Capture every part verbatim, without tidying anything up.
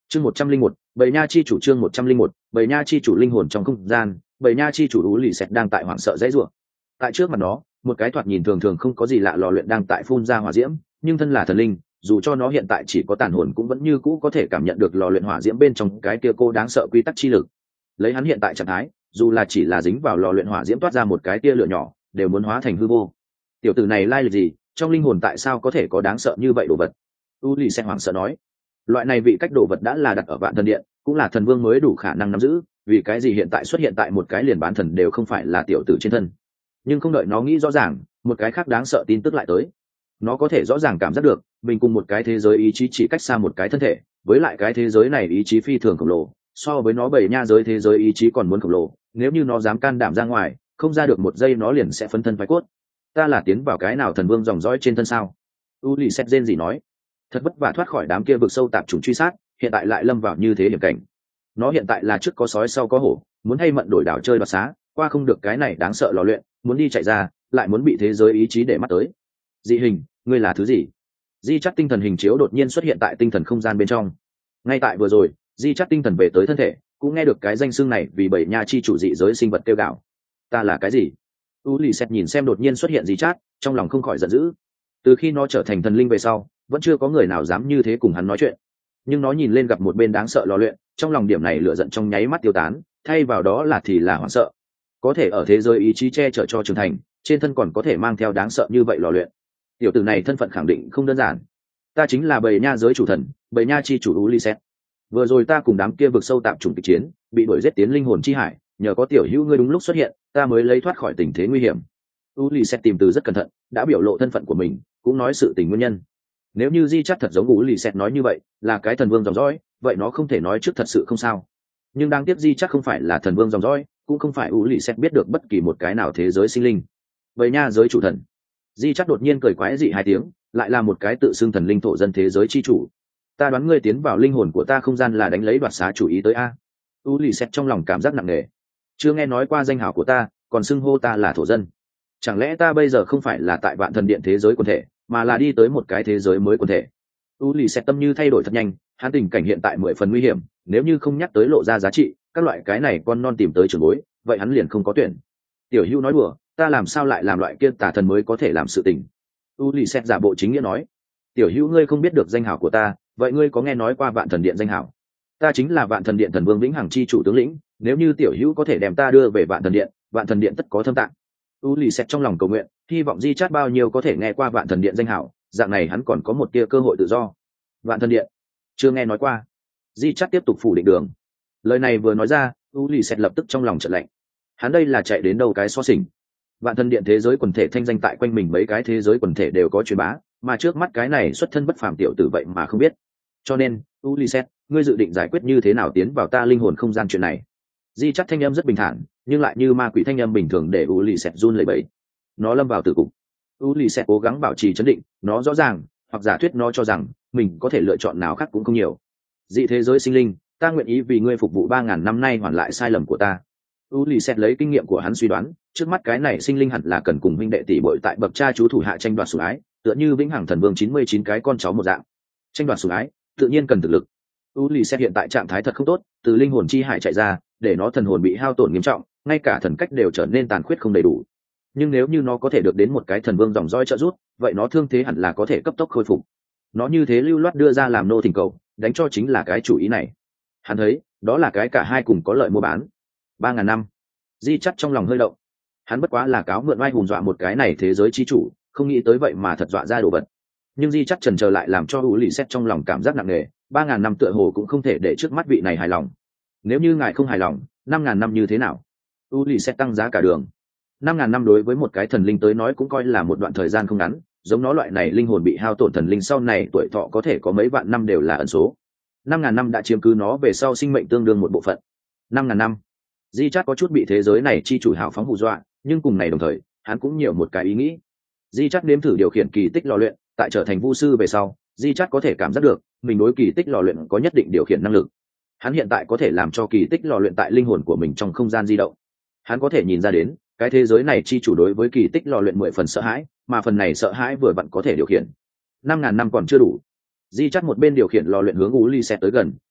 chương một trăm linh một bầy nha chi chủ chương một trăm linh một bầy nha chi chủ linh hồn trong không gian. Bầy nha chi chủ ú lì xẹt đang tại hoảng sợ dãy rủa. Tại trước mặt nó, một cái thoạt nhìn thường thường không có gì lạ lò luyện đang tại phun ra hỏa diễm, nhưng thân là thần linh, dù cho nó hiện tại chỉ có tàn hồn cũng vẫn như cũ có thể cảm nhận được lò luyện hỏa diễm bên trong cái kia cô đáng sợ quy tắc chi lực. Lấy hắn hiện tại trạng thái, dù là chỉ là dính vào lò luyện hỏa diễm toát ra một cái tia lửa nhỏ, đều muốn hóa thành hư vô. Tiểu tử này lai lịch gì, trong linh hồn tại sao có thể có đáng sợ như vậy đồ vật? U lì xẹt hoảng sợ nói. Loại này vị cách đồ vật đã là đặt ở vạn thần điện, cũng là thần vương mới đủ khả năng nắm giữ, vì cái gì hiện tại xuất hiện tại một cái liền bán thần đều không phải là tiểu tử trên thân. Nhưng không đợi nó nghĩ rõ ràng, một cái khác đáng sợ tin tức lại tới. Nó có thể rõ ràng cảm giác được mình cùng một cái thế giới ý chí chỉ cách xa một cái thân thể, với lại cái thế giới này ý chí phi thường khổng lồ, so với nó bảy nha giới thế giới ý chí còn muốn khổng lồ. Nếu như nó dám can đảm ra ngoài, không ra được một giây nó liền sẽ phấn thân phái cốt. Ta là tiến vào cái nào thần vương dòng dõi trên thân sao? U lì xét rên gì nói. Thật vất vả thoát khỏi đám kia vực sâu tạp trùng truy sát, hiện tại lại lâm vào như thế hiểm cảnh. Nó hiện tại là trước có sói sau có hổ, muốn hay mận đổi đảo chơi đoạt xá, qua không được cái này đáng sợ lò luyện, muốn đi chạy ra, lại muốn bị thế giới ý chí để mắt tới. Dị hình, ngươi là thứ gì? Di chắc tinh thần hình chiếu đột nhiên xuất hiện tại tinh thần không gian bên trong. Ngay tại vừa rồi, di chắc tinh thần về tới thân thể, cũng nghe được cái danh xưng này vì bảy nha chi chủ dị giới sinh vật kêu gào. Ta là cái gì? U lì xét nhìn xem đột nhiên xuất hiện di chát, trong lòng không khỏi giận dữ. Từ khi nó trở thành thần linh về sau, vẫn chưa có người nào dám như thế cùng hắn nói chuyện. Nhưng nó nhìn lên gặp một bên đáng sợ lò luyện, trong lòng điểm này lửa giận trong nháy mắt tiêu tán, thay vào đó là thì là hoảng sợ. Có thể ở thế giới ý chí che chở cho trưởng thành, trên thân còn có thể mang theo đáng sợ như vậy lò luyện. Tiểu tử này thân phận khẳng định không đơn giản. Ta chính là bầy nha giới chủ thần, bầy nha chi chủ Ulysses. Vừa rồi ta cùng đám kia vực sâu tạm trùng kịch chiến, bị đuổi giết tiến linh hồn chi hải, nhờ có tiểu hữu ngươi đúng lúc xuất hiện, ta mới lấy thoát khỏi tình thế nguy hiểm. Ulysses tìm từ rất cẩn thận, đã biểu lộ thân phận của mình, cũng nói sự tình nguyên nhân. Nếu như Di chắc thật giống Ulysses nói như vậy, là cái thần vương dòng dõi, vậy nó không thể nói trước thật sự không sao. Nhưng đáng tiếc Di chắc không phải là thần vương dòng dõi, cũng không phải Ulysses biết được bất kỳ một cái nào thế giới sinh linh. Bầy nha giới chủ thần. Di chắc đột nhiên cười quái dị hai tiếng, lại là một cái tự xưng thần linh thổ dân thế giới chi chủ. Ta đoán ngươi tiến vào linh hồn của ta không gian là đánh lấy đoạt xá chủ ý tới a. Ulysses trong lòng cảm giác nặng nề. Chưa nghe nói qua danh hào của ta, còn xưng hô ta là thổ dân. Chẳng lẽ ta bây giờ không phải là tại vạn thần điện thế giới quần thể, mà là đi tới một cái thế giới mới quần thể? Ulysses tâm như thay đổi thật nhanh, hắn tình cảnh hiện tại mười phần nguy hiểm, nếu như không nhắc tới lộ ra giá trị, các loại cái này con non tìm tới trường bối, vậy hắn liền không có tuyển. Tiểu Hữu nói đùa, ta làm sao lại làm loại kia tà thần mới có thể làm sự tình? Ulysses giả bộ chính nghĩa nói. Tiểu Hữu ngươi không biết được danh hào của ta, vậy ngươi có nghe nói qua vạn thần điện danh hào? Ta chính là vạn thần điện thần vương vĩnh hằng chi chủ tướng lĩnh, nếu như tiểu Hữu có thể đem ta đưa về vạn thần điện, vạn thần điện tất có thâm tạng. Ulysses trong lòng cầu nguyện, hy vọng Di Chát bao nhiêu có thể nghe qua vạn thần điện danh hào, dạng này hắn còn có một tia cơ hội tự do. Vạn thần điện, chưa nghe nói qua. Di Chát tiếp tục phủ định đường. Lời này vừa nói ra, Ulysses lập tức trong lòng chợt lạnh. Hắn đây là chạy đến đâu cái so sình? Vạn thần điện thế giới quần thể thanh danh tại quanh mình mấy cái thế giới quần thể đều có truyền bá, mà trước mắt cái này xuất thân bất phàm tiểu tử vậy mà không biết. Cho nên, Ulysses, ngươi dự định giải quyết như thế nào tiến vào ta linh hồn không gian chuyện này? Di chắc thanh âm rất bình thản, nhưng lại như ma quỷ thanh âm bình thường để Ulysses run lẩy bẩy. Nó lâm vào tử cục. Ulysses cố gắng bảo trì trấn định, nó rõ ràng, hoặc giả thuyết nó cho rằng mình có thể lựa chọn nào khác cũng không nhiều. Dị thế giới sinh linh, ta nguyện ý vì ngươi phục vụ ba ngàn năm nay hoàn lại sai lầm của ta. Ulysses lấy kinh nghiệm của hắn suy đoán, trước mắt cái này sinh linh hẳn là cần cùng huynh đệ tỷ muội tại bậc cha chú thủ hạ tranh đoạt sủng ái, tựa như vĩnh hằng thần vương chín mươi chín cái con cháu một dạng. Tranh đoạt sủng ái, tự nhiên cần thực lực. Ulysses hiện tại trạng thái thật không tốt, từ linh hồn chi hải chạy ra, để nó thần hồn bị hao tổn nghiêm trọng, ngay cả thần cách đều trở nên tàn khuyết không đầy đủ. Nhưng nếu như nó có thể được đến một cái thần vương dòng dõi trợ giúp, vậy nó thương thế hẳn là có thể cấp tốc khôi phục. Nó như thế lưu loát đưa ra làm nô thỉnh cầu, đánh cho chính là cái chủ ý này. Hắn thấy, đó là cái cả hai cùng có lợi mua bán. Ba ngàn năm. Di chắc trong lòng hơi động. Hắn bất quá là cáo mượn oai hùng dọa một cái này thế giới chi chủ, không nghĩ tới vậy mà thật dọa ra đồ vật. Nhưng Di chắc chần chờ lại làm cho Ulysses trong lòng cảm giác nặng nề. Ba ngàn năm tựa hồ cũng không thể để trước mắt vị này hài lòng. Nếu như ngài không hài lòng, năm ngàn năm như thế nào? Ulysses tăng giá cả đường. Năm ngàn năm đối với một cái thần linh tới nói cũng coi là một đoạn thời gian không ngắn. Giống nó loại này linh hồn bị hao tổn thần linh sau này tuổi thọ có thể có mấy vạn năm đều là ẩn số. Năm ngàn năm đã chiếm cứ nó về sau sinh mệnh tương đương một bộ phận. Năm ngàn năm. Di Chát có chút bị thế giới này chi chủ hào phóng hù dọa, nhưng cùng này đồng thời, hắn cũng nhiều một cái ý nghĩ. Di Chát nếm thử điều khiển kỳ tích lò luyện, tại trở thành vu sư về sau, Di Chát có thể cảm giác được, mình đối kỳ tích lò luyện có nhất định điều khiển năng lực. Hắn hiện tại có thể làm cho kỳ tích lò luyện tại linh hồn của mình trong không gian di động. Hắn có thể nhìn ra đến, cái thế giới này chi chủ đối với kỳ tích lò luyện mười phần sợ hãi, mà phần này sợ hãi vừa vặn có thể điều khiển. Năm ngàn năm còn chưa đủ. Di Chát một bên điều khiển lò luyện hướng Ulysses tới gần,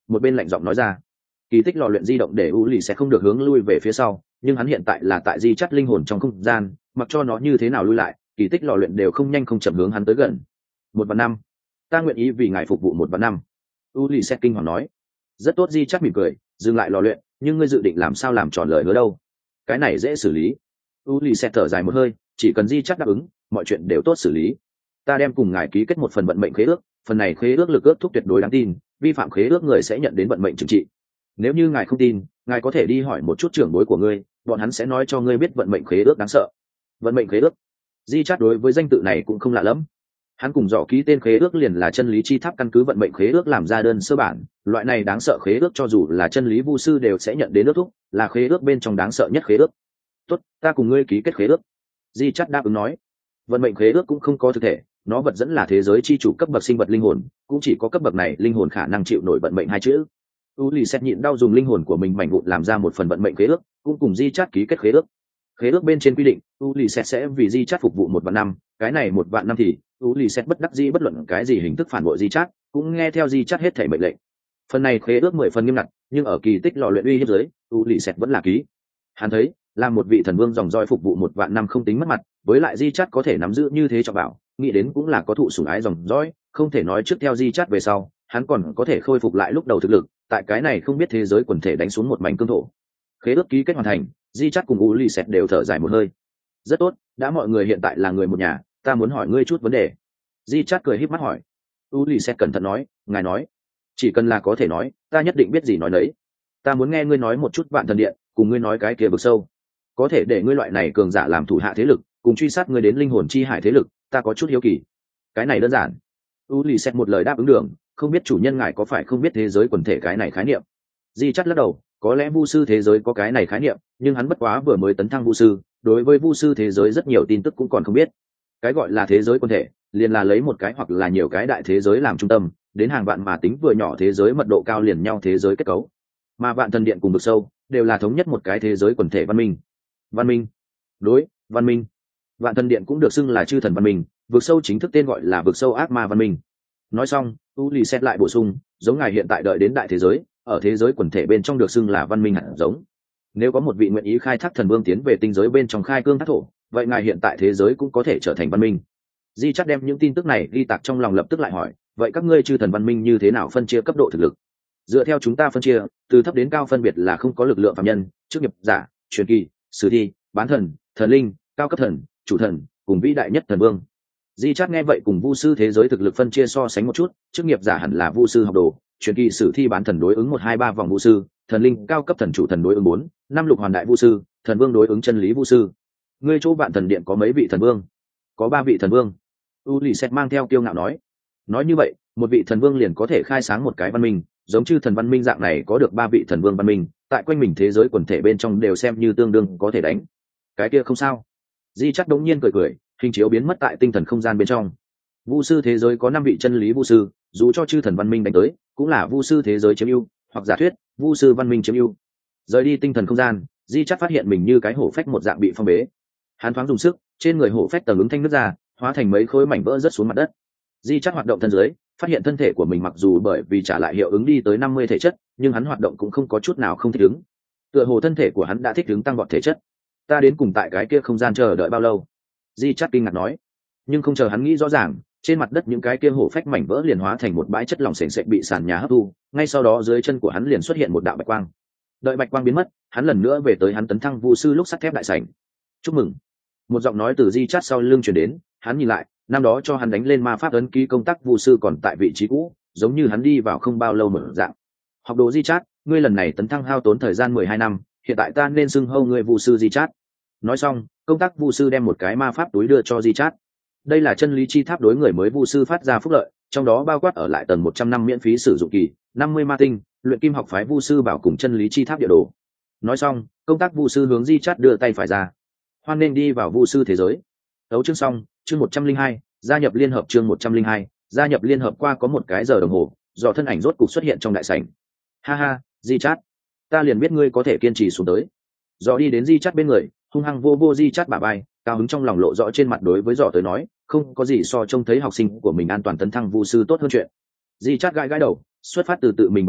một bên lạnh giọng nói ra. Kỳ tích lò luyện di động để u lì sẽ không được hướng lui về phía sau, nhưng hắn hiện tại là tại di chắt linh hồn trong không gian, mặc cho nó như thế nào lui lại, kỳ tích lò luyện đều không nhanh không chậm hướng hắn tới gần. Một vạn năm, ta nguyện ý vì ngài phục vụ một vạn năm. U lì sẽ kinh hoàng nói. Rất tốt, di chắt mỉm cười, dừng lại lò luyện, nhưng ngươi dự định làm sao làm tròn lời hứa đâu? Cái này dễ xử lý. U lì sẽ thở dài một hơi, chỉ cần di chắt đáp ứng, mọi chuyện đều tốt xử lý. Ta đem cùng ngài ký kết một phần vận mệnh khế ước, phần này khế ước lực ước thúc tuyệt đối đáng tin, vi phạm khế ước người sẽ nhận đến vận mệnh trừng trị. Nếu như ngài không tin, ngài có thể đi hỏi một chút trưởng bối của ngươi, bọn hắn sẽ nói cho ngươi biết vận mệnh khế ước đáng sợ. Vận mệnh khế ước. Di chát đối với danh tự này cũng không lạ lắm. Hắn cùng dò ký tên khế ước liền là chân lý chi tháp căn cứ vận mệnh khế ước làm ra đơn sơ bản, loại này đáng sợ khế ước cho dù là chân lý vu sư đều sẽ nhận đến ước thúc, là khế ước bên trong đáng sợ nhất khế ước. Tốt, ta cùng ngươi ký kết khế ước. Di chát đáp ứng nói. Vận mệnh khế ước cũng không có thực thể, nó vật dẫn là thế giới chi chủ cấp bậc sinh vật linh hồn, cũng chỉ có cấp bậc này linh hồn khả năng chịu nổi vận mệnh hai chữ. U lì xét nhịn đau dùng linh hồn của mình mảnh vụn làm ra một phần vận mệnh khế ước, cũng cùng di chát ký kết khế ước. Khế ước bên trên quy định, U lì xét sẽ vì di chát phục vụ một vạn năm, cái này một vạn năm thì U lì xét bất đắc dĩ bất luận cái gì hình thức phản bội di chát, cũng nghe theo di chát hết thảy mệnh lệnh. Phần này khế ước mười phần nghiêm ngặt, nhưng ở kỳ tích lò luyện uy hiếp dưới, U lì xét vẫn là ký. Hắn thấy, là một vị thần vương dòng dõi phục vụ một vạn năm không tính mất mặt, với lại di chát có thể nắm giữ như thế cho bảo, nghĩ đến cũng là có thụ sủng ái dòng dõi, không thể nói trước theo di chát về sau, hắn còn có thể khôi phục lại lúc đầu thực lực, tại cái này không biết thế giới quần thể đánh xuống một mảnh cương thổ. Khế ước ký kết hoàn thành, di chát cùng u lì xẹt đều thở dài một hơi. Rất tốt, đã mọi người hiện tại là người một nhà, ta muốn hỏi ngươi chút vấn đề. Di chát cười híp mắt hỏi. U lì xẹt cẩn thận nói, ngài nói, chỉ cần là có thể nói, ta nhất định biết gì nói đấy. Ta muốn nghe ngươi nói một chút vạn thần điện, cùng ngươi nói cái kia vực sâu, có thể để ngươi loại này cường giả làm thủ hạ thế lực, cùng truy sát ngươi đến linh hồn chi hải thế lực, ta có chút hiếu kỳ. Cái này đơn giản. U lì xẹt một lời đáp ứng đường, không biết chủ nhân ngài có phải không biết thế giới quần thể cái này khái niệm. Di chắt lắc đầu, có lẽ vu sư thế giới có cái này khái niệm, nhưng hắn bất quá vừa mới tấn thăng vu sư, đối với vu sư thế giới rất nhiều tin tức cũng còn không biết. Cái gọi là thế giới quần thể liền là lấy một cái hoặc là nhiều cái đại thế giới làm trung tâm, đến hàng vạn mà tính vừa nhỏ thế giới mật độ cao liền nhau thế giới kết cấu, mà vạn thần điện cùng vực sâu đều là thống nhất một cái thế giới quần thể văn minh. Văn minh, đối, văn minh. Vạn thần điện cũng được xưng là chư thần văn minh, vực sâu chính thức tên gọi là vực sâu ác ma văn minh. Nói xong, u lì xét lại bổ sung, giống ngài hiện tại đợi đến đại thế giới, ở thế giới quần thể bên trong được xưng là văn minh hạt giống. Nếu có một vị nguyện ý khai thác thần vương tiến về tinh giới bên trong khai cương thác thổ, vậy ngài hiện tại thế giới cũng có thể trở thành văn minh. Di chắc đem những tin tức này ghi tạc trong lòng, lập tức lại hỏi, vậy các ngươi chư thần văn minh như thế nào phân chia cấp độ thực lực? Dựa theo chúng ta phân chia, từ thấp đến cao phân biệt là không có lực lượng phạm nhân, chức nghiệp giả, truyền kỳ, sử thi, bán thần, thần linh, cao cấp thần, chủ thần, cùng vĩ đại nhất thần vương. Di chát nghe vậy cùng vu sư thế giới thực lực phân chia so sánh một chút, chức nghiệp giả hẳn là vu sư học đồ, truyền kỳ sử thi bán thần đối ứng một hai ba vòng vu sư, thần linh cao cấp thần chủ thần đối ứng bốn năm lục hoàn đại vu sư, thần vương đối ứng chân lý vu sư. Ngươi chỗ bạn thần điện có mấy vị thần vương? Có ba vị thần vương. U lì xét mang theo kiêu ngạo nói. Nói như vậy, một vị thần vương liền có thể khai sáng một cái văn minh, giống như thần văn minh dạng này có được ba vị thần vương văn minh, tại quanh mình thế giới quần thể bên trong đều xem như tương đương có thể đánh. Cái kia không sao. Di chắc đống nhiên cười cười, hình chiếu biến mất tại tinh thần không gian bên trong. Vu sư thế giới có năm vị chân lý vu sư, dù cho chư thần văn minh đánh tới, cũng là vu sư thế giới chiếm ưu, hoặc giả thuyết, vu sư văn minh chiếm ưu. Rời đi tinh thần không gian, Di chắc phát hiện mình như cái hổ phách một dạng bị phong bế. Hắn thoáng dùng sức, trên người hổ phách tầng ứng thanh nứt ra, hóa thành mấy khối mảnh vỡ rớt xuống mặt đất. Di chắc hoạt động thân dưới, phát hiện thân thể của mình mặc dù bởi vì trả lại hiệu ứng đi tới năm mươi thể chất, nhưng hắn hoạt động cũng không có chút nào không thích ứng. Tựa hồ thân thể của hắn đã thích ứng tăng vọt thể chất. Ta đến cùng tại cái kia không gian chờ đợi bao lâu? Di chắc kinh ngạc nói. Nhưng không chờ hắn nghĩ rõ ràng, trên mặt đất những cái kia hổ phách mảnh vỡ liền hóa thành một bãi chất lỏng sền sệt bị sàn nhà hấp thu, ngay sau đó dưới chân của hắn liền xuất hiện một đạo bạch quang. Đợi bạch quang biến mất, hắn lần nữa về tới hắn tấn thăng vu sư lúc sắt thép đại sảnh. Chúc mừng. Một giọng nói từ Di chát sau lưng truyền đến, hắn nhìn lại, năm đó cho hắn đánh lên ma pháp ấn ký công tác vu sư còn tại vị trí cũ, giống như hắn đi vào không bao lâu mở dạng. Học đồ Di chát, ngươi lần này tấn thăng hao tốn thời gian mười hai năm, hiện tại ta nên xưng hô ngươi vu sư Di chát. Nói xong, công tác vu sư đem một cái ma pháp túi đưa cho Di chát. Đây là chân lý chi tháp đối người mới vu sư phát ra phúc lợi, trong đó bao quát ở lại tầng một trăm năm miễn phí sử dụng kỳ, năm mươi ma tinh, luyện kim học phái vu sư bảo cùng chân lý chi tháp địa đồ. Nói xong, công tác vu sư hướng Di chát đưa tay phải ra. Hoan nên đi vào vu sư thế giới. Đấu chương xong, chương một trăm linh hai, gia nhập liên hợp chương một trăm linh hai, gia nhập liên hợp. Qua có một cái giờ đồng hồ, do thân ảnh rốt cục xuất hiện trong đại sảnh. Ha ha, Di chát, ta liền biết ngươi có thể kiên trì xuống tới. Do đi đến Di chát bên người, hung hăng vô vô Di chát bả vai, cao hứng trong lòng lộ rõ trên mặt, đối với dọ tới nói, không có gì so trông thấy học sinh của mình an toàn tấn thăng vu sư tốt hơn chuyện. Di chát gãi gãi đầu, xuất phát từ tự mình bảo hộ,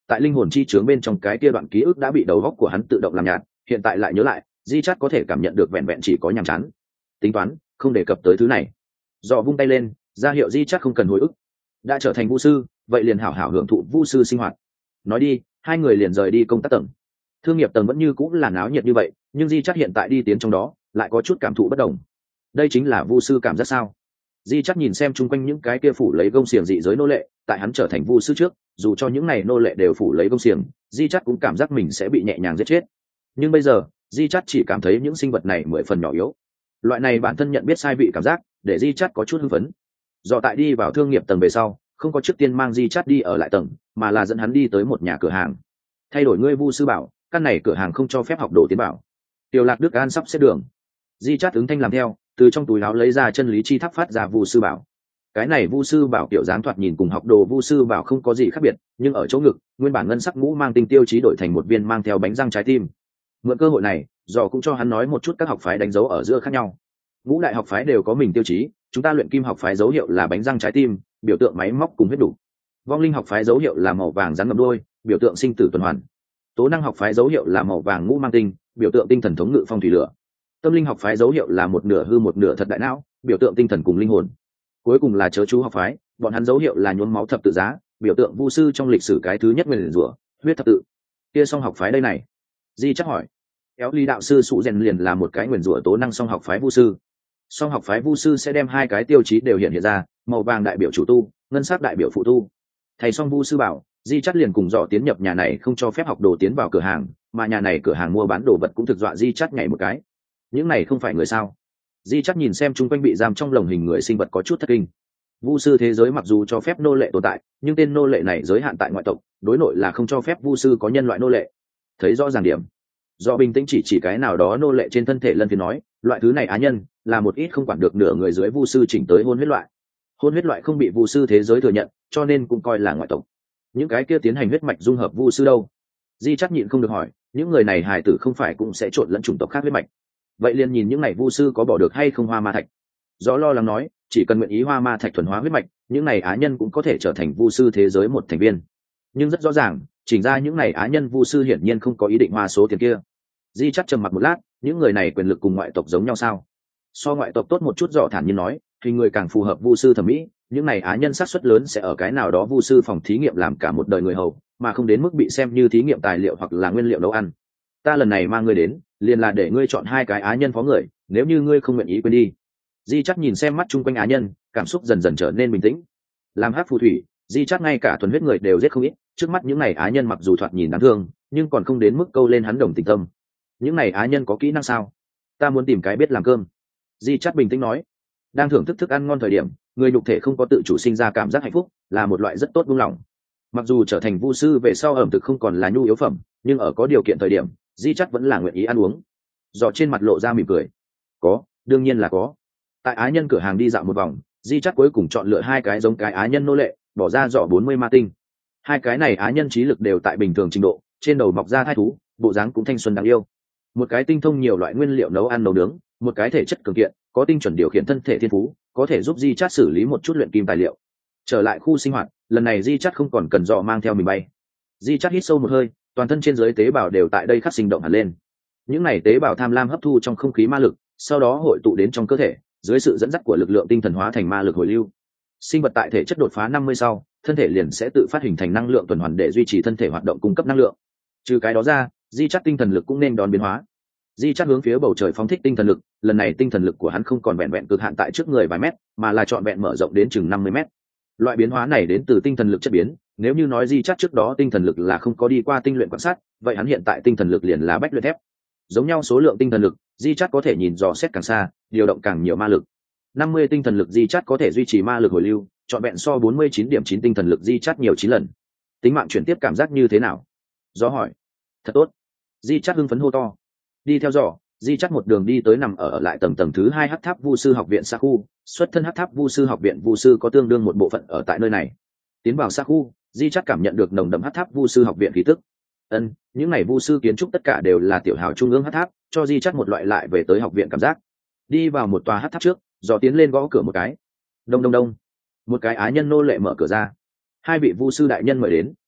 tại linh hồn chi chướng bên trong cái kia đoạn ký ức đã bị đầu góc của hắn tự động làm nhạt, hiện tại lại nhớ lại, di chắt có thể cảm nhận được vẹn vẹn chỉ có nhàm chán. Tính toán không đề cập tới thứ này. Dò vung tay lên ra hiệu di chắt không cần hồi ức, đã trở thành vu sư vậy liền hảo hảo hưởng thụ vu sư sinh hoạt. Nói đi, hai người liền rời đi công tác tầng. Thương nghiệp tầng vẫn như cũng là náo nhiệt như vậy, nhưng di chắt hiện tại đi tiến trong đó lại có chút cảm thụ bất đồng. Đây chính là vu sư cảm giác sao? Di chắt nhìn xem chung quanh những cái kia phủ lấy gông xiềng dị giới nô lệ, tại hắn trở thành vu sư trước, dù cho những này nô lệ đều phủ lấy gông xiềng, di chắt cũng cảm giác mình sẽ bị nhẹ nhàng giết chết. Nhưng bây giờ di chắt chỉ cảm thấy những sinh vật này mười phần nhỏ yếu. Loại này bản thân nhận biết sai vị cảm giác để di chắt có chút hưng phấn. Do tại đi vào thương nghiệp tầng về sau, không có trước tiên mang di chắt đi ở lại tầng, mà là dẫn hắn đi tới một nhà cửa hàng. Thay đổi ngươi vu sư bảo, căn này cửa hàng không cho phép học đồ tiến bảo. Tiểu Lạc Đức An sắp xếp đường. Di chắt ứng thanh làm theo, từ trong túi áo lấy ra chân lý chi tháp phát ra vu sư bảo. Cái này vu sư bảo kiểu dáng thoạt nhìn cùng học đồ vu sư bảo không có gì khác biệt, nhưng ở chỗ ngực nguyên bản ngân sắc ngũ mang tinh tiêu chí đổi thành một viên mang theo bánh răng trái tim. Mượn cơ hội này, dò cũng cho hắn nói một chút các học phái đánh dấu ở giữa khác nhau. Ngũ đại học phái đều có mình tiêu chí, chúng ta luyện kim học phái dấu hiệu là bánh răng trái tim, biểu tượng máy móc cùng huyết đủ. Vong linh học phái dấu hiệu là màu vàng rắn ngậm đuôi, biểu tượng sinh tử tuần hoàn. Tố năng học phái dấu hiệu là màu vàng ngũ mang tinh, biểu tượng tinh thần thống ngự phong thủy lửa. Tâm linh học phái dấu hiệu là một nửa hư một nửa thật đại não, biểu tượng tinh thần cùng linh hồn. Cuối cùng là chớ chú học phái, bọn hắn dấu hiệu là nhuốm máu thập tự giá, biểu tượng vu sư trong lịch sử cái thứ nhất nguyền rủa huyết thập tự. Kia song học phái đây này? Di chắc hỏi. Kéo ly đạo sư sụ rèn liền là một cái nguyền rủa tố năng song học phái vu sư. Song học phái vu sư sẽ đem hai cái tiêu chí đều hiện hiện ra, màu vàng đại biểu chủ tu, ngân sắc đại biểu phụ tu. Thầy song vu sư bảo, di chắt liền cùng dọ tiến nhập nhà này không cho phép học đồ tiến vào cửa hàng, mà nhà này cửa hàng mua bán đồ vật cũng thực dọa di chắt nhảy một cái. Những này không phải người sao? Di chắt nhìn xem chung quanh bị giam trong lồng hình người sinh vật có chút thất kinh. Vu sư thế giới mặc dù cho phép nô lệ tồn tại, nhưng tên nô lệ này giới hạn tại ngoại tộc, đối nội là không cho phép vu sư có nhân loại nô lệ. Thấy rõ ràng điểm, do bình tĩnh chỉ chỉ cái nào đó nô lệ trên thân thể lân phiến nói, loại thứ này á nhân là một ít không quản được nửa người dưới vu sư chỉnh tới hôn huyết loại. Hôn huyết loại không bị vu sư thế giới thừa nhận, cho nên cũng coi là ngoại tộc. Những cái kia tiến hành huyết mạch dung hợp vu sư đâu? Di chắc nhịn không được hỏi, những người này hài tử không phải cũng sẽ trộn lẫn chủng tộc khác huyết mạch? Vậy liền nhìn những này vu sư có bỏ được hay không hoa ma thạch. Do lo lắng nói, chỉ cần nguyện ý hoa ma thạch thuần hóa huyết mạch, những này á nhân cũng có thể trở thành vu sư thế giới một thành viên. Nhưng rất rõ ràng, chỉnh ra những này á nhân vu sư hiển nhiên không có ý định hoa số tiền kia. Di chắc trầm mặc một lát, những người này quyền lực cùng ngoại tộc giống nhau sao? So ngoại tộc tốt một chút, dọ thản nhiên nói, thì người càng phù hợp vu sư thẩm mỹ, những này á nhân xác suất lớn sẽ ở cái nào đó vu sư phòng thí nghiệm làm cả một đời người hầu, mà không đến mức bị xem như thí nghiệm tài liệu hoặc là nguyên liệu nấu ăn. Ta lần này mang ngươi đến, liền là để ngươi chọn hai cái á nhân phó người, nếu như ngươi không nguyện ý quên đi. Di chắc nhìn xem mắt chung quanh á nhân, cảm xúc dần dần trở nên bình tĩnh. Làm hắc phù thủy, di chắc ngay cả thuần huyết người đều giết không ít, trước mắt những này á nhân mặc dù thoạt nhìn đáng thương, nhưng còn không đến mức câu lên hắn đồng tình tâm. Những này á nhân có kỹ năng sao? Ta muốn tìm cái biết làm cơm. Di chắc bình tĩnh nói. Đang thưởng thức thức ăn ngon thời điểm, người nhục thể không có tự chủ sinh ra cảm giác hạnh phúc, là một loại rất tốt buông lỏng. Mặc dù trở thành vu sư về sau ẩm thực không còn là nhu yếu phẩm, nhưng ở có điều kiện thời điểm, di chắc vẫn là nguyện ý ăn uống. Dọ trên mặt lộ ra mỉm cười. Có, đương nhiên là có. Tại á nhân cửa hàng đi dạo một vòng, di chắc cuối cùng chọn lựa hai cái giống cái á nhân nô lệ, bỏ ra dọ bốn mươi ma tinh. Hai cái này á nhân trí lực đều tại bình thường trình độ, trên đầu mọc ra thai thú, bộ dáng cũng thanh xuân đáng yêu. Một cái tinh thông nhiều loại nguyên liệu nấu ăn nấu nướng, một cái thể chất cường kiện, có tinh chuẩn điều khiển thân thể thiên phú, có thể giúp di chát xử lý một chút luyện kim tài liệu. Trở lại khu sinh hoạt, lần này di chát không còn cần dọ mang theo mình bay. Di chát hít sâu một hơi, toàn thân trên dưới tế bào đều tại đây khắc sinh động hẳn lên. Những này tế bào tham lam hấp thu trong không khí ma lực, sau đó hội tụ đến trong cơ thể, dưới sự dẫn dắt của lực lượng tinh thần hóa thành ma lực hồi lưu. Sinh vật tại thể chất đột phá năm mươi sau, thân thể liền sẽ tự phát hình thành năng lượng tuần hoàn để duy trì thân thể hoạt động cung cấp năng lượng. Trừ cái đó ra, di chát tinh thần lực cũng nên đón biến hóa. Di chát hướng phía bầu trời phóng thích tinh thần lực, lần này tinh thần lực của hắn không còn vẹn vẹn cực hạn tại trước người vài mét, mà là trọn vẹn mở rộng đến chừng năm mươi mét. Loại biến hóa này đến từ tinh thần lực chất biến, nếu như nói di chát trước đó tinh thần lực là không có đi qua tinh luyện quan sát, vậy hắn hiện tại tinh thần lực liền là bách luyện thép. Giống nhau số lượng tinh thần lực, di chát có thể nhìn dò xét càng xa, điều động càng nhiều ma lực. năm mươi tinh thần lực di chát có thể duy trì ma lực hồi lưu, trọn vẹn so bốn mươi chín điểm chín tinh thần lực di chát nhiều chín lần. Tính mạng chuyển tiếp cảm giác như thế nào? Gió hỏi. Thật tốt. Di chát hưng phấn hô to. Đi theo dò, di chát một đường đi tới nằm ở lại tầng tầng thứ hai hắc tháp vu sư học viện xa khu, xuất thân hắc tháp vu sư học viện vu sư có tương đương một bộ phận ở tại nơi này. Tiến vào xa khu, di chát cảm nhận được nồng đậm hắc tháp vu sư học viện khí tức. Ân, những này vu sư kiến trúc tất cả đều là tiểu hào trung ương hắc tháp, cho di chát một loại lại về tới học viện cảm giác. Đi vào một tòa hắc tháp trước, dò tiến lên gõ cửa một cái. Đông đông đông. Một cái á nhân nô lệ mở cửa ra. Hai vị vu sư đại nhân mời đến.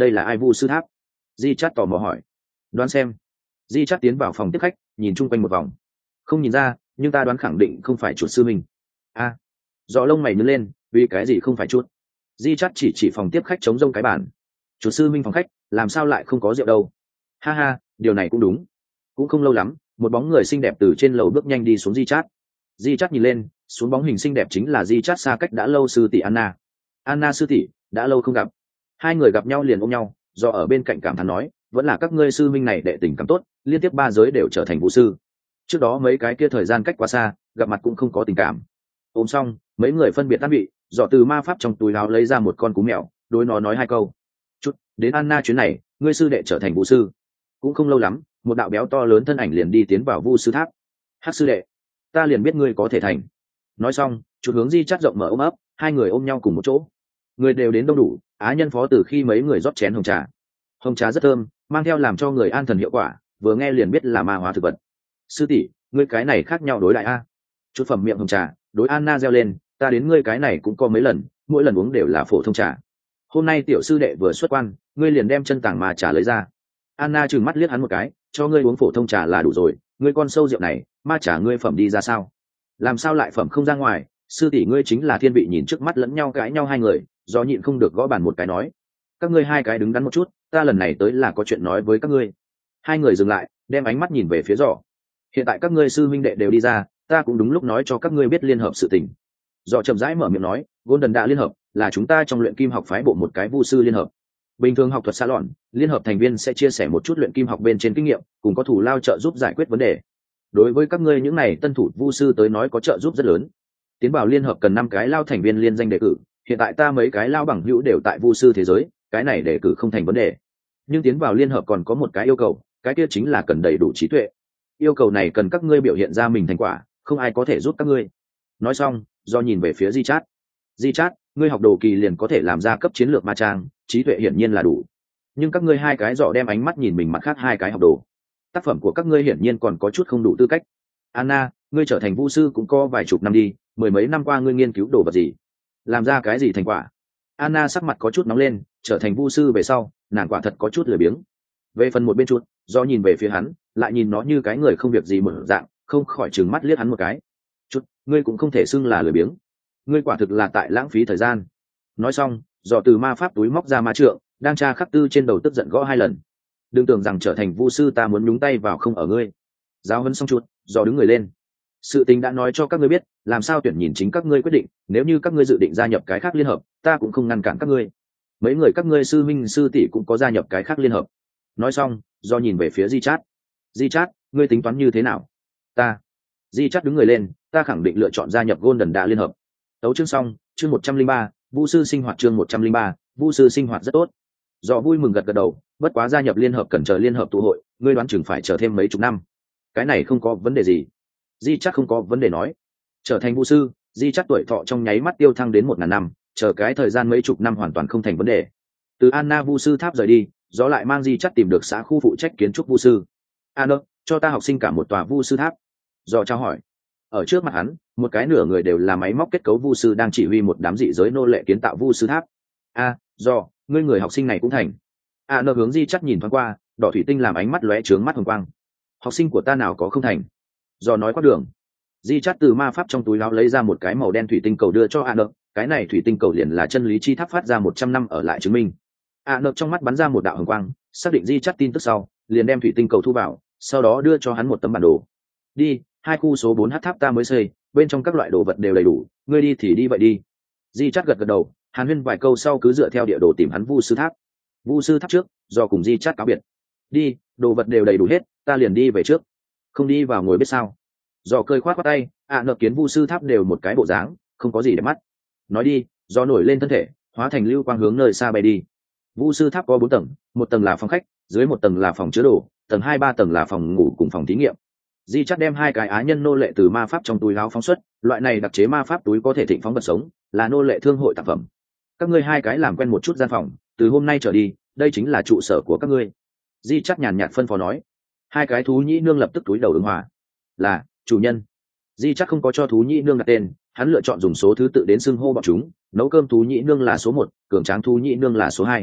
đây là ai vu sư tháp? Di chát tò mò hỏi. Đoán xem. Di chát tiến vào phòng tiếp khách, nhìn chung quanh một vòng. Không nhìn ra, nhưng ta đoán khẳng định không phải chuột sư minh. A, à, dọ lông mày nhớ lên, vì cái gì không phải chuột? Di chát chỉ chỉ phòng tiếp khách chống rông cái bàn. Chuột sư minh phòng khách, làm sao lại không có rượu đâu? Ha ha, điều này cũng đúng. Cũng không lâu lắm, một bóng người xinh đẹp từ trên lầu bước nhanh đi xuống Di chát. Di chát nhìn lên, xuống bóng hình xinh đẹp chính là Di chát xa cách đã lâu sư tỷ Anna. Anna sư tỷ, đã lâu không gặp. Hai người gặp nhau liền ôm nhau, do ở bên cạnh cảm thán nói, vẫn là các ngươi sư minh này đệ tình cảm tốt, liên tiếp ba giới đều trở thành vũ sư. Trước đó mấy cái kia thời gian cách quá xa, gặp mặt cũng không có tình cảm. Ôm xong, mấy người phân biệt tan vị, dọ từ ma pháp trong túi áo lấy ra một con cú mèo, đối nó nói hai câu. Chút, đến Anna chuyến này, ngươi sư đệ trở thành vũ sư. Cũng không lâu lắm, một đạo béo to lớn thân ảnh liền đi tiến vào vu sư tháp. Hát sư đệ, ta liền biết ngươi có thể thành. Nói xong, chút hướng Di chát rộng mở ôm ấp, hai người ôm nhau cùng một chỗ. Người đều đến đông đủ, á nhân phó từ khi mấy người rót chén hồng trà. Hồng trà rất thơm, mang theo làm cho người an thần hiệu quả, vừa nghe liền biết là ma hóa thực vật. Sư tỷ, ngươi cái này khác nhau đối lại a. Chút phẩm miệng hồng trà, đối Anna reo lên, ta đến ngươi cái này cũng có mấy lần, mỗi lần uống đều là phổ thông trà. Hôm nay tiểu sư đệ vừa xuất quan, ngươi liền đem chân tàng mà trà lấy ra. Anna trừng mắt liếc hắn một cái, cho ngươi uống phổ thông trà là đủ rồi, ngươi con sâu rượu này, ma trà ngươi phẩm đi ra sao? Làm sao lại phẩm không ra ngoài? Sư tỷ ngươi chính là thiên vị, nhìn trước mắt lẫn nhau cãi nhau hai người, do nhịn không được gõ bàn một cái nói, các ngươi hai cái đứng đắn một chút, ta lần này tới là có chuyện nói với các ngươi. Hai người dừng lại, đem ánh mắt nhìn về phía Dọ. Hiện tại các ngươi sư minh đệ đều đi ra, ta cũng đúng lúc nói cho các ngươi biết liên hợp sự tình. Dọ chậm rãi mở miệng nói, Golden Đạ liên hợp là chúng ta trong luyện kim học phái bộ một cái vu sư liên hợp. Bình thường học thuật xa lọn, liên hợp thành viên sẽ chia sẻ một chút luyện kim học bên trên kinh nghiệm, cùng có thủ lao trợ giúp giải quyết vấn đề. Đối với các ngươi những này tân thủ vu sư tới nói có trợ giúp rất lớn. Tiến vào liên hợp cần năm cái lao thành viên liên danh đề cử, hiện tại ta mấy cái lao bằng hữu đều tại vu sư thế giới, cái này đề cử không thành vấn đề. Nhưng tiến vào liên hợp còn có một cái yêu cầu, cái kia chính là cần đầy đủ trí tuệ. Yêu cầu này cần các ngươi biểu hiện ra mình thành quả, không ai có thể giúp các ngươi. Nói xong, do nhìn về phía Di chát. Di chát, ngươi học đồ kỳ liền có thể làm ra cấp chiến lược ma trang, trí tuệ hiển nhiên là đủ. Nhưng các ngươi hai cái dọ đem ánh mắt nhìn mình mặt khác hai cái học đồ. Tác phẩm của các ngươi hiển nhiên còn có chút không đủ tư cách. Anna, ngươi trở thành vu sư cũng có vài chục năm đi, mười mấy năm qua ngươi nghiên cứu đồ vật gì, làm ra cái gì thành quả? Anna sắc mặt có chút nóng lên, trở thành vu sư về sau, nàng quả thật có chút lười biếng. Về phần một bên chút, do nhìn về phía hắn, lại nhìn nó như cái người không việc gì mở dạng, không khỏi trừng mắt liếc hắn một cái. Chút, ngươi cũng không thể xưng là lười biếng, ngươi quả thực là tại lãng phí thời gian. Nói xong, dò từ ma pháp túi móc ra ma trượng, đang tra khắc tư trên đầu tức giận gõ hai lần. Đừng tưởng rằng trở thành vu sư ta muốn nhúng tay vào không ở ngươi. Giáo huấn xong chút, dò đứng người lên. Sự tình đã nói cho các ngươi biết, làm sao tuyển nhìn chính các ngươi quyết định, nếu như các ngươi dự định gia nhập cái khác liên hợp, ta cũng không ngăn cản các ngươi. Mấy người các ngươi sư minh sư tỷ cũng có gia nhập cái khác liên hợp. Nói xong, do nhìn về phía Di chát. Di chát, ngươi tính toán như thế nào? Ta. Di chát đứng người lên, ta khẳng định lựa chọn gia nhập Golden Đạ liên hợp. Tấu chương xong, chương một trăm linh ba, vu sư sinh hoạt chương một trăm linh ba, vu sư sinh hoạt rất tốt. Do vui mừng gật gật đầu, bất quá gia nhập liên hợp cần chờ liên hợp tụ hội, ngươi đoán chừng phải chờ thêm mấy chục năm. Cái này không có vấn đề gì. Di chắc không có vấn đề nói. Trở thành vu sư, Di chắc tuổi thọ trong nháy mắt tiêu thăng đến một ngàn năm, chờ cái thời gian mấy chục năm hoàn toàn không thành vấn đề. Từ Anna vu sư tháp rời đi, gió lại mang Di chắc tìm được xã khu phụ trách kiến trúc vu sư. Anna, cho ta học sinh cả một tòa vu sư tháp. Do trao hỏi. Ở trước mặt hắn, một cái nửa người đều là máy móc kết cấu vu sư đang chỉ huy một đám dị giới nô lệ kiến tạo vu sư tháp. A, do, ngươi người học sinh này cũng thành. Anna hướng Di chắc nhìn thoáng qua, đỏ thủy tinh làm ánh mắt lóe trướng mắt hồng quang. Học sinh của ta nào có không thành? Do nói quát đường. Di chát từ ma pháp trong túi áo lấy ra một cái màu đen thủy tinh cầu đưa cho A Nợ, cái này thủy tinh cầu liền là chân lý chi tháp phát ra một trăm năm ở lại chứng minh. A Nợ trong mắt bắn ra một đạo hồng quang, xác định Di chát tin tức sau, liền đem thủy tinh cầu thu vào, sau đó đưa cho hắn một tấm bản đồ. Đi, hai khu số bốn h tháp ta mới xây, bên trong các loại đồ vật đều đầy đủ, ngươi đi thì đi vậy đi. Di chát gật gật đầu, hàn huyên vài câu sau cứ dựa theo địa đồ tìm hắn vu sư tháp. Vu sư tháp trước, do cùng Di chát cáo biệt. Đi, đồ vật đều đầy đủ hết, ta liền đi về trước. Không đi vào ngồi biết sao? Do cơi khoát qua tay, ạ à, nợ kiến vu sư tháp đều một cái bộ dáng, không có gì để mắt. Nói đi, do nổi lên thân thể, hóa thành lưu quang hướng nơi xa bay đi. Vu sư tháp có bốn tầng, một tầng là phòng khách, dưới một tầng là phòng chứa đồ, tầng hai ba tầng là phòng ngủ cùng phòng thí nghiệm. Di chắc đem hai cái á nhân nô lệ từ ma pháp trong túi áo phóng xuất, loại này đặc chế ma pháp túi có thể thịnh phóng vật sống, là nô lệ thương hội tạp phẩm. Các ngươi hai cái làm quen một chút gian phòng, từ hôm nay trở đi, đây chính là trụ sở của các ngươi. Di chắc nhàn nhạt phân phó nói. Hai cái thú nhĩ nương lập tức túi đầu ứng hòa. Là chủ nhân. Di chắc không có cho thú nhĩ nương đặt tên, hắn lựa chọn dùng số thứ tự đến xưng hô bọn chúng. Nấu cơm thú nhĩ nương là số một, cường tráng thú nhĩ nương là số hai.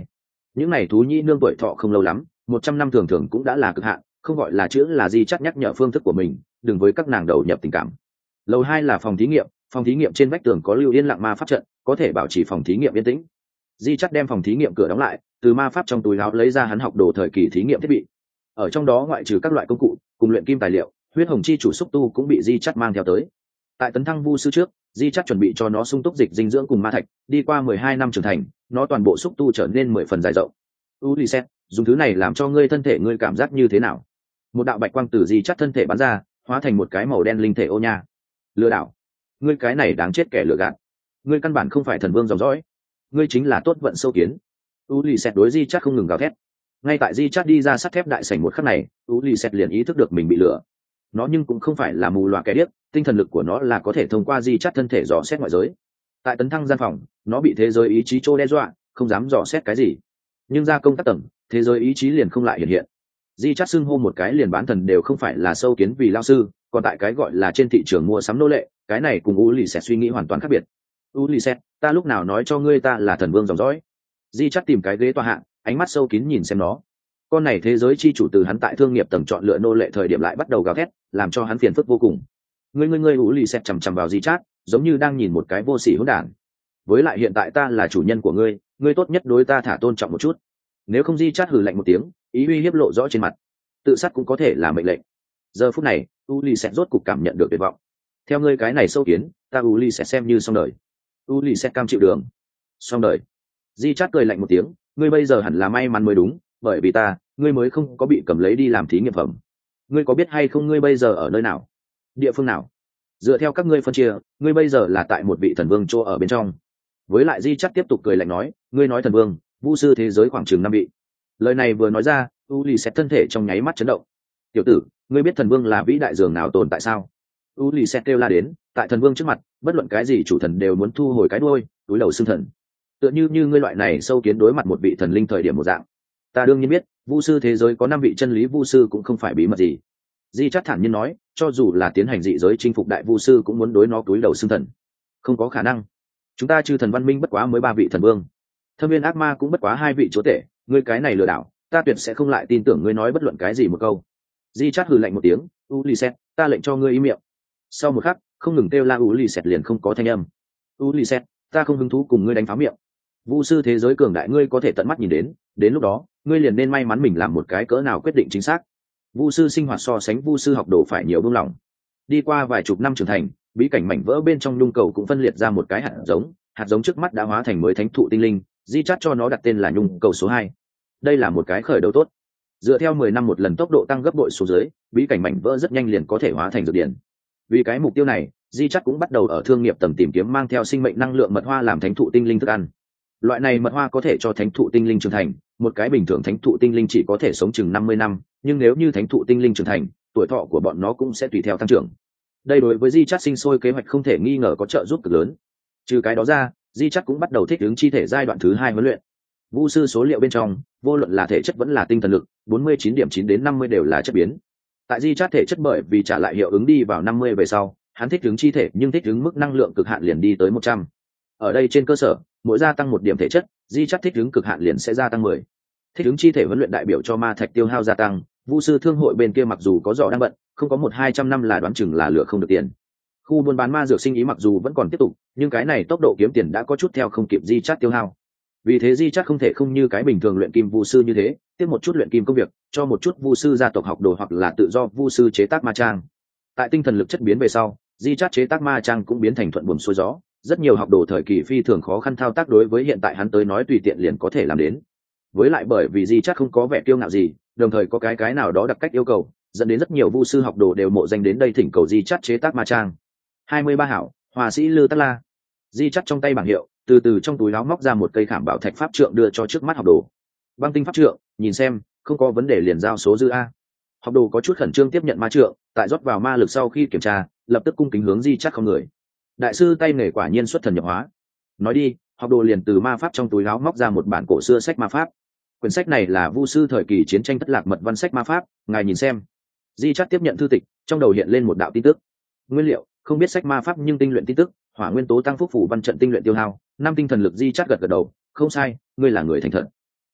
những này thú nhĩ nương tuổi thọ không lâu lắm, một trăm năm thường thường cũng đã là cực hạn, không gọi là chữ là di chắt nhắc nhở phương thức của mình, đừng với các nàng đầu nhập tình cảm. Lầu hai là phòng thí nghiệm, phòng thí nghiệm trên vách tường có lưu yên lặng ma pháp trận, có thể bảo trì phòng thí nghiệm yên tĩnh. Di chắt đem phòng thí nghiệm cửa đóng lại, từ ma pháp trong túi áo lấy ra hắn học đồ thời kỳ thí nghiệm thiết bị. Ở trong đó ngoại trừ các loại công cụ cùng luyện kim tài liệu, huyết hồng chi chủ xúc tu cũng bị di chắt mang theo tới. Tại tấn thăng vu sư trước, di chắt chuẩn bị cho nó sung túc dịch dinh dưỡng cùng ma thạch, đi qua mười hai năm trưởng thành, nó toàn bộ xúc tu trở nên mười phần dài rộng. Ulysses, dùng thứ này làm cho ngươi thân thể ngươi cảm giác như thế nào? Một đạo bạch quang từ di chắt thân thể bắn ra, hóa thành một cái màu đen linh thể ô nha. Lừa đảo, ngươi cái này đáng chết kẻ lừa gạt, ngươi căn bản không phải thần vương dòng dõi, ngươi chính là tốt vận sâu kiến. Ulysses đối di chắt không ngừng gào thét. Ngay tại di chắt đi ra sắt thép đại sảnh một khắc này, Ulysses liền ý thức được mình bị lừa. Nó nhưng cũng không phải là mù loà kẻ điếc, tinh thần lực của nó là có thể thông qua di chắt thân thể dò xét ngoại giới. Tại tấn thăng gian phòng, nó bị thế giới ý chí trô đe dọa, không dám dò xét cái gì. Nhưng ra công tác tầng, thế giới ý chí liền không lại hiện hiện. Di chắt xưng hô một cái liền bán thần đều không phải là sâu kiến vì lao sư, còn tại cái gọi là trên thị trường mua sắm nô lệ, cái này cùng Ulysses suy nghĩ hoàn toàn khác biệt. Ulysses, ta lúc nào nói cho ngươi ta là thần vương dòng dõi? Di chắt tìm cái ghế tọa hạng, ánh mắt sâu kín nhìn xem nó. Con này thế giới chi chủ từ hắn tại thương nghiệp tầng chọn lựa nô lệ thời điểm lại bắt đầu gào thét, làm cho hắn phiền phức vô cùng. Ngươi ngươi ngươi Ulysses chằm chằm vào Di chắt, giống như đang nhìn một cái vô sỉ hỗn đản. Với lại hiện tại ta là chủ nhân của ngươi, ngươi tốt nhất đối ta thả tôn trọng một chút. Nếu không Di chắt hừ lạnh một tiếng, ý uy hiếp lộ rõ trên mặt. Tự sát cũng có thể là mệnh lệnh. Giờ phút này, Ulysses rốt cục cảm nhận được tuyệt vọng. Theo ngươi cái này sâu kiến, ta Ulysses xem như xong đời. Ulysses cam chịu đường. Xong đời. Di chát cười lạnh một tiếng, ngươi bây giờ hẳn là may mắn mới đúng, bởi vì ta, ngươi mới không có bị cầm lấy đi làm thí nghiệm phẩm. Ngươi có biết hay không ngươi bây giờ ở nơi nào? Địa phương nào? Dựa theo các ngươi phân chia, ngươi bây giờ là tại một vị thần vương chỗ ở bên trong. Với lại Di chát tiếp tục cười lạnh nói, ngươi nói thần vương, vu sư thế giới khoảng chừng năm vị. Lời này vừa nói ra, Ulysses thân thể trong nháy mắt chấn động. Tiểu tử, ngươi biết thần vương là vĩ đại dường nào tồn tại sao? Ulysses kêu la đến, tại thần vương trước mặt, bất luận cái gì chủ thần đều muốn thu hồi cái đuôi, túi đầu xưng thần. Tựa như như ngươi loại này sâu kiến đối mặt một vị thần linh thời điểm một dạng. Ta đương nhiên biết, vu sư thế giới có năm vị chân lý vu sư cũng không phải bí mật gì. Di chát thản nhiên nói, cho dù là tiến hành dị giới chinh phục đại vu sư cũng muốn đối nó túi đầu xưng thần. Không có khả năng. Chúng ta chư thần văn minh bất quá mới ba vị thần vương, thâm viên ác ma cũng bất quá hai vị chúa tể, ngươi cái này lừa đảo, ta tuyệt sẽ không lại tin tưởng ngươi nói bất luận cái gì một câu. Di chát hừ lạnh một tiếng, Ulysses, ta lệnh cho ngươi im miệng. Sau một khắc, không ngừng kêu la Ulysses liền không có thanh âm. Ulysses, ta không hứng thú cùng ngươi đánh phá miệng. Vu sư thế giới cường đại ngươi có thể tận mắt nhìn đến, đến lúc đó, ngươi liền nên may mắn mình làm một cái cỡ nào quyết định chính xác. Vu sư sinh hoạt so sánh vu sư học đồ phải nhiều buông lỏng. Đi qua vài chục năm trưởng thành, bí cảnh mảnh vỡ bên trong nhung cầu cũng phân liệt ra một cái hạt giống, hạt giống trước mắt đã hóa thành mới thánh thụ tinh linh, Di chát cho nó đặt tên là nhung cầu số hai. Đây là một cái khởi đầu tốt. Dựa theo mười năm một lần tốc độ tăng gấp bội xuống dưới, bí cảnh mảnh vỡ rất nhanh liền có thể hóa thành dược điển. Vì cái mục tiêu này, Di chát cũng bắt đầu ở thương nghiệp tầm tìm kiếm mang theo sinh mệnh năng lượng mật hoa làm thánh thụ tinh linh thức ăn. Loại này mật hoa có thể cho thánh thụ tinh linh trưởng thành, một cái bình thường thánh thụ tinh linh chỉ có thể sống chừng năm mươi năm, nhưng nếu như thánh thụ tinh linh trưởng thành, tuổi thọ của bọn nó cũng sẽ tùy theo tăng trưởng. Đây đối với Di chát sinh sôi kế hoạch không thể nghi ngờ có trợ giúp cực lớn. Trừ cái đó ra, Di chát cũng bắt đầu thích ứng chi thể giai đoạn thứ hai huấn luyện. Vu sư số liệu bên trong, vô luận là thể chất vẫn là tinh thần lực, bốn mươi chín điểm chín đến năm mươi đều là chất biến. Tại Di chát thể chất bởi vì trả lại hiệu ứng đi vào năm mươi về sau, hắn thích ứng chi thể nhưng thích ứng mức năng lượng cực hạn liền đi tới một trăm. Ở đây trên cơ sở, mỗi gia tăng một điểm thể chất, Di chát thích ứng cực hạn liền sẽ gia tăng mười. Thích ứng chi thể huấn luyện đại biểu cho ma thạch tiêu hao gia tăng, Vu sư thương hội bên kia mặc dù có giỏ đang bận, không có một hai trăm năm là đoán chừng là lựa không được tiền. Khu buôn bán ma dược sinh ý mặc dù vẫn còn tiếp tục, nhưng cái này tốc độ kiếm tiền đã có chút theo không kịp Di chát tiêu hao. Vì thế Di chát không thể không như cái bình thường luyện kim vu sư như thế, tiếp một chút luyện kim công việc, cho một chút vu sư gia tộc học đồ hoặc là tự do vu sư chế tác ma trang. Tại tinh thần lực chất biến về sau, Di chát chế tác ma trang cũng biến thành thuận buồm xuôi gió, rất nhiều học đồ thời kỳ phi thường khó khăn thao tác đối với hiện tại hắn tới nói tùy tiện liền có thể làm đến. Với lại bởi vì Di chát không có vẻ kiêu ngạo gì, đồng thời có cái cái nào đó đặc cách yêu cầu, dẫn đến rất nhiều vu sư học đồ đều mộ danh đến đây thỉnh cầu Di chát chế tác ma trang. hai mươi ba hảo, hòa sĩ Lư Tát La. Di chát trong tay bảng hiệu, từ từ trong túi áo móc ra một cây khảm bảo thạch pháp trượng đưa cho trước mắt học đồ. Băng tinh pháp trượng, nhìn xem, không có vấn đề liền giao số dư a. Học đồ có chút khẩn trương tiếp nhận ma trượng, tại rót vào ma lực sau khi kiểm tra, lập tức cung kính hướng Di chát không người. Đại sư tay nghề quả nhiên xuất thần nhập hóa. Nói đi, học đồ liền từ ma pháp trong túi áo móc ra một bản cổ xưa sách ma pháp. Quyển sách này là vu sư thời kỳ chiến tranh thất lạc mật văn sách ma pháp, ngài nhìn xem. Di chát tiếp nhận thư tịch, trong đầu hiện lên một đạo tin tức. Nguyên liệu, không biết sách ma pháp nhưng tinh luyện tin tức, hỏa nguyên tố tăng phúc phủ văn trận tinh luyện tiêu hao, năm tinh thần lực. Di chát gật gật đầu, không sai, ngươi là người thành thật.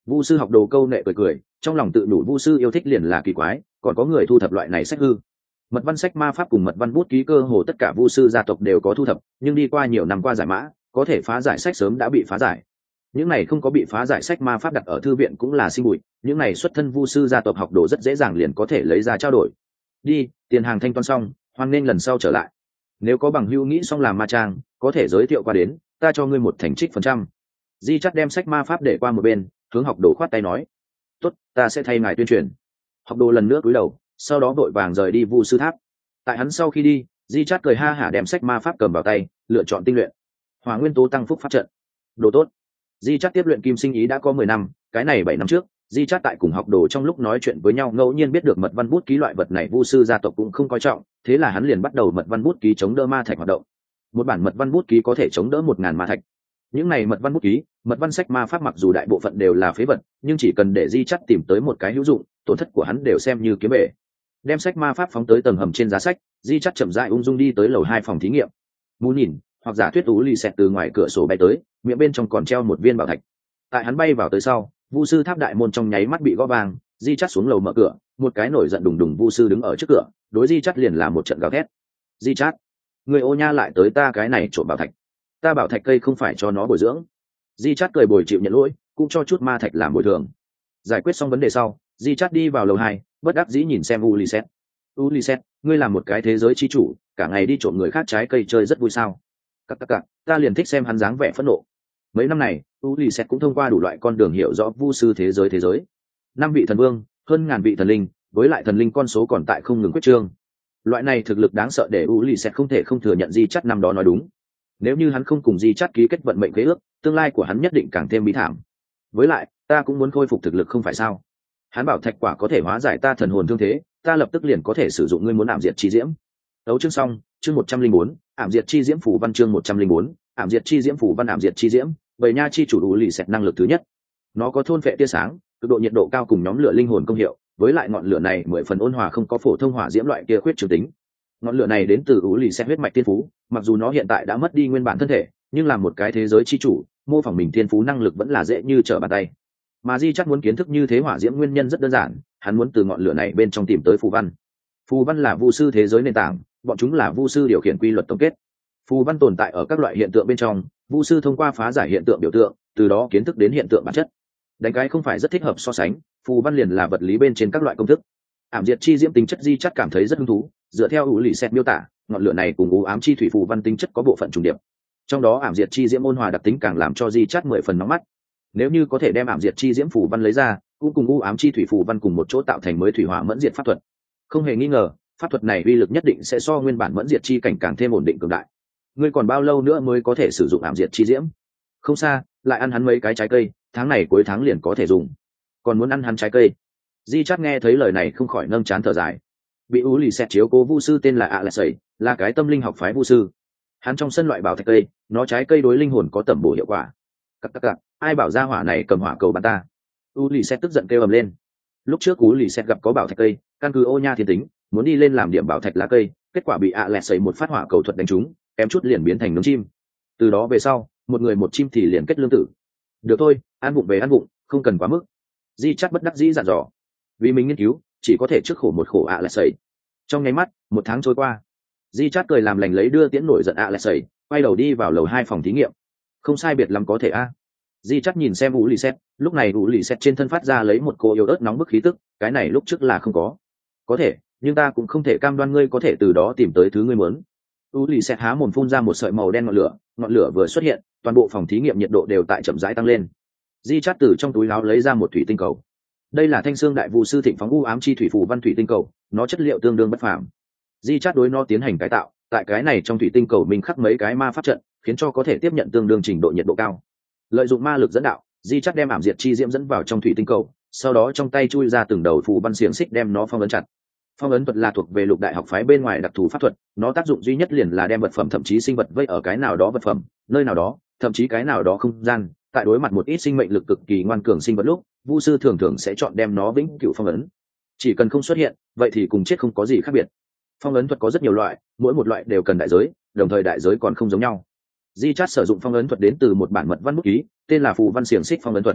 Vu sư học đồ câu nệ cười cười, trong lòng tự đủ vu sư yêu thích liền là kỳ quái, còn có người thu thập loại này sách hư. Mật văn sách ma pháp cùng mật văn bút ký cơ hồ tất cả vu sư gia tộc đều có thu thập, nhưng đi qua nhiều năm qua giải mã, có thể phá giải sách sớm đã bị phá giải. Những này không có bị phá giải sách ma pháp đặt ở thư viện cũng là sinh bụi, những này xuất thân vu sư gia tộc học đồ rất dễ dàng liền có thể lấy ra trao đổi. Đi, tiền hàng thanh toán xong, hoan nên lần sau trở lại. Nếu có bằng hữu nghĩ xong làm ma trang, có thể giới thiệu qua đến, ta cho ngươi một thành trích phần trăm. Di Chát đem sách ma pháp để qua một bên, hướng học đồ khoát tay nói: "Tốt, ta sẽ thay ngài tuyên truyền." Học đồ lần nữa cúi đầu, sau đó vội vàng rời đi vu sư tháp. Tại hắn sau khi đi, Di Chát cười ha hả đem sách ma pháp cầm vào tay, lựa chọn tinh luyện hỏa nguyên tố tăng phúc pháp trận. Đồ tốt. Di Chát tiếp luyện kim sinh ý đã có mười năm, cái này bảy năm trước, Di Chát tại cùng học đồ trong lúc nói chuyện với nhau ngẫu nhiên biết được mật văn bút ký loại vật này vu sư gia tộc cũng không coi trọng, thế là hắn liền bắt đầu mật văn bút ký chống đỡ ma thạch hoạt động. Một bản mật văn bút ký có thể chống đỡ một ngàn ma thạch. Những này mật văn bút ký, mật văn sách ma pháp mặc dù đại bộ phận đều là phế vật, nhưng chỉ cần để Di Chát tìm tới một cái hữu dụng, tổn thất của hắn đều xem như kiếm bể. Đem sách ma pháp phóng tới tầng hầm trên giá sách, Di Chát chậm rãi ung dung đi tới lầu hai phòng thí nghiệm. Muốn nhìn, hoặc giả thuyết Ú Lì Xẹt từ ngoài cửa sổ bay tới, miệng bên trong còn treo một viên bảo thạch. Tại hắn bay vào tới sau, vu sư tháp đại môn trong nháy mắt bị gõ vang. Di Chát xuống lầu mở cửa, một cái nổi giận đùng đùng vu sư đứng ở trước cửa, đối Di Chát liền là một trận gào thét. Di Chát, người ô nha lại tới ta cái này trộm bảo thạch, ta bảo thạch cây không phải cho nó bồi dưỡng. Di Chát cười bồi chịu nhận lỗi, cũng cho chút ma thạch làm bồi thường. Giải quyết xong vấn đề sau, Di Chát đi vào lầu hai, bất đắc dĩ nhìn xem Ulysses. Ulysses, ngươi là một cái thế giới chi chủ, cả ngày đi trộm người khác trái cây chơi rất vui sao? Các các các, ta liền thích xem hắn dáng vẻ phẫn nộ. Mấy năm này, Ulysses cũng thông qua đủ loại con đường hiểu rõ vu sư thế giới thế giới. Năm vị thần vương, hơn ngàn vị thần linh, với lại thần linh con số còn tại không ngừng quyết trương. Loại này thực lực đáng sợ để Ulysses không thể không thừa nhận Di Chát năm đó nói đúng. Nếu như hắn không cùng Di Chát ký kết vận mệnh khế ước, tương lai của hắn nhất định càng thêm bí thảm. Với lại, ta cũng muốn khôi phục thực lực không phải sao? Hắn bảo thạch quả có thể hóa giải ta thần hồn thương thế, ta lập tức liền có thể sử dụng ngươi muốn ảm diệt chi diễm. Đấu chương xong, chương một trăm linh bốn, ảm diệt chi diễm phủ văn chương một trăm linh bốn, ảm diệt chi diễm phủ văn ảm diệt chi diễm, bầy nha chi chủ đủ lì xẹt năng lực thứ nhất. Nó có thôn phệ tia sáng, cực độ nhiệt độ cao cùng nhóm lửa linh hồn công hiệu, với lại ngọn lửa này mười phần ôn hòa không có phổ thông hỏa diễm loại kia khuyết trường tính. Ngọn lửa này đến từ đủ lì xẹt huyết mạch tiên phú, mặc dù nó hiện tại đã mất đi nguyên bản thân thể, nhưng làm một cái thế giới chi chủ, mô phỏng mình thiên phú năng lực vẫn là dễ như trở bàn tay. Mà Di chắc muốn kiến thức như thế hỏa diễm nguyên nhân rất đơn giản, hắn muốn từ ngọn lửa này bên trong tìm tới phù văn. Phù văn là vu sư thế giới nền tảng, bọn chúng là vu sư điều khiển quy luật tổng kết. Phù văn tồn tại ở các loại hiện tượng bên trong, vu sư thông qua phá giải hiện tượng biểu tượng, từ đó kiến thức đến hiện tượng bản chất. Đánh cái không phải rất thích hợp so sánh, phù văn liền là vật lý bên trên các loại công thức. Ảm diệt chi diễm tính chất Di chắc cảm thấy rất hứng thú, dựa theo ủ lì xét miêu tả, ngọn lửa này cùng u ám chi thủy phù văn tính chất có bộ phận trùng điệp. Trong đó ảm diệt chi diễm ôn hòa đặc tính càng làm cho Di chắc mười phần nóng mắt. Nếu như có thể đem ảm diệt chi diễm phù văn lấy ra, cũng cùng u ám chi thủy phù văn cùng một chỗ tạo thành mới thủy hỏa mẫn diệt pháp thuật. Không hề nghi ngờ, pháp thuật này uy lực nhất định sẽ so nguyên bản mẫn diệt chi cảnh càng thêm ổn định cường đại. Ngươi còn bao lâu nữa mới có thể sử dụng ảm diệt chi diễm? Không xa, lại ăn hắn mấy cái trái cây, tháng này cuối tháng liền có thể dùng. Còn muốn ăn hắn trái cây? Di chắc nghe thấy lời này không khỏi nâng chán thở dài. Bị ú lì xẹt chiếu cố vu sư tên là Alexei, là cái tâm linh học phái vu sư. Hắn trong sân loại bảo thạch cây, nó trái cây đối linh hồn có tẩm bổ hiệu quả. Cặc cặc cặc, ai bảo ra hỏa này cầm hỏa cầu bắn ta? U lì xẹt tức giận kêu ầm lên. Lúc trước ú lì xẹt gặp có bảo thạch cây, căn cứ ô nha thiên tính, muốn đi lên làm điểm bảo thạch lá cây, kết quả bị Alexei một phát hỏa cầu thuật đánh trúng, kém chút liền biến thành nướng chim. Từ đó về sau, một người một chim thì liền kết lương tử. Được thôi, ăn bụng về ăn bụng, không cần quá mức. Di chắc bất đắc dĩ dặn dò. Vì mình nghiên cứu, chỉ có thể trước khổ một khổ Alexei. Trong nháy mắt, một tháng trôi qua, Di chát cười làm lành lấy đưa tiễn nổi giận Alexei, quay đầu đi vào lầu hai phòng thí nghiệm. Không sai biệt lắm có thể a. Di chát nhìn xem u lì xét, lúc này u lì xét trên thân phát ra lấy một cô yếu ớt nóng bức khí tức, cái này lúc trước là không có. Có thể, nhưng ta cũng không thể cam đoan ngươi có thể từ đó tìm tới thứ ngươi muốn. U lì xét há mồm phun ra một sợi màu đen ngọn lửa, ngọn lửa vừa xuất hiện, toàn bộ phòng thí nghiệm nhiệt độ đều tại chậm rãi tăng lên. Di chát từ trong túi áo lấy ra một thủy tinh cầu. Đây là Thanh Xương Đại Vu sư Thịnh Phóng U Ám Chi Thủy Phù Văn thủy tinh cầu, nó chất liệu tương đương bất phàm. Di chát đối nó tiến hành cải tạo, tại cái này trong thủy tinh cầu mình khắc mấy cái ma pháp trận, khiến cho có thể tiếp nhận tương đương trình độ nhiệt độ cao. Lợi dụng ma lực dẫn đạo, Di chát đem ảm diệt chi diễm dẫn vào trong thủy tinh cầu, sau đó trong tay chui ra từng đầu phù văn xiềng xích đem nó phong ấn chặt. Phong ấn thuật là thuộc về Lục Đại học phái bên ngoài đặc thù pháp thuật, nó tác dụng duy nhất liền là đem vật phẩm thậm chí sinh vật vây ở cái nào đó vật phẩm, nơi nào đó, thậm chí cái nào đó không gian, tại đối mặt một ít sinh mệnh lực cực kỳ ngoan cường sinh vật lúc, vu sư thường thường sẽ chọn đem nó vĩnh cửu phong ấn. Chỉ cần không xuất hiện, vậy thì cùng chết không có gì khác biệt. Phong ấn thuật có rất nhiều loại, mỗi một loại đều cần đại giới, đồng thời đại giới còn không giống nhau. Di chát sử dụng phong ấn thuật đến từ một bản mật văn bút ký, tên là phù văn xiềng xích phong ấn thuật.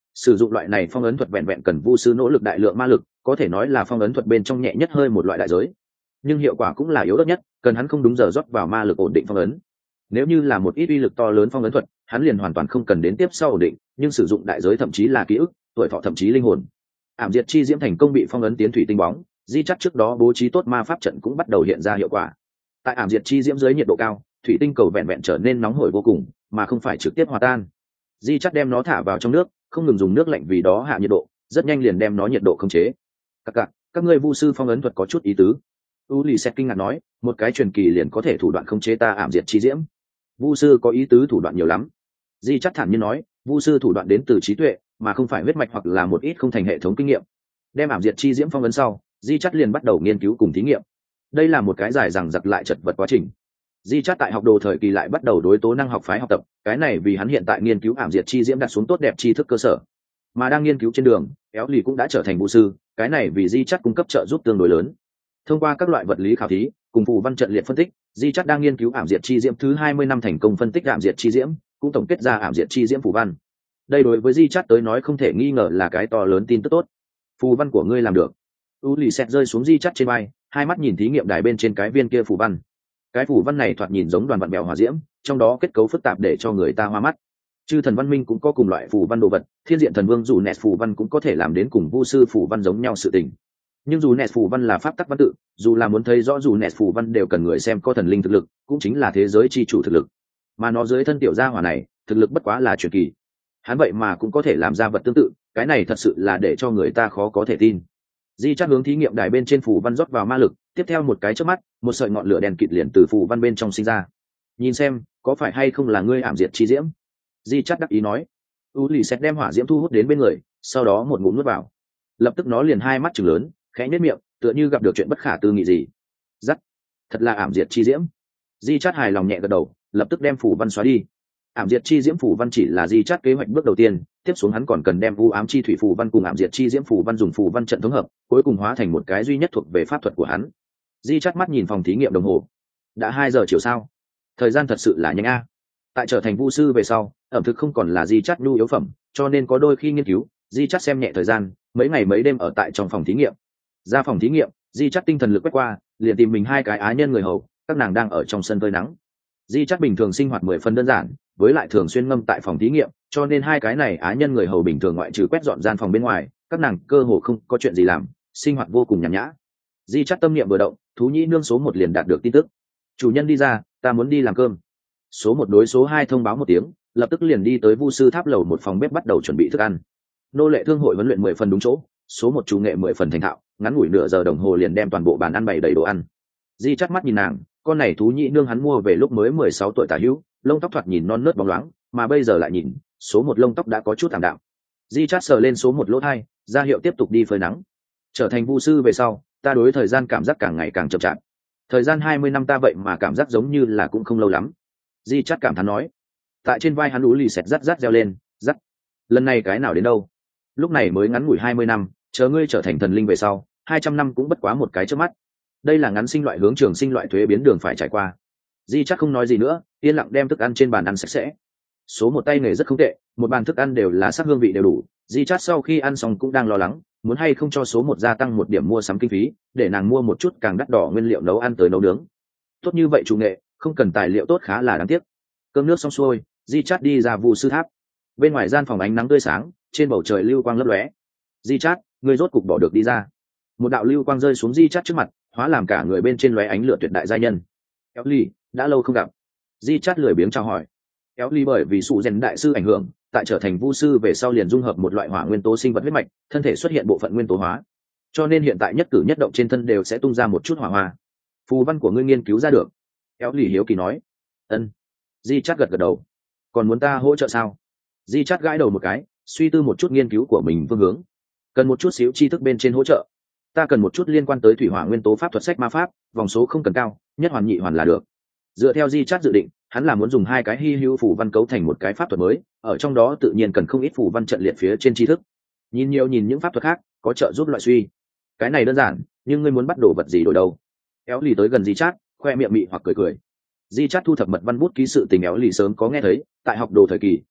Sử dụng loại này phong ấn thuật vẹn vẹn cần vu sư nỗ lực đại lượng ma lực, có thể nói là phong ấn thuật bên trong nhẹ nhất hơi một loại đại giới, nhưng hiệu quả cũng là yếu ớt nhất, cần hắn không đúng giờ rót vào ma lực ổn định phong ấn. Nếu như là một ít uy lực to lớn phong ấn thuật, hắn liền hoàn toàn không cần đến tiếp sau ổn định, nhưng sử dụng đại giới thậm chí là ký ức, tuổi thọ thậm chí linh hồn. Ảm diệt chi diễm thành công bị phong ấn tiến thủy tinh bóng, di chắc trước đó bố trí tốt ma pháp trận cũng bắt đầu hiện ra hiệu quả. Tại ảm diệt chi diễm dưới nhiệt độ cao, thủy tinh cầu vẹn vẹn trở nên nóng hổi vô cùng, mà không phải trực tiếp hòa tan. Di chắc đem nó thả vào trong nước, không ngừng dùng nước lạnh vì đó hạ nhiệt độ, rất nhanh liền đem nó nhiệt độ khống chế. Các các, các ngươi vu sư phong ấn thuật có chút ý tứ. U lì xét kinh ngạc nói, một cái truyền kỳ liền có thể thủ đoạn khống chế ta ảm diệt chi diễm. Vu sư có ý tứ thủ đoạn nhiều lắm. Di chắc thản nhiên nói, vu sư thủ đoạn đến từ trí tuệ, mà không phải huyết mạch hoặc là một ít không thành hệ thống kinh nghiệm. Đem ảm diệt chi diễm phong ấn sau, Di chắc liền bắt đầu nghiên cứu cùng thí nghiệm. Đây là một cái dài dằng dặc lại chật vật quá trình. Di chắc tại học đồ thời kỳ lại bắt đầu đối tố năng học phái học tập, cái này vì hắn hiện tại nghiên cứu ảm diệt chi diễm đặt xuống tốt đẹp tri thức cơ sở. Mà đang nghiên cứu trên đường, Éo lì cũng đã trở thành vu sư, cái này vì Di chắc cung cấp trợ giúp tương đối lớn. Thông qua các loại vật lý khảo thí cùng phù văn trận liệt phân tích, Di chắc đang nghiên cứu ảm diệt chi diễm thứ hai mươi năm thành công phân tích ảm diệt chi diễm, cũng tổng kết ra ảm diệt chi diễm phù văn. Đây đối với Di chắc tới nói không thể nghi ngờ là cái to lớn tin tức tốt. Phù văn của ngươi làm được. U lì xẹt rơi xuống Di chắc trên vai, hai mắt nhìn thí nghiệm đài bên trên cái viên kia phù văn. Cái phù văn này thoạt nhìn giống đoàn vặn bèo hỏa diễm, trong đó kết cấu phức tạp để cho người ta hoa mắt. Chư thần văn minh cũng có cùng loại phù văn đồ vật, thiên diện thần vương dù nẹt phù văn cũng có thể làm đến cùng vu sư phù văn giống nhau sự tình. Nhưng dù nẹt phù văn là pháp tắc văn tự, dù là muốn thấy rõ dù nẹt phù văn đều cần người xem có thần linh thực lực, cũng chính là thế giới chi chủ thực lực. Mà nó dưới thân tiểu gia hỏa này, thực lực bất quá là truyền kỳ. Hắn vậy mà cũng có thể làm ra vật tương tự, cái này thật sự là để cho người ta khó có thể tin. Di chắc hướng thí nghiệm đài bên trên phù văn rót vào ma lực, tiếp theo một cái chớp mắt, một sợi ngọn lửa đèn kịt liền từ phù văn bên trong sinh ra. Nhìn xem, có phải hay không là ngươi ảm diệt chi diễm? Di chắc đắc ý nói. U lì xẹt đem hỏa diễm thu hút đến bên người, sau đó một ngụm nuốt vào. Lập tức nó liền hai mắt trừng lớn, khẽ nhếch miệng, tựa như gặp được chuyện bất khả tư nghị gì. Rắc, thật là ảm diệt chi diễm. Di chắc hài lòng nhẹ gật đầu, lập tức đem phù văn xóa đi. Ảm diệt chi diễm phù văn chỉ là Di chắc kế hoạch bước đầu tiên, tiếp xuống hắn còn cần đem u ám chi thủy phù văn cùng ảm diệt chi diễm phù văn dùng phù văn trận thống hợp, cuối cùng hóa thành một cái duy nhất thuộc về pháp thuật của hắn. Di chắc mắt nhìn phòng thí nghiệm đồng hồ, đã hai giờ chiều sao? Thời gian thật sự là nhanh a. Tại trở thành vu sư về sau, ẩm thực không còn là Di chắc nhu yếu phẩm, cho nên có đôi khi nghiên cứu, Di chắc xem nhẹ thời gian, mấy ngày mấy đêm ở tại trong phòng thí nghiệm. Ra phòng thí nghiệm, Di chắc tinh thần lực quét qua, liền tìm mình hai cái á nhân người hầu, các nàng đang ở trong sân phơi nắng. Di chắc bình thường sinh hoạt mười phần đơn giản, với lại thường xuyên ngâm tại phòng thí nghiệm, cho nên hai cái này á nhân người hầu bình thường ngoại trừ quét dọn gian phòng bên ngoài, các nàng cơ hồ không có chuyện gì làm, sinh hoạt vô cùng nhàn nhã. Di chắc tâm niệm vừa động, thú nhĩ nương số một liền đạt được tin tức. Chủ nhân đi ra, ta muốn đi làm cơm. Số một đối số hai thông báo một tiếng, lập tức liền đi tới vu sư tháp lầu một phòng bếp bắt đầu chuẩn bị thức ăn. Nô lệ thương hội huấn luyện mười phần đúng chỗ, số một chủ nghệ mười phần thành thạo, ngắn ngủi nửa giờ đồng hồ liền đem toàn bộ bàn ăn bày đầy đồ ăn. Di chắc mắt nhìn nàng, con này thú nhĩ nương hắn mua về lúc mới mười sáu tuổi tả hữu, lông tóc thoạt nhìn non nớt bóng loáng, mà bây giờ lại nhìn, số một lông tóc đã có chút thảm đạm. Di chát sờ lên số một lỗ thai, ra hiệu tiếp tục đi phơi nắng. Trở thành vu sư về sau, ta đối thời gian cảm giác càng ngày càng chậm chạp. Thời gian hai mươi năm ta vậy mà cảm giác giống như là cũng không lâu lắm. Di chát cảm thán nói. Tại trên vai hắn ú lì xẹt rắt rắt reo lên, rắt. Lần này cái nào đến đâu? Lúc này mới ngắn ngủi hai mươi năm, chờ ngươi trở thành thần linh về sau, hai trăm năm cũng bất quá một cái trước mắt. Đây là ngắn sinh loại hướng trường sinh loại thuế biến đường phải trải qua. Di chắc không nói gì nữa, yên lặng đem thức ăn trên bàn ăn sạch sẽ. Số một tay nghề rất không tệ, một bàn thức ăn đều là sắc hương vị đều đủ. Di chắc sau khi ăn xong cũng đang lo lắng, muốn hay không cho số một gia tăng một điểm mua sắm kinh phí, để nàng mua một chút càng đắt đỏ nguyên liệu nấu ăn tới nấu nướng. Tốt như vậy chủ nghệ, không cần tài liệu tốt khá là đáng tiếc. Cơm nước xong xuôi, Di chắc đi ra vu sư tháp. Bên ngoài gian phòng ánh nắng tươi sáng, trên bầu trời lưu quang lấp lóe. Di chắc, người rốt cục bỏ được đi ra. Một đạo lưu quang rơi xuống Di chắc trước mặt, hóa làm cả người bên trên lóe ánh lửa tuyệt đại giai nhân. Kéo ly, đã lâu không gặp. Di chát lười biếng chào hỏi. Kéo ly bởi vì sụ rèn đại sư ảnh hưởng, tại trở thành vu sư về sau liền dung hợp một loại hỏa nguyên tố sinh vật huyết mạch, thân thể xuất hiện bộ phận nguyên tố hóa, cho nên hiện tại nhất cử nhất động trên thân đều sẽ tung ra một chút hỏa hoa. Phù văn của ngươi nghiên cứu ra được. Kéo ly hiếu kỳ nói. Ân. Di chát gật gật đầu. Còn muốn ta hỗ trợ sao? Di chát gãi đầu một cái, suy tư một chút nghiên cứu của mình phương hướng. Cần một chút xíu tri thức bên trên hỗ trợ. Ta cần một chút liên quan tới thủy hỏa nguyên tố pháp thuật sách ma pháp, vòng số không cần cao, nhất hoàn nhị hoàn là được. Dựa theo Di chát dự định, hắn là muốn dùng hai cái hy hữu phù văn cấu thành một cái pháp thuật mới, ở trong đó tự nhiên cần không ít phù văn trận liệt phía trên tri thức. Nhìn nhiều nhìn những pháp thuật khác, có trợ giúp loại suy. Cái này đơn giản, nhưng ngươi muốn bắt đồ vật gì đổi đâu? Éo lì tới gần Di chát, khoe miệng mị hoặc cười cười. Di chát thu thập mật văn bút ký sự tình Éo lì sớm có nghe thấy, tại học đồ thời kỳ,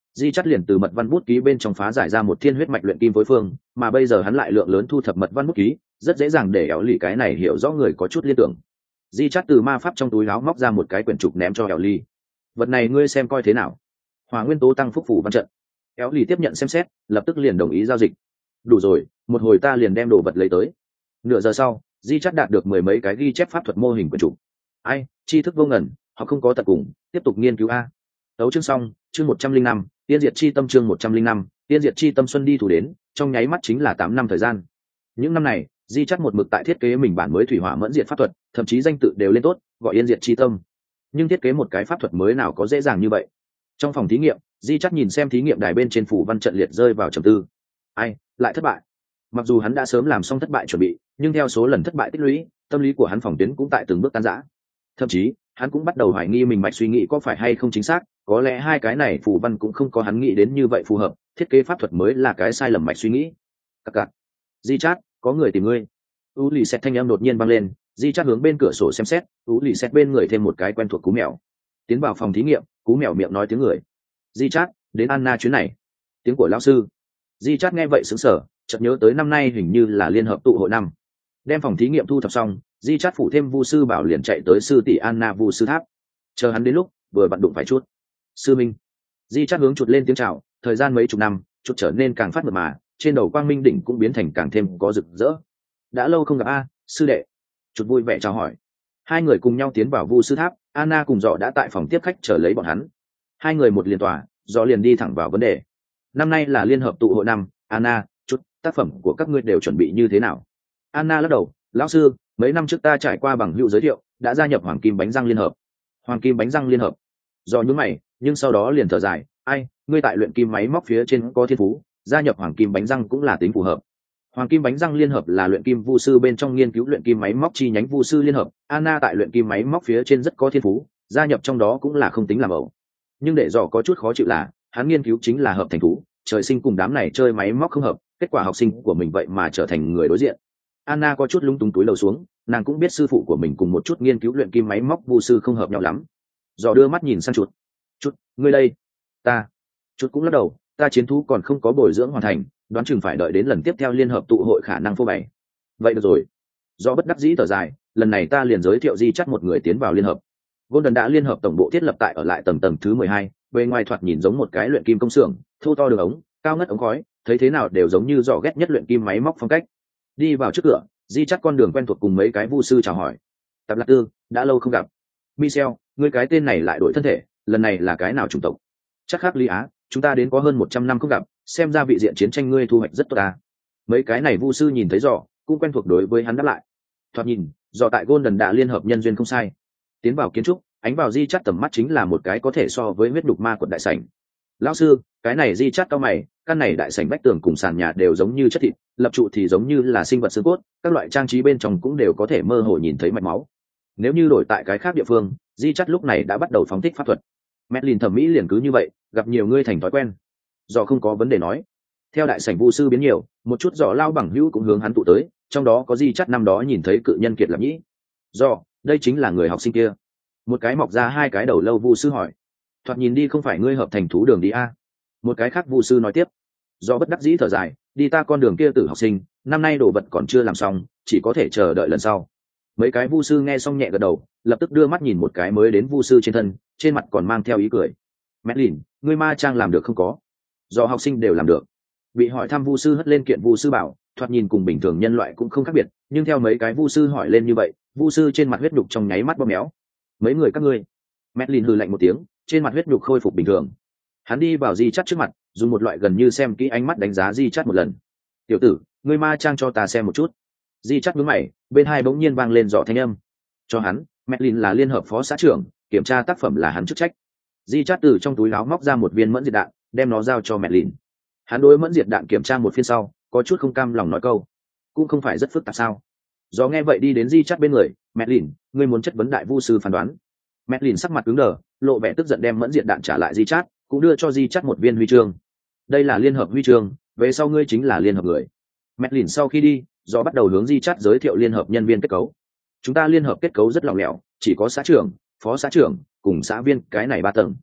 di chắt liền từ mật văn bút ký bên trong phá giải ra một thiên huyết mạch luyện kim phối phương, mà bây giờ hắn lại lượng lớn thu thập mật văn bút ký, rất dễ dàng để éo lì cái này hiểu rõ người có chút liên tưởng. Di chắt từ ma pháp trong túi áo móc ra một cái quyển trục ném cho éo lì. Vật này ngươi xem coi thế nào. Hỏa nguyên tố tăng phúc phủ văn trận. Éo lì tiếp nhận xem xét, lập tức liền đồng ý giao dịch. Đủ rồi, một hồi ta liền đem đồ vật lấy tới. Nửa giờ sau, di chắt đạt được mười mấy cái ghi chép pháp thuật mô hình quyển trục. Ai, tri thức vô ngần, họ không có tận cùng, tiếp tục nghiên cứu a. Đấu chương xong, chương một trăm linh năm, tiên diệt chi tâm chương một trăm linh năm, tiên diệt chi tâm xuân đi thủ đến, trong nháy mắt chính là tám năm thời gian. Những năm này, di chắt một mực tại thiết kế mình bản mới thủy hỏa mẫn diệt pháp thuật, thậm chí danh tự đều lên tốt, gọi yên diệt chi tâm. Nhưng thiết kế một cái pháp thuật mới nào có dễ dàng như vậy. Trong phòng thí nghiệm, di chắt nhìn xem thí nghiệm đài bên trên phủ văn trận liệt rơi vào trầm tư. Ai, lại thất bại. Mặc dù hắn đã sớm làm xong thất bại chuẩn bị, nhưng theo số lần thất bại tích lũy, tâm lý của hắn phòng tuyến cũng tại từng bước tan rã. Thậm chí, hắn cũng bắt đầu hoài nghi mình mạch suy nghĩ có phải hay không chính xác, có lẽ hai cái này phù văn cũng không có hắn nghĩ đến như vậy phù hợp, thiết kế pháp thuật mới là cái sai lầm mạch suy nghĩ. Cặc cặc. Di chát, có người tìm ngươi. Ú lì xẹt thanh âm đột nhiên vang lên, di chát hướng bên cửa sổ xem xét, Ú lì xẹt bên người thêm một cái quen thuộc cú mèo. Tiến vào phòng thí nghiệm, cú mèo miệng nói tiếng người. Di chát, đến Anna chuyến này. Tiếng của lão sư. Di chát nghe vậy sững sờ, chợt nhớ tới năm nay hình như là liên hợp tụ hội năm. Đem phòng thí nghiệm thu thập xong, di chát phủ thêm vu sư bảo liền chạy tới sư tỷ Anna vu sư tháp. Chờ hắn đến lúc vừa vặn đụng phải chút sư minh. Di chát hướng chuột lên tiếng chào, thời gian mấy chục năm chuột trở nên càng phát mượt mà, trên đầu quang minh đỉnh cũng biến thành càng thêm có rực rỡ. Đã lâu không gặp a, sư đệ. Chuột vui vẻ chào hỏi. Hai người cùng nhau tiến vào vu sư tháp, Anna cùng Dọ đã tại phòng tiếp khách chờ lấy bọn hắn. Hai người một liền tòa, Dọ liền đi thẳng vào vấn đề. Năm nay là liên hợp tụ hội năm, Anna, chút tác phẩm của các ngươi đều chuẩn bị như thế nào? Anna lắc đầu, lão sư, mấy năm trước ta trải qua bằng hữu giới thiệu, đã gia nhập Hoàng Kim Bánh Răng Liên Hợp. Hoàng Kim Bánh Răng Liên Hợp. Do nhún mày, nhưng sau đó liền thở dài, ai, ngươi tại luyện kim máy móc phía trên có thiên phú, gia nhập Hoàng Kim Bánh Răng cũng là tính phù hợp. Hoàng Kim Bánh Răng Liên Hợp là luyện kim vu sư bên trong nghiên cứu luyện kim máy móc chi nhánh vu sư liên hợp, Anna tại luyện kim máy móc phía trên rất có thiên phú, gia nhập trong đó cũng là không tính làm ẩu. Nhưng để dò có chút khó chịu là, hắn nghiên cứu chính là hợp thành thú, trời sinh cùng đám này chơi máy móc không hợp, kết quả học sinh của mình vậy mà trở thành người đối diện. Anna có chút lung túng túi lầu xuống, nàng cũng biết sư phụ của mình cùng một chút nghiên cứu luyện kim máy móc vu sư không hợp nhau lắm. Dò đưa mắt nhìn sang chuột. Chút, ngươi đây. Ta. Chút cũng lắc đầu, ta chiến thú còn không có bồi dưỡng hoàn thành, đoán chừng phải đợi đến lần tiếp theo liên hợp tụ hội khả năng phô bày. Vậy được rồi. Do bất đắc dĩ thở dài, lần này ta liền giới thiệu di chắt một người tiến vào liên hợp. Golden đã liên hợp tổng bộ thiết lập tại ở lại tầng tầng thứ mười hai, bề ngoài thoạt nhìn giống một cái luyện kim công xưởng, thô to đường ống, cao ngất ống khói, thấy thế nào đều giống như dò ghét nhất luyện kim máy móc phong cách. Đi vào trước cửa, di chắt con đường quen thuộc cùng mấy cái vu sư chào hỏi. Tạp Lạc Tư, đã lâu không gặp. Michel, ngươi cái tên này lại đổi thân thể, lần này là cái nào chủng tộc? Chắc khác Lý Á, chúng ta đến có hơn một trăm năm không gặp, xem ra vị diện chiến tranh ngươi thu hoạch rất tốt ta. Mấy cái này vu sư nhìn thấy dò, cũng quen thuộc đối với hắn đáp lại. Thoạt nhìn, dò tại Golden đã liên hợp nhân duyên không sai. Tiến vào kiến trúc, ánh vào di chắt tầm mắt chính là một cái có thể so với huyết đục ma quật đại sảnh. Lão sư, cái này di chắt cao mày, căn này đại sảnh vách tường cùng sàn nhà đều giống như chất thịt, lập trụ thì giống như là sinh vật xương cốt, các loại trang trí bên trong cũng đều có thể mơ hồ nhìn thấy mạch máu. Nếu như đổi tại cái khác địa phương, di chắt lúc này đã bắt đầu phóng thích pháp thuật. Medlin thẩm mỹ liền cứ như vậy, gặp nhiều ngươi thành thói quen. Do không có vấn đề nói. Theo đại sảnh vu sư biến nhiều, một chút dò lao bằng hữu cũng hướng hắn tụ tới, trong đó có di chắt năm đó nhìn thấy cự nhân kiệt lập nhĩ. Do, đây chính là người học sinh kia. Một cái mọc ra hai cái đầu lâu vu sư hỏi. Thoạt nhìn đi không phải ngươi hợp thành thú đường đi a? Một cái khác vu sư nói tiếp. Do bất đắc dĩ thở dài, đi ta con đường kia tử học sinh, năm nay đồ vật còn chưa làm xong, chỉ có thể chờ đợi lần sau. Mấy cái vu sư nghe xong nhẹ gật đầu, lập tức đưa mắt nhìn một cái mới đến vu sư trên thân, trên mặt còn mang theo ý cười. Medlin, ngươi ma trang làm được không có? Do học sinh đều làm được. Bị hỏi thăm vu sư hất lên kiện vu sư bảo, thoạt nhìn cùng bình thường nhân loại cũng không khác biệt, nhưng theo mấy cái vu sư hỏi lên như vậy, vu sư trên mặt huyết nhục trong nháy mắt bóp méo. Mấy người các ngươi? Medlin hừ lạnh một tiếng, trên mặt huyết nhục khôi phục bình thường. Hắn đi vào di chắt trước mặt, dùng một loại gần như xem kỹ ánh mắt đánh giá di chắt một lần. Tiểu tử, ngươi ma trang cho ta xem một chút. Di chắt nhướng mày, bên hai bỗng nhiên vang lên dọ thanh âm. Cho hắn, Medlin là liên hợp phó xã trưởng, kiểm tra tác phẩm là hắn chức trách. Di chắt từ trong túi áo móc ra một viên mẫn diệt đạn, đem nó giao cho Medlin. Hắn đối mẫn diệt đạn kiểm tra một phiên sau, có chút không cam lòng nói câu, cũng không phải rất phức tạp sao? Do nghe vậy đi đến di chắt bên người. Medlin, ngươi muốn chất vấn đại vu sư phán đoán? Medlin sắc mặt cứng đờ, lộ vẻ tức giận đem mẫn diệt đạn trả lại di chắt, cũng đưa cho di chắt một viên huy chương. Đây là liên hợp huy chương, về sau ngươi chính là liên hợp người. Medlin sau khi đi, do bắt đầu hướng di chắt giới thiệu liên hợp nhân viên kết cấu. Chúng ta liên hợp kết cấu rất lỏng lẻo, chỉ có xã trưởng, phó xã trưởng cùng xã viên cái này ba tầng.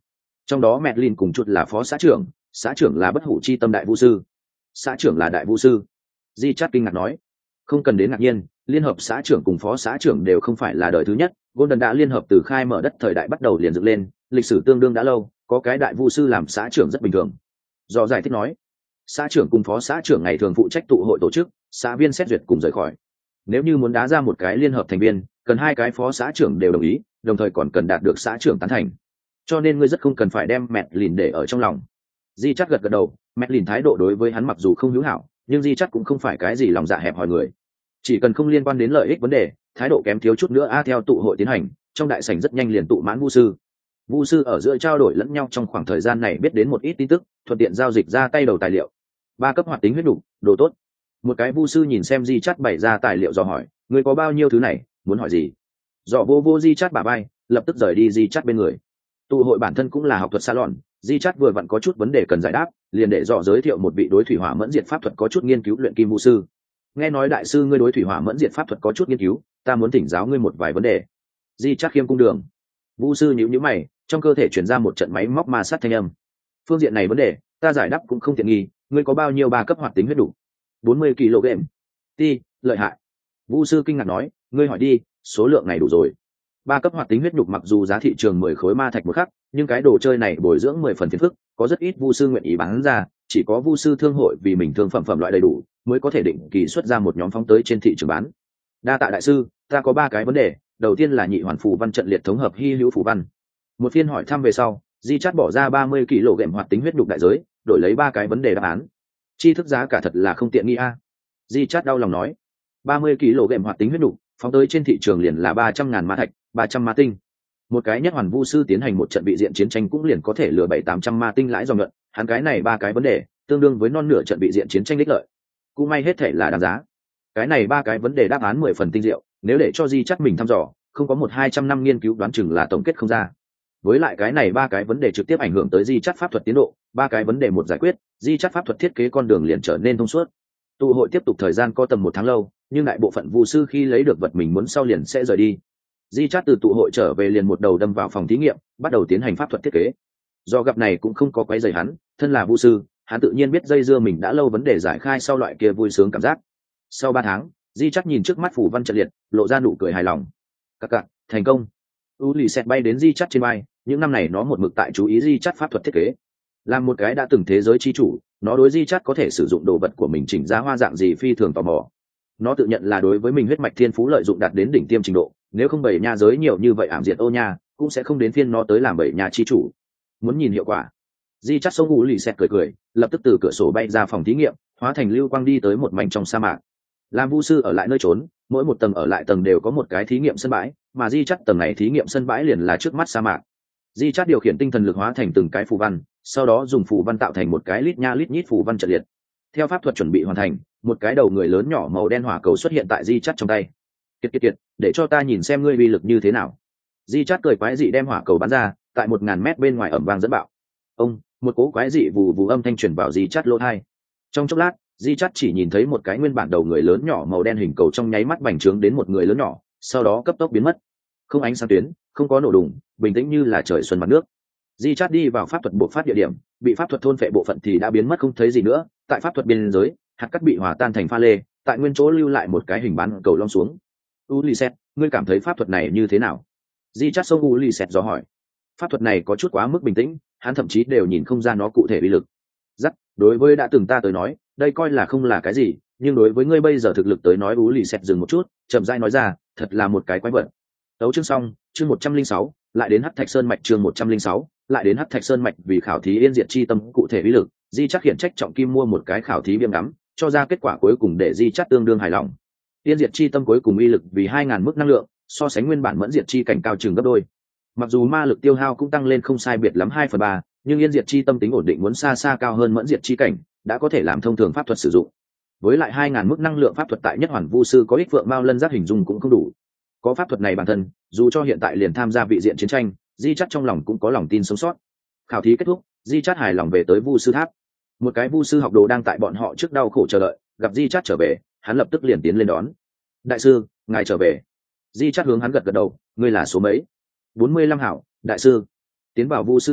trong đó mẹ lìn cùng chút là phó xã trưởng, xã trưởng là bất hủ chi tâm đại vũ sư. Xã trưởng là đại vũ sư? Di Chát kinh ngạc nói. Không cần đến ngạc nhiên, liên hợp xã trưởng cùng phó xã trưởng đều không phải là đời thứ nhất. Golden đã liên hợp từ khai mở đất thời đại bắt đầu liền dựng lên, lịch sử tương đương đã lâu, có cái đại vũ sư làm xã trưởng rất bình thường. Do giải thích nói, xã trưởng cùng phó xã trưởng ngày thường phụ trách tụ hội tổ chức, xã viên xét duyệt cùng rời khỏi. Nếu như muốn đá ra một cái liên hợp thành viên, cần hai cái phó xã trưởng đều đồng ý, đồng thời còn cần đạt được xã trưởng tán thành. Cho nên ngươi rất không cần phải đem mẹ lìn để ở trong lòng. Di Chát gật gật đầu, mẹ lìn thái độ đối với hắn mặc dù không hữu hảo, nhưng Di Chát cũng không phải cái gì lòng dạ hẹp hòi người. Chỉ cần không liên quan đến lợi ích vấn đề, thái độ kém thiếu chút nữa a theo tụ hội tiến hành, trong đại sảnh rất nhanh liền tụ mãn vu sư. Vu sư ở giữa trao đổi lẫn nhau trong khoảng thời gian này biết đến một ít tin tức, thuận tiện giao dịch ra tay đầu tài liệu. Ba cấp hoạt tính huyết đủ, đồ tốt. Một cái vu sư nhìn xem Di Chát bày ra tài liệu dò hỏi, người có bao nhiêu thứ này, muốn hỏi gì? Dò vô vô Di Chát bả vai, lập tức rời đi Di Chát bên người. Tụ hội bản thân cũng là học thuật salon, Di Chát vừa vặn có chút vấn đề cần giải đáp, liền để dò giới thiệu một vị đối thủy hỏa mẫn diệt pháp thuật có chút nghiên cứu luyện kim vu sư. Nghe nói đại sư ngươi đối thủy hỏa mẫn diệt pháp thuật có chút nghiên cứu, ta muốn thỉnh giáo ngươi một vài vấn đề. Di Chát khiêm cung đường. Vu sư nhíu nhíu mày, trong cơ thể chuyển ra một trận máy móc ma sát thanh âm. Phương diện này vấn đề, ta giải đáp cũng không tiện nghi, ngươi có bao nhiêu ba cấp hoạt tính huyết đủ? bốn mươi ki lô gam. Ti, lợi hại. Vu sư kinh ngạc nói, ngươi hỏi đi, số lượng này đủ rồi. Ba cấp hoạt tính huyết nhục mặc dù giá thị trường mười khối ma thạch một khắc, nhưng cái đồ chơi này bồi dưỡng mười phần phiền phức, có rất ít vu sư nguyện ý bán ra, chỉ có vu sư thương hội vì mình thương phẩm phẩm loại đầy đủ, mới có thể định kỳ xuất ra một nhóm phóng tới trên thị trường bán. Đa tạ đại sư, ta có ba cái vấn đề, đầu tiên là nhị hoàn phù văn trận liệt thống hợp hy hữu phù văn. Một phiên hỏi thăm về sau, Di Chát bỏ ra ba mươi ki lô gam hoạt tính huyết nhục đại giới, đổi lấy ba cái vấn đề đáp án. Chi thức giá cả thật là không tiện nghi a. Di Chát đau lòng nói, ba mươi ki lô gam hoạt tính huyết nhục, phóng tới trên thị trường liền là ba trăm ngàn ma thạch, ba trăm ma tinh. Một cái nhất hoàn vu sư tiến hành một trận bị diện chiến tranh cũng liền có thể lừa bảy tám trăm ma tinh lãi do nhuận, hắn cái này ba cái vấn đề, tương đương với non nửa trận bị diện chiến tranh đích lợi. Cũng may hết thể là đáng giá. Cái này ba cái vấn đề đáp án mười phần tinh diệu, nếu để cho Di Chát mình thăm dò, không có một hai trăm năm nghiên cứu đoán chừng là tổng kết không ra. Với lại cái này ba cái vấn đề trực tiếp ảnh hưởng tới Di Chát pháp thuật tiến độ, ba cái vấn đề một giải quyết, Di Chát pháp thuật thiết kế con đường liền trở nên thông suốt. Tụ hội tiếp tục thời gian có tầm một tháng lâu, nhưng đại bộ phận vu sư khi lấy được vật mình muốn sau liền sẽ rời đi. Di Chát từ tụ hội trở về liền một đầu đâm vào phòng thí nghiệm, bắt đầu tiến hành pháp thuật thiết kế. Do gặp này cũng không có quấy rầy hắn, thân là vu sư, hắn tự nhiên biết dây dưa mình đã lâu vấn đề giải khai sau loại kia vui sướng cảm giác. Sau ba tháng, Di Chát nhìn trước mắt phù văn trận liệt, lộ ra nụ cười hài lòng. Các cạc, thành công. U lì xẹt bay đến Di Chát trên vai, những năm này nó một mực tại chú ý Di Chát pháp thuật thiết kế. Làm một cái đã từng thế giới chi chủ, nó đối Di Chát có thể sử dụng đồ vật của mình chỉnh ra hoa dạng gì phi thường tò mò. Nó tự nhận là đối với mình huyết mạch thiên phú lợi dụng đạt đến đỉnh tiêm trình độ, nếu không bảy nha giới nhiều như vậy ảm diệt ô nha, cũng sẽ không đến phiên nó tới làm bảy nha chi chủ. Muốn nhìn hiệu quả, Di Chát sông U lì xẹt cười cười, lập tức từ cửa sổ bay ra phòng thí nghiệm, hóa thành lưu quang đi tới một mảnh trong sa mạc. Làm vu sư ở lại nơi trốn, mỗi một tầng ở lại tầng đều có một cái thí nghiệm sân bãi, mà Di Chát tầng này thí nghiệm sân bãi liền là trước mắt sa mạc. Di Chát điều khiển tinh thần lực hóa thành từng cái phù văn, sau đó dùng phù văn tạo thành một cái lít nha lít nhít phù văn trận liệt. Theo pháp thuật chuẩn bị hoàn thành, một cái đầu người lớn nhỏ màu đen hỏa cầu xuất hiện tại Di Chát trong tay. Kiệt kiệt kiệt, để cho ta nhìn xem ngươi uy lực như thế nào. Di Chát cười quái dị đem hỏa cầu bắn ra, tại một ngàn mét bên ngoài ầm vang dẫn bạo. Ông, một cỗ quái dị vù vù âm thanh truyền vào Di Chát lỗ tai. Trong chốc lát, Di Chát chỉ nhìn thấy một cái nguyên bản đầu người lớn nhỏ màu đen hình cầu trong nháy mắt bành trướng đến một người lớn nhỏ, sau đó cấp tốc biến mất. Không ánh sáng tuyến, không có nổ đùng, bình tĩnh như là trời xuân mặt nước. Di Chát đi vào pháp thuật bộ phát địa điểm, bị pháp thuật thôn phệ bộ phận thì đã biến mất không thấy gì nữa. Tại pháp thuật biên giới, hạt cát bị hòa tan thành pha lê, tại nguyên chỗ lưu lại một cái hình bán cầu long xuống. Ulysses, ngươi cảm thấy pháp thuật này như thế nào? Di Chát xông Ulysses dò hỏi. Pháp thuật này có chút quá mức bình tĩnh, hắn thậm chí đều nhìn không ra nó cụ thể uy lực. Dắt, đối với đã từng ta tới nói, đây coi là không là cái gì, nhưng đối với ngươi bây giờ thực lực tới nói Ulysses dừng một chút, chậm rãi nói ra, thật là một cái quái vật. Đấu chương xong, chương một trăm linh sáu, lại đến Hắc Thạch Sơn mạch chương một trăm linh sáu, lại đến Hắc Thạch Sơn mạch vì khảo thí Yên Diệt chi tâm cụ thể uy lực, Di Chát hiện trách trọng kim mua một cái khảo thí viêm ngắm, cho ra kết quả cuối cùng để Di Chát tương đương hài lòng. Yên Diệt chi tâm cuối cùng uy lực vì hai ngàn mức năng lượng, so sánh nguyên bản mẫn diệt chi cảnh cao chừng gấp đôi. Mặc dù ma lực tiêu hao cũng tăng lên không sai biệt lắm hai phần ba, nhưng Yên Diệt chi tâm tính ổn định muốn xa xa cao hơn mẫn diệt chi cảnh, đã có thể làm thông thường pháp thuật sử dụng. Với lại hai ngàn mức năng lượng pháp thuật tại nhất hoàn vu sư có ích vượng bao lân giác hình dung cũng không đủ. Có pháp thuật này bản thân, dù cho hiện tại liền tham gia vị diện chiến tranh, Di Chát trong lòng cũng có lòng tin sống sót. Khảo thí kết thúc, Di Chát hài lòng về tới vu sư tháp. Một cái vu sư học đồ đang tại bọn họ trước đau khổ chờ đợi, gặp Di Chát trở về, hắn lập tức liền tiến lên đón. Đại sư, ngài trở về. Di Chát hướng hắn gật gật đầu, ngươi là số mấy? bốn mươi lăm hảo, đại sư. Tiến vào vu sư tháp,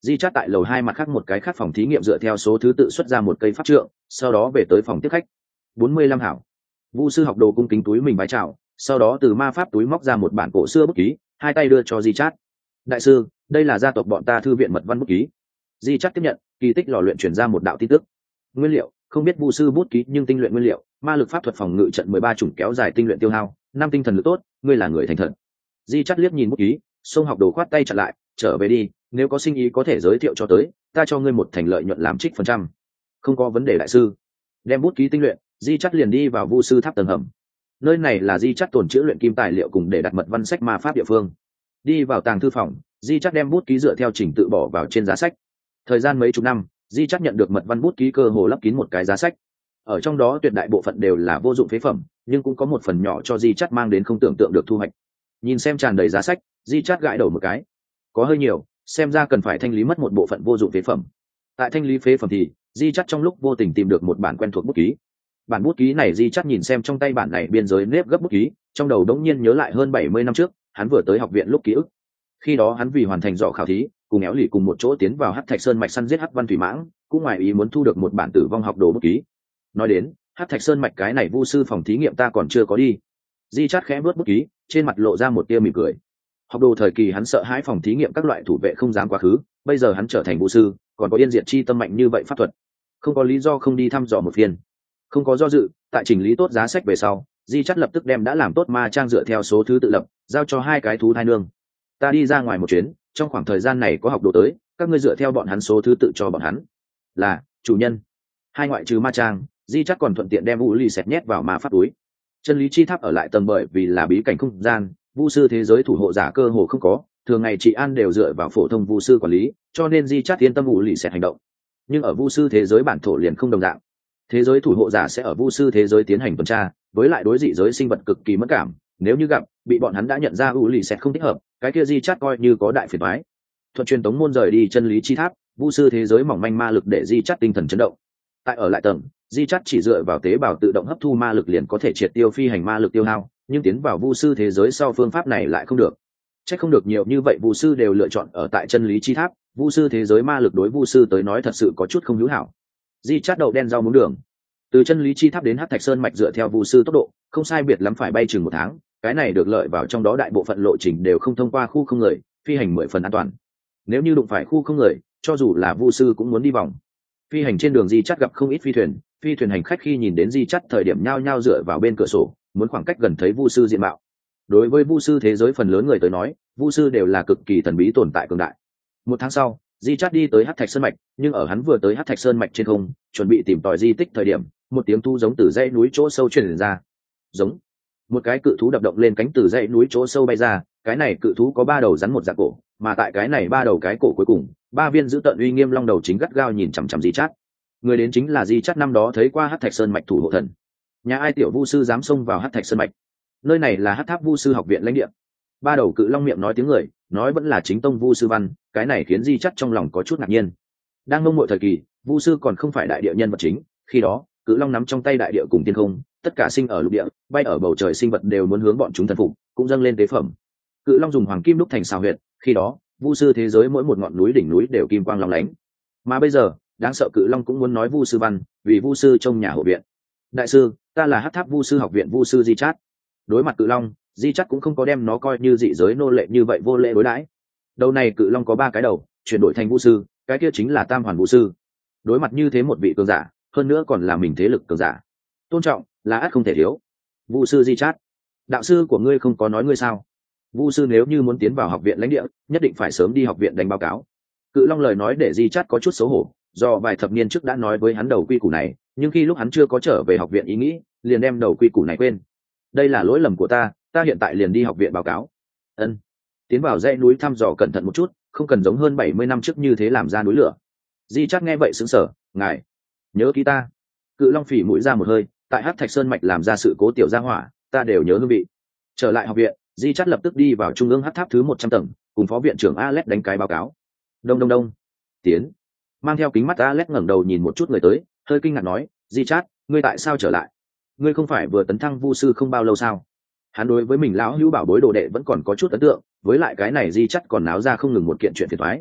Di Chát tại lầu hai mặt khác một cái khác phòng thí nghiệm dựa theo số thứ tự xuất ra một cây pháp trượng, sau đó về tới phòng tiếp khách. bốn mươi lăm hảo. Vu sư học đồ cung kính túi mình vái chào, sau đó từ ma pháp túi móc ra một bản cổ xưa bút ký, hai tay đưa cho Di Chát. Đại sư, đây là gia tộc bọn ta thư viện mật văn bút ký. Di Chát tiếp nhận, kỳ tích lò luyện truyền ra một đạo tin tức. Nguyên liệu, không biết Vu sư bút ký nhưng tinh luyện nguyên liệu, ma lực pháp thuật phòng ngự trận mười ba chủng kéo dài tinh luyện tiêu hao, năm tinh thần lực tốt, ngươi là người thành thật. Di Chát liếc nhìn bút ký, xông học đồ khoát tay chặn lại, trở về đi, nếu có sinh ý có thể giới thiệu cho tới, ta cho ngươi một thành lợi nhuận làm trích phần trăm. Không có vấn đề đại sư. Đem bút ký tinh luyện, Di Chát liền đi vào Vu sư tháp tầng hầm. Nơi này là Di Chát tồn trữ luyện kim tài liệu cùng để đặt mật văn sách ma pháp địa phương. Đi vào tàng thư phòng, Di Chát đem bút ký dựa theo trình tự bỏ vào trên giá sách. Thời gian mấy chục năm, Di Chát nhận được mật văn bút ký cơ hồ lấp kín một cái giá sách. Ở trong đó tuyệt đại bộ phận đều là vô dụng phế phẩm, nhưng cũng có một phần nhỏ cho Di Chát mang đến không tưởng tượng được thu hoạch. Nhìn xem tràn đầy giá sách, Di Chát gãi đầu một cái. Có hơi nhiều, xem ra cần phải thanh lý mất một bộ phận vô dụng phế phẩm. Tại thanh lý phế phẩm thì Di Chát trong lúc vô tình tìm được một bản quen thuộc bút ký. Bản bút ký này Di Chát nhìn xem trong tay bản này biên giới nếp gấp bút ký, trong đầu đống nhiên nhớ lại hơn bảy mươi năm trước, hắn vừa tới học viện lúc ký ức. Khi đó hắn vì hoàn thành dọ khảo thí, cùng éo lì cùng một chỗ tiến vào Hắc Thạch Sơn mạch săn giết Hắc Văn Thủy Mãng, cũng ngoài ý muốn thu được một bản tử vong học đồ bút ký. Nói đến, Hắc Thạch Sơn mạch cái này vu sư phòng thí nghiệm ta còn chưa có đi. Di Chát khẽ vớt bút ký, trên mặt lộ ra một tia mỉm cười. Học đồ thời kỳ hắn sợ hãi phòng thí nghiệm các loại thủ vệ không dám quá khứ, bây giờ hắn trở thành vu sư, còn có yên diệt chi tâm mạnh như vậy pháp thuật, không có lý do không đi thăm dò một phiên. Không có do dự, tại chỉnh lý tốt giá sách về sau, Di Chát lập tức đem đã làm tốt ma trang dựa theo số thứ tự lập, giao cho hai cái thú thai nương. Ta đi ra ngoài một chuyến, trong khoảng thời gian này có học đồ tới, các ngươi dựa theo bọn hắn số thứ tự cho bọn hắn. Là chủ nhân. Hai ngoại trừ ma trang, Di Chát còn thuận tiện đem vũ ly xẹt nhét vào ma pháp túi. Chân lý chi tháp ở lại tầng bởi vì là bí cảnh không gian, vu sư thế giới thủ hộ giả cơ hồ không có, thường ngày trị an đều dựa vào phổ thông vu sư quản lý, cho nên Di Chát yên tâm vũ ly xẹt hành động. Nhưng ở vu sư thế giới bản thổ liền không đồng dạng. Thế giới thủ hộ giả sẽ ở vu sư thế giới tiến hành tuần tra, với lại đối dị giới sinh vật cực kỳ mất cảm, nếu như gặp bị bọn hắn đã nhận ra u lì xẹt không thích hợp, cái kia Di Chát coi như có đại phiền toái. Thuận truyền tống môn rời đi chân lý chi tháp, vu sư thế giới mỏng manh ma lực để Di Chát tinh thần chấn động. Tại ở lại tầng, Di Chát chỉ dựa vào tế bào tự động hấp thu ma lực liền có thể triệt tiêu phi hành ma lực tiêu hao, nhưng tiến vào vu sư thế giới sau phương pháp này lại không được. Chắc không được nhiều như vậy vu sư đều lựa chọn ở tại chân lý chi tháp, vu sư thế giới ma lực đối vu sư tới nói thật sự có chút không hữu hảo. Di Chát đậu đen rau muống đường, từ chân lý chi tháp đến Hắc Thạch Sơn mạch dựa theo vu sư tốc độ, không sai biệt lắm phải bay chừng một tháng, cái này được lợi vào trong đó đại bộ phận lộ trình đều không thông qua khu không người, phi hành mười phần an toàn. Nếu như đụng phải khu không người, cho dù là vu sư cũng muốn đi vòng. Phi hành trên đường Di Chát gặp không ít phi thuyền, phi thuyền hành khách khi nhìn đến Di Chát thời điểm nhao nhao dựa vào bên cửa sổ, muốn khoảng cách gần thấy vu sư diện mạo. Đối với vu sư thế giới phần lớn người tới nói, vu sư đều là cực kỳ thần bí tồn tại cường đại. Một tháng sau, Di Chát đi tới Hắc Thạch Sơn mạch, nhưng ở hắn vừa tới Hắc Thạch Sơn mạch trên không, chuẩn bị tìm tòi di tích thời điểm, một tiếng thu giống từ dãy núi chỗ sâu truyền ra. Giống. Một cái cự thú đập động lên cánh từ dãy núi chỗ sâu bay ra, cái này cự thú có ba đầu rắn một dạng cổ, mà tại cái này ba đầu cái cổ cuối cùng, ba viên giữ tận uy nghiêm long đầu chính gắt gao nhìn chằm chằm Di Chát. Người đến chính là Di Chát năm đó thấy qua Hắc Thạch Sơn mạch thủ hộ thần. Nhà ai tiểu vu sư dám xông vào Hắc Thạch Sơn mạch? Nơi này là Hắc Tháp Vu sư học viện lãnh địa. Ba đầu cự long miệng nói tiếng người, nói vẫn là chính tông vu sư văn, cái này khiến Di Chát trong lòng có chút ngạc nhiên. Đang mông muội thời kỳ, vu sư còn không phải đại địa nhân vật chính, khi đó, cự long nắm trong tay đại địa cùng thiên không, tất cả sinh ở lục địa, bay ở bầu trời sinh vật đều muốn hướng bọn chúng thần phục, cũng dâng lên tế phẩm. Cự long dùng hoàng kim đúc thành xào huyệt, khi đó, vu sư thế giới mỗi một ngọn núi đỉnh núi đều kim quang long lánh. Mà bây giờ, đáng sợ cự long cũng muốn nói vu sư văn, vì vu sư trong nhà hộ viện. Đại sư, ta là Hắc Tháp Vu sư học viện vu sư Di Chát. Đối mặt cự long, Di Chát cũng không có đem nó coi như dị giới nô lệ như vậy vô lễ đối đãi. Đầu này cự long có ba cái đầu, chuyển đổi thành vu sư, cái kia chính là tam hoàn vu sư. Đối mặt như thế một vị cường giả, hơn nữa còn là mình thế lực cường giả, tôn trọng là ắt không thể thiếu. Vu sư Di Chát, đạo sư của ngươi không có nói ngươi sao? Vu sư nếu như muốn tiến vào học viện lãnh địa, nhất định phải sớm đi học viện đánh báo cáo. Cự long lời nói để Di Chát có chút xấu hổ, do vài thập niên trước đã nói với hắn đầu quy củ này, nhưng khi lúc hắn chưa có trở về học viện ý nghĩ, liền đem đầu quy củ này quên. Đây là lỗi lầm của ta, ta hiện tại liền đi học viện báo cáo. Ân. Tiến vào dãy núi thăm dò cẩn thận một chút, không cần giống hơn bảy mươi năm trước như thế làm ra núi lửa. Di Chát nghe vậy sững sờ, ngài nhớ kỹ ta. Cự long phỉ mũi ra một hơi, tại Hắc Thạch Sơn mạch làm ra sự cố tiểu gia hỏa, ta đều nhớ hương vị. Trở lại học viện, Di Chát lập tức đi vào trung ương Hắc Tháp thứ một trăm tầng, cùng phó viện trưởng Alex đánh cái báo cáo. Đông đông đông. Tiến. Mang theo kính mắt Alex ngẩng đầu nhìn một chút người tới, hơi kinh ngạc nói, Di Chát, ngươi tại sao trở lại? Ngươi không phải vừa tấn thăng vu sư không bao lâu sao? Hắn đối với mình lão hữu bảo bối đồ đệ vẫn còn có chút ấn tượng, với lại cái này Di Chát còn náo ra không ngừng một kiện chuyện phiền toái.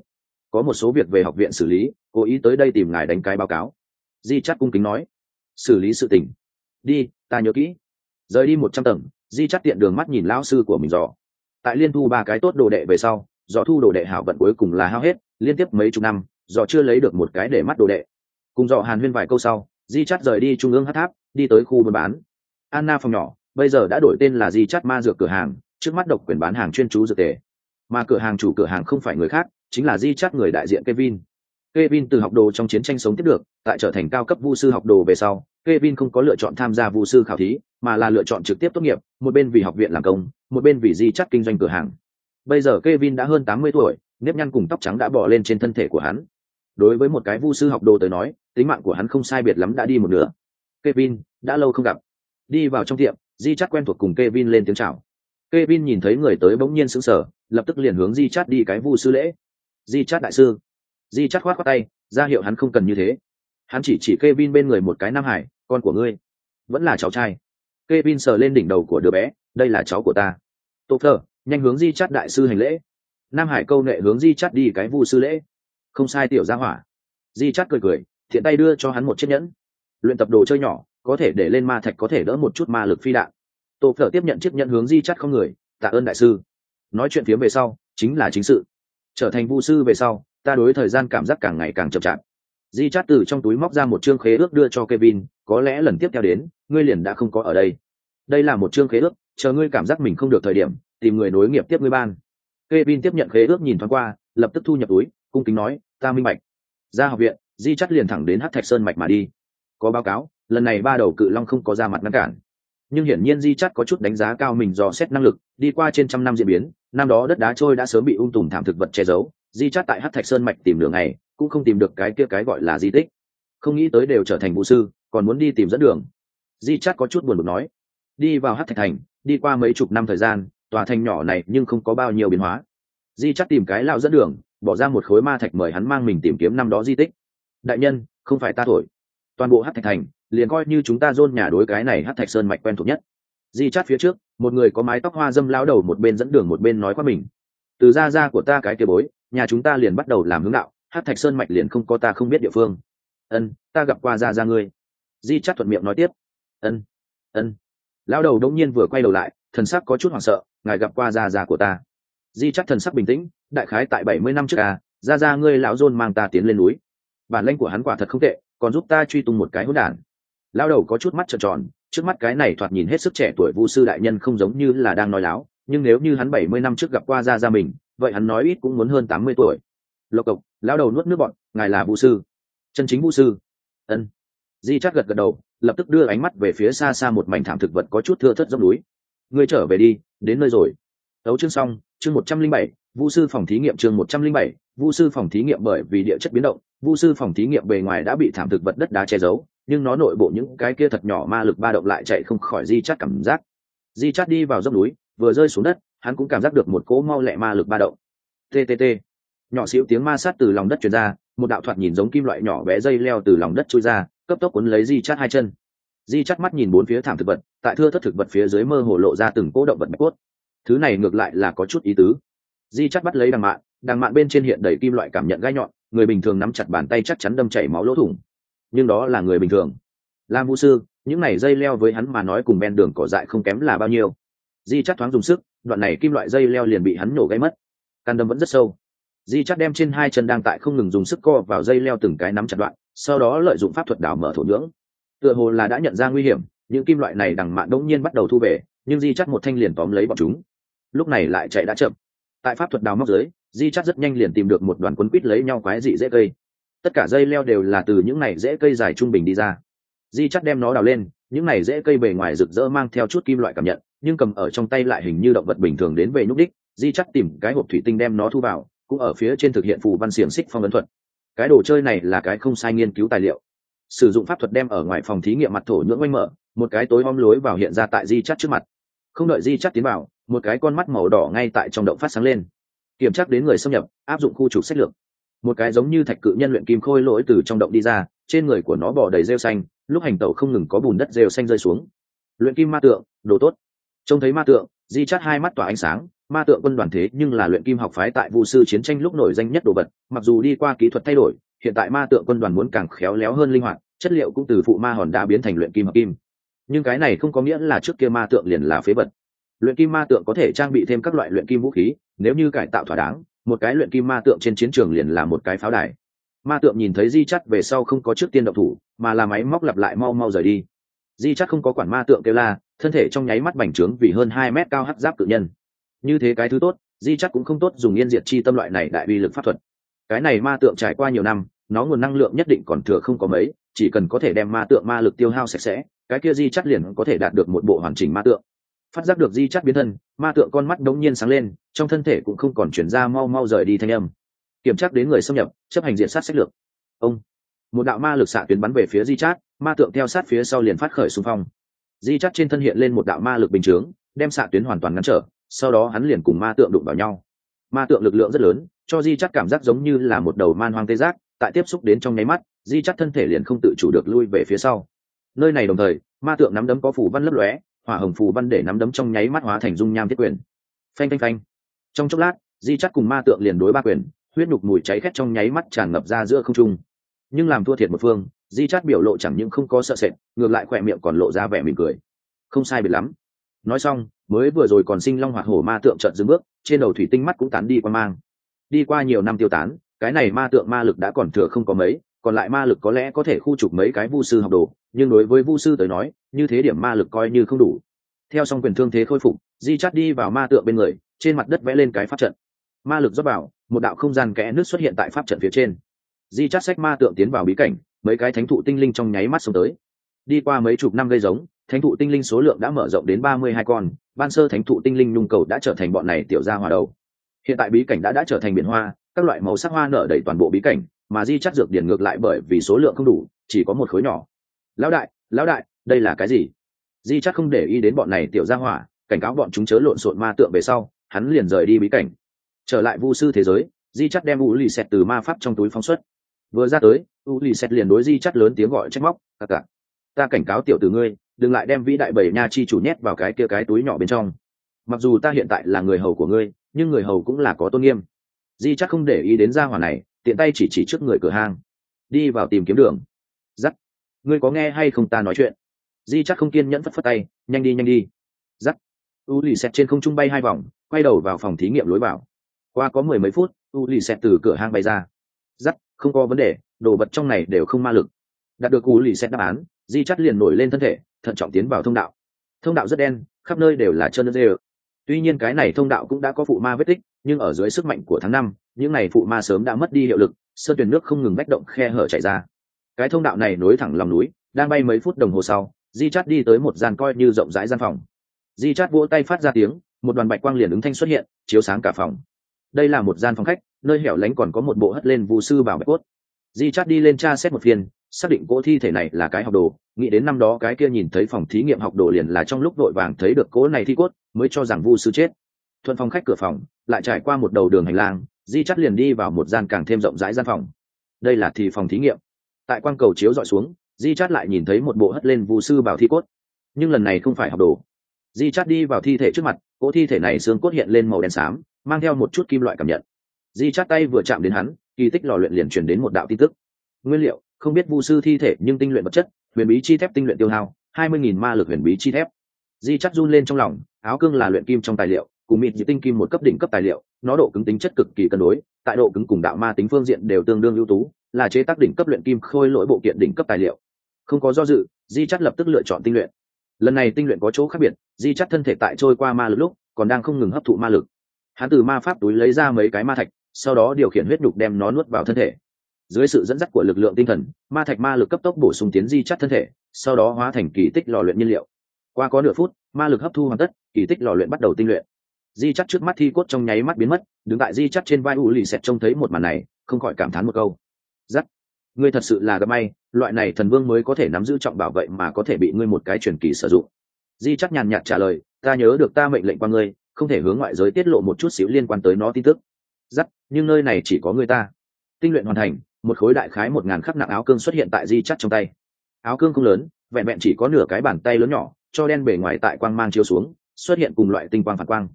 có một số việc về học viện xử lý, cố ý tới đây tìm ngài đánh cái báo cáo. Di Chát cung kính nói. Xử lý sự tình. Đi, ta nhớ kỹ. Rời đi một trăm tầng, Di Chát tiện đường mắt nhìn lão sư của mình dò. Tại liên thu ba cái tốt đồ đệ về sau, dò thu đồ đệ hảo vận cuối cùng là hao hết, liên tiếp mấy chục năm, dò chưa lấy được một cái để mắt đồ đệ. Cùng dò hàn huyên vài câu sau, Di Chát rời đi trung ương hát tháp, đi tới khu buôn bán. Anna phòng nhỏ, bây giờ đã đổi tên là Di Chát ma dược cửa hàng, trước mắt độc quyền bán hàng chuyên chú dược tề. Mà cửa hàng chủ cửa hàng không phải người khác, chính là Di Chát người đại diện Kevin. Kevin từ học đồ trong chiến tranh sống tiếp được, tại trở thành cao cấp vu sư học đồ về sau, Kevin không có lựa chọn tham gia vu sư khảo thí, mà là lựa chọn trực tiếp tốt nghiệp, một bên vì học viện làm công, một bên vì Di Chát kinh doanh cửa hàng. Bây giờ Kevin đã hơn tám mươi tuổi, nếp nhăn cùng tóc trắng đã bò lên trên thân thể của hắn. Đối với một cái vu sư học đồ tới nói, tính mạng của hắn không sai biệt lắm đã đi một nửa. Kevin, đã lâu không gặp. Đi vào trong tiệm, Di Chát quen thuộc cùng Kevin lên tiếng chào. Kevin nhìn thấy người tới bỗng nhiên sững sờ, lập tức liền hướng Di Chát đi cái vu sư lễ. Di Chát đại sư. Di Chát khoát khoát tay, ra hiệu hắn không cần như thế. Hắn chỉ chỉ Kevin bên người một cái nam hải, con của ngươi, vẫn là cháu trai. Kevin sờ lên đỉnh đầu của đứa bé, đây là cháu của ta. Tô Thơ, nhanh hướng Di Chát đại sư hành lễ. Nam hải câu nệ hướng Di Chát đi cái vu sư lễ. Không sai tiểu gia hỏa. Di Chát cười cười, thiện tay đưa cho hắn một chiếc nhẫn. Luyện tập đồ chơi nhỏ, có thể để lên ma thạch, có thể đỡ một chút ma lực phi đạn. Tô Thơ tiếp nhận chiếc nhẫn hướng Di Chát không người, tạ ơn đại sư. Nói chuyện phía về sau, chính là chính sự. Trở thành vu sư về sau, ta đối thời gian cảm giác càng ngày càng chậm chạp. Di Chát từ trong túi móc ra một chương khế ước đưa cho Kevin, có lẽ lần tiếp theo đến, ngươi liền đã không có ở đây. Đây là một chương khế ước, chờ ngươi cảm giác mình không được thời điểm, tìm người nối nghiệp tiếp ngươi ban. Kevin tiếp nhận khế ước nhìn thoáng qua, lập tức thu nhập túi, cung kính nói, ta minh bạch. Ra học viện, Di Chát liền thẳng đến Hắc Thạch Sơn mạch mà đi. Có báo cáo, lần này ba đầu cự long không có ra mặt ngăn cản. Nhưng hiển nhiên Di Chát có chút đánh giá cao mình dò xét năng lực, đi qua trên trăm năm diễn biến, năm đó đất đá trôi đã sớm bị ung tùm thảm thực vật che giấu, Di Chát tại Hắc Thạch Sơn mạch tìm đường này, cũng không tìm được cái kia cái gọi là di tích. Không nghĩ tới đều trở thành vũ sư, còn muốn đi tìm dẫn đường. Di Chát có chút buồn bực nói. Đi vào Hắc Thạch thành, đi qua mấy chục năm thời gian, tòa thành nhỏ này nhưng không có bao nhiêu biến hóa. Di Chát tìm cái lão dẫn đường, bỏ ra một khối ma thạch mời hắn mang mình tìm kiếm năm đó di tích. Đại nhân, không phải ta thổi. Toàn bộ Hắc Thạch thành, liền coi như chúng ta dôn nhà đối cái này Hắc Thạch Sơn mạch quen thuộc nhất. Di Chát phía trước, một người có mái tóc hoa dâm lão đầu một bên dẫn đường một bên nói qua mình. Từ gia gia của ta cái kia bối, nhà chúng ta liền bắt đầu làm hướng đạo, Hắc Thạch Sơn mạch liền không có ta không biết địa phương. Ân, ta gặp qua gia gia ngươi. Di Chát thuận miệng nói tiếp. Ân, ân. Lão đầu đống nhiên vừa quay đầu lại, thần sắc có chút hoảng sợ, ngài gặp qua gia gia của ta. Di Chát thần sắc bình tĩnh, đại khái tại bảy mươi năm trước à, gia gia ngươi lão dôn mang ta tiến lên núi. Bản lĩnh của hắn quả thật không tệ, còn giúp ta truy tung một cái hỗn đản. Lão đầu có chút mắt trợn tròn, trước mắt cái này thoạt nhìn hết sức trẻ tuổi vu sư đại nhân không giống như là đang nói láo, nhưng nếu như hắn bảy mươi năm trước gặp qua gia gia mình, vậy hắn nói ít cũng muốn hơn tám mươi tuổi. Lộc cộc, lão đầu nuốt nước bọt, ngài là vu sư, chân chính vu sư. Ân. Di Chát gật gật đầu, lập tức đưa ánh mắt về phía xa xa một mảnh thảm thực vật có chút thưa thớt dốc núi. Ngươi trở về đi, đến nơi rồi. Tấu chương xong, chương một trăm linh bảy, vu sư phòng thí nghiệm chương một trăm linh bảy, vu sư phòng thí nghiệm bởi vì địa chất biến động, vu sư phòng thí nghiệm bề ngoài đã bị thảm thực vật đất đá che giấu, nhưng nó nội bộ những cái kia thật nhỏ ma lực ba động lại chạy không khỏi Di Chát cảm giác. Di Chát đi vào dốc núi, vừa rơi xuống đất, hắn cũng cảm giác được một cỗ mau lẹ ma lực ba động. Ttt. Nhỏ xíu tiếng ma sát từ lòng đất truyền ra, một đạo thoạt nhìn giống kim loại nhỏ bé dây leo từ lòng đất chui ra, cấp tốc cuốn lấy Di Chát hai chân. Di Chát mắt nhìn bốn phía thảm thực vật, tại thưa thất thực vật phía dưới mơ hồ lộ ra từng cỗ động vật bạch cốt. Thứ này ngược lại là có chút ý tứ. Di Chát bắt lấy đằng mạn, đằng mạn bên trên hiện đầy kim loại cảm nhận gai nhọn, người bình thường nắm chặt bàn tay chắc chắn đâm chảy máu lỗ thủng. Nhưng đó là người bình thường. Lam Vũ sư, những này dây leo với hắn mà nói cùng bên đường cỏ dại không kém là bao nhiêu. Di Chát thoáng dùng sức, đoạn này kim loại dây leo liền bị hắn nổ gãy mất. Căn đâm vẫn rất sâu. Di Chát đem trên hai chân đang tại không ngừng dùng sức co vào dây leo từng cái nắm chặt đoạn, sau đó lợi dụng pháp thuật đảo mở thổ nhưỡng. Tựa hồ là đã nhận ra nguy hiểm, những kim loại này đằng mạn đống nhiên bắt đầu thu về, nhưng Di Chát một thanh liền tóm lấy bọn chúng. Lúc này lại chạy đã chậm. Tại pháp thuật đào móc dưới, Di Chát rất nhanh liền tìm được một đoàn quấn quít lấy nhau quái dị rễ cây. Tất cả dây leo đều là từ những này rễ cây dài trung bình đi ra. Di Chát đem nó đào lên, những này rễ cây bề ngoài rực rỡ mang theo chút kim loại cảm nhận, nhưng cầm ở trong tay lại hình như động vật bình thường đến về nhúc đích. Di Chát tìm cái hộp thủy tinh đem nó thu vào, cũng ở phía trên thực hiện phù văn xiềng xích phong ấn thuật. Cái đồ chơi này là cái không sai nghiên cứu tài liệu. Sử dụng pháp thuật đem ở ngoài phòng thí nghiệm mặt thổ nhưỡng quanh mở, một cái tối om lối vào hiện ra tại Di Chát trước mặt. Không đợi Di Chát tiến vào, một cái con mắt màu đỏ ngay tại trong động phát sáng lên. Kiểm tra đến người xâm nhập, áp dụng khu trục sách lược. Một cái giống như thạch cự nhân luyện kim khôi lỗi từ trong động đi ra, trên người của nó bò đầy rêu xanh, lúc hành tẩu không ngừng có bùn đất rêu xanh rơi xuống. Luyện kim ma tượng, đồ tốt. Trông thấy ma tượng, Di Chát hai mắt tỏa ánh sáng, ma tượng quân đoàn thế nhưng là luyện kim học phái tại vu sư chiến tranh lúc nổi danh nhất đồ vật, mặc dù đi qua kỹ thuật thay đổi, hiện tại ma tượng quân đoàn muốn càng khéo léo hơn linh hoạt, chất liệu cũng từ phụ ma hòn đá biến thành luyện kim hợp kim. Nhưng cái này không có nghĩa là trước kia ma tượng liền là phế vật. Luyện kim ma tượng có thể trang bị thêm các loại luyện kim vũ khí, nếu như cải tạo thỏa đáng, một cái luyện kim ma tượng trên chiến trường liền là một cái pháo đài. Ma tượng nhìn thấy Di Chắt về sau không có trước tiên động thủ, mà là máy móc lặp lại mau mau rời đi. Di Chắt không có quản ma tượng kêu la, thân thể trong nháy mắt bành trướng vì hơn hai mét cao hắc giáp cự nhân. Như thế cái thứ tốt, Di Chắt cũng không tốt dùng yên diệt chi tâm loại này đại uy lực pháp thuật. Cái này ma tượng trải qua nhiều năm, nó nguồn năng lượng nhất định còn thừa không có mấy, chỉ cần có thể đem ma tượng ma lực tiêu hao sạch sẽ, cái kia Di Chắt liền có thể đạt được một bộ hoàn chỉnh ma tượng. Phát giác được Di Chắt biến thân, ma tượng con mắt đống nhiên sáng lên, trong thân thể cũng không còn chuyển ra mau mau rời đi thanh âm. Kiểm tra đến người xâm nhập, chấp hành diện sát sách lược. Ông, một đạo ma lực xạ tuyến bắn về phía Di Chắt, ma tượng theo sát phía sau liền phát khởi xung phong. Di Chắt trên thân hiện lên một đạo ma lực bình chướng, đem xạ tuyến hoàn toàn ngăn trở, sau đó hắn liền cùng ma tượng đụng vào nhau. Ma tượng lực lượng rất lớn, cho Di Chắt cảm giác giống như là một đầu man hoang tê giác, tại tiếp xúc đến trong nháy mắt, Di Chắt thân thể liền không tự chủ được lui về phía sau. Nơi này đồng thời, ma tượng nắm đấm có phù văn lấp lóe, hỏa hồng phù văn để nắm đấm trong nháy mắt hóa thành dung nham thiết quyền. Phanh phanh phanh. Trong chốc lát, Di Chắt cùng ma tượng liền đối ba quyền, huyết nhục mùi cháy khét trong nháy mắt tràn ngập ra giữa không trung. Nhưng làm thua thiệt một phương, Di Chắt biểu lộ chẳng những không có sợ sệt, ngược lại khỏe miệng còn lộ ra vẻ mỉm cười. Không sai biệt lắm. Nói xong, mới vừa rồi còn sinh long hoạt hổ ma tượng chợt dừng bước, trên đầu thủy tinh mắt cũng tán đi quan mang. Đi qua nhiều năm tiêu tán, cái này ma tượng ma lực đã còn thừa không có mấy, còn lại ma lực có lẽ có thể khu trục mấy cái vu sư học đồ, nhưng đối với vu sư tới nói, như thế điểm ma lực coi như không đủ. Theo xong quyền thương thế khôi phục, Di Chắt đi vào ma tượng bên người, trên mặt đất vẽ lên cái pháp trận. Ma lực rót vào, một đạo không gian kẽ nước xuất hiện tại pháp trận phía trên. Di Chắt xách ma tượng tiến vào bí cảnh, mấy cái thánh thụ tinh linh trong nháy mắt xông tới. Đi qua mấy chục năm gây giống, thánh thụ tinh linh số lượng đã mở rộng đến ba mươi hai con, ban sơ thánh thụ tinh linh nhung cầu đã trở thành bọn này tiểu gia hòa đầu. Hiện tại bí cảnh đã đã trở thành biển hoa, các loại màu sắc hoa nở đầy toàn bộ bí cảnh, mà Di Chắt dược điển ngược lại bởi vì số lượng không đủ, chỉ có một khối nhỏ. Lão đại, lão đại, đây là cái gì? Di Chắt không để ý đến bọn này tiểu gia hỏa, cảnh cáo bọn chúng chớ lộn xộn ma tượng về sau, hắn liền rời đi bí cảnh. Trở lại vu sư thế giới, Di Chắt đem u lì xẹt từ ma pháp trong túi phóng xuất. Vừa ra tới, u lì xẹt liền đối Di Chắt lớn tiếng gọi trách móc, "Cả cả, ta cảnh cáo tiểu tử ngươi, đừng lại đem vĩ đại bảy nha chi chủ nhét vào cái kia cái túi nhỏ bên trong. Mặc dù ta hiện tại là người hầu của ngươi, nhưng người hầu cũng là có tôn nghiêm." Di Chắt không để ý đến gia hỏa này, tiện tay chỉ chỉ trước người cửa hàng, đi vào tìm kiếm đường. "Dắt, ngươi có nghe hay không ta nói chuyện?" Di Chắt không kiên nhẫn phất phất tay, "Nhanh đi nhanh đi." Dắt. U lì xẹt trên không trung bay hai vòng, quay đầu vào phòng thí nghiệm lối vào. Qua có mười mấy phút, u lì xẹt từ cửa hang bay ra. Dắt, không có vấn đề, đồ vật trong này đều không ma lực. Đạt được u lì xẹt đáp án, Di Chắt liền nổi lên thân thể, thận trọng tiến vào thông đạo. Thông đạo rất đen, khắp nơi đều là trơn dê. Tuy nhiên cái này thông đạo cũng đã có phụ ma vết tích, nhưng ở dưới sức mạnh của tháng năm, những này phụ ma sớm đã mất đi hiệu lực, sơn tuyền nước không ngừng bách động khe hở chảy ra. Cái thông đạo này nối thẳng lòng núi, đang bay mấy phút đồng hồ sau, Di Chắt đi tới một gian coi như rộng rãi gian phòng. Di Chắt vỗ tay phát ra tiếng, một đoàn bạch quang liền ứng thanh xuất hiện, chiếu sáng cả phòng. Đây là một gian phòng khách, nơi hẻo lánh còn có một bộ hất lên vu sư bảo bạch cốt. Di Chắt đi lên tra xét một phiên, xác định cỗ thi thể này là cái học đồ, nghĩ đến năm đó cái kia nhìn thấy phòng thí nghiệm học đồ liền là trong lúc vội vàng thấy được cỗ này thi cốt, mới cho rằng vu sư chết. Thuận phòng khách cửa phòng, lại trải qua một đầu đường hành lang, Di Chắt liền đi vào một gian càng thêm rộng rãi gian phòng. Đây là thì phòng thí nghiệm. Tại quang cầu chiếu dọi xuống, Di Chắt lại nhìn thấy một bộ hất lên vu sư bảo thi cốt, nhưng lần này không phải học đồ. Di Chắt đi vào thi thể trước mặt, cỗ thi thể này xương cốt hiện lên màu đen xám, mang theo một chút kim loại cảm nhận. Di Chắt tay vừa chạm đến hắn, kỳ tích lò luyện liền truyền đến một đạo tin tức. Nguyên liệu, không biết vu sư thi thể nhưng tinh luyện vật chất, huyền bí chi thép tinh luyện tiêu hao, hai mươi nghìn ma lực huyền bí chi thép. Di Chắt run lên trong lòng, áo cương là luyện kim trong tài liệu, cùng mịt dị tinh kim một cấp đỉnh cấp tài liệu, nó độ cứng tính chất cực kỳ cân đối, tại độ cứng cùng đạo ma tính phương diện đều tương đương ưu tú, là chế tác đỉnh cấp luyện kim khôi lỗi bộ kiện đỉnh cấp tài liệu. Không có do dự, Di Chắt lập tức lựa chọn tinh luyện. Lần này tinh luyện có chỗ khác biệt, Di Chắt thân thể tại trôi qua ma lực lúc còn đang không ngừng hấp thụ ma lực. Hắn từ ma pháp túi lấy ra mấy cái ma thạch, sau đó điều khiển huyết nhục đem nó nuốt vào thân thể. Dưới sự dẫn dắt của lực lượng tinh thần, ma thạch ma lực cấp tốc bổ sung tiến Di Chắt thân thể, sau đó hóa thành kỳ tích lò luyện nhiên liệu. Qua có nửa phút, ma lực hấp thu hoàn tất, kỳ tích lò luyện bắt đầu tinh luyện. Di Chắt trước mắt thi cốt trong nháy mắt biến mất, đứng tại Di Chắt trên vai u lì xẹt trông thấy một màn này, không khỏi cảm thán một câu. Dắt, ngươi thật sự là gặp may, loại này thần vương mới có thể nắm giữ trọng bảo vậy mà có thể bị ngươi một cái truyền kỳ sử dụng. Di Chắt nhàn nhạt trả lời, ta nhớ được ta mệnh lệnh qua ngươi, không thể hướng ngoại giới tiết lộ một chút xíu liên quan tới nó tin tức. Dắt, nhưng nơi này chỉ có ngươi ta. Tinh luyện hoàn thành, một khối đại khái một ngàn khắc nặng áo cương xuất hiện tại Di Chắt trong tay. Áo cương không lớn, vẹn vẹn chỉ có nửa cái bàn tay lớn nhỏ, cho đen bề ngoài tại quang mang chiếu xuống, xuất hiện cùng loại tinh quang phản quang.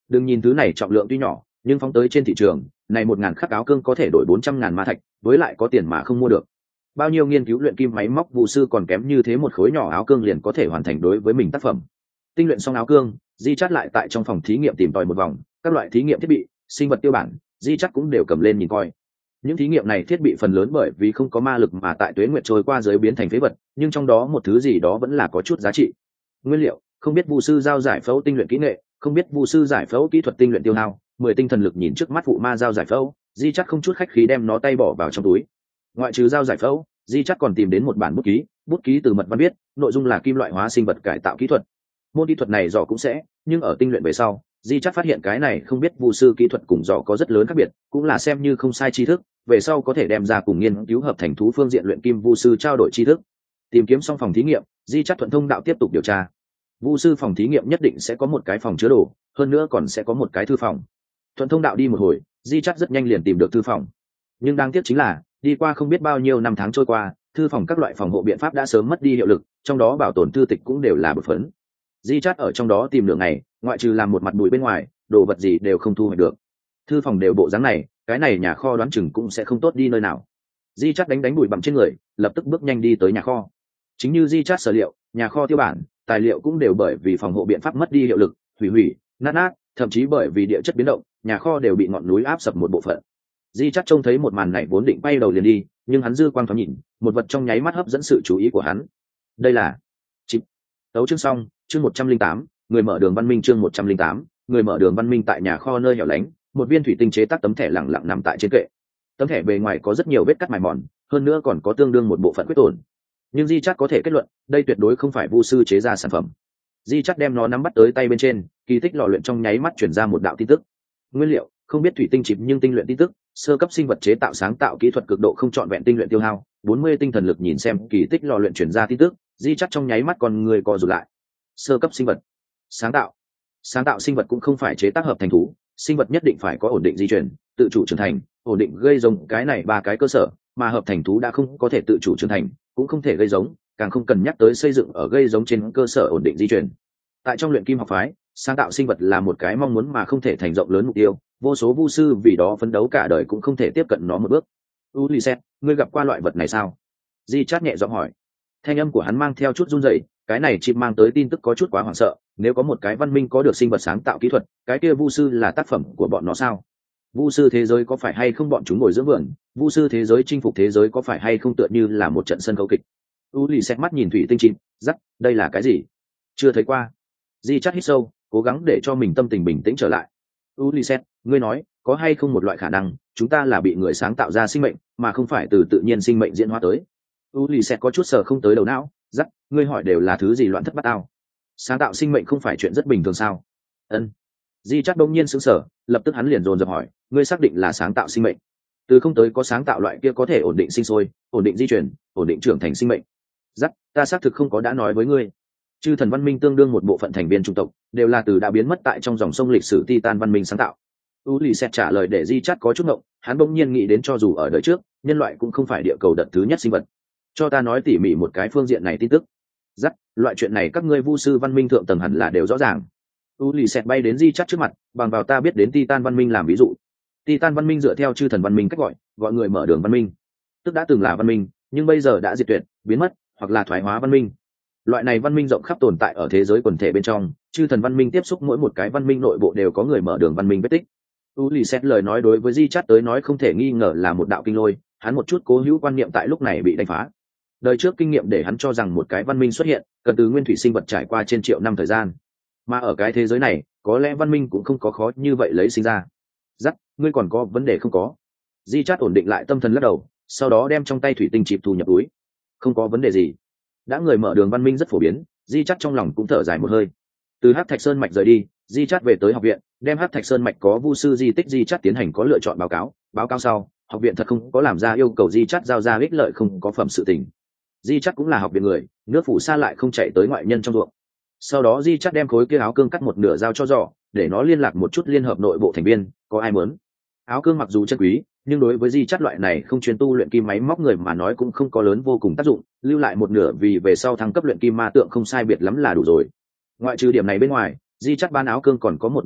đừng nhìn thứ này trọng lượng tuy nhỏ, nhưng phóng tới trên thị trường này một ngàn khắc áo cương có thể đổi bốn trăm ngàn ma thạch, với lại có tiền mà không mua được. Bao nhiêu nghiên cứu luyện kim máy móc vụ sư còn kém như thế một khối nhỏ áo cương liền có thể hoàn thành đối với mình tác phẩm. Tinh luyện xong áo cương, Di Chát lại tại trong phòng thí nghiệm tìm tòi một vòng, các loại thí nghiệm thiết bị, sinh vật tiêu bản, Di Chát cũng đều cầm lên nhìn coi. Những thí nghiệm này thiết bị phần lớn bởi vì không có ma lực mà tại tuế nguyệt trôi qua dưới biến thành phế vật, nhưng trong đó một thứ gì đó vẫn là có chút giá trị. Nguyên liệu, không biết vu sư giao giải phẫu tinh luyện kỹ nghệ, không biết vu sư giải phẫu kỹ thuật tinh luyện tiêu hao, mười tinh thần lực nhìn trước mắt phụ ma giao giải phẫu, Di Chát không chút khách khí đem nó tay bỏ vào trong túi. Ngoại trừ giao giải phẫu, Di Chát còn tìm đến một bản bút ký, bút ký từ mật văn viết, nội dung là kim loại hóa sinh vật cải tạo kỹ thuật. Môn kỹ thuật này dò cũng sẽ, nhưng ở tinh luyện về sau, Di Chát phát hiện cái này không biết vu sư kỹ thuật cùng dò có rất lớn khác biệt, cũng là xem như không sai tri thức, về sau có thể đem ra cùng nghiên cứu hợp thành thú phương diện luyện kim vu sư trao đổi tri thức. Tìm kiếm xong phòng thí nghiệm, Di Chát thuận thông đạo tiếp tục điều tra. Vu sư phòng thí nghiệm nhất định sẽ có một cái phòng chứa đồ, hơn nữa còn sẽ có một cái thư phòng. Thuận thông đạo đi một hồi, Di Chát rất nhanh liền tìm được thư phòng. Nhưng đáng tiếc chính là, đi qua không biết bao nhiêu năm tháng trôi qua, thư phòng các loại phòng hộ biện pháp đã sớm mất đi hiệu lực, trong đó bảo tồn thư tịch cũng đều là bột phấn. Di Chát ở trong đó tìm nửa ngày, ngoại trừ làm một mặt bụi bên ngoài, đồ vật gì đều không thu hoạch được. Thư phòng đều bộ dáng này, cái này nhà kho đoán chừng cũng sẽ không tốt đi nơi nào. Di Chát đánh đánh bụi bặm trên người, lập tức bước nhanh đi tới nhà kho. Chính như Di Chát sở liệu, nhà kho tiêu bản, tài liệu cũng đều bởi vì phòng hộ biện pháp mất đi hiệu lực, hủy hủy, nát nát, thậm chí bởi vì địa chất biến động, nhà kho đều bị ngọn núi áp sập một bộ phận. Di Chát trông thấy một màn này vốn định bay đầu liền đi, nhưng hắn dư quang thoáng nhìn, một vật trong nháy mắt hấp dẫn sự chú ý của hắn. Đây là chip. Tấu chương xong, chương một trăm linh tám, người mở đường văn minh chương một trăm linh tám, người mở đường văn minh tại nhà kho nơi hẻo lánh, một viên thủy tinh chế tác tấm thẻ lẳng lặng nằm tại trên kệ. Tấm thẻ bề ngoài có rất nhiều vết cắt mài mòn, hơn nữa còn có tương đương một bộ phận khuyết tổn. Nhưng Di Chát có thể kết luận, đây tuyệt đối không phải vu sư chế ra sản phẩm. Di Chát đem nó nắm bắt tới tay bên trên, kỳ tích lò luyện trong nháy mắt chuyển ra một đạo tin tức. Nguyên liệu, không biết thủy tinh chip nhưng tinh luyện tin tức, sơ cấp sinh vật chế tạo sáng tạo kỹ thuật cực độ không trọn vẹn tinh luyện tiêu hao, bốn mươi tinh thần lực nhìn xem kỳ tích lò luyện chuyển ra tin tức, Di Chát trong nháy mắt con người co rụt lại. Sơ cấp sinh vật, sáng tạo. Sáng tạo sinh vật cũng không phải chế tác hợp thành thú, sinh vật nhất định phải có ổn định di chuyển, tự chủ trưởng thành, ổn định gây giống, cái này ba cái cơ sở, mà hợp thành thú đã không có thể tự chủ trưởng thành, cũng không thể gây giống, càng không cần nhắc tới xây dựng ở gây giống trên cơ sở ổn định di chuyển. Tại trong luyện kim học phái, sáng tạo sinh vật là một cái mong muốn mà không thể thành rộng lớn mục tiêu, vô số vu sư vì đó phấn đấu cả đời cũng không thể tiếp cận nó một bước. Ulysses, ngươi gặp qua loại vật này sao? Di Chát nhẹ giọng hỏi. Thanh âm của hắn mang theo chút run rẩy, cái này chip mang tới tin tức có chút quá hoảng sợ, nếu có một cái văn minh có được sinh vật sáng tạo kỹ thuật, cái kia vu sư là tác phẩm của bọn nó sao? Vu sư thế giới có phải hay không bọn chúng ngồi giữa vườn, vu sư thế giới chinh phục thế giới có phải hay không tựa như là một trận sân khấu kịch. Ulysses mắt nhìn thủy tinh chip, rắc, đây là cái gì? Chưa thấy qua. Di Chát hít sâu, cố gắng để cho mình tâm tình bình tĩnh trở lại. Ulysses, ngươi nói, có hay không một loại khả năng, chúng ta là bị người sáng tạo ra sinh mệnh, mà không phải từ tự nhiên sinh mệnh diễn hóa tới? Ulysses có chút sờ không tới đầu não, rắc, ngươi hỏi đều là thứ gì loạn thất bát ao. Sáng tạo sinh mệnh không phải chuyện rất bình thường sao? Ân. Di Chát bỗng nhiên sững sờ, lập tức hắn liền dồn dập hỏi, ngươi xác định là sáng tạo sinh mệnh? Từ không tới có sáng tạo loại kia có thể ổn định sinh sôi, ổn định di chuyển, ổn định trưởng thành sinh mệnh. Rắc, ta xác thực không có đã nói với ngươi. Chư thần văn minh tương đương một bộ phận thành viên chủng tộc, đều là từ đã biến mất tại trong dòng sông lịch sử Titan văn minh sáng tạo. Ulysses trả lời để Di Chát có chút ngộng, hắn bỗng nhiên nghĩ đến cho dù ở đời trước, nhân loại cũng không phải địa cầu đợt thứ nhất sinh vật. Cho ta nói tỉ mỉ một cái phương diện này tin tức. Dắt, loại chuyện này các ngươi vu sư văn minh thượng tầng hẳn là đều rõ ràng. Ulysses bay đến Di Chát trước mặt, bằng vào ta biết đến Titan văn minh làm ví dụ. Titan văn minh dựa theo chư thần văn minh cách gọi, gọi người mở đường văn minh. Tức đã từng là văn minh, nhưng bây giờ đã diệt tuyệt, biến mất, hoặc là thoái hóa văn minh. Loại này văn minh rộng khắp tồn tại ở thế giới quần thể bên trong, chư thần văn minh tiếp xúc mỗi một cái văn minh nội bộ đều có người mở đường văn minh vết tích. Ulysses lời nói đối với Di Chát tới nói không thể nghi ngờ là một đạo kinh lôi, hắn một chút cố hữu quan niệm tại lúc này bị đánh phá. Đời trước kinh nghiệm để hắn cho rằng một cái văn minh xuất hiện cần từ nguyên thủy sinh vật trải qua trên triệu năm thời gian, mà ở cái thế giới này có lẽ văn minh cũng không có khó như vậy lấy sinh ra. Dắt, ngươi còn có vấn đề không có? Di Chát ổn định lại tâm thần lắc đầu, sau đó đem trong tay thủy tinh chịp thu nhập túi. Không có vấn đề gì. Đã người mở đường văn minh rất phổ biến, Di Chát trong lòng cũng thở dài một hơi. Từ Hắc Thạch Sơn mạch rời đi, Di Chát về tới học viện, đem Hắc Thạch Sơn mạch có vu sư di tích Di Chát tiến hành có lựa chọn báo cáo. Báo cáo sau, học viện thật không có làm ra yêu cầu Di Chát giao ra ích lợi không có phẩm sự tình. Di Chát cũng là học viện người, nước phủ xa lại không chạy tới ngoại nhân trong ruộng. Sau đó Di Chát đem khối kia áo cương cắt một nửa giao cho Dò, để nó liên lạc một chút liên hợp nội bộ thành viên, có ai muốn. Áo cương mặc dù chân quý, nhưng đối với Di Chát loại này không chuyên tu luyện kim máy móc người mà nói cũng không có lớn vô cùng tác dụng, lưu lại một nửa vì về sau thăng cấp luyện kim ma tượng không sai biệt lắm là đủ rồi. Ngoại trừ điểm này bên ngoài, Di Chát ban áo cương còn có một nguyên nhân,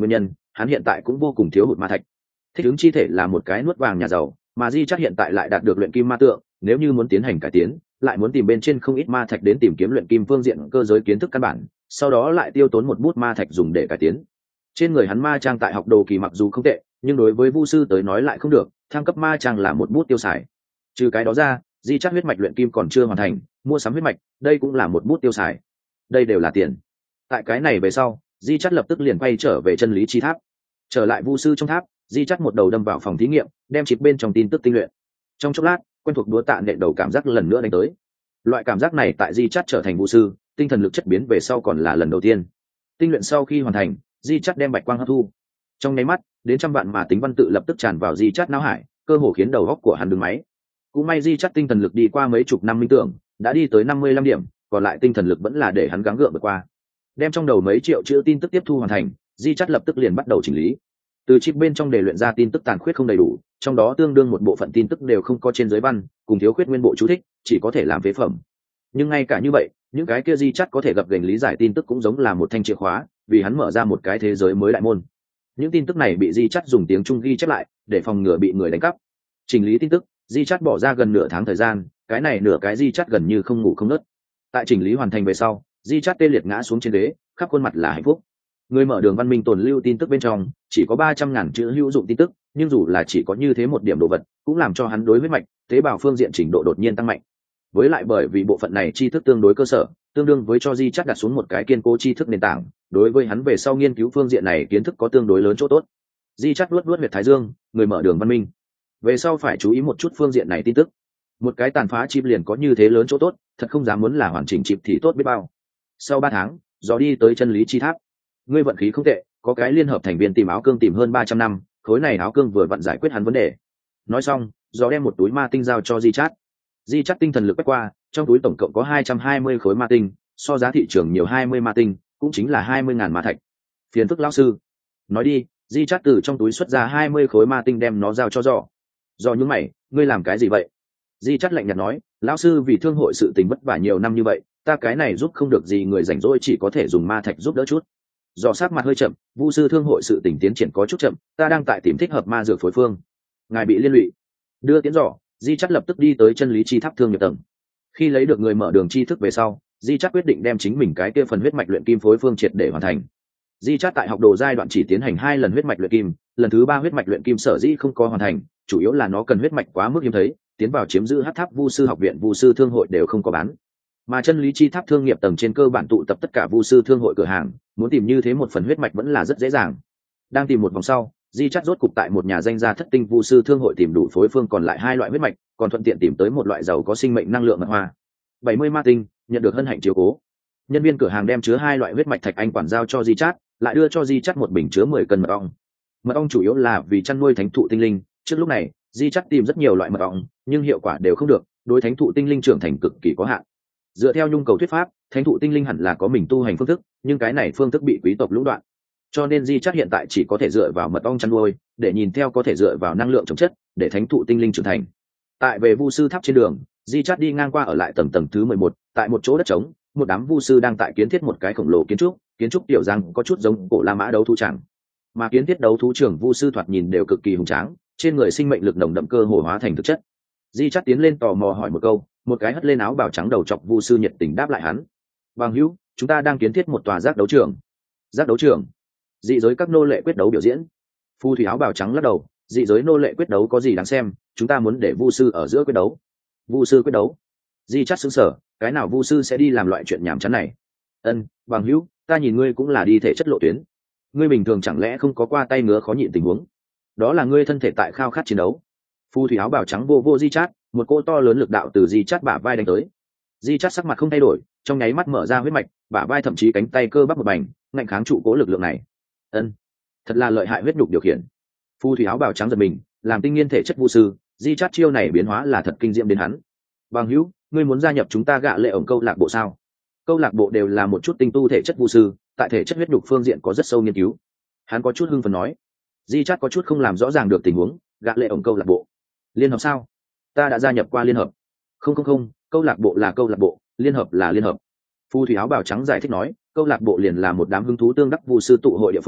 hắn hiện tại cũng vô cùng thiếu hụt ma thạch. Thích ứng chi thể là một cái nuốt vàng nhà giàu, mà di chắc hiện tại lại đạt được luyện kim ma tượng, nếu như muốn tiến hành cải tiến lại muốn tìm bên trên không ít ma thạch đến tìm kiếm luyện kim phương diện cơ giới kiến thức căn bản, sau đó lại tiêu tốn một bút ma thạch dùng để cải tiến. Trên người hắn ma trang tại học đồ kỳ mặc dù không tệ, nhưng đối với vu sư tới nói lại không được, thăng cấp ma trang là một bút tiêu xài. Trừ cái đó ra, di chắc huyết mạch luyện kim còn chưa hoàn thành, mua sắm huyết mạch đây cũng là một bút tiêu xài, đây đều là tiền. Tại cái này về sau, di chắc lập tức liền quay trở về chân lý chi tháp. Trở lại vu sư trong tháp, di chắc một đầu đâm vào phòng thí nghiệm, đem chip bên trong tin tức tinh luyện. Trong chốc lát, quen thuộc đúa tạ nện đầu cảm giác lần nữa đánh tới. Loại cảm giác này tại di chắc trở thành vu sư, tinh thần lực chất biến về sau còn là lần đầu tiên. Tinh luyện sau khi hoàn thành, di chắc đem bạch quang hấp thu. Trong nháy mắt, đến trăm vạn mà tính văn tự lập tức tràn vào di chắc não hải, cơ hồ khiến đầu óc của hắn đứng máy. Cũng may di chắc tinh thần lực đi qua mấy chục năm minh tưởng, đã đi tới năm mươi lăm điểm, còn lại tinh thần lực vẫn là để hắn gắng gượng vượt qua. Đem trong đầu mấy triệu chữ tin tức tiếp thu hoàn thành, di chắc lập tức liền bắt đầu chỉnh lý. Từ chip bên trong để luyện ra tin tức tàn khuyết không đầy đủ, trong đó tương đương một bộ phận tin tức đều không có trên giới văn, cùng thiếu khuyết nguyên bộ chú thích, chỉ có thể làm phế phẩm. Nhưng ngay cả như vậy, những cái kia di chắc có thể gặp gành lý giải tin tức cũng giống là một thanh chìa khóa, vì hắn mở ra một cái thế giới mới đại môn. Những tin tức này bị di chắc dùng tiếng Trung ghi chép lại, để phòng ngừa bị người đánh cắp. Chỉnh lý tin tức, di chắc bỏ ra gần nửa tháng thời gian, cái này nửa cái di chắc gần như không ngủ không ngớt. Tại chỉnh lý hoàn thành về sau, di chắc tê liệt ngã xuống trên ghế, khắp khuôn mặt là hạnh phúc. Người mở đường văn minh tồn lưu tin tức bên trong chỉ có ba trăm ngàn chữ hữu dụng tin tức, nhưng dù là chỉ có như thế một điểm đồ vật cũng làm cho hắn đối huyết mạch tế bào phương diện trình độ đột nhiên tăng mạnh. Với lại bởi vì bộ phận này tri thức tương đối cơ sở, tương đương với cho di chắc đặt xuống một cái kiên cố tri thức nền tảng, đối với hắn về sau nghiên cứu phương diện này kiến thức có tương đối lớn chỗ tốt. Di chắc luốt luốt huyệt thái dương, người mở đường văn minh về sau phải chú ý một chút phương diện này tin tức. Một cái tàn phá chip liền có như thế lớn chỗ tốt, thật không dám muốn là hoàn chỉnh chip thì tốt biết bao. Sau ba tháng, gió đi tới chân lý chi tháp. Ngươi vận khí không tệ, có cái liên hợp thành viên tìm áo cương tìm hơn ba trăm năm, khối này áo cương vừa vặn giải quyết hắn vấn đề. Nói xong, gió đem một túi ma tinh giao cho di chát. Di chát tinh thần lực quét qua, trong túi tổng cộng có hai trăm hai mươi khối ma tinh, so giá thị trường nhiều hai mươi ma tinh, cũng chính là hai mươi ngàn ma thạch. Phiền phức lão sư. Nói đi, di chát từ trong túi xuất ra hai mươi khối ma tinh đem nó giao cho gió. Gió nhướng mày, ngươi làm cái gì vậy? Di chát lạnh nhạt nói, lão sư vì thương hội sự tình vất vả nhiều năm như vậy, ta cái này giúp không được gì, người rảnh rỗi chỉ có thể dùng ma thạch giúp đỡ chút. Dò sát mặt hơi chậm, vu sư thương hội sự tình tiến triển có chút chậm, ta đang tại tìm thích hợp ma dược phối phương. Ngài bị liên lụy. Đưa tiến dò, di chắc lập tức đi tới chân lý chi tháp thương nghiệp tầng. Khi lấy được người mở đường tri thức về sau, di chắc quyết định đem chính mình cái kia phần huyết mạch luyện kim phối phương triệt để hoàn thành. Di chắc tại học đồ giai đoạn chỉ tiến hành hai lần huyết mạch luyện kim, lần thứ ba huyết mạch luyện kim sở dĩ không có hoàn thành, chủ yếu là nó cần huyết mạch quá mức hiếm thấy, tiến vào chiếm giữ hắc tháp vu sư học viện vu sư thương hội đều không có bán. Mà chân lý chi tháp thương nghiệp tầng trên cơ bản tụ tập tất cả vu sư thương hội cửa hàng, muốn tìm như thế một phần huyết mạch vẫn là rất dễ dàng. Đang tìm một vòng sau, di chắc rốt cục tại một nhà danh gia thất tinh vu sư thương hội tìm đủ phối phương còn lại hai loại huyết mạch, còn thuận tiện tìm tới một loại giàu có sinh mệnh năng lượng mật hoa. bảy mươi ma tinh, nhận được hân hạnh chiếu cố. Nhân viên cửa hàng đem chứa hai loại huyết mạch thạch anh quản giao cho di chắc, lại đưa cho di chắc một bình chứa mười cân mật ong. Mật ong chủ yếu là vì chăn nuôi thánh thụ tinh linh, trước lúc này, di chắc tìm rất nhiều loại mật ong, nhưng hiệu quả đều không được, đối thánh thụ tinh linh trưởng thành cực kỳ có hạn. Dựa theo nhu cầu thuyết pháp, thánh thụ tinh linh hẳn là có mình tu hành phương thức, nhưng cái này phương thức bị quý tộc lũng đoạn, cho nên di chắc hiện tại chỉ có thể dựa vào mật ong chăn nuôi, để nhìn theo có thể dựa vào năng lượng chống chất để thánh thụ tinh linh trưởng thành. Tại về vu sư tháp trên đường, di chắc đi ngang qua ở lại tầng tầng thứ mười một, tại một chỗ đất trống, một đám vu sư đang tại kiến thiết một cái khổng lồ kiến trúc, kiến trúc tiểu rằng có chút giống cổ La Mã đấu thú tràng, mà kiến thiết đấu thú trường vu sư thoạt nhìn đều cực kỳ hùng tráng, trên người sinh mệnh lực nồng đậm cơ hồ hóa thành thực chất. Di chắc tiến lên tò mò hỏi một câu, một cái hất lên áo bào trắng đầu chọc vu sư nhiệt tình đáp lại hắn, bằng hữu, chúng ta đang kiến thiết một tòa giác đấu trường. Giác đấu trường? Dị giới các nô lệ quyết đấu biểu diễn? Phù thủy áo bào trắng lắc đầu, dị giới nô lệ quyết đấu có gì đáng xem, chúng ta muốn để vu sư ở giữa quyết đấu. Vu sư quyết đấu? Di chắc sững sờ, cái nào vu sư sẽ đi làm loại chuyện nhảm chán này? Ân, bằng hữu, ta nhìn ngươi cũng là đi thể chất lộ tuyến, ngươi bình thường chẳng lẽ không có qua tay ngứa khó nhịn tình huống? Đó là ngươi thân thể tại khao khát chiến đấu. Phù thủy áo bào trắng vô vô di chát, một cỗ to lớn lực đạo từ di chát bả vai đánh tới. Di chát sắc mặt không thay đổi, trong nháy mắt mở ra huyết mạch, bả vai thậm chí cánh tay cơ bắp một bành, ngạnh kháng trụ cỗ lực lượng này. Ân, thật là lợi hại huyết nhục điều khiển. Phù thủy áo bào trắng giật mình, làm tinh nghiên thể chất vu sư, di chát chiêu này biến hóa là thật kinh diệm đến hắn. Bằng hữu, ngươi muốn gia nhập chúng ta gạ lệ ổng câu lạc bộ sao? Câu lạc bộ đều là một chút tinh tu thể chất vu sư, tại thể chất huyết nhục phương diện có rất sâu nghiên cứu. Hắn có chút hưng phấn nói. Di chát có chút không làm rõ ràng được tình huống, gạ lệ ổng câu lạc bộ liên hợp sao? Ta đã gia nhập qua liên hợp. Không không không, câu lạc bộ là câu lạc bộ, liên hợp là liên hợp. Phù thủy áo bào trắng giải thích nói, câu lạc bộ liền là một đám hứng thú tương đắc vu sư tụ hội địa phương,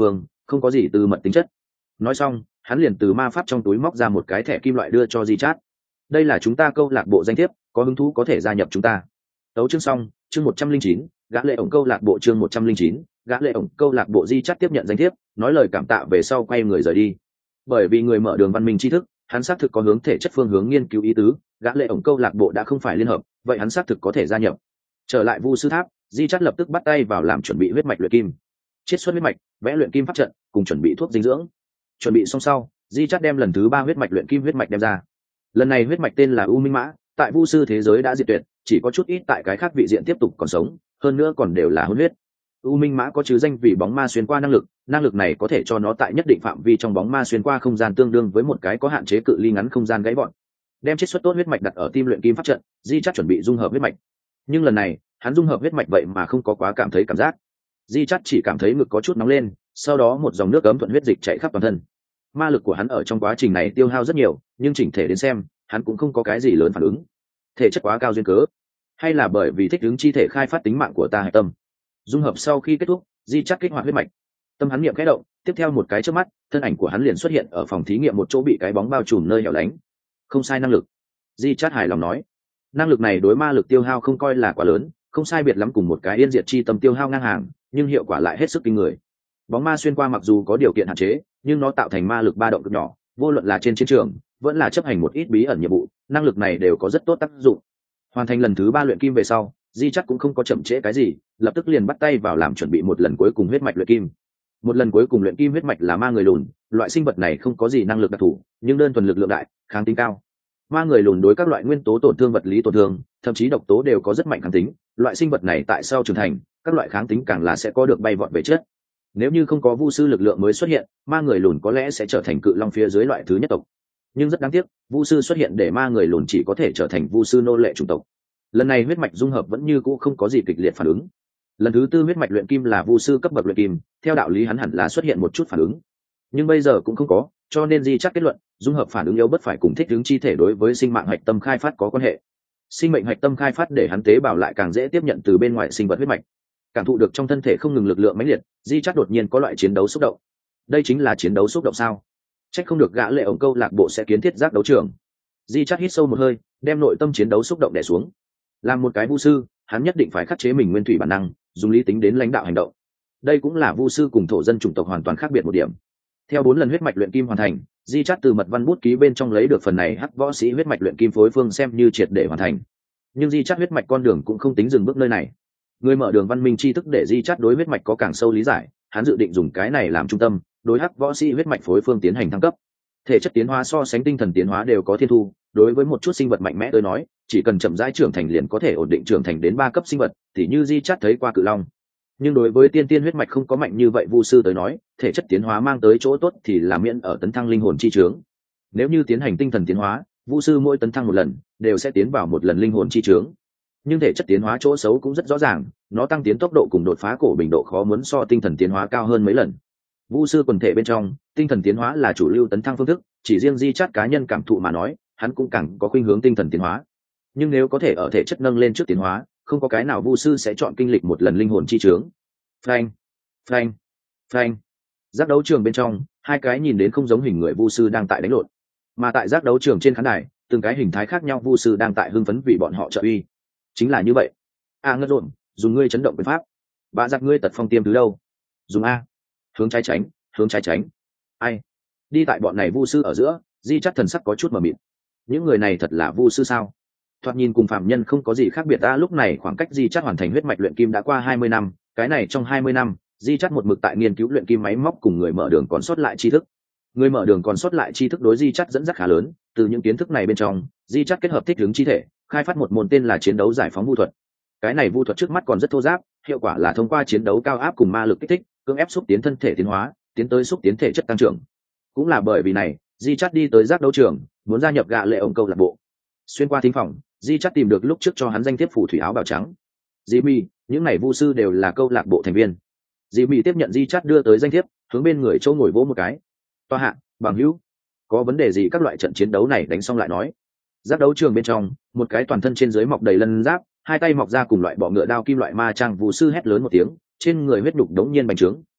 không có gì từ mật tính chất. Nói xong hắn liền từ ma pháp trong túi móc ra một cái thẻ kim loại đưa cho Di Chát. Đây là chúng ta câu lạc bộ danh thiếp, có hứng thú có thể gia nhập chúng ta. Tấu chương xong. Chương một trăm linh chín, gã lệ ổng câu lạc bộ. Chương một trăm linh chín, gã lệ ổng câu lạc bộ. Di Chát tiếp nhận danh thiếp, nói lời cảm tạ về sau quay người rời đi. Bởi vì người mở đường văn minh tri thức, hắn xác thực có hướng thể chất phương hướng nghiên cứu ý tứ, gã lệ ổng câu lạc bộ đã không phải liên hợp, vậy hắn xác thực có thể gia nhập. Trở lại Vu sư tháp, Di Chát lập tức bắt tay vào làm chuẩn bị huyết mạch luyện kim, chiết xuất huyết mạch, vẽ luyện kim pháp trận, cùng chuẩn bị thuốc dinh dưỡng. Chuẩn bị xong sau, Di Chát đem lần thứ ba huyết mạch luyện kim huyết mạch đem ra. Lần này huyết mạch tên là U Minh Mã, tại Vu sư thế giới đã diệt tuyệt, chỉ có chút ít tại cái khác vị diện tiếp tục còn sống, hơn nữa còn đều là hỗn huyết. U Minh Mã có chứ danh vì bóng ma xuyên qua năng lực, năng lực này có thể cho nó tại nhất định phạm vi trong bóng ma xuyên qua không gian tương đương với một cái có hạn chế cự ly ngắn không gian gãy bọn. Đem chiết xuất tốt huyết mạch đặt ở tim luyện kim pháp trận, Di Chát chuẩn bị dung hợp huyết mạch. Nhưng lần này, hắn dung hợp huyết mạch vậy mà không có quá cảm thấy cảm giác. Di Chát chỉ cảm thấy ngực có chút nóng lên, sau đó một dòng nước ấm thuận huyết dịch chạy khắp toàn thân. Ma lực của hắn ở trong quá trình này tiêu hao rất nhiều, nhưng chỉnh thể đến xem, hắn cũng không có cái gì lớn phản ứng. Thể chất quá cao duyên cớ, hay là bởi vì thích ứng chi thể khai phát tính mạng của ta hạch tâm. Dung hợp sau khi kết thúc, Di Chát kích hoạt huyết mạch. Tâm hắn niệm khẽ động, tiếp theo một cái chớp mắt, thân ảnh của hắn liền xuất hiện ở phòng thí nghiệm một chỗ bị cái bóng bao trùm nơi hẻo lánh. Không sai năng lực. Di Chát hài lòng nói. Năng lực này đối ma lực tiêu hao không coi là quá lớn, không sai biệt lắm cùng một cái yên diệt chi tâm tiêu hao ngang hàng, nhưng hiệu quả lại hết sức kinh người. Bóng ma xuyên qua mặc dù có điều kiện hạn chế, nhưng nó tạo thành ma lực ba động cực nhỏ, vô luận là trên chiến trường, vẫn là chấp hành một ít bí ẩn nhiệm vụ, năng lực này đều có rất tốt tác dụng. Hoàn thành lần thứ ba luyện kim về sau, Di Chát cũng không có chậm trễ cái gì, lập tức liền bắt tay vào làm chuẩn bị một lần cuối cùng huyết mạch luyện kim. Một lần cuối cùng luyện kim huyết mạch là ma người lùn, loại sinh vật này không có gì năng lực đặc thù, nhưng đơn thuần lực lượng đại, kháng tính cao. Ma người lùn đối các loại nguyên tố tổn thương vật lý tổn thương, thậm chí độc tố đều có rất mạnh kháng tính, loại sinh vật này tại sau trưởng thành, các loại kháng tính càng là sẽ có được bay vọt về chất. Nếu như không có vu sư lực lượng mới xuất hiện, ma người lùn có lẽ sẽ trở thành cự long phía dưới loại thứ nhất tộc. Nhưng rất đáng tiếc, vu sư xuất hiện để ma người lùn chỉ có thể trở thành vu sư nô lệ chủng tộc. Lần này huyết mạch dung hợp vẫn như cũ không có gì kịch liệt phản ứng. Lần thứ tư huyết mạch luyện kim là vu sư cấp bậc luyện kim, theo đạo lý hắn hẳn là xuất hiện một chút phản ứng, nhưng bây giờ cũng không có, cho nên Di Chát kết luận dung hợp phản ứng yếu bất phải cùng thích ứng chi thể đối với sinh mạng hạch tâm khai phát có quan hệ. Sinh mệnh hạch tâm khai phát để hắn tế bào lại càng dễ tiếp nhận từ bên ngoài sinh vật huyết mạch, cảm thụ được trong thân thể không ngừng lực lượng mãnh liệt, Di Chát đột nhiên có loại chiến đấu xúc động. Đây chính là chiến đấu xúc động sao? Trách không được gã lệ ổng câu lạc bộ sẽ kiến thiết giác đấu trường. Di Chát hít sâu một hơi, đem nội tâm chiến đấu xúc động đè xuống. Làm một cái vu sư, hắn nhất định phải khắc chế mình nguyên thủy bản năng, dùng lý tính đến lãnh đạo hành động. Đây cũng là vu sư cùng thổ dân chủng tộc hoàn toàn khác biệt một điểm. Theo bốn lần huyết mạch luyện kim hoàn thành, Di Chát từ mật văn bút ký bên trong lấy được phần này hắc võ sĩ huyết mạch luyện kim phối phương xem như triệt để hoàn thành. Nhưng Di Chát huyết mạch con đường cũng không tính dừng bước nơi này. Người mở đường văn minh tri thức để Di Chát đối huyết mạch có càng sâu lý giải, hắn dự định dùng cái này làm trung tâm, đối hắc võ sĩ huyết mạch phối phương tiến hành thăng cấp. Thể chất tiến hóa so sánh tinh thần tiến hóa đều có thiên thu, đối với một chút sinh vật mạnh mẽ tới nói, chỉ cần chậm rãi trưởng thành liền có thể ổn định trưởng thành đến ba cấp sinh vật, tỉ như Di Chát thấy qua cự long. Nhưng đối với tiên tiên huyết mạch không có mạnh như vậy vu sư tới nói, thể chất tiến hóa mang tới chỗ tốt thì là miễn ở tấn thăng linh hồn chi trướng. Nếu như tiến hành tinh thần tiến hóa, vu sư mỗi tấn thăng một lần đều sẽ tiến vào một lần linh hồn chi trướng. Nhưng thể chất tiến hóa chỗ xấu cũng rất rõ ràng, nó tăng tiến tốc độ cùng đột phá cổ bình độ khó muốn so tinh thần tiến hóa cao hơn mấy lần. Vu sư quần thể bên trong, tinh thần tiến hóa là chủ lưu tấn thăng phương thức, chỉ riêng Di Chát cá nhân cảm thụ mà nói, hắn cũng càng có khuynh hướng tinh thần tiến hóa. Nhưng nếu có thể ở thể chất nâng lên trước tiến hóa, không có cái nào vu sư sẽ chọn kinh lịch một lần linh hồn chi trướng. Phanh, phanh, phanh. Giác đấu trường bên trong, hai cái nhìn đến không giống hình người vu sư đang tại đánh lộn, mà tại giác đấu trường trên khán đài, từng cái hình thái khác nhau vu sư đang tại hưng phấn vì bọn họ trợ uy. Chính là như vậy. A ngất rộn, dùng ngươi chấn động quyền pháp. Bạ giặc ngươi tật phong tiêm thứ đâu? Dùng a. Hướng trái tránh, hướng trái tránh. Ai? Đi tại bọn này vu sư ở giữa, Di Chát thần sắc có chút mờ mịt. Những người này thật là vu sư sao? Thoạt nhìn cùng phạm nhân không có gì khác biệt. Ta lúc này khoảng cách Di Chát hoàn thành huyết mạch luyện kim đã qua hai mươi năm, cái này trong hai mươi năm, Di Chát một mực tại nghiên cứu luyện kim máy móc cùng người mở đường còn sót lại tri thức. Người mở đường còn sót lại tri thức đối Di Chát dẫn dắt khá lớn, từ những kiến thức này bên trong, Di Chát kết hợp thích ứng chi thể, khai phát một môn tên là chiến đấu giải phóng vu thuật. Cái này vu thuật trước mắt còn rất thô ráp, hiệu quả là thông qua chiến đấu cao áp cùng ma lực kích thích, cưỡng ép xúc tiến thân thể tiến hóa, tiến tới xúc tiến thể chất tăng trưởng. Cũng là bởi vì này, Di Chát đi tới giác đấu trường, muốn gia nhập gã lệ ổng câu lạc bộ. Xuyên qua thính phòng, Di Chát tìm được lúc trước cho hắn danh thiếp phù thủy áo bào trắng. Jimmy, những này vu sư đều là câu lạc bộ thành viên. Jimmy tiếp nhận Di Chát đưa tới danh thiếp, hướng bên người chỗ ngồi vỗ một cái. Toa hạ, bằng hữu, có vấn đề gì các loại trận chiến đấu này đánh xong lại nói. Giác đấu trường bên trong, một cái toàn thân trên dưới mọc đầy lân giáp, hai tay mọc ra cùng loại bọ ngựa đao kim loại ma trang vu sư hét lớn một tiếng, trên người huyết đục đống nhiên bành trướng,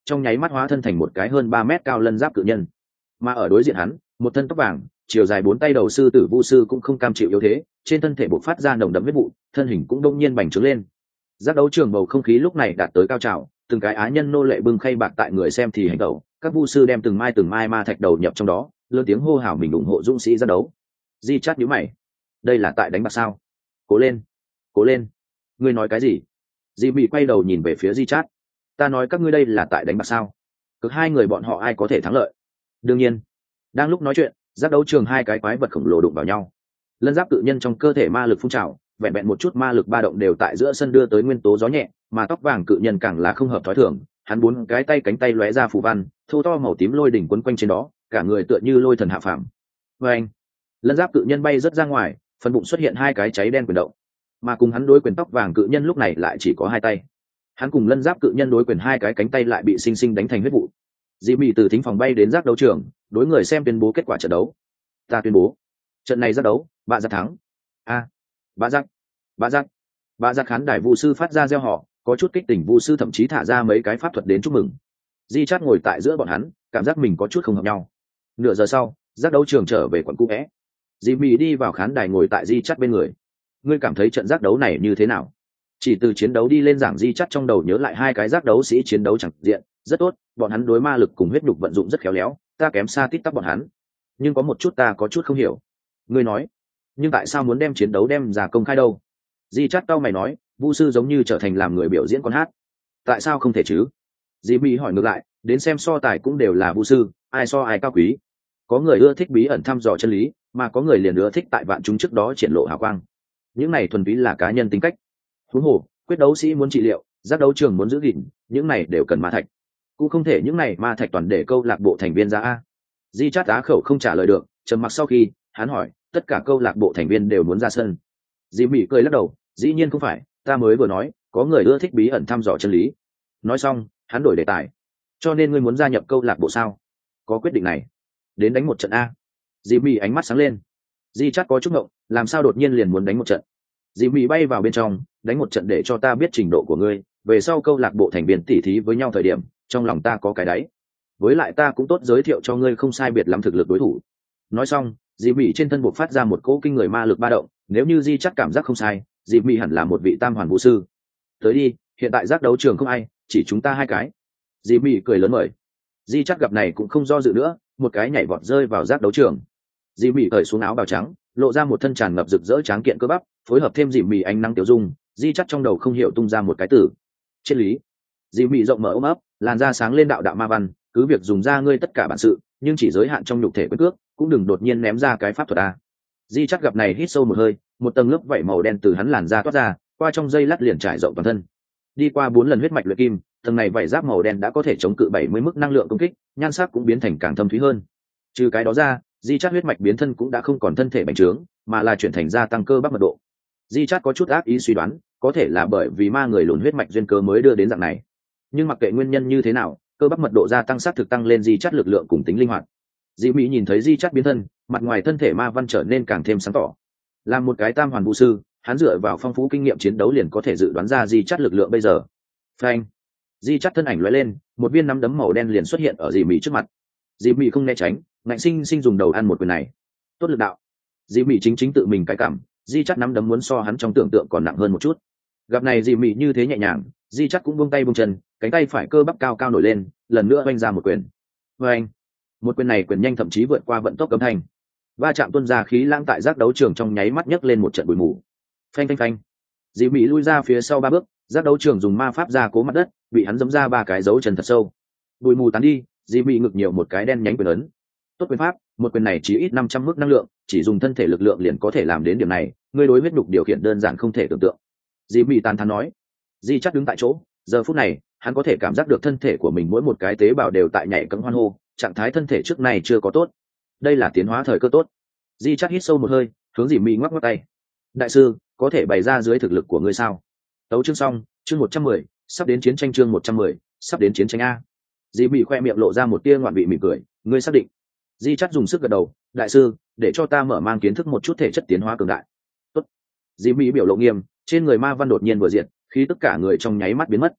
trong nháy mắt hóa thân thành một cái hơn ba mét cao lân giáp cự nhân. Mà ở đối diện hắn, một thân tóc vàng, chiều dài bốn tay đầu sư tử vu sư cũng không cam chịu yếu thế, trên thân thể bộc phát ra nồng đậm huyết vụ, thân hình cũng đông nhiên bành trướng lên. Giác đấu trường bầu không khí lúc này đạt tới cao trào, từng cái á nhân nô lệ bưng khay bạc tại người xem thì hành động, các vu sư đem từng mai từng mai ma thạch đầu nhập trong đó, lớn tiếng hô hào mình ủng hộ dũng sĩ giác đấu. Di Chát nhíu mày, đây là tại đánh bạc sao? Cố lên, cố lên. Ngươi nói cái gì? Di bị quay đầu nhìn về phía Di Chát. Ta nói các ngươi đây là tại đánh bạc sao? Cực hai người bọn họ ai có thể thắng lợi? Đương nhiên. Đang lúc nói chuyện, giác đấu trường hai cái quái vật khổng lồ đụng vào nhau. Lân giáp cự nhân trong cơ thể ma lực phun trào, vẹn vẹn một chút ma lực ba động đều tại giữa sân đưa tới nguyên tố gió nhẹ, mà tóc vàng cự nhân càng là không hợp thói thường, hắn bốn cái tay cánh tay lóe ra phù văn, thô to màu tím lôi đỉnh quấn quanh trên đó, cả người tựa như lôi thần hạ phàm. Và anh, lân giáp cự nhân bay rất ra ngoài, phần bụng xuất hiện hai cái cháy đen quyền động, mà cùng hắn đối quyền tóc vàng cự nhân lúc này lại chỉ có hai tay. Hắn cùng lân giáp cự nhân đối quyền hai cái cánh tay lại bị sinh sinh đánh thành huyết vụ. Dĩ Mị từ thính phòng bay đến giác đấu trường, đối người xem tuyên bố kết quả trận đấu. Ta tuyên bố, trận này giác đấu, bạ giặc thắng. A, à, bạ giặc, bạ giặc, bạ giặc. Khán đài vu sư phát ra reo hò, có chút kích tỉnh vu sư thậm chí thả ra mấy cái pháp thuật đến chúc mừng. Di Chát ngồi tại giữa bọn hắn, cảm giác mình có chút không hợp nhau. Nửa giờ sau, giác đấu trường trở về quận cũ vẽ. Dĩ Mị đi vào khán đài ngồi tại Di Chát bên người. Ngươi cảm thấy trận giác đấu này như thế nào? Chỉ từ chiến đấu đi lên giảng, Di Chát trong đầu nhớ lại hai cái giác đấu sĩ chiến đấu chẳng diện, rất tốt, bọn hắn đối ma lực cùng huyết nhục vận dụng rất khéo léo, ta kém xa tít tắp bọn hắn. Nhưng có một chút ta có chút không hiểu. Ngươi nói, nhưng tại sao muốn đem chiến đấu đem ra công khai đâu? Di Chát cau mày nói, vu sư giống như trở thành làm người biểu diễn con hát. Tại sao không thể chứ? Di Mỹ hỏi ngược lại, đến xem so tài cũng đều là vu sư, ai so ai cao quý. Có người ưa thích bí ẩn thăm dò chân lý, mà có người liền ưa thích tại vạn chúng trước đó triển lộ hào quang. Những này thuần túy là cá nhân tính cách. Huống hồ, quyết đấu sĩ muốn trị liệu, giác đấu trường muốn giữ gìn, những này đều cần ma thạch. Cũng không thể những này ma thạch toàn để câu lạc bộ thành viên ra a. Di Chát á khẩu không trả lời được, trầm mặc sau khi hắn hỏi, tất cả câu lạc bộ thành viên đều muốn ra sân. Di Mỹ cười lắc đầu, dĩ nhiên không phải, ta mới vừa nói có người ưa thích bí ẩn thăm dò chân lý. Nói xong hắn đổi đề tài, cho nên ngươi muốn gia nhập câu lạc bộ sao? Có quyết định này, đến đánh một trận a. Di Mỹ ánh mắt sáng lên. Di Chát có chút ngộng, làm sao đột nhiên liền muốn đánh một trận? Di Mỹ bay vào bên trong, đánh một trận để cho ta biết trình độ của ngươi, về sau câu lạc bộ thành viên tỉ thí với nhau thời điểm, trong lòng ta có cái đáy. Với lại ta cũng tốt giới thiệu cho ngươi không sai biệt lắm thực lực đối thủ. Nói xong, Di Mỹ trên thân buộc phát ra một cỗ kinh người ma lực ba động, nếu như Di Chát cảm giác không sai, Di Mỹ hẳn là một vị tam hoàn vũ sư. Tới đi, hiện tại giác đấu trường không ai, chỉ chúng ta hai cái. Di Mỹ cười lớn mời. Di Chát gặp này cũng không do dự nữa, một cái nhảy vọt rơi vào giác đấu trường. Di Mỹ cởi xuống áo bào trắng, lộ ra một thân tràn ngập rực rỡ tráng kiện cơ bắp, phối hợp thêm Di Mỹ ánh nắng tiểu dung, Di Chát trong đầu không hiểu tung ra một cái từ: triết lý. Di Mỹ rộng mở ôm ấp, làn da sáng lên đạo đạo ma văn, cứ việc dùng ra ngươi tất cả bản sự, nhưng chỉ giới hạn trong nhục thể quyết cước, cũng đừng đột nhiên ném ra cái pháp thuật a. Di Chát gặp này hít sâu một hơi, một tầng lớp vảy màu đen từ hắn làn da toát ra, qua trong dây lát liền trải rộng toàn thân. Đi qua bốn lần huyết mạch luyện kim, tầng này vảy giáp màu đen đã có thể chống cự bảy mươi mức năng lượng công kích, nhan sắc cũng biến thành càng thâm thúy hơn. Trừ cái đó ra, Di Chát huyết mạch biến thân cũng đã không còn thân thể bành trướng, mà là chuyển thành gia tăng cơ bắp mật độ. Di Chát có chút ác ý suy đoán, có thể là bởi vì ma người lùn huyết mạch duyên cớ mới đưa đến dạng này. Nhưng mặc kệ nguyên nhân như thế nào, cơ bắp mật độ gia tăng sát thực tăng lên Di Chát lực lượng cùng tính linh hoạt. Di Mỹ nhìn thấy Di Chát biến thân, mặt ngoài thân thể ma văn trở nên càng thêm sáng tỏ. Làm một cái tam hoàn vũ sư, hắn dựa vào phong phú kinh nghiệm chiến đấu liền có thể dự đoán ra Di Chát lực lượng bây giờ. Phanh! Di Chát thân ảnh lóe lên, một viên nắm đấm màu đen liền xuất hiện ở Di Mỹ trước mặt. Di Mỹ không né tránh, ngạnh sinh sinh dùng đầu ăn một quyền này. Tốt lực đạo. Di Mỹ chính chính tự mình cái cảm, Di Chát nắm đấm muốn so hắn trong tưởng tượng còn nặng hơn một chút. Gặp này Di Mỹ như thế nhẹ nhàng, Di Chát cũng buông tay buông chân, cánh tay phải cơ bắp cao cao nổi lên, lần nữa oanh ra một quyền. Oanh! Một quyền này quyền nhanh thậm chí vượt qua vận tốc âm thanh. Va chạm tuôn ra khí lãng tại giác đấu trường trong nháy mắt nhấc lên một trận bụi mù. Phanh phanh phanh. Di Mỹ lui ra phía sau ba bước, giác đấu trường dùng ma pháp ra cố mặt đất, bị hắn giẫm ra ba cái dấu chân thật sâu. Bụi mù tán đi, Di Mỹ ngực nhiều một cái đen nhánh quyền ấn. Tốt quyền pháp, một quyền này chỉ ít năm trăm mức năng lượng, chỉ dùng thân thể lực lượng liền có thể làm đến điểm này, ngươi đối huyết nhục điều khiển đơn giản không thể tưởng tượng. Di Mỹ tán thán nói. Di Chát đứng tại chỗ, giờ phút này, hắn có thể cảm giác được thân thể của mình mỗi một cái tế bào đều tại nhảy cẫng hoan hô, trạng thái thân thể trước này chưa có tốt. Đây là tiến hóa thời cơ tốt. Di Chát hít sâu một hơi, hướng Di Mỹ ngoắc ngoắc tay. Đại sư, có thể bày ra dưới thực lực của ngươi sao? Tấu chương xong, chương một trăm mười, sắp đến chiến tranh chương một trăm mười, sắp đến chiến tranh a. Di Mỹ khoe miệng lộ ra một tia ngoạn vị mỉm cười, ngươi xác định? Di Chát dùng sức gật đầu, đại sư, để cho ta mở mang kiến thức một chút thể chất tiến hóa cường đại. Tốt. Di Mỹ biểu lộ nghiêm, trên người ma văn đột nhiên vừa diệt, khí tất cả người trong nháy mắt biến mất.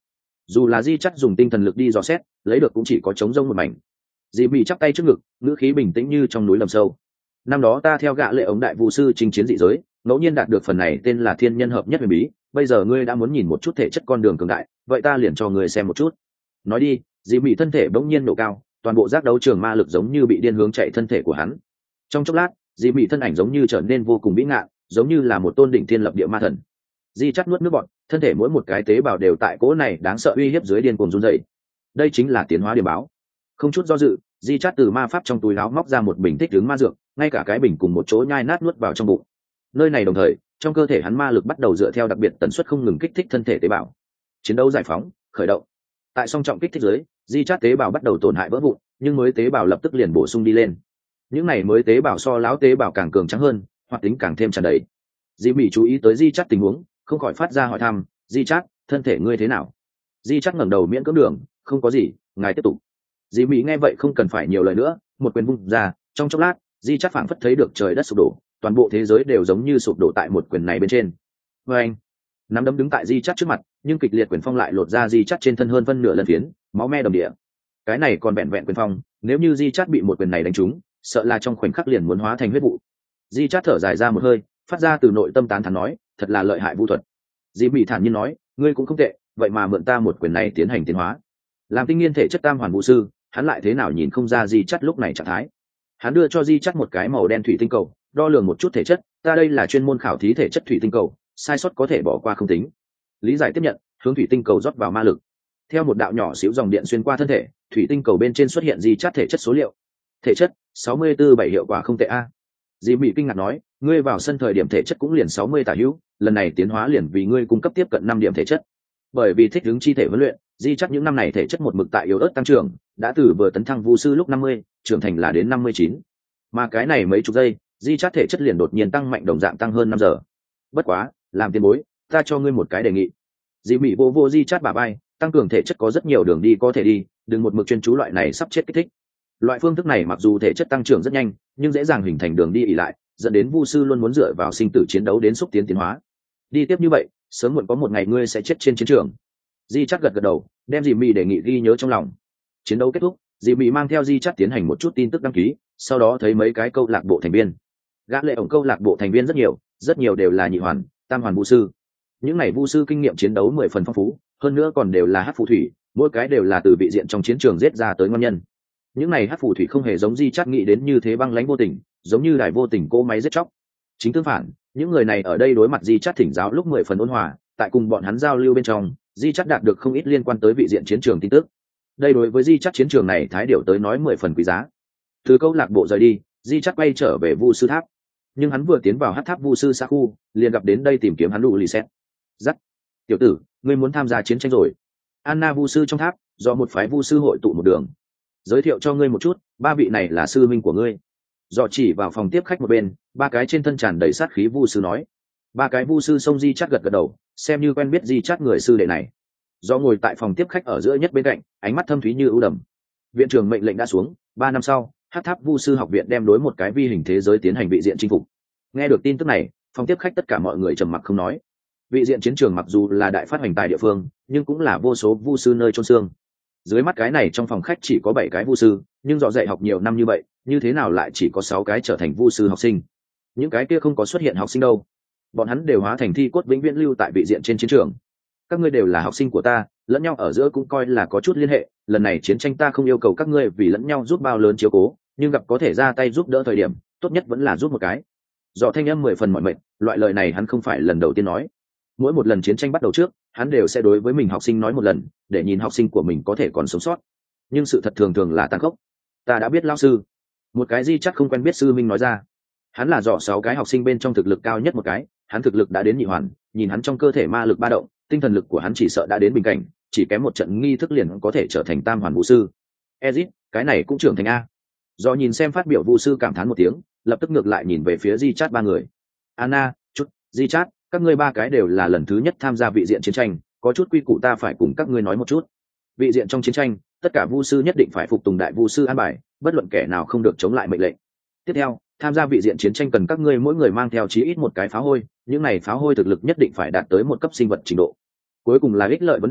dù là di chắt dùng tinh thần lực đi dò xét, lấy được cũng chỉ có trống rông một mảnh. Dì Mị chắp tay trước ngực, ngữ khí bình tĩnh như trong núi lầm sâu. Năm đó ta theo gã lệ ống đại vu sư chinh chiến dị giới, ngẫu nhiên đạt được phần này tên là thiên nhân hợp nhất huyền bí, bây giờ ngươi đã muốn nhìn một chút thể chất con đường cường đại, vậy ta liền cho ngươi xem một chút. Nói đi. Dì Mị thân thể bỗng nhiên nổ cao, toàn bộ giác đấu trường ma lực giống như bị điên hướng chạy thân thể của hắn. Trong chốc lát, Dì Mị thân ảnh giống như trở nên vô cùng vĩ ngạn, giống như là một tôn đỉnh thiên lập địa ma thần. Di chắt nuốt nước bọt, thân thể mỗi một cái tế bào đều tại cỗ này đáng sợ uy hiếp dưới điên cuồng run rẩy. Đây chính là tiến hóa điểm báo. Không chút do dự, Di chắt từ ma pháp trong túi áo móc ra một bình thích ứng ma dược, ngay cả cái bình cùng một chỗ nhai nát nuốt vào trong bụng. Nơi này đồng thời, trong cơ thể hắn ma lực bắt đầu dựa theo đặc biệt tần suất không ngừng kích thích thân thể tế bào. Chiến đấu giải phóng, khởi động. Tại song trọng kích thích dưới, Di chắt tế bào bắt đầu tổn hại vỡ vụn, nhưng mới tế bào lập tức liền bổ sung đi lên. Những này mới tế bào so láo tế bào càng cường trắng hơn, hoạt tính càng thêm tràn đầy. Di Mị chú ý tới Di chắt tình huống, không khỏi phát ra hỏi thăm, Di chắt, thân thể ngươi thế nào? Di chắt ngẩng đầu miễn cưỡng đường, không có gì, ngài tiếp tục. Di Mị nghe vậy không cần phải nhiều lời nữa, một quyền vung ra, trong chốc lát, Di chắt phảng phất thấy được trời đất sụp đổ, toàn bộ thế giới đều giống như sụp đổ tại một quyền này bên trên. Và anh, nắm đấm đứng tại Di chắt trước mặt, nhưng kịch liệt quyền phong lại lột ra Di chắt trên thân hơn phân nửa lần phiến, máu me đầm địa. Cái này còn vẹn vẹn quyền phong, nếu như Di chắt bị một quyền này đánh trúng, sợ là trong khoảnh khắc liền muốn hóa thành huyết vụ. Di chắt thở dài ra một hơi, phát ra từ nội tâm tán thán nói, thật là lợi hại vu thuật. Dì Mị thản nhiên nói, ngươi cũng không tệ, vậy mà mượn ta một quyền này tiến hành tiến hóa. Làm tinh nghiên thể chất tam hoàn vũ sư, hắn lại thế nào nhìn không ra Di chắt lúc này trạng thái. Hắn đưa cho Di chắt một cái màu đen thủy tinh cầu, đo lường một chút thể chất, ta đây là chuyên môn khảo thí thể chất thủy tinh cầu, sai sót có thể bỏ qua không tính. Lý giải tiếp nhận, hướng thủy tinh cầu rót vào ma lực. Theo một đạo nhỏ xíu dòng điện xuyên qua thân thể, thủy tinh cầu bên trên xuất hiện Di chắt thể chất số liệu. Thể chất sáu mươi tư bảy hiệu quả không tệ a. Dì Mị kinh ngạc nói, ngươi vào sân thời điểm thể chất cũng liền sáu mươi tả hữu, lần này tiến hóa liền vì ngươi cung cấp tiếp cận năm điểm thể chất. Bởi vì thích ứng chi thể huấn luyện, Di chắc những năm này thể chất một mực tại yếu ớt tăng trưởng, đã từ vừa tấn thăng vu sư lúc năm mươi, trưởng thành là đến năm mươi chín. Mà cái này mấy chục giây, Di chắc thể chất liền đột nhiên tăng mạnh đồng dạng tăng hơn năm giờ. Bất quá, làm tiền bối, ta cho ngươi một cái đề nghị. Dì Mị vô vô Di chắc bả vai, tăng cường thể chất có rất nhiều đường đi có thể đi, đừng một mực chuyên chú loại này sắp chết kích thích. Loại phương thức này mặc dù thể chất tăng trưởng rất nhanh, nhưng dễ dàng hình thành đường đi ỉ lại, dẫn đến vu sư luôn muốn dựa vào sinh tử chiến đấu đến xúc tiến tiến hóa. Đi tiếp như vậy, sớm muộn có một ngày ngươi sẽ chết trên chiến trường. Di chắc gật gật đầu, đem Dì Mị đề nghị ghi nhớ trong lòng. Chiến đấu kết thúc, Dì Mị mang theo Di chắc tiến hành một chút tin tức đăng ký, sau đó thấy mấy cái câu lạc bộ thành viên. Gã lệ ổng câu lạc bộ thành viên rất nhiều, rất nhiều đều là nhị hoàn, tam hoàn vu sư. Những này vu sư kinh nghiệm chiến đấu mười phần phong phú, hơn nữa còn đều là hắc phù thủy, mỗi cái đều là từ vị diện trong chiến trường giết ra tới ngon nhân. Những này hắc phù thủy không hề giống Di chắc nghĩ đến như thế băng lãnh vô tình, giống như đài vô tình cỗ máy giết chóc. Chính tương phản, những người này ở đây đối mặt Di chắc thỉnh giáo lúc mười phần ôn hòa, tại cùng bọn hắn giao lưu bên trong, Di chắc đạt được không ít liên quan tới vị diện chiến trường tin tức. Đây đối với Di chắc chiến trường này thái điểu tới nói mười phần quý giá. Từ câu lạc bộ rời đi, Di chắc quay trở về vu sư tháp, nhưng hắn vừa tiến vào hắc tháp vu sư xa khu, liền gặp đến đây tìm kiếm hắn đủ lì xét. Dắt, tiểu tử, ngươi muốn tham gia chiến tranh rồi? Anna vu sư trong tháp, do một phái vu sư hội tụ một đường. Giới thiệu cho ngươi một chút, ba vị này là sư minh của ngươi. Dọ chỉ vào phòng tiếp khách một bên, ba cái trên thân tràn đầy sát khí vu sư nói. Ba cái vu sư xông Di chắt gật gật đầu, xem như quen biết Di chắt người sư đệ này. Do ngồi tại phòng tiếp khách ở giữa nhất bên cạnh, ánh mắt thâm thúy như ưu đầm. Viện trưởng mệnh lệnh đã xuống, ba năm sau, hắc tháp vu sư học viện đem đối một cái vi hình thế giới tiến hành vị diện chinh phục. Nghe được tin tức này, phòng tiếp khách tất cả mọi người trầm mặc không nói. Vị diện chiến trường mặc dù là đại phát hoành tài địa phương, nhưng cũng là vô số vu sư nơi chôn xương. Dưới mắt cái này trong phòng khách chỉ có bảy cái vu sư, nhưng dọ dạy học nhiều năm như vậy, như thế nào lại chỉ có sáu cái trở thành vu sư học sinh? Những cái kia không có xuất hiện học sinh đâu, bọn hắn đều hóa thành thi cốt vĩnh viễn lưu tại vị diện trên chiến trường. Các ngươi đều là học sinh của ta, lẫn nhau ở giữa cũng coi là có chút liên hệ. Lần này chiến tranh ta không yêu cầu các ngươi vì lẫn nhau giúp bao lớn chiếu cố, nhưng gặp có thể ra tay giúp đỡ thời điểm, tốt nhất vẫn là giúp một cái. Dọ thanh âm mười phần mọi mệnh, loại lời này hắn không phải lần đầu tiên nói. Mỗi một lần chiến tranh bắt đầu trước, hắn đều sẽ đối với mình học sinh nói một lần, để nhìn học sinh của mình có thể còn sống sót. Nhưng sự thật thường thường là tàn khốc. Ta đã biết lão sư. Một cái Di chắc không quen biết sư minh nói ra. Hắn là dọ sáu cái học sinh bên trong thực lực cao nhất một cái, hắn thực lực đã đến nhị hoàn, nhìn hắn trong cơ thể ma lực ba động, tinh thần lực của hắn chỉ sợ đã đến bình cảnh, chỉ kém một trận nghi thức liền có thể trở thành tam hoàn vũ sư. Ezit, cái này cũng trưởng thành a. Do nhìn xem phát biểu vũ sư cảm thán một tiếng, lập tức ngược lại nhìn về phía Di chát ba người. Anna, chút, Di chát, các ngươi ba cái đều là lần thứ nhất tham gia vị diện chiến tranh, có chút quy củ ta phải cùng các ngươi nói một chút. Vị diện trong chiến tranh, tất cả vu sư nhất định phải phục tùng đại vu sư an bài, bất luận kẻ nào không được chống lại mệnh lệnh. Tiếp theo, tham gia vị diện chiến tranh cần các ngươi mỗi người mang theo chí ít một cái pháo hôi, những này pháo hôi thực lực nhất định phải đạt tới một cấp sinh vật trình độ. Cuối cùng là ích lợi vấn đề,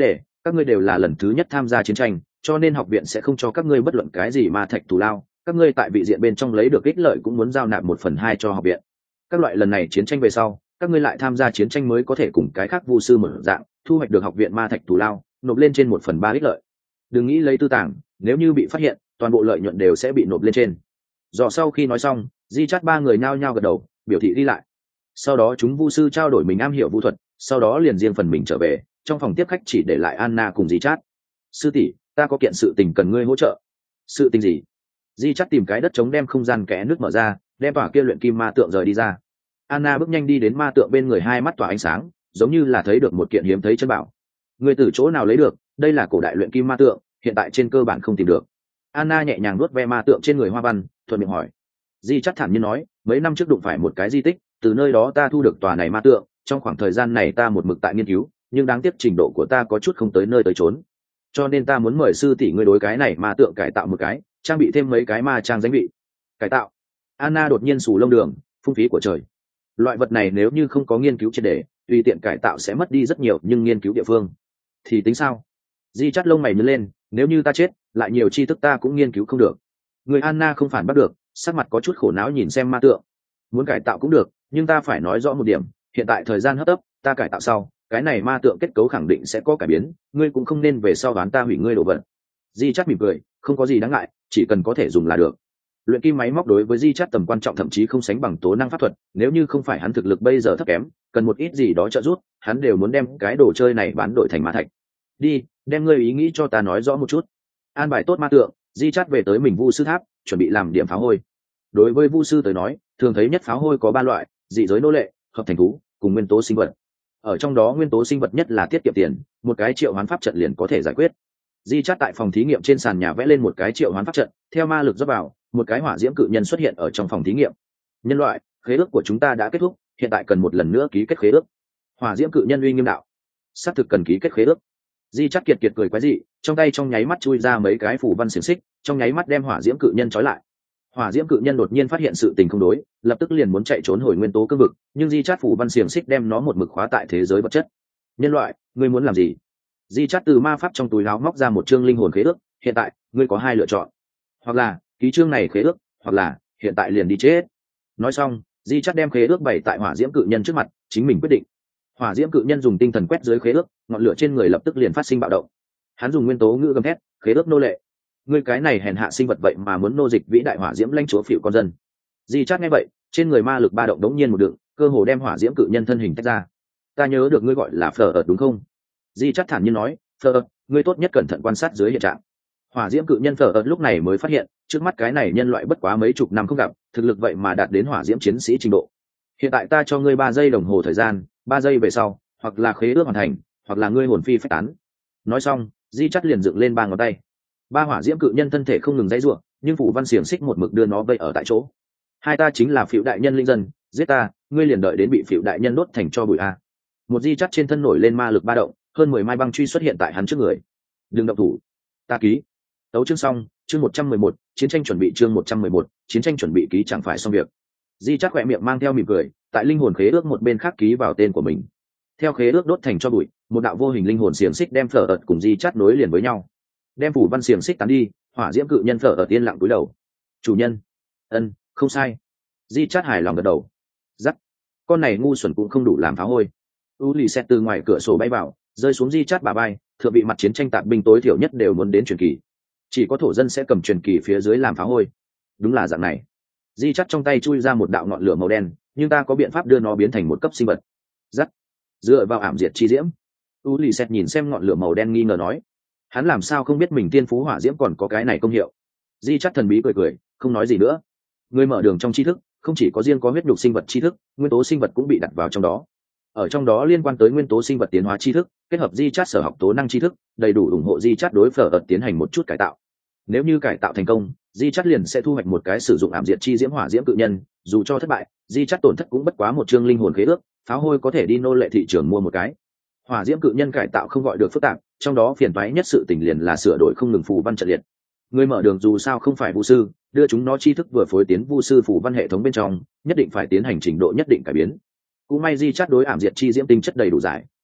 các ngươi đều là lần thứ nhất tham gia chiến tranh, cho nên học viện sẽ không cho các ngươi bất luận cái gì ma thạch thù lao, các ngươi tại vị diện bên trong lấy được ích lợi cũng muốn giao nạp một phần hai cho học viện. Các loại lần này chiến tranh về sau, các ngươi lại tham gia chiến tranh mới có thể cùng cái khác vu sư mở dạng thu hoạch được học viện ma thạch thù lao, nộp lên trên một phần ba ích lợi. Đừng nghĩ lấy tư tàng, nếu như bị phát hiện, toàn bộ lợi nhuận đều sẽ bị nộp lên trên. Do sau khi nói xong, di chát ba người nhao nhao gật đầu, biểu thị đi lại. Sau đó chúng vu sư trao đổi mình am hiểu vu thuật, sau đó liền riêng phần mình trở về. Trong phòng tiếp khách chỉ để lại Anna cùng di chát. Sư tỷ, ta có kiện sự tình cần ngươi hỗ trợ. Sự tình gì? Di chát tìm cái đất trống đem không gian kẽ nước mở ra, đem tỏa kia luyện kim ma tượng rời đi ra. Anna bước nhanh đi đến ma tượng bên người, hai mắt tỏa ánh sáng, giống như là thấy được một kiện hiếm thấy chân bảo. Ngươi từ chỗ nào lấy được? Đây là cổ đại luyện kim ma tượng, hiện tại trên cơ bản không tìm được. Anna nhẹ nhàng nuốt ve ma tượng trên người hoa văn, thuận miệng hỏi. Di chắc thản nhiên nói, mấy năm trước đụng phải một cái di tích, từ nơi đó ta thu được tòa này ma tượng, trong khoảng thời gian này ta một mực tại nghiên cứu, nhưng đáng tiếc trình độ của ta có chút không tới nơi tới chốn. Cho nên ta muốn mời sư tỷ ngươi đối cái này ma tượng cải tạo một cái, trang bị thêm mấy cái ma trang danh vị. Cải tạo? Anna đột nhiên xù lông đường, phung phí của trời. Loại vật này nếu như không có nghiên cứu triệt để, tùy tiện cải tạo sẽ mất đi rất nhiều, nhưng nghiên cứu địa phương thì tính sao? Di chắt lông mày nhướng lên, nếu như ta chết, lại nhiều tri thức ta cũng nghiên cứu không được. Người Anna không phản bắt được, sắc mặt có chút khổ não nhìn xem ma tượng. Muốn cải tạo cũng được, nhưng ta phải nói rõ một điểm, hiện tại thời gian hấp tấp, ta cải tạo sau, cái này ma tượng kết cấu khẳng định sẽ có cải biến, ngươi cũng không nên về sau đoán ta hủy ngươi đồ vật. Di chắt mỉm cười, không có gì đáng ngại, chỉ cần có thể dùng là được. Luyện kim máy móc đối với Di chắt tầm quan trọng thậm chí không sánh bằng tố năng pháp thuật, nếu như không phải hắn thực lực bây giờ thấp kém, cần một ít gì đó trợ giúp, hắn đều muốn đem cái đồ chơi này bán đổi thành ma thạch. Đi, đem ngươi ý nghĩ cho ta nói rõ một chút. An bài tốt ma tượng, Di chắt về tới mình vu sư tháp, chuẩn bị làm điểm pháo hôi. Đối với vu sư tới nói, thường thấy nhất pháo hôi có ba loại: dị giới nô lệ, hợp thành thú, cùng nguyên tố sinh vật. Ở trong đó nguyên tố sinh vật nhất là tiết kiệm tiền, một cái triệu hoán pháp trận liền có thể giải quyết. Di chắt tại phòng thí nghiệm trên sàn nhà vẽ lên một cái triệu hoán pháp trận, theo ma lực rót vào, một cái hỏa diễm cự nhân xuất hiện ở trong phòng thí nghiệm. Nhân loại, khế ước của chúng ta đã kết thúc, hiện tại cần một lần nữa ký kết khế ước. Hỏa diễm cự nhân uy nghiêm đạo. Xác thực cần ký kết khế ước. Di chắt kiệt kiệt cười quái dị, trong tay trong nháy mắt chui ra mấy cái phủ văn xiềng xích, trong nháy mắt đem hỏa diễm cự nhân trói lại. Hỏa diễm cự nhân đột nhiên phát hiện sự tình không đối, lập tức liền muốn chạy trốn hồi nguyên tố cương vực, nhưng Di chắt phủ văn xiềng xích đem nó một mực khóa tại thế giới vật chất. Nhân loại, ngươi muốn làm gì? Di chắt từ ma pháp trong túi áo móc ra một chương linh hồn khế ước, hiện tại ngươi có hai lựa chọn, hoặc là ký chương này khế ước, hoặc là hiện tại liền đi chết. Nói xong, Di chắt đem khế ước bày tại hỏa diễm cự nhân trước mặt, chính mình quyết định. Hỏa diễm cự nhân dùng tinh thần quét dưới khế ước, ngọn lửa trên người lập tức liền phát sinh bạo động. Hắn dùng nguyên tố ngữ gầm thét, khế ước nô lệ, ngươi cái này hèn hạ sinh vật vậy mà muốn nô dịch vĩ đại hỏa diễm lãnh chúa phỉ con dân. Di chắt nghe vậy, trên người ma lực ba động đống nhiên một đựng, cơ hồ đem hỏa diễm cự nhân thân hình tách ra. Ta nhớ được ngươi gọi là Phở ợt đúng không? Di chắt thản nhiên nói, Phở ợt, ngươi tốt nhất cẩn thận quan sát dưới hiện trạng. Hỏa diễm cự nhân Phở ợt lúc này mới phát hiện, trước mắt cái này nhân loại bất quá mấy chục năm không gặp, thực lực vậy mà đạt đến hỏa diễm chiến sĩ trình độ. Hiện tại ta cho ngươi ba giây đồng hồ thời gian, ba giây về sau, hoặc là khế ước hoàn thành, hoặc là ngươi hồn phi phách tán. Nói xong, Di chắt liền dựng lên ba ngón tay. Ba hỏa diễm cự nhân thân thể không ngừng dãy rủa, nhưng phủ văn xiềng xích một mực đưa nó vây ở tại chỗ. Hai ta chính là Phỉu đại nhân linh dân, giết ta, ngươi liền đợi đến bị Phỉu đại nhân đốt thành cho bụi a. Một Di chắt trên thân nổi lên ma lực ba động, hơn mười mai băng truy xuất hiện tại hắn trước người. Đừng động thủ. Ta ký. Tấu chương xong, chương một trăm mười một, chiến tranh chuẩn bị chương một trăm mười một, chiến tranh chuẩn bị ký chẳng phải xong việc. Di chắt khỏe miệng mang theo mỉm cười, tại linh hồn khế ước một bên khác ký vào tên của mình. Theo khế ước đốt thành cho bụi, một đạo vô hình linh hồn xiềng xích đem Phở ợt cùng Di chắt nối liền với nhau. Đem phủ văn xiềng xích tán đi, hỏa diễm cự nhân Phở ợt yên lặng cúi đầu. Chủ nhân. Ân, không sai. Di chắt hài lòng gật đầu. Dắt. Con này ngu xuẩn cũng không đủ làm phá hôi. U lì xẹt từ ngoài cửa sổ bay vào, rơi xuống Di chắt bà bay, thượng vị mặt chiến tranh tạp binh tối thiểu nhất đều muốn đến truyền kỳ. Chỉ có thổ dân sẽ cầm truyền kỳ phía dưới làm phá hôi. Đúng là dạng này. Di chắt trong tay chui ra một đạo ngọn lửa màu đen, nhưng ta có biện pháp đưa nó biến thành một cấp sinh vật. Dắt. Dựa vào ảm diệt chi diễm. U lì xẹt nhìn xem ngọn lửa màu đen nghi ngờ nói, hắn làm sao không biết mình tiên phú hỏa diễm còn có cái này công hiệu. Di chắt thần bí cười cười, không nói gì nữa. Người mở đường trong tri thức, không chỉ có riêng có huyết nhục sinh vật tri thức, nguyên tố sinh vật cũng bị đặt vào trong đó. Ở trong đó liên quan tới nguyên tố sinh vật tiến hóa tri thức, kết hợp Di chắt sở học tố năng tri thức, đầy đủ ủng hộ Di chắt đối Phở ợt tiến hành một chút cải tạo. Nếu như cải tạo thành công, Di chắt liền sẽ thu hoạch một cái sử dụng ảm diệt chi diễm hỏa diễm cự nhân, dù cho thất bại, Di chắt tổn thất cũng bất quá một chương linh hồn khế ước, pháo hôi có thể đi nô lệ thị trường mua một cái. Hỏa diễm cự nhân cải tạo không gọi được phức tạp, trong đó phiền toái nhất sự tình liền là sửa đổi không ngừng phù văn trận liệt. Người mở đường dù sao không phải vu sư, đưa chúng nó tri thức vừa phối tiến vu sư phù văn hệ thống bên trong, nhất định phải tiến hành trình độ nhất định cải biến. Cũng may Di chắt đối ảm diệt chi diễm tinh chất đầy đủ giải,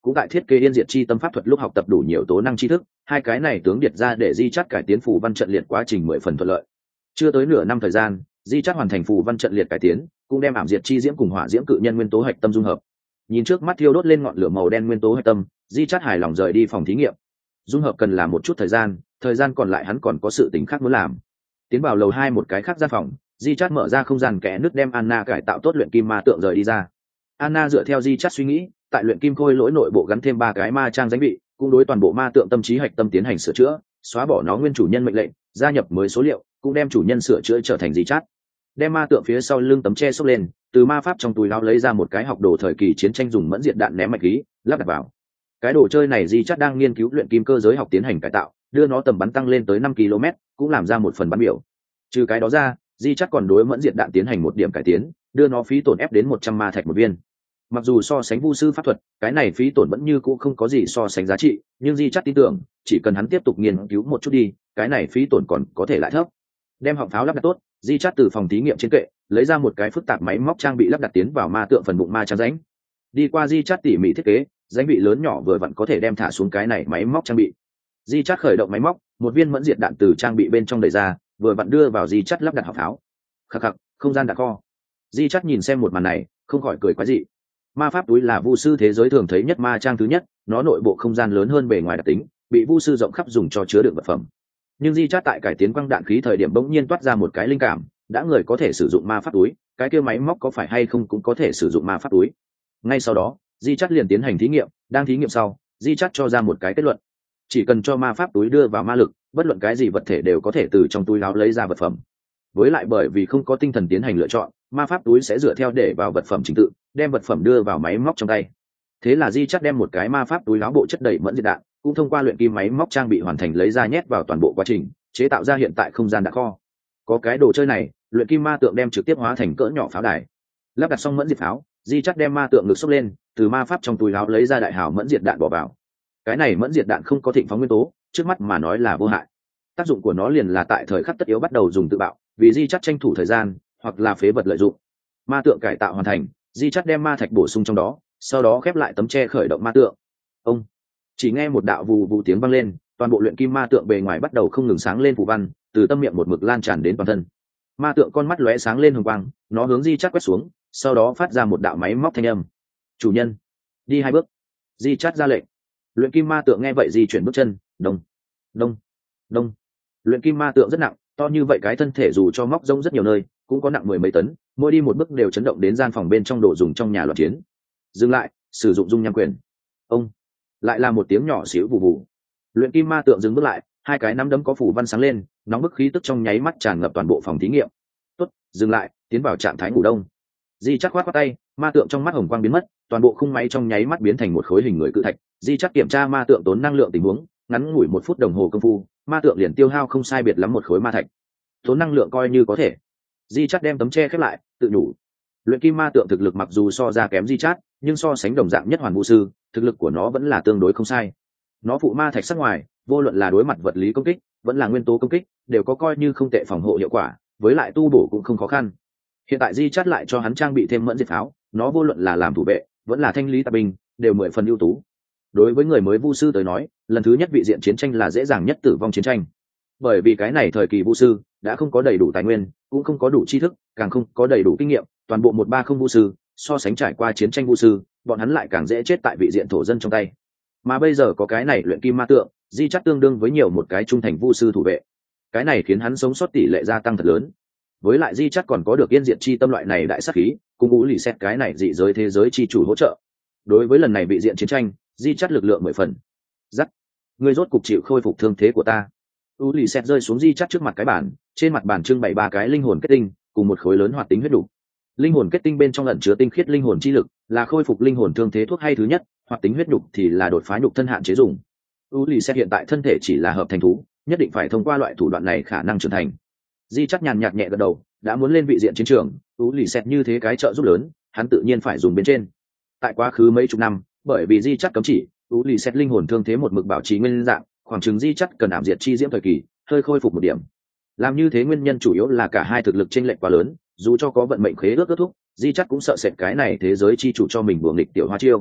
cũng tại thiết kế yên diệt chi tâm pháp thuật lúc học tập đủ nhiều tố năng tri thức, hai cái này tướng điệt ra để di chắt cải tiến phù văn trận liệt quá trình mười phần thuận lợi. Chưa tới nửa năm thời gian, di chắt hoàn thành phù văn trận liệt cải tiến, cũng đem ảm diệt chi diễm cùng hỏa diễm cự nhân nguyên tố hạch tâm dung hợp. Nhìn trước mắt thiêu đốt lên ngọn lửa màu đen nguyên tố hạch tâm, di chắt hài lòng rời đi phòng thí nghiệm. Dung hợp cần là một chút thời gian, thời gian còn lại hắn còn có sự tình khác muốn làm. Tiến vào lầu hai một cái khác gian phòng, di chắt mở ra không gian kẽ nước đem Anna cải tạo tốt luyện kim ma tượng rời đi ra. Anna dựa theo di chắt suy nghĩ, tại luyện kim khôi lỗi nội bộ gắn thêm ba cái ma trang danh vị, cũng đối toàn bộ ma tượng tâm trí hạch tâm tiến hành sửa chữa, xóa bỏ nó nguyên chủ nhân mệnh lệnh, gia nhập mới số liệu, cũng đem chủ nhân sửa chữa trở thành di chắt. Đem ma tượng phía sau lưng tấm che xốc lên, từ ma pháp trong túi áo lấy ra một cái học đồ thời kỳ chiến tranh dùng mẫn diệt đạn ném mạch khí, lắp đặt vào. Cái đồ chơi này di chắt đang nghiên cứu luyện kim cơ giới học tiến hành cải tạo, đưa nó tầm bắn tăng lên tới năm ki lô mét, cũng làm ra một phần bắn biểu. Trừ cái đó ra, di chắt còn đối mẫn diệt đạn tiến hành một điểm cải tiến, đưa nó phí tổn ép đến một trăm ma thạch một viên. Mặc dù so sánh vu sư pháp thuật, cái này phí tổn vẫn như cũ không có gì so sánh giá trị, nhưng di chắt tin tưởng chỉ cần hắn tiếp tục nghiên cứu một chút đi, cái này phí tổn còn có thể lại thấp. Đem họng pháo lắp đặt tốt, di chắt từ phòng thí nghiệm trên kệ lấy ra một cái phức tạp máy móc trang bị lắp đặt tiến vào ma tượng phần bụng ma trang rãnh. Đi qua di chắt tỉ mỉ thiết kế, rãnh bị lớn nhỏ vừa vặn có thể đem thả xuống cái này máy móc trang bị. Di chắt khởi động máy móc, một viên mẫn diệt đạn từ trang bị bên trong đẩy ra, vừa vặn đưa vào di chắt lắp đặt họng pháo. Khắc khắc, không gian đạn kho. Di chắt nhìn xem một màn này, không khỏi cười quái dị. Ma pháp túi là vu sư thế giới thường thấy nhất ma trang thứ nhất, nó nội bộ không gian lớn hơn bề ngoài đặc tính, bị vu sư rộng khắp dùng cho chứa đựng vật phẩm. Nhưng di chát tại cải tiến quang đạn khí thời điểm bỗng nhiên toát ra một cái linh cảm, đã người có thể sử dụng ma pháp túi, cái kia máy móc có phải hay không cũng có thể sử dụng ma pháp túi. Ngay sau đó, di chát liền tiến hành thí nghiệm, đang thí nghiệm sau, di chát cho ra một cái kết luận: chỉ cần cho ma pháp túi đưa vào ma lực, bất luận cái gì vật thể đều có thể từ trong túi áo lấy ra vật phẩm. Với lại bởi vì không có tinh thần tiến hành lựa chọn, ma pháp túi sẽ dựa theo để vào vật phẩm trình tự, đem vật phẩm đưa vào máy móc trong tay. Thế là di chắt đem một cái ma pháp túi áo bộ chất đầy mẫn diệt đạn, cũng thông qua luyện kim máy móc trang bị hoàn thành lấy ra nhét vào toàn bộ quá trình chế tạo ra hiện tại không gian đạn kho. Có cái đồ chơi này, luyện kim ma tượng đem trực tiếp hóa thành cỡ nhỏ pháo đài. Lắp đặt xong mẫn diệt pháo, di chắt đem ma tượng ngực xốc lên, từ ma pháp trong túi áo lấy ra đại hào mẫn diệt đạn bỏ vào. Cái này mẫn diệt đạn không có thịnh phóng nguyên tố, trước mắt mà nói là vô hại. Tác dụng của nó liền là tại thời khắc tất yếu bắt đầu dùng tự bạo, vì di chắt tranh thủ thời gian, hoặc là phế vật lợi dụng. Ma tượng cải tạo hoàn thành, di chắt đem ma thạch bổ sung trong đó, sau đó khép lại tấm tre khởi động ma tượng. Ông chỉ nghe một đạo vù vù tiếng vang lên, toàn bộ luyện kim ma tượng bề ngoài bắt đầu không ngừng sáng lên phù văn, từ tâm miệng một mực lan tràn đến toàn thân. Ma tượng con mắt lóe sáng lên hồng quang, nó hướng di chắt quét xuống, sau đó phát ra một đạo máy móc thanh âm: chủ nhân, đi hai bước. Di chắt ra lệnh. Luyện kim ma tượng nghe vậy di chuyển bước chân, đông đông đông. Luyện kim ma tượng rất nặng, to như vậy cái thân thể dù cho móc rông rất nhiều nơi, cũng có nặng mười mấy tấn, mỗi đi một bước đều chấn động đến gian phòng bên trong đồ dùng trong nhà loạn chiến. Dừng lại, sử dụng dung nham quyền. Ông lại là một tiếng nhỏ xíu vù vù. Luyện kim ma tượng dừng bước lại, hai cái nắm đấm có phủ văn sáng lên, nóng bức khí tức trong nháy mắt tràn ngập toàn bộ phòng thí nghiệm. Tốt, dừng lại, tiến vào trạng thái ngủ đông. Di chắc khoát khoát tay, ma tượng trong mắt hồng quang biến mất, toàn bộ khung máy trong nháy mắt biến thành một khối hình người cự thạch. Di chắc kiểm tra ma tượng tốn năng lượng tình huống, ngắn ngủi một phút đồng hồ công phu, ma tượng liền tiêu hao không sai biệt lắm một khối ma thạch. Tốn năng lượng coi như có thể. Di chắc đem tấm tre khép lại, tự nhủ. Luyện kim ma tượng thực lực mặc dù so ra kém di chát, nhưng so sánh đồng dạng nhất hoàn vũ sư, thực lực của nó vẫn là tương đối không sai. Nó phụ ma thạch sắc ngoài, vô luận là đối mặt vật lý công kích, vẫn là nguyên tố công kích, đều có coi như không tệ phòng hộ hiệu quả, với lại tu bổ cũng không khó khăn. Hiện tại di chát lại cho hắn trang bị thêm mẫn diệt pháo, nó vô luận là làm thủ vệ, vẫn là thanh lý tạp binh, đều mười phần ưu tú. Đối với người mới vu sư tới nói, lần thứ nhất vị diện chiến tranh là dễ dàng nhất tử vong chiến tranh. Bởi vì cái này thời kỳ vu sư đã không có đầy đủ tài nguyên, cũng không có đủ tri thức, càng không có đầy đủ kinh nghiệm, toàn bộ một ba không vu sư, so sánh trải qua chiến tranh vu sư, bọn hắn lại càng dễ chết tại vị diện thổ dân trong tay. Mà bây giờ có cái này luyện kim ma tượng, di chắt tương đương với nhiều một cái trung thành vu sư thủ vệ. Cái này khiến hắn sống sót tỷ lệ gia tăng thật lớn. Với lại di chắt còn có được yên diệt chi tâm loại này đại sát khí, cùng ngũ lì xét cái này dị giới thế giới chi chủ hỗ trợ. Đối với lần này vị diện chiến tranh, di chắt lực lượng mười phần. Dắt, ngươi rốt cục chịu khôi phục thương thế của ta. U lì xét rơi xuống di chắt trước mặt cái bàn, trên mặt bàn trưng bày ba cái linh hồn kết tinh, cùng một khối lớn hoạt tính huyết đủ. Linh hồn kết tinh bên trong ẩn chứa tinh khiết linh hồn chi lực, là khôi phục linh hồn thương thế thuốc hay thứ nhất, hoạt tính huyết nhục thì là đột phá nhục thân hạn chế dùng. U lì xét hiện tại thân thể chỉ là hợp thành thú, nhất định phải thông qua loại thủ đoạn này khả năng trưởng thành. Di chắc nhàn nhạt nhẹ gật đầu, đã muốn lên vị diện chiến trường, U lì xét như thế cái trợ giúp lớn, hắn tự nhiên phải dùng bên trên. Tại quá khứ mấy chục năm, bởi vì di chắc cấm chỉ, U lì xét linh hồn thương thế một mực bảo trì nguyên dạng, khoảng chừng di chắc cần ảm diệt chi diễm thời kỳ, hơi khôi phục một điểm. Làm như thế nguyên nhân chủ yếu là cả hai thực lực chênh lệch quá lớn, dù cho có vận mệnh khế ước kết thúc, di chắc cũng sợ sệt cái này thế giới chi chủ cho mình bùa nghịch tiểu hoa chiêu.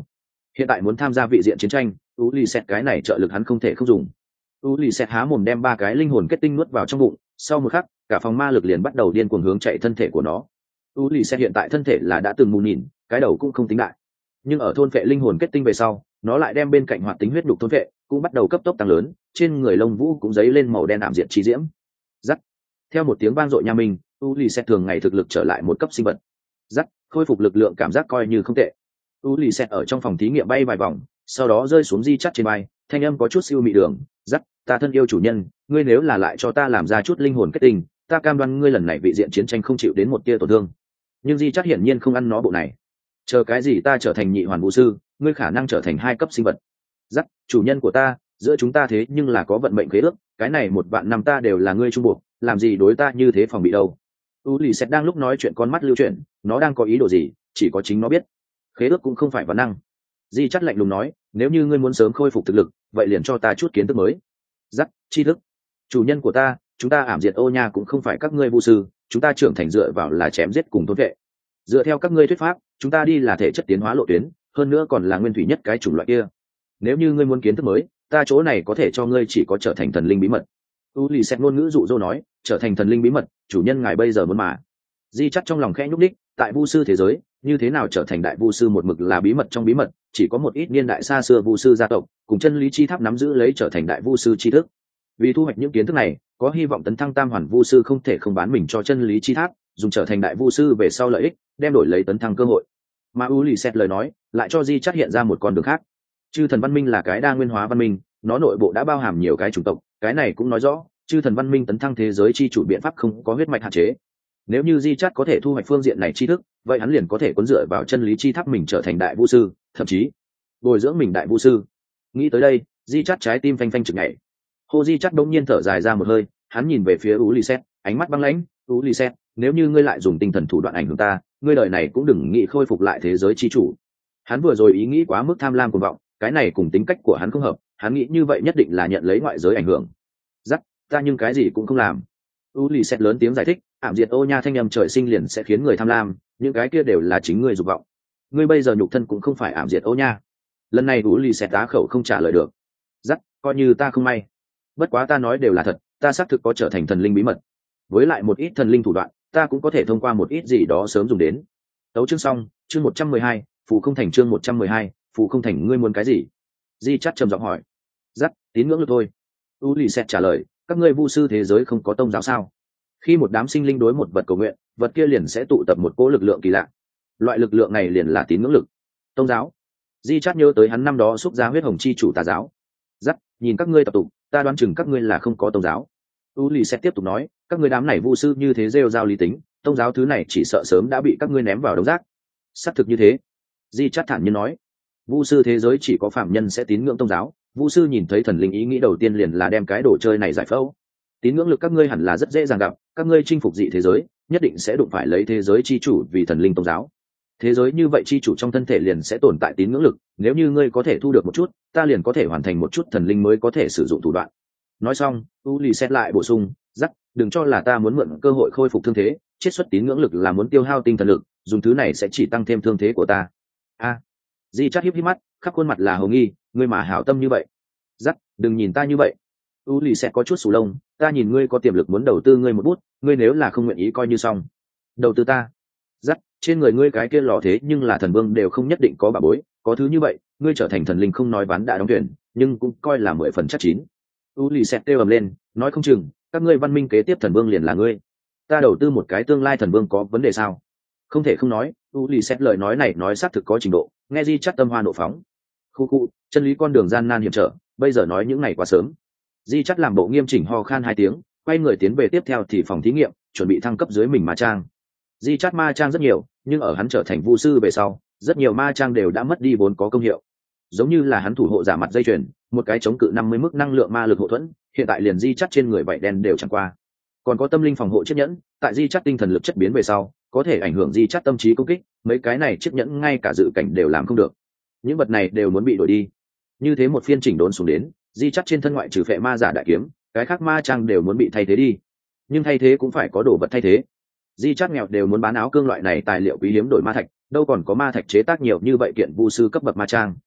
hiện tại muốn tham gia vị diện chiến tranh, u lì xẹt cái này trợ lực hắn không thể không dùng. u lì xẹt há mồm đem ba cái linh hồn kết tinh nuốt vào trong bụng, sau một khắc cả phòng ma lực liền bắt đầu điên cuồng hướng chạy thân thể của nó. u lì xẹt hiện tại thân thể là đã từng mù nhìn, cái đầu cũng không tính đại, nhưng ở thôn vệ linh hồn kết tinh về sau, nó lại đem bên cạnh hoạt tính huyết đục thôn vệ cũng bắt đầu cấp tốc tăng lớn, trên người lông vũ cũng dấy lên màu đen ảm diện trí diễm. Rắc. Theo một tiếng vang dội nha minh, u lì xẹt thường ngày thực lực trở lại một cấp sinh vật. Rắc. Khôi phục lực lượng cảm giác coi như không tệ. u lì xẹt ở trong phòng thí nghiệm bay vài vòng, sau đó rơi xuống di chắt trên bay, thanh âm có chút siêu mị đường. Rắc. Ta thân yêu chủ nhân, ngươi nếu là lại cho ta làm ra chút linh hồn kết tinh, ta cam đoan ngươi lần này vị diện chiến tranh không chịu đến một tia tổn thương. Nhưng di chắt hiển nhiên không ăn nó bộ này. Chờ cái gì, ta trở thành nhị hoàn vũ sư, ngươi khả năng trở thành hai cấp sinh vật. Rắc. Chủ nhân của ta, giữa chúng ta thế nhưng là có vận mệnh khế ước, cái này một vạn năm ta đều là ngươi trung buộc, làm gì đối ta như thế phòng bị đâu. u lì xẹt đang lúc nói chuyện con mắt lưu chuyển, nó đang có ý đồ gì chỉ có chính nó biết. Khế ước cũng không phải văn năng. Di chắt lạnh lùng nói, nếu như ngươi muốn sớm khôi phục thực lực, vậy liền cho ta chút kiến thức mới. Rắc. Tri thức. Chủ nhân của ta, chúng ta ảm diệt ô nha cũng không phải các ngươi vu sư, chúng ta trưởng thành dựa vào là chém giết cùng thôn vệ. Dựa theo các ngươi thuyết pháp, chúng ta đi là thể chất tiến hóa lộ tuyến, hơn nữa còn là nguyên thủy nhất cái chủng loại kia. Nếu như ngươi muốn kiến thức mới, ta chỗ này có thể cho ngươi chỉ có trở thành thần linh bí mật. u lì xẹt ngôn ngữ dụ dỗ nói, trở thành thần linh bí mật, chủ nhân ngài bây giờ muốn mà. Di chắt trong lòng khẽ nhúc đích, tại vu sư thế giới, như thế nào trở thành đại vu sư một mực là bí mật trong bí mật, chỉ có một ít niên đại xa xưa vu sư gia tộc cùng chân lý chi tháp nắm giữ lấy trở thành đại vu sư tri thức. Vì thu hoạch những kiến thức này, có hy vọng tấn thăng tam hoàn vu sư không thể không bán mình cho chân lý chi tháp, dùng trở thành đại vu sư về sau lợi ích, đem đổi lấy tấn thăng cơ hội. Mà u lì xẹt lời nói lại cho Di chắt hiện ra một con đường khác. Chư thần văn minh là cái đa nguyên hóa văn minh, nó nội bộ đã bao hàm nhiều cái chủng tộc, cái này cũng nói rõ chư thần văn minh tấn thăng thế giới chi chủ biện pháp không có huyết mạch hạn chế. Nếu như Di chắt có thể thu hoạch phương diện này tri thức, vậy hắn liền có thể cuốn dựa vào chân lý chi tháp mình trở thành đại vu sư, thậm chí bồi dưỡng mình đại vu sư. Nghĩ tới đây, Di chắt trái tim phanh phanh chực nhảy. Hồ Di chắt đống nhiên thở dài ra một hơi, hắn nhìn về phía u lì xẹt, ánh mắt băng lãnh. u lì xẹt, nếu như ngươi lại dùng tinh thần thủ đoạn ảnh hưởng ta, ngươi đời này cũng đừng nghĩ khôi phục lại thế giới chi chủ. Hắn vừa rồi ý nghĩ quá mức tham lam cuồng vọng, cái này cùng tính cách của hắn không hợp, hắn nghĩ như vậy nhất định là nhận lấy ngoại giới ảnh hưởng. Dắt, ta nhưng cái gì cũng không làm. u lì xẹt lớn tiếng giải thích, ảm diệt ô nha thanh âm trời sinh liền sẽ khiến người tham lam, những cái kia đều là chính ngươi dục vọng. Ngươi bây giờ nhục thân cũng không phải ảm diệt ô nha. Lần này u lì xẹt á khẩu không trả lời được. Dắt, coi như ta không may. Bất quá ta nói đều là thật, ta xác thực có trở thành thần linh bí mật. Với lại một ít thần linh thủ đoạn, ta cũng có thể thông qua một ít gì đó sớm dùng đến. Tấu chương xong, chương một trăm mười hai, phù không thành chương một trăm mười hai, phù không thành ngươi muốn cái gì? Di chắt trầm giọng hỏi. Dắt, tín ngưỡng được thôi. u lì xẹt trả lời, các ngươi vu sư thế giới không có tôn giáo sao? Khi một đám sinh linh đối một vật cầu nguyện, vật kia liền sẽ tụ tập một cỗ lực lượng kỳ lạ. Loại lực lượng này liền là tín ngưỡng lực. Tôn giáo. Di chắt nhớ tới hắn năm đó xúc ra huyết hồng chi chủ tà giáo. Dắt, nhìn các ngươi tập tục, ta đoán chừng các ngươi là không có tôn giáo. u lì xẹt tiếp tục nói, các ngươi đám này vu sư như thế rêu rao lý tính, tôn giáo thứ này chỉ sợ sớm đã bị các ngươi ném vào đống rác. Xác thực như thế. Di chắt thản nhiên nói, vu sư thế giới chỉ có phạm nhân sẽ tín ngưỡng tôn giáo, vu sư nhìn thấy thần linh ý nghĩ đầu tiên liền là đem cái đồ chơi này giải phẫu. Tín ngưỡng lực các ngươi hẳn là rất dễ dàng gặp, các ngươi chinh phục dị thế giới nhất định sẽ đụng phải lấy thế giới chi chủ vì thần linh tôn giáo. Thế giới như vậy chi chủ trong thân thể liền sẽ tồn tại tín ngưỡng lực, nếu như ngươi có thể thu được một chút, ta liền có thể hoàn thành một chút thần linh mới có thể sử dụng thủ đoạn. Nói xong, u lì xét lại bổ sung, dắt, đừng cho là ta muốn mượn cơ hội khôi phục thương thế, chiết xuất tín ngưỡng lực là muốn tiêu hao tinh thần lực, dùng thứ này sẽ chỉ tăng thêm thương thế của ta. A. À, Di chắt híp híp mắt, khắp khuôn mặt là hồ nghi, ngươi mà hảo tâm như vậy. Dắt, đừng nhìn ta như vậy. u lì sẽ có chút sù lông, ta nhìn ngươi có tiềm lực muốn đầu tư ngươi một bút, ngươi nếu là không nguyện ý coi như xong. Đầu tư ta? Dắt, trên người ngươi cái kia lò thế nhưng là thần vương đều không nhất định có bà bối, có thứ như vậy, ngươi trở thành thần linh không nói ván đã đóng thuyền, nhưng cũng coi là mười phần chắc chín. u lì sẽ kêu ầm lên, nói không chừng các ngươi văn minh kế tiếp thần vương liền là ngươi. Ta đầu tư một cái tương lai thần vương có vấn đề sao? Không thể không nói, u lì xét lời nói này nói xác thực có trình độ, nghe Di chắt tâm hoa nộ phóng. Khu khu, chân lý con đường gian nan hiểm trở, bây giờ nói những ngày quá sớm. Di chắt làm bộ nghiêm chỉnh ho khan hai tiếng, quay người tiến về tiếp theo thì phòng thí nghiệm, chuẩn bị thăng cấp dưới mình ma trang. Di chắt ma trang rất nhiều, nhưng ở hắn trở thành vu sư về sau, rất nhiều ma trang đều đã mất đi vốn có công hiệu. Giống như là hắn thủ hộ giả mặt dây chuyền, một cái chống cự năm mươi mức năng lượng ma lực hộ thuẫn, hiện tại liền Di chắt trên người vảy đen đều chẳng qua. Còn có tâm linh phòng hộ chiếc nhẫn, tại Di chắt tinh thần lực chất biến về sau, có thể ảnh hưởng Di chắt tâm trí công kích, mấy cái này chiếc nhẫn ngay cả dự cảnh đều làm không được. Những vật này đều muốn bị đổi đi. Như thế một phiên chỉnh đốn xuống đến, Di chắt trên thân ngoại trừ phệ ma giả đại kiếm, cái khác ma trang đều muốn bị thay thế đi. Nhưng thay thế cũng phải có đồ vật thay thế. Di chắt nghèo đều muốn bán áo cương loại này tài liệu quý hiếm đổi ma thạch, đâu còn có ma thạch chế tác nhiều như vậy kiện vu sư cấp bậc ma trang.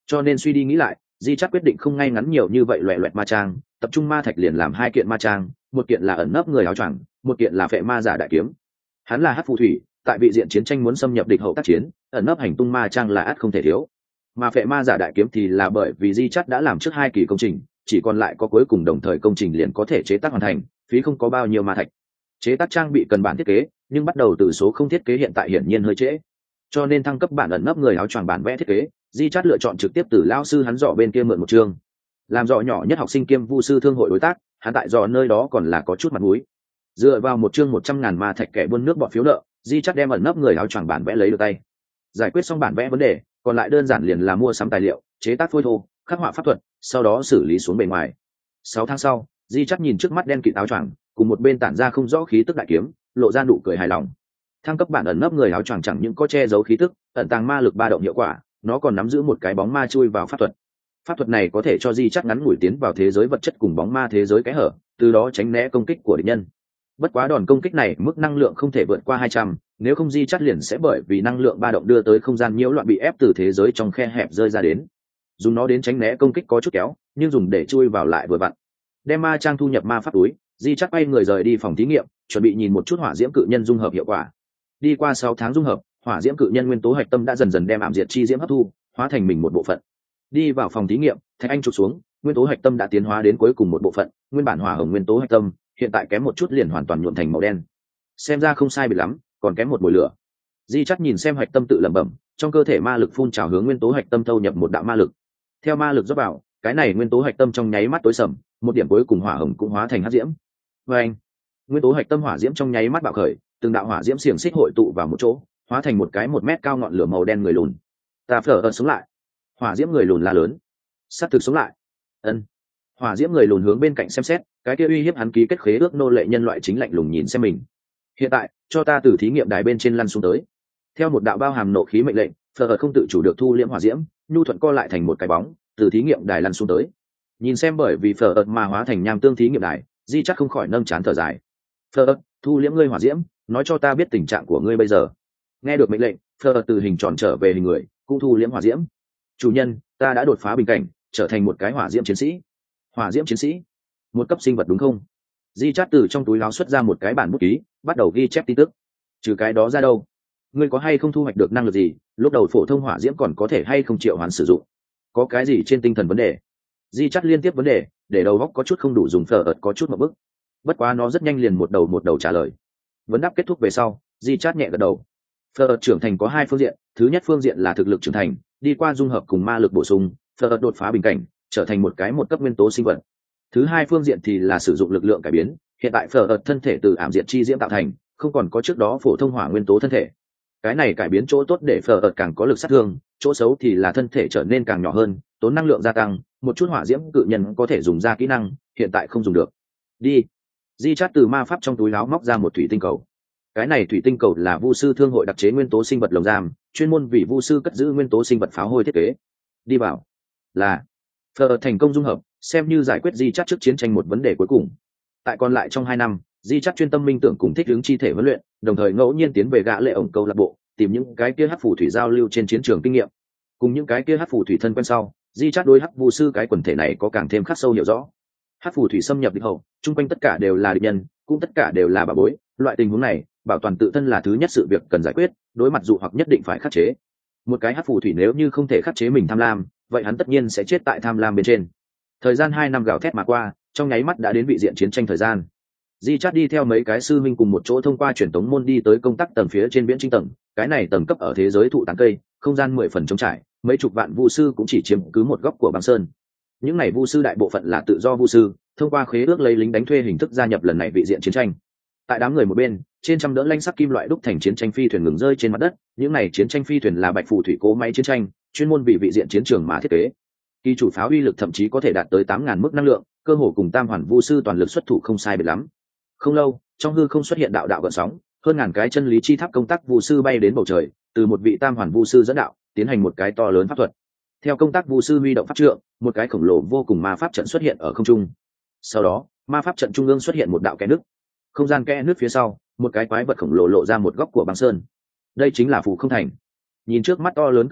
cho nên suy đi nghĩ lại, di chắt quyết định không ngay ngắn nhiều như vậy loẹ loẹt ma trang, tập trung ma thạch liền làm hai kiện ma trang, một kiện là ẩn nấp người áo choàng, một kiện là phệ ma giả đại kiếm. Hắn là hắc phù thủy, tại vị diện chiến tranh muốn xâm nhập địch hậu tác chiến, ẩn nấp hành tung ma trang là ắt không thể thiếu. Mà phệ ma giả đại kiếm thì là bởi vì di chắt đã làm trước hai kỳ công trình, chỉ còn lại có cuối cùng đồng thời công trình liền có thể chế tác hoàn thành, phí không có bao nhiêu ma thạch. Chế tác trang bị cần bản thiết kế, nhưng bắt đầu từ số không thiết kế hiện tại hiển nhiên hơi trễ, cho nên thăng cấp bản ẩn nấp người áo choàng bản vẽ thiết kế, di chắt lựa chọn trực tiếp từ lão sư hắn dọ bên kia mượn một chương. Làm dọ nhỏ nhất học sinh kiêm vu sư thương hội đối tác, hắn tại dọ nơi đó còn là có chút mặt mũi. Dựa vào một chương một trăm ngàn ma thạch kẻ buôn nước bọn phiếu nợ, di chắt đem ẩn nấp người áo choàng bản vẽ lấy được tay. Giải quyết xong bản vẽ vấn đề, còn lại đơn giản liền là mua sắm tài liệu, chế tác phôi thô, khắc họa pháp thuật, sau đó xử lý xuống bề ngoài. Sáu tháng sau, di chắt nhìn trước mắt đen kịt áo choàng, cùng một bên tản ra không rõ khí tức đại kiếm, lộ ra nụ cười hài lòng. Thăng cấp bản ẩn nấp người áo choàng chẳng những có che giấu khí tức, ẩn tàng ma lực ba động hiệu quả, nó còn nắm giữ một cái bóng ma chui vào pháp thuật. Pháp thuật này có thể cho di chắt ngắn ngủi tiến vào thế giới vật chất cùng bóng ma thế giới kẽ hở, từ đó tránh né công kích của địch nhân. Bất quá đòn công kích này mức năng lượng không thể vượt qua hai trăm, nếu không di chắt liền sẽ bởi vì năng lượng ba động đưa tới không gian nhiễu loạn bị ép từ thế giới trong khe hẹp rơi ra đến. Dùng nó đến tránh né công kích có chút kéo, nhưng dùng để chui vào lại vừa vặn. Đem ma trang thu nhập ma pháp túi, di chắt bay người rời đi phòng thí nghiệm, chuẩn bị nhìn một chút hỏa diễm cự nhân dung hợp hiệu quả. Đi qua sáu tháng dung hợp, hỏa diễm cự nhân nguyên tố hạch tâm đã dần dần đem ảm diệt chi diễm hấp thu, hóa thành mình một bộ phận. Đi vào phòng thí nghiệm, Thạch Anh chụp xuống, nguyên tố hạch tâm đã tiến hóa đến cuối cùng một bộ phận, nguyên bản hỏa hồng nguyên tố hạch tâm, hiện tại kém một chút liền hoàn toàn nhuộm thành màu đen. Xem ra không sai biệt lắm, còn kém một mùi lửa. Di chắt nhìn xem hạch tâm tự lẩm bẩm, trong cơ thể ma lực phun trào hướng nguyên tố hạch tâm thâu nhập một đạo ma lực. Theo ma lực rót vào, cái này nguyên tố hạch tâm trong nháy mắt tối sầm, một điểm cuối cùng hỏa hồng cũng hóa thành hắc diễm. Và anh, nguyên tố hạch tâm hỏa diễm trong nháy mắt bạo khởi, từng đạo hỏa diễm xiềng xích hội tụ vào một chỗ, hóa thành một cái một mét cao ngọn lửa màu đen người lùn. Ta phở ợt sống lại. Hỏa diễm người lùn la lớn. Sát thực sống lại. Ân. Hỏa diễm người lùn hướng bên cạnh xem xét, cái kia uy hiếp hắn ký kết khế ước nô lệ nhân loại chính lạnh lùng nhìn xem mình. Hiện tại, cho ta từ thí nghiệm đài bên trên lăn xuống tới. Theo một đạo bao hàm nộ khí mệnh lệnh, phở ợt không tự chủ được thu liễm hỏa diễm, nhu thuận co lại thành một cái bóng, từ thí nghiệm đài lăn xuống tới. Nhìn xem bởi vì phở ợt mà hóa thành nham tương thí nghiệm đài, di chắc không khỏi nâng chán thở dài. Phở ợt, thu liễm ngươi hỏa diễm, nói cho ta biết tình trạng của ngươi bây giờ. Nghe được mệnh lệnh, phở ợt từ hình tròn trở về hình người, cũng thu liễm hỏa diễm. Chủ nhân, ta đã đột phá bình cảnh, trở thành một cái hỏa diễm chiến sĩ. Hỏa diễm chiến sĩ, một cấp sinh vật đúng không? Di chát từ trong túi áo xuất ra một cái bản bút ký, bắt đầu ghi chép tin tức. Trừ cái đó ra đâu, ngươi có hay không thu hoạch được năng lực gì? Lúc đầu phổ thông hỏa diễm còn có thể hay không triệu hoán sử dụng? Có cái gì trên tinh thần vấn đề? Di chát liên tiếp vấn đề, để đầu óc có chút không đủ dùng, phở ợt có chút một bức. Bất quá nó rất nhanh liền một đầu một đầu trả lời. Vấn đáp kết thúc về sau, Di chát nhẹ gật đầu. Phở ợt trưởng thành có hai phương diện, thứ nhất phương diện là thực lực trưởng thành, đi qua dung hợp cùng ma lực bổ sung, phở ợt đột phá bình cảnh, trở thành một cái một cấp nguyên tố sinh vật. Thứ hai phương diện thì là sử dụng lực lượng cải biến, hiện tại phở ợt thân thể từ ảm diệt chi diễm tạo thành, không còn có trước đó phổ thông hỏa nguyên tố thân thể. Cái này cải biến chỗ tốt để phở ợt càng có lực sát thương, chỗ xấu thì là thân thể trở nên càng nhỏ hơn, tốn năng lượng gia tăng, một chút hỏa diễm cự nhân có thể dùng ra kỹ năng, hiện tại không dùng được. Đi. Di chát từ ma pháp trong túi áo móc ra một thủy tinh cầu. Cái này thủy tinh cầu là vu sư thương hội đặc chế nguyên tố sinh vật lồng giam, chuyên môn vì vu sư cất giữ nguyên tố sinh vật pháo hôi thiết kế. Đi vào. Là. Phở ợt thành công dung hợp, xem như giải quyết di chát trước chiến tranh một vấn đề cuối cùng. Tại còn lại trong hai năm, di chát chuyên tâm minh tưởng cùng thích ứng chi thể huấn luyện, đồng thời ngẫu nhiên tiến về gã lệ ổng câu lạc bộ, tìm những cái kia hắc phù thủy giao lưu trên chiến trường kinh nghiệm. Cùng những cái kia hắc phù thủy thân quen sau, di chát đối hắc vu sư cái quần thể này có càng thêm khắc sâu hiểu rõ. Hắc phù thủy xâm nhập địch hậu, chung quanh tất cả đều là địch nhân, cũng tất cả đều là bà bối. Loại tình huống này, bảo toàn tự thân là thứ nhất sự việc cần giải quyết, đối mặt dụ hoặc nhất định phải khắc chế. Một cái hắc phù thủy nếu như không thể khắc chế mình tham lam, vậy hắn tất nhiên sẽ chết tại tham lam bên trên. Thời gian hai năm gào thét mà qua, trong nháy mắt đã đến vị diện chiến tranh thời gian. Di chát đi theo mấy cái sư minh cùng một chỗ thông qua truyền tống môn đi tới công tác tầng phía trên viễn trinh tầng, cái này tầng cấp ở thế giới thụ tán cây, không gian mười phần trống trải, mấy chục vạn vu sư cũng chỉ chiếm cứ một góc của băng sơn. Những này vu sư đại bộ phận là tự do vu sư, thông qua khế ước lấy lính đánh thuê hình thức gia nhập lần này vị diện chiến tranh. Tại đám người một bên, trên trăm đỡ lanh sắc kim loại đúc thành chiến tranh phi thuyền ngừng rơi trên mặt đất, những này chiến tranh phi thuyền là bạch phù thủy cố máy chiến tranh, chuyên môn vì vị diện chiến trường mà thiết kế. Kỳ chủ pháo uy lực thậm chí có thể đạt tới tám ngàn mức năng lượng, cơ hồ cùng tam hoàn vu sư toàn lực xuất thủ không sai biệt lắm. Không lâu, trong hư không xuất hiện đạo đạo gợn sóng, hơn ngàn cái chân lý chi tháp công tác vu sư bay đến bầu trời, từ một vị tam hoàn vu sư dẫn đạo, tiến hành một cái to lớn pháp thuật. Theo công tác vu sư huy động pháp trượng, một cái khổng lồ vô cùng ma pháp trận xuất hiện ở không trung. Sau đó, ma pháp trận trung ương xuất hiện một đạo kẽ nước. Không gian kẽ nước phía sau, một cái quái vật khổng lồ lộ ra một góc của băng sơn. Đây chính là phù không thành. Nhìn trước mắt to lớn tự vật,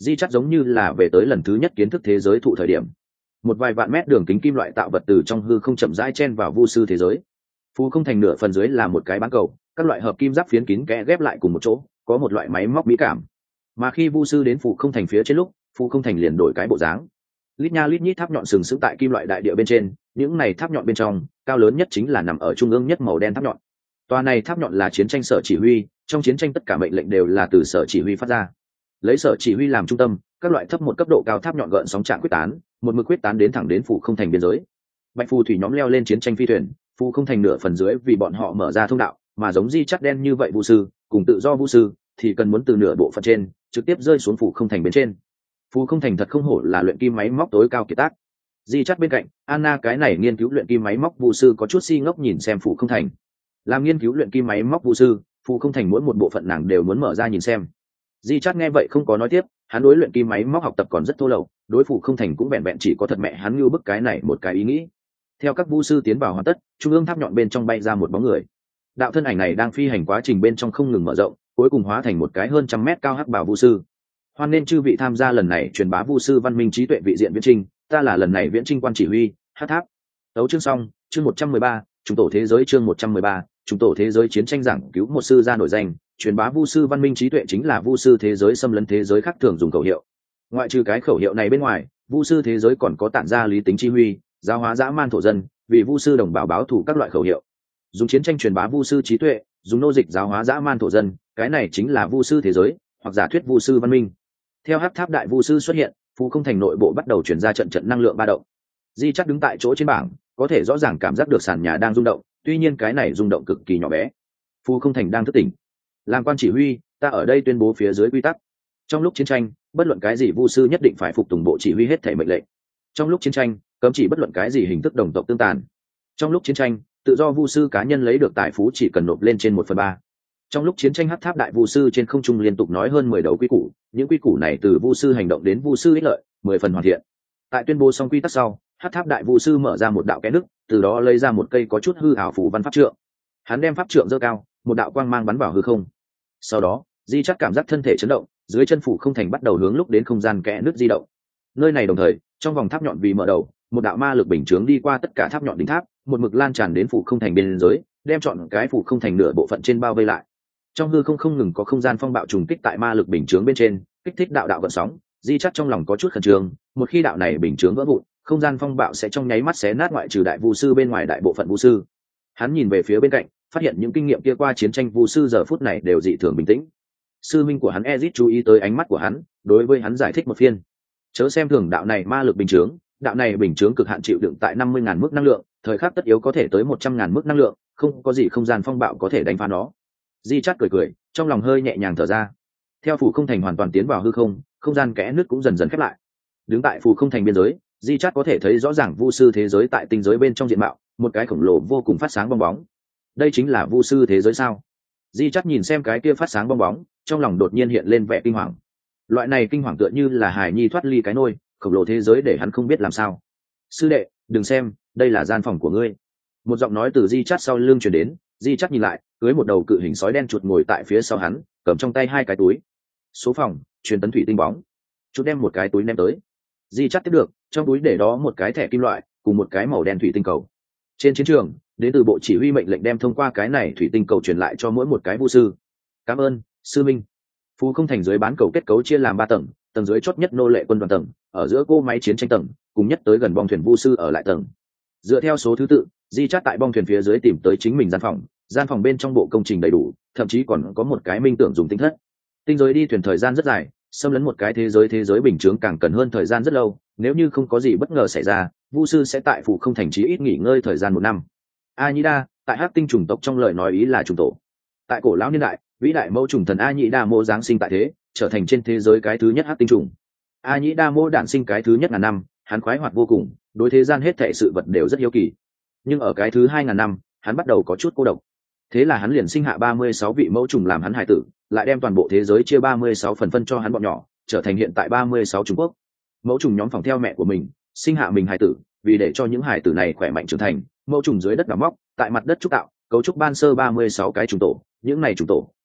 Di Chắt giống như là về tới lần thứ nhất kiến thức thế giới thụ thời điểm. Một vài vạn mét đường kính kim loại tạo vật từ trong hư không chậm rãi chen vào vu sư thế giới. Phù không thành nửa phần dưới là một cái bán cầu, các loại hợp kim giáp phiến kín kẽ ghép lại cùng một chỗ, có một loại máy móc mỹ cảm. Mà khi vu sư đến phù không thành phía trên lúc, phù không thành liền đổi cái bộ dáng. Lít nha lít nhít tháp nhọn sừng sững tại kim loại đại địa bên trên, những này tháp nhọn bên trong, cao lớn nhất chính là nằm ở trung ương nhất màu đen tháp nhọn. Tòa này tháp nhọn là chiến tranh sở chỉ huy, trong chiến tranh tất cả mệnh lệnh đều là từ sở chỉ huy phát ra. Lấy sở chỉ huy làm trung tâm, các loại thấp một cấp độ cao tháp nhọn gợn sóng trạng quyết tán, một mực quyết tán đến thẳng đến phù không thành biên giới. Bạch phù thủy nhóm leo lên chiến tranh phi thuyền, phù không thành nửa phần dưới vì bọn họ mở ra thông đạo, mà giống Di Chắt đen như vậy vu sư, cùng tự do vu sư, thì cần muốn từ nửa bộ phận trên, trực tiếp rơi xuống phù không thành bên trên. Phù không thành thật không hổ là luyện kim máy móc tối cao kiệt tác. Di Chắt bên cạnh, Anna cái này nghiên cứu luyện kim máy móc vu sư có chút si ngốc nhìn xem phù không thành. Làm nghiên cứu luyện kim máy móc vu sư, phù không thành mỗi một bộ phận nàng đều muốn mở ra nhìn xem. Di Chắt nghe vậy không có nói tiếp, hắn đối luyện kim máy móc học tập còn rất thô lậu, đối phù không thành cũng vẹn vẹn chỉ có thật mẹ hắn như bức cái này một cái ý nghĩ. Theo các vu sư tiến vào hoàn tất, trung ương tháp nhọn bên trong bay ra một bóng người. Đạo thân ảnh này đang phi hành quá trình bên trong không ngừng mở rộng, cuối cùng hóa thành một cái hơn trăm mét cao hắc bào vu sư. Hoan nên chư vị tham gia lần này truyền bá vu sư văn minh trí tuệ vị diện viễn trinh, ta là lần này viễn trinh quan chỉ huy, Hắc Tháp. Tấu chương xong, chương một trăm mười ba, chúng tổ thế giới chương một trăm mười ba, chúng tổ thế giới chiến tranh giảng cứu một sư gia nổi danh, truyền bá vu sư văn minh trí tuệ chính là vu sư thế giới xâm lấn thế giới khác thường dùng khẩu hiệu. Ngoại trừ cái khẩu hiệu này bên ngoài, vu sư thế giới còn có tản ra lý tính chi huy, giáo hóa dã man thổ dân, vì vu sư đồng bào báo thủ các loại khẩu hiệu. Dùng chiến tranh truyền bá vu sư trí tuệ, dùng nô dịch giáo hóa dã man thổ dân, cái này chính là vu sư thế giới, hoặc giả thuyết vu sư văn minh. Theo Hắc Tháp đại vu sư xuất hiện, phù không thành nội bộ bắt đầu truyền ra trận trận năng lượng ba động. Di Chắt đứng tại chỗ trên bảng, có thể rõ ràng cảm giác được sàn nhà đang rung động, tuy nhiên cái này rung động cực kỳ nhỏ bé. Phù không thành đang thức tỉnh. Làm quan chỉ huy, ta ở đây tuyên bố phía dưới quy tắc. Trong lúc chiến tranh, bất luận cái gì vu sư nhất định phải phục tùng bộ chỉ huy hết thảy mệnh lệnh. Trong lúc chiến tranh, cấm chỉ bất luận cái gì hình thức đồng tộc tương tàn. Trong lúc chiến tranh, tự do vu sư cá nhân lấy được tài phú chỉ cần nộp lên trên một phần ba. Trong lúc chiến tranh, Hắc Tháp đại vu sư trên không trung liên tục nói hơn mười đầu quy củ, những quy củ này từ vu sư hành động đến vu sư ích lợi, mười phần hoàn thiện. Tại tuyên bố xong quy tắc sau, Hắc Tháp đại vu sư mở ra một đạo kẽ nứt, từ đó lấy ra một cây có chút hư ảo phù văn pháp trượng. Hắn đem pháp trượng giơ cao, một đạo quang mang bắn vào hư không. Sau đó, Di Chắt cảm giác thân thể chấn động, dưới chân phủ không thành bắt đầu hướng lúc đến không gian kẽ nứt di động. Nơi này đồng thời, trong vòng tháp nhọn vì mở đầu, một đạo ma lực bình chướng đi qua tất cả tháp nhọn đỉnh tháp, một mực lan tràn đến phủ không thành bên dưới, đem trọn cái phủ không thành nửa bộ phận trên bao vây lại. Trong hư không không ngừng có không gian phong bạo trùng kích tại ma lực bình chướng bên trên, kích thích đạo đạo gợn sóng. Di Chắt trong lòng có chút khẩn trương, một khi đạo này bình chướng vỡ vụn, không gian phong bạo sẽ trong nháy mắt xé nát ngoại trừ đại vu sư bên ngoài đại bộ phận vu sư. Hắn nhìn về phía bên cạnh, phát hiện những kinh nghiệm kia qua chiến tranh vu sư giờ phút này đều dị thường bình tĩnh. Sư minh của hắn Ezit chú ý tới ánh mắt của hắn, đối với hắn giải thích một phiên. Chớ xem thường đạo này ma lực bình chướng, đạo này bình chướng cực hạn chịu đựng tại năm mươi ngàn mức năng lượng, thời khắc tất yếu có thể tới một trăm ngàn mức năng lượng, không có gì không gian phong bạo có thể đánh phá nó. Di Chắt cười cười, trong lòng hơi nhẹ nhàng thở ra. Theo phủ không thành hoàn toàn tiến vào hư không, không gian kẽ nứt cũng dần dần khép lại. Đứng tại phủ không thành biên giới, Di Chắt có thể thấy rõ ràng vu sư thế giới tại tinh giới bên trong diện mạo, một cái khổng lồ vô cùng phát sáng bong bóng. Đây chính là vu sư thế giới sao? Di Chắt nhìn xem cái kia phát sáng bong bóng, trong lòng đột nhiên hiện lên vẻ kinh hoàng. Loại này kinh hoàng tựa như là hài nhi thoát ly cái nôi, khổng lồ thế giới để hắn không biết làm sao. Sư đệ, đừng xem, đây là gian phòng của ngươi. Một giọng nói từ Di Chắt sau lưng truyền đến. Di Chắt nhìn lại, cưới một đầu cự hình sói đen chuột ngồi tại phía sau hắn, cầm trong tay hai cái túi. Số phòng, truyền tấn thủy tinh bóng. Chuột đem một cái túi ném tới. Di Chắt tiếp được, trong túi để đó một cái thẻ kim loại cùng một cái màu đen thủy tinh cầu. Trên chiến trường, đến từ bộ chỉ huy mệnh lệnh đem thông qua cái này thủy tinh cầu truyền lại cho mỗi một cái vu sư. Cảm ơn, sư minh. Phù không thành dưới bán cầu kết cấu chia làm ba tầng, tầng dưới chót nhất nô lệ quân đoàn tầng, ở giữa cô máy chiến tranh tầng, cùng nhất tới gần bong thuyền vu sư ở lại tầng. Dựa theo số thứ tự, Di Chắt tại bong thuyền phía dưới tìm tới chính mình gian phòng, gian phòng bên trong bộ công trình đầy đủ, thậm chí còn có một cái minh tưởng dùng tinh thất. Tinh giới đi thuyền thời gian rất dài, xâm lấn một cái thế giới thế giới bình chướng càng cần hơn thời gian rất lâu, nếu như không có gì bất ngờ xảy ra, vu sư sẽ tại phủ không thành chí ít nghỉ ngơi thời gian một năm. A Nhĩ Đa, tại Hắc tinh chủng tộc trong lời nói ý là chủng tổ. Tại cổ lão niên đại, vĩ đại mẫu trùng thần A Nhĩ Đa mô giáng sinh tại thế, trở thành trên thế giới cái thứ nhất Hắc tinh chủng. A Nhĩ Đa mô đản sinh cái thứ nhất ngàn năm, hắn khoái hoạt vô cùng, đối thế gian hết thảy sự vật đều rất hiếu kỳ. Nhưng ở cái thứ hai ngàn năm, hắn bắt đầu có chút cô độc. Thế là hắn liền sinh hạ ba mươi sáu vị mẫu trùng làm hắn hải tử, lại đem toàn bộ thế giới chia ba mươi sáu phần phân cho hắn bọn nhỏ, trở thành hiện tại ba mươi sáu Trung Quốc. Mẫu trùng nhóm phòng theo mẹ của mình, sinh hạ mình hải tử, vì để cho những hải tử này khỏe mạnh trưởng thành, mẫu trùng dưới đất đào móc, tại mặt đất trúc tạo, cấu trúc ban sơ ba mươi sáu cái trùng tổ, những này trùng tổ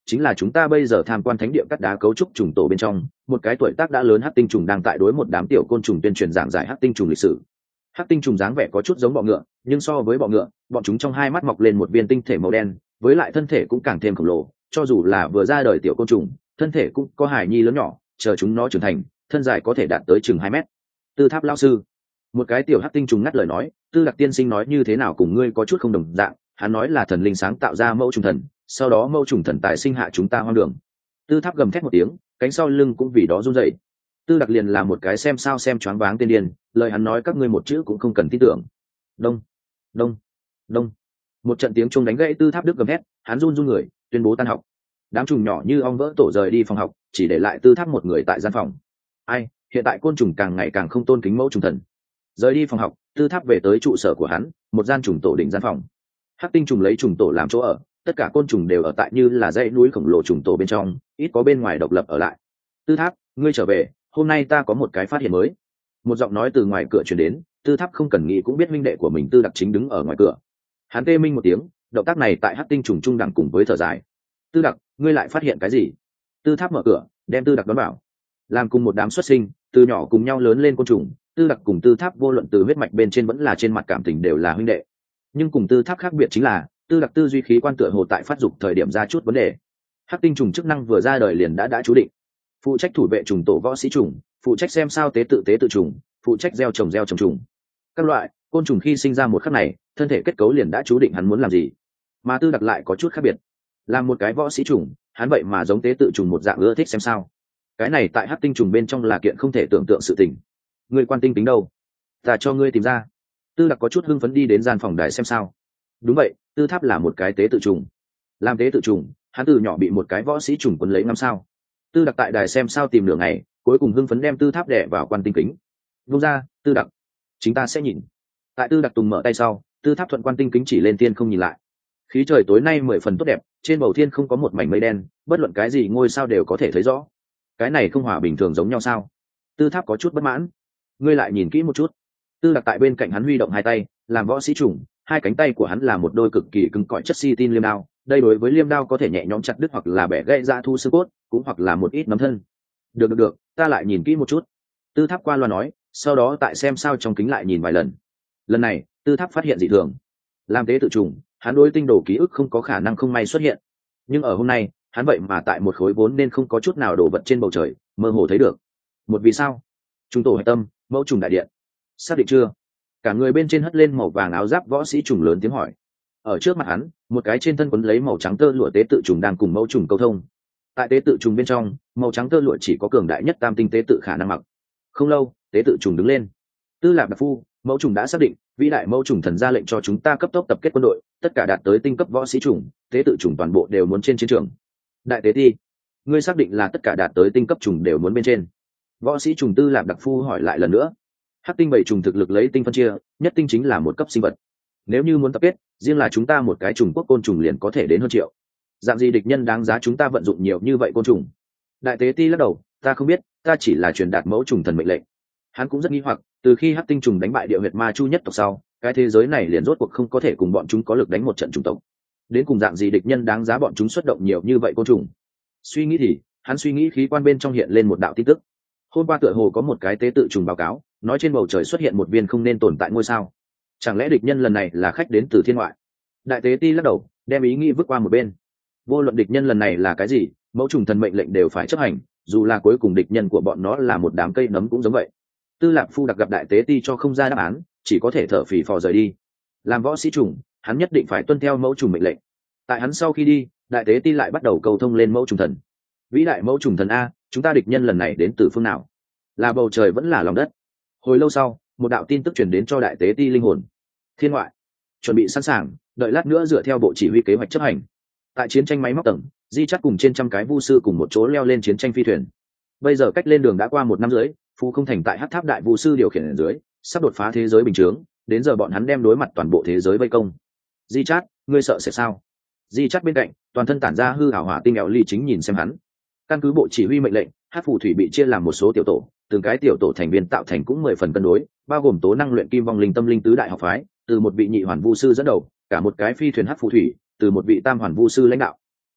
chính là chúng ta bây giờ tham quan thánh địa cắt đá cấu trúc trùng tổ bên trong một cái tuổi tác đã lớn hắc tinh trùng đang tại đối một đám tiểu côn trùng tuyên truyền giảng giải hắc tinh trùng lịch sử. Hắc tinh trùng dáng vẻ có chút giống bọ ngựa, nhưng so với bọ ngựa, bọn chúng trong hai mắt mọc lên một viên tinh thể màu đen, với lại thân thể cũng càng thêm khổng lồ, cho dù là vừa ra đời tiểu côn trùng, thân thể cũng có hài nhi lớn nhỏ, chờ chúng nó trưởng thành, thân dài có thể đạt tới chừng hai mét. Tư Tháp lão sư, một cái tiểu hắc tinh trùng ngắt lời nói, Tư Lạc tiên sinh nói như thế nào cùng ngươi có chút không đồng dạng, hắn nói là thần linh sáng tạo ra mẫu trùng thần, sau đó mẫu trùng thần tài sinh hạ chúng ta hoang đường. Tư Tháp gầm thét một tiếng, cánh sau lưng cũng vì đó run rẩy. Tư Đặc liền là một cái xem sao xem choáng váng tên điên, lời hắn nói các ngươi một chữ cũng không cần tin tưởng. Đông, đông, đông. Một trận tiếng chuông đánh gãy Tư Tháp Đức gầm hét, hắn run run người, tuyên bố tan học. Đám trùng nhỏ như ong vỡ tổ rời đi phòng học, chỉ để lại Tư Tháp một người tại gian phòng. Ai, hiện tại côn trùng càng ngày càng không tôn kính mẫu trùng thần. Rời đi phòng học, Tư Tháp về tới trụ sở của hắn, một gian trùng tổ đỉnh gian phòng. Hắc tinh trùng lấy trùng tổ làm chỗ ở, tất cả côn trùng đều ở tại như là dãy núi khổng lồ trùng tổ bên trong, ít có bên ngoài độc lập ở lại. Tư Tháp, ngươi trở về, hôm nay ta có một cái phát hiện mới. Một giọng nói từ ngoài cửa truyền đến, Tư Tháp không cần nghĩ cũng biết minh đệ của mình Tư Đặc chính đứng ở ngoài cửa. Hắn tê minh một tiếng, động tác này tại hắc tinh trùng trung đẳng cùng với thở dài. Tư Đặc, ngươi lại phát hiện cái gì? Tư Tháp mở cửa, đem Tư Đặc đón vào. Làm cùng một đám xuất sinh, từ nhỏ cùng nhau lớn lên côn trùng, Tư Đặc cùng Tư Tháp vô luận từ huyết mạch bên trên vẫn là trên mặt cảm tình đều là huynh đệ. Nhưng cùng Tư Tháp khác biệt chính là, Tư Đặc tư duy khí quan tựa hồ tại phát dục thời điểm ra chút vấn đề. Hắc tinh trùng chức năng vừa ra đời liền đã đã chú định. Phụ trách thủ vệ trùng tổ võ sĩ trùng, phụ trách xem sao tế tự tế tự trùng, phụ trách gieo trồng gieo trồng trùng. Các loại côn trùng khi sinh ra một khắc này, thân thể kết cấu liền đã chú định hắn muốn làm gì. Mà Tư Đặc lại có chút khác biệt. Làm một cái võ sĩ trùng, hắn vậy mà giống tế tự trùng một dạng ưa thích xem sao. Cái này tại hắc tinh trùng bên trong là kiện không thể tưởng tượng sự tình. Ngươi quan tinh tính đâu? Ta cho ngươi tìm ra. Tư Đặc có chút hưng phấn đi đến gian phòng đài xem sao. Đúng vậy, Tư Tháp là một cái tế tự trùng. Làm tế tự trùng, hắn từ nhỏ bị một cái võ sĩ trùng quấn lấy ngắm sao. Tư Đặc tại đài xem sao tìm nửa ngày, cuối cùng hưng phấn đem Tư Tháp đè vào quan tinh kính. Vung ra, Tư Đặc, chúng ta sẽ nhìn. Tại Tư Đặc tùng mở tay sau, Tư Tháp thuận quan tinh kính chỉ lên thiên không nhìn lại. Khí trời tối nay mười phần tốt đẹp, trên bầu thiên không có một mảnh mây đen, bất luận cái gì ngôi sao đều có thể thấy rõ. Cái này không hòa bình thường giống nhau sao? Tư Tháp có chút bất mãn. Ngươi lại nhìn kỹ một chút. Tư Đặc tại bên cạnh hắn huy động hai tay, làm võ sĩ trùng, hai cánh tay của hắn là một đôi cực kỳ cứng cỏi chất xi tin liêm đao. Đây đối với liêm đao có thể nhẹ nhõm chặt đứt hoặc là bẻ gãy ra thu xương cốt, cũng hoặc là một ít nấm thân. Được được được, ta lại nhìn kỹ một chút. Tư Tháp qua loa nói, sau đó tại xem sao trong kính lại nhìn vài lần. Lần này, Tư Tháp phát hiện dị thường. Làm tế tự trùng, hắn đối tinh đồ ký ức không có khả năng không may xuất hiện. Nhưng ở hôm nay, hắn vậy mà tại một khối vốn nên không có chút nào đổ vật trên bầu trời, mơ hồ thấy được. Một vì sao? Trung tổ hạch tâm, mẫu trùng đại điện. Xác định chưa? Cả người bên trên hất lên màu vàng áo giáp võ sĩ trùng lớn tiếng hỏi. Ở trước mặt hắn, một cái trên thân quấn lấy màu trắng tơ lụa tế tự trùng đang cùng mẫu trùng câu thông. Tại tế tự trùng bên trong, màu trắng tơ lụa chỉ có cường đại nhất tam tinh tế tự khả năng mặc. Không lâu, tế tự trùng đứng lên. Tư Lạc Đặc Phu, mẫu trùng đã xác định, vĩ đại mẫu trùng thần ra lệnh cho chúng ta cấp tốc tập kết quân đội, tất cả đạt tới tinh cấp võ sĩ trùng, tế tự trùng toàn bộ đều muốn trên chiến trường. Đại tế ti, ngươi xác định là tất cả đạt tới tinh cấp trùng đều muốn bên trên? Võ sĩ trùng Tư Lạc Đặc Phu hỏi lại lần nữa. Hắc tinh bảy trùng thực lực lấy tinh phân chia, nhất tinh chính là một cấp sinh vật. Nếu như muốn tập kết, riêng là chúng ta một cái trùng quốc côn trùng liền có thể đến hơn triệu. Dạng gì địch nhân đáng giá chúng ta vận dụng nhiều như vậy côn trùng? Đại tế ti lắc đầu, ta không biết, ta chỉ là truyền đạt mẫu trùng thần mệnh lệnh. Hắn cũng rất nghi hoặc, từ khi hắc tinh trùng đánh bại địa huyệt ma chu nhất tộc sau, cái thế giới này liền rốt cuộc không có thể cùng bọn chúng có lực đánh một trận chủng tộc. Đến cùng dạng gì địch nhân đáng giá bọn chúng xuất động nhiều như vậy côn trùng? Suy nghĩ thì, hắn suy nghĩ khí quan bên trong hiện lên một đạo tin tức. Hôm qua tựa hồ có một cái tế tự trùng báo cáo, nói trên bầu trời xuất hiện một viên không nên tồn tại ngôi sao. Chẳng lẽ địch nhân lần này là khách đến từ thiên ngoại? Đại tế ti lắc đầu, đem ý nghĩ vứt qua một bên. Vô luận địch nhân lần này là cái gì, mẫu trùng thần mệnh lệnh đều phải chấp hành, dù là cuối cùng địch nhân của bọn nó là một đám cây nấm cũng giống vậy. Tư Lạc Phu đặc gặp đại tế ti cho không ra đáp án, chỉ có thể thở phì phò rời đi. Làm võ sĩ trùng, hắn nhất định phải tuân theo mẫu trùng mệnh lệnh. Tại hắn sau khi đi, đại tế ti lại bắt đầu cầu thông lên mẫu trùng thần. Vĩ đại mẫu trùng thần a, chúng ta địch nhân lần này đến từ phương nào? Là bầu trời vẫn là lòng đất? Hồi lâu sau, một đạo tin tức truyền đến cho đại tế ti linh hồn. Thiên ngoại, chuẩn bị sẵn sàng, đợi lát nữa dựa theo bộ chỉ huy kế hoạch chấp hành. Tại chiến tranh máy móc tầng, Di chắc cùng trên trăm cái vu sư cùng một chỗ leo lên chiến tranh phi thuyền. Bây giờ cách lên đường đã qua một năm rưỡi, Phù Không Thành tại Hắc Tháp đại vu sư điều khiển ở dưới, sắp đột phá thế giới bình chướng, đến giờ bọn hắn đem đối mặt toàn bộ thế giới vây công. Di Chát, ngươi sợ sẽ sao? Di Chát bên cạnh, toàn thân tản ra hư ảo hỏa tinh ẻo ly chính nhìn xem hắn. Căn cứ bộ chỉ huy mệnh lệnh, Hắc phù thủy bị chia làm một số tiểu tổ, từng cái tiểu tổ thành viên tạo thành cũng mười phần cân đối, bao gồm tố năng luyện kim vong linh tâm linh tứ đại học phái, từ một vị nhị hoàn vu sư dẫn đầu, cả một cái phi thuyền Hắc phù thủy, từ một vị tam hoàn vu sư lãnh đạo.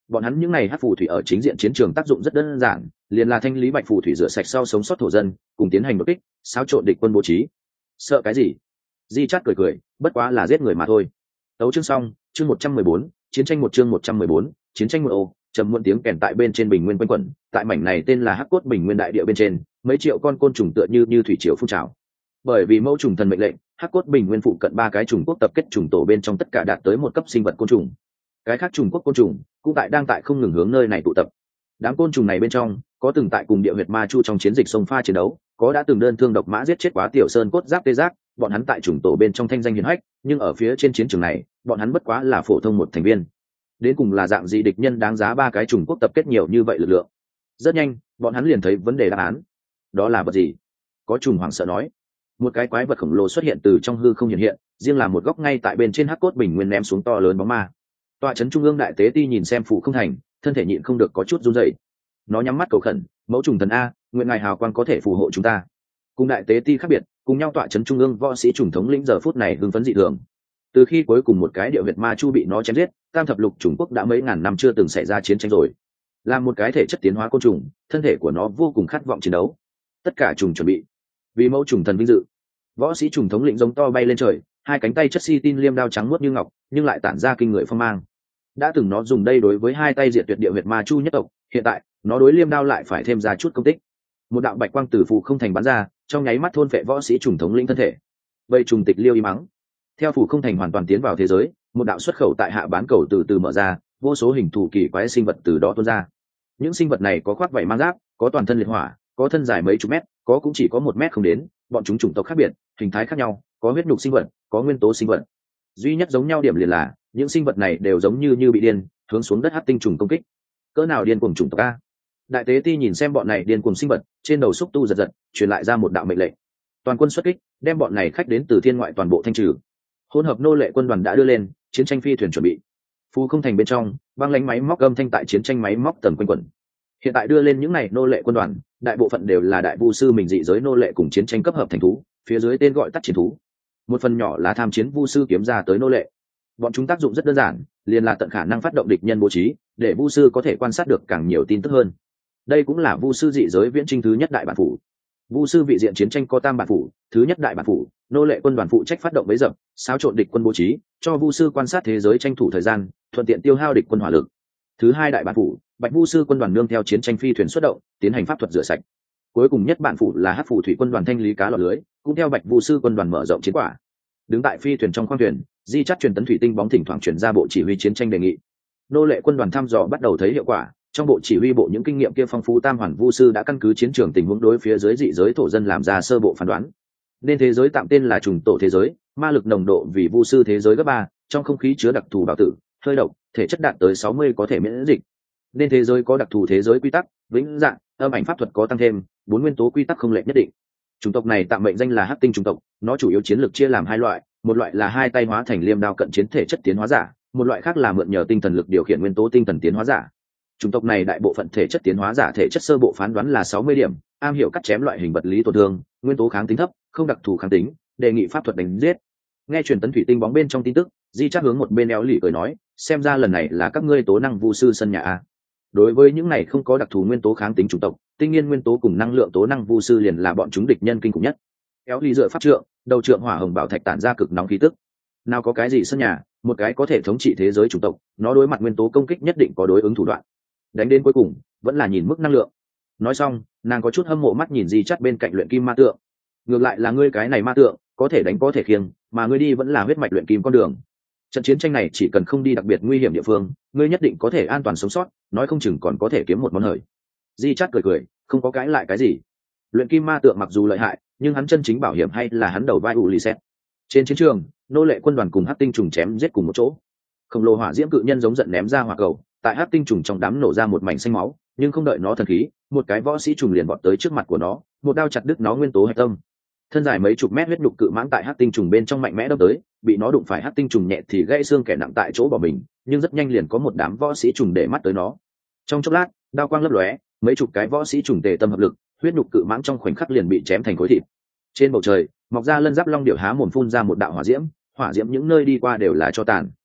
bọn hắn những n à y hát phù thủy ở chính diện chiến trường tác dụng rất đơn giản, liền là thanh lý bạch phù thủy rửa sạch sau sống sót thổ dân, cùng tiến hành đột kích xáo trộn địch quân bố trí. Sợ cái gì? Di Chát cười cười, bất quá là giết người mà thôi. Tấu chương xong, chương một trăm mười bốn, chiến tranh một chương một trăm mười bốn, chiến tranh một ô, trầm muộn tiếng kèn tại bên trên bình nguyên quanh quẩn, tại mảnh này tên là Hắc Cốt Bình Nguyên đại địa bên trên, mấy triệu con côn trùng tựa như như thủy triều phun trào. Bởi vì mẫu trùng thần mệnh lệnh, Hắc Cốt Bình Nguyên phụ cận ba cái trùng quốc tập kết trùng tổ bên trong tất cả đạt tới một cấp sinh vật côn trùng. Cái khác trùng quốc côn trùng cũng tại đang tại không ngừng hướng nơi này tụ tập. Đám côn trùng này bên trong, có từng tại cùng địa huyệt ma chu trong chiến dịch sông pha chiến đấu, có đã từng đơn thương độc mã giết chết quá tiểu sơn cốt giáp tê giác, bọn hắn tại trùng tổ bên trong thanh danh hiển hách, nhưng ở phía trên chiến trường này, bọn hắn bất quá là phổ thông một thành viên. Đến cùng là dạng gì địch nhân đáng giá ba cái trùng quốc tập kết nhiều như vậy lực lượng? Rất nhanh, bọn hắn liền thấy vấn đề đáp án. Đó là vật gì? Có trùng hoảng sợ nói. Một cái quái vật khổng lồ xuất hiện từ trong hư không hiện hiện, riêng là một góc ngay tại bên trên Hắc Cốt Bình Nguyên ném xuống to lớn bóng ma. Tọa trấn trung ương đại tế ti nhìn xem phụ không thành, thân thể nhịn không được có chút run rẩy. Nó nhắm mắt cầu khẩn, mẫu trùng thần a, nguyện ngài hào quang có thể phù hộ chúng ta. Cùng đại tế ti khác biệt, cùng nhau tọa trấn trung ương võ sĩ trùng thống lĩnh giờ phút này hưng phấn dị thường. Từ khi cuối cùng một cái địa huyệt ma chu bị nó chém giết, tam thập lục Trung Quốc đã mấy ngàn năm chưa từng xảy ra chiến tranh rồi. Là một cái thể chất tiến hóa côn trùng, thân thể của nó vô cùng khát vọng chiến đấu. Tất cả trùng chuẩn bị, vì mẫu trùng thần vinh dự. Võ sĩ trùng thống lĩnh giống to bay lên trời, hai cánh tay chất si tin liêm đao trắng muốt như ngọc, nhưng lại tản ra kinh người phong mang. Đã từng nó dùng đây đối với hai tay diệt tuyệt địa huyệt ma chu nhất tộc, hiện tại nó đối liêm đao lại phải thêm ra chút công tích. Một đạo bạch quang từ phù không thành bắn ra, trong nháy mắt thôn vệ võ sĩ trùng thống lĩnh thân thể. Vậy trùng tịch liêu y mắng. Theo phù không thành hoàn toàn tiến vào thế giới, một đạo xuất khẩu tại hạ bán cầu từ từ mở ra, vô số hình thù kỳ quái sinh vật từ đó tuôn ra. Những sinh vật này có khoác vảy mang giáp, có toàn thân liệt hỏa, có thân dài mấy chục mét, có cũng chỉ có một mét không đến, bọn chúng chủng tộc khác biệt, hình thái khác nhau, có huyết nhục sinh vật, có nguyên tố sinh vật. Duy nhất giống nhau điểm liền là, những sinh vật này đều giống như như bị điên, hướng xuống đất hắc tinh trùng công kích. Cỡ nào điên cuồng chủng tộc a? Đại tế ti nhìn xem bọn này điên cuồng sinh vật, trên đầu xúc tu giật giật, truyền lại ra một đạo mệnh lệnh. Toàn quân xuất kích, đem bọn này khách đến từ thiên ngoại toàn bộ thanh trừ. Hỗn hợp nô lệ quân đoàn đã đưa lên, chiến tranh phi thuyền chuẩn bị. Phù không thành bên trong, băng lãnh máy móc âm thanh tại chiến tranh máy móc tầm quanh quẩn. Hiện tại đưa lên những này nô lệ quân đoàn, đại bộ phận đều là đại vu sư mình dị giới nô lệ cùng chiến tranh cấp hợp thành thú, phía dưới tên gọi tắt chiến thú. Một phần nhỏ là tham chiến vu sư kiếm ra tới nô lệ. Bọn chúng tác dụng rất đơn giản, liền là tận khả năng phát động địch nhân bố trí, để vu sư có thể quan sát được càng nhiều tin tức hơn. Đây cũng là vu sư dị giới viễn trinh thứ nhất đại bản phủ. Vu sư vị diện chiến tranh có tam bản phủ, thứ nhất đại bản phủ, nô lệ quân đoàn phụ trách phát động bấy dập, xáo trộn địch quân bố trí, cho vu sư quan sát thế giới tranh thủ thời gian, thuận tiện tiêu hao địch quân hỏa lực. Thứ hai đại bản phủ, bạch vu sư quân đoàn nương theo chiến tranh phi thuyền xuất động, tiến hành pháp thuật rửa sạch. Cuối cùng nhất bản phủ là hắc phù thủy quân đoàn thanh lý cá lọt lưới, cũng theo bạch vu sư quân đoàn mở rộng chiến quả. Đứng tại phi thuyền trong khoang thuyền, Di Chát truyền tấn thủy tinh bóng thỉnh thoảng truyền ra bộ chỉ huy chiến tranh đề nghị. Nô lệ quân đoàn thăm dò bắt đầu thấy hiệu quả, trong bộ chỉ huy bộ những kinh nghiệm kia phong phú tam hoàn vu sư đã căn cứ chiến trường tình huống đối phía dưới dị giới thổ dân làm ra sơ bộ phán đoán. Nên thế giới tạm tên là trùng tổ thế giới, ma lực nồng độ vì vu sư thế giới gấp ba, trong không khí chứa đặc thù bạo tử, hơi độc, thể chất đạt tới sáu mươi có thể miễn dịch. Nên thế giới có đặc thù thế giới quy tắc, vĩnh dạng, âm ảnh pháp thuật có tăng thêm, bốn nguyên tố quy tắc không lệ nhất định. Chủng tộc này tạm mệnh danh là hắc tinh chủng tộc, nó chủ yếu chiến lược chia làm hai loại, một loại là hai tay hóa thành liêm đao cận chiến thể chất tiến hóa giả, một loại khác là mượn nhờ tinh thần lực điều khiển nguyên tố tinh thần tiến hóa giả. Chủng tộc này đại bộ phận thể chất tiến hóa giả thể chất sơ bộ phán đoán là sáu mươi điểm, am hiểu cắt chém loại hình vật lý tổn thương, nguyên tố kháng tính thấp, không đặc thù kháng tính, đề nghị pháp thuật đánh giết. Nghe truyền tấn thủy tinh bóng bên trong tin tức, Di Chát hướng một bên éo lì cười nói, xem ra lần này là các ngươi tố năng vu sư sân nhà a. Đối với những này không có đặc thù nguyên tố kháng tính chủng tộc, tinh nhiên nguyên tố cùng năng lượng tố năng vu sư liền là bọn chúng địch nhân kinh khủng nhất. Éo lì dựa pháp trượng, đầu trượng hỏa hồng bảo thạch tản ra cực nóng khí tức. Nào có cái gì sân nhà, một cái có thể thống trị thế giới chủng tộc, nó đối mặt nguyên tố công kích nhất định có đối ứng thủ đoạn. Đánh đến cuối cùng, vẫn là nhìn mức năng lượng. Nói xong, nàng có chút hâm mộ mắt nhìn Di Chát bên cạnh luyện kim ma tượng. Ngược lại là ngươi cái này ma tượng, có thể đánh có thể khiêng, mà ngươi đi vẫn là huyết mạch luyện kim con đường. Trận chiến tranh này chỉ cần không đi đặc biệt nguy hiểm địa phương, ngươi nhất định có thể an toàn sống sót, nói không chừng còn có thể kiếm một món hời. Di Chát cười cười, không có cãi lại cái gì. Luyện kim ma tượng mặc dù lợi hại, nhưng hắn chân chính bảo hiểm hay là hắn đầu vai Ulysses. Trên chiến trường, nô lệ quân đoàn cùng hắc tinh trùng chém giết cùng một chỗ. Khổng lồ hỏa diễm cự nhân giống giận ném ra hỏa cầu, tại hắc tinh trùng trong đám nổ ra một mảnh xanh máu, nhưng không đợi nó thần khí, một cái võ sĩ trùng liền vọt tới trước mặt của nó, một đao chặt đứt nó nguyên tố hạch tâm. Thân dài mấy chục mét huyết nhục cự mãng tại hắc tinh trùng bên trong mạnh mẽ đâm tới, bị nó đụng phải hắc tinh trùng nhẹ thì gãy xương kẻ nặng tại chỗ bỏ mình, nhưng rất nhanh liền có một đám võ sĩ trùng để mắt tới nó. Trong chốc lát, đao quang lấp lóe, mấy chục cái võ sĩ trùng tề tâm hợp lực, huyết nhục cự mãng trong khoảnh khắc liền bị chém thành khối thịt. Trên bầu trời, mọc ra lân giáp long điểu há mồm phun ra một đạo hỏa diễm, hỏa diễm những nơi đi qua đều là cho tàn.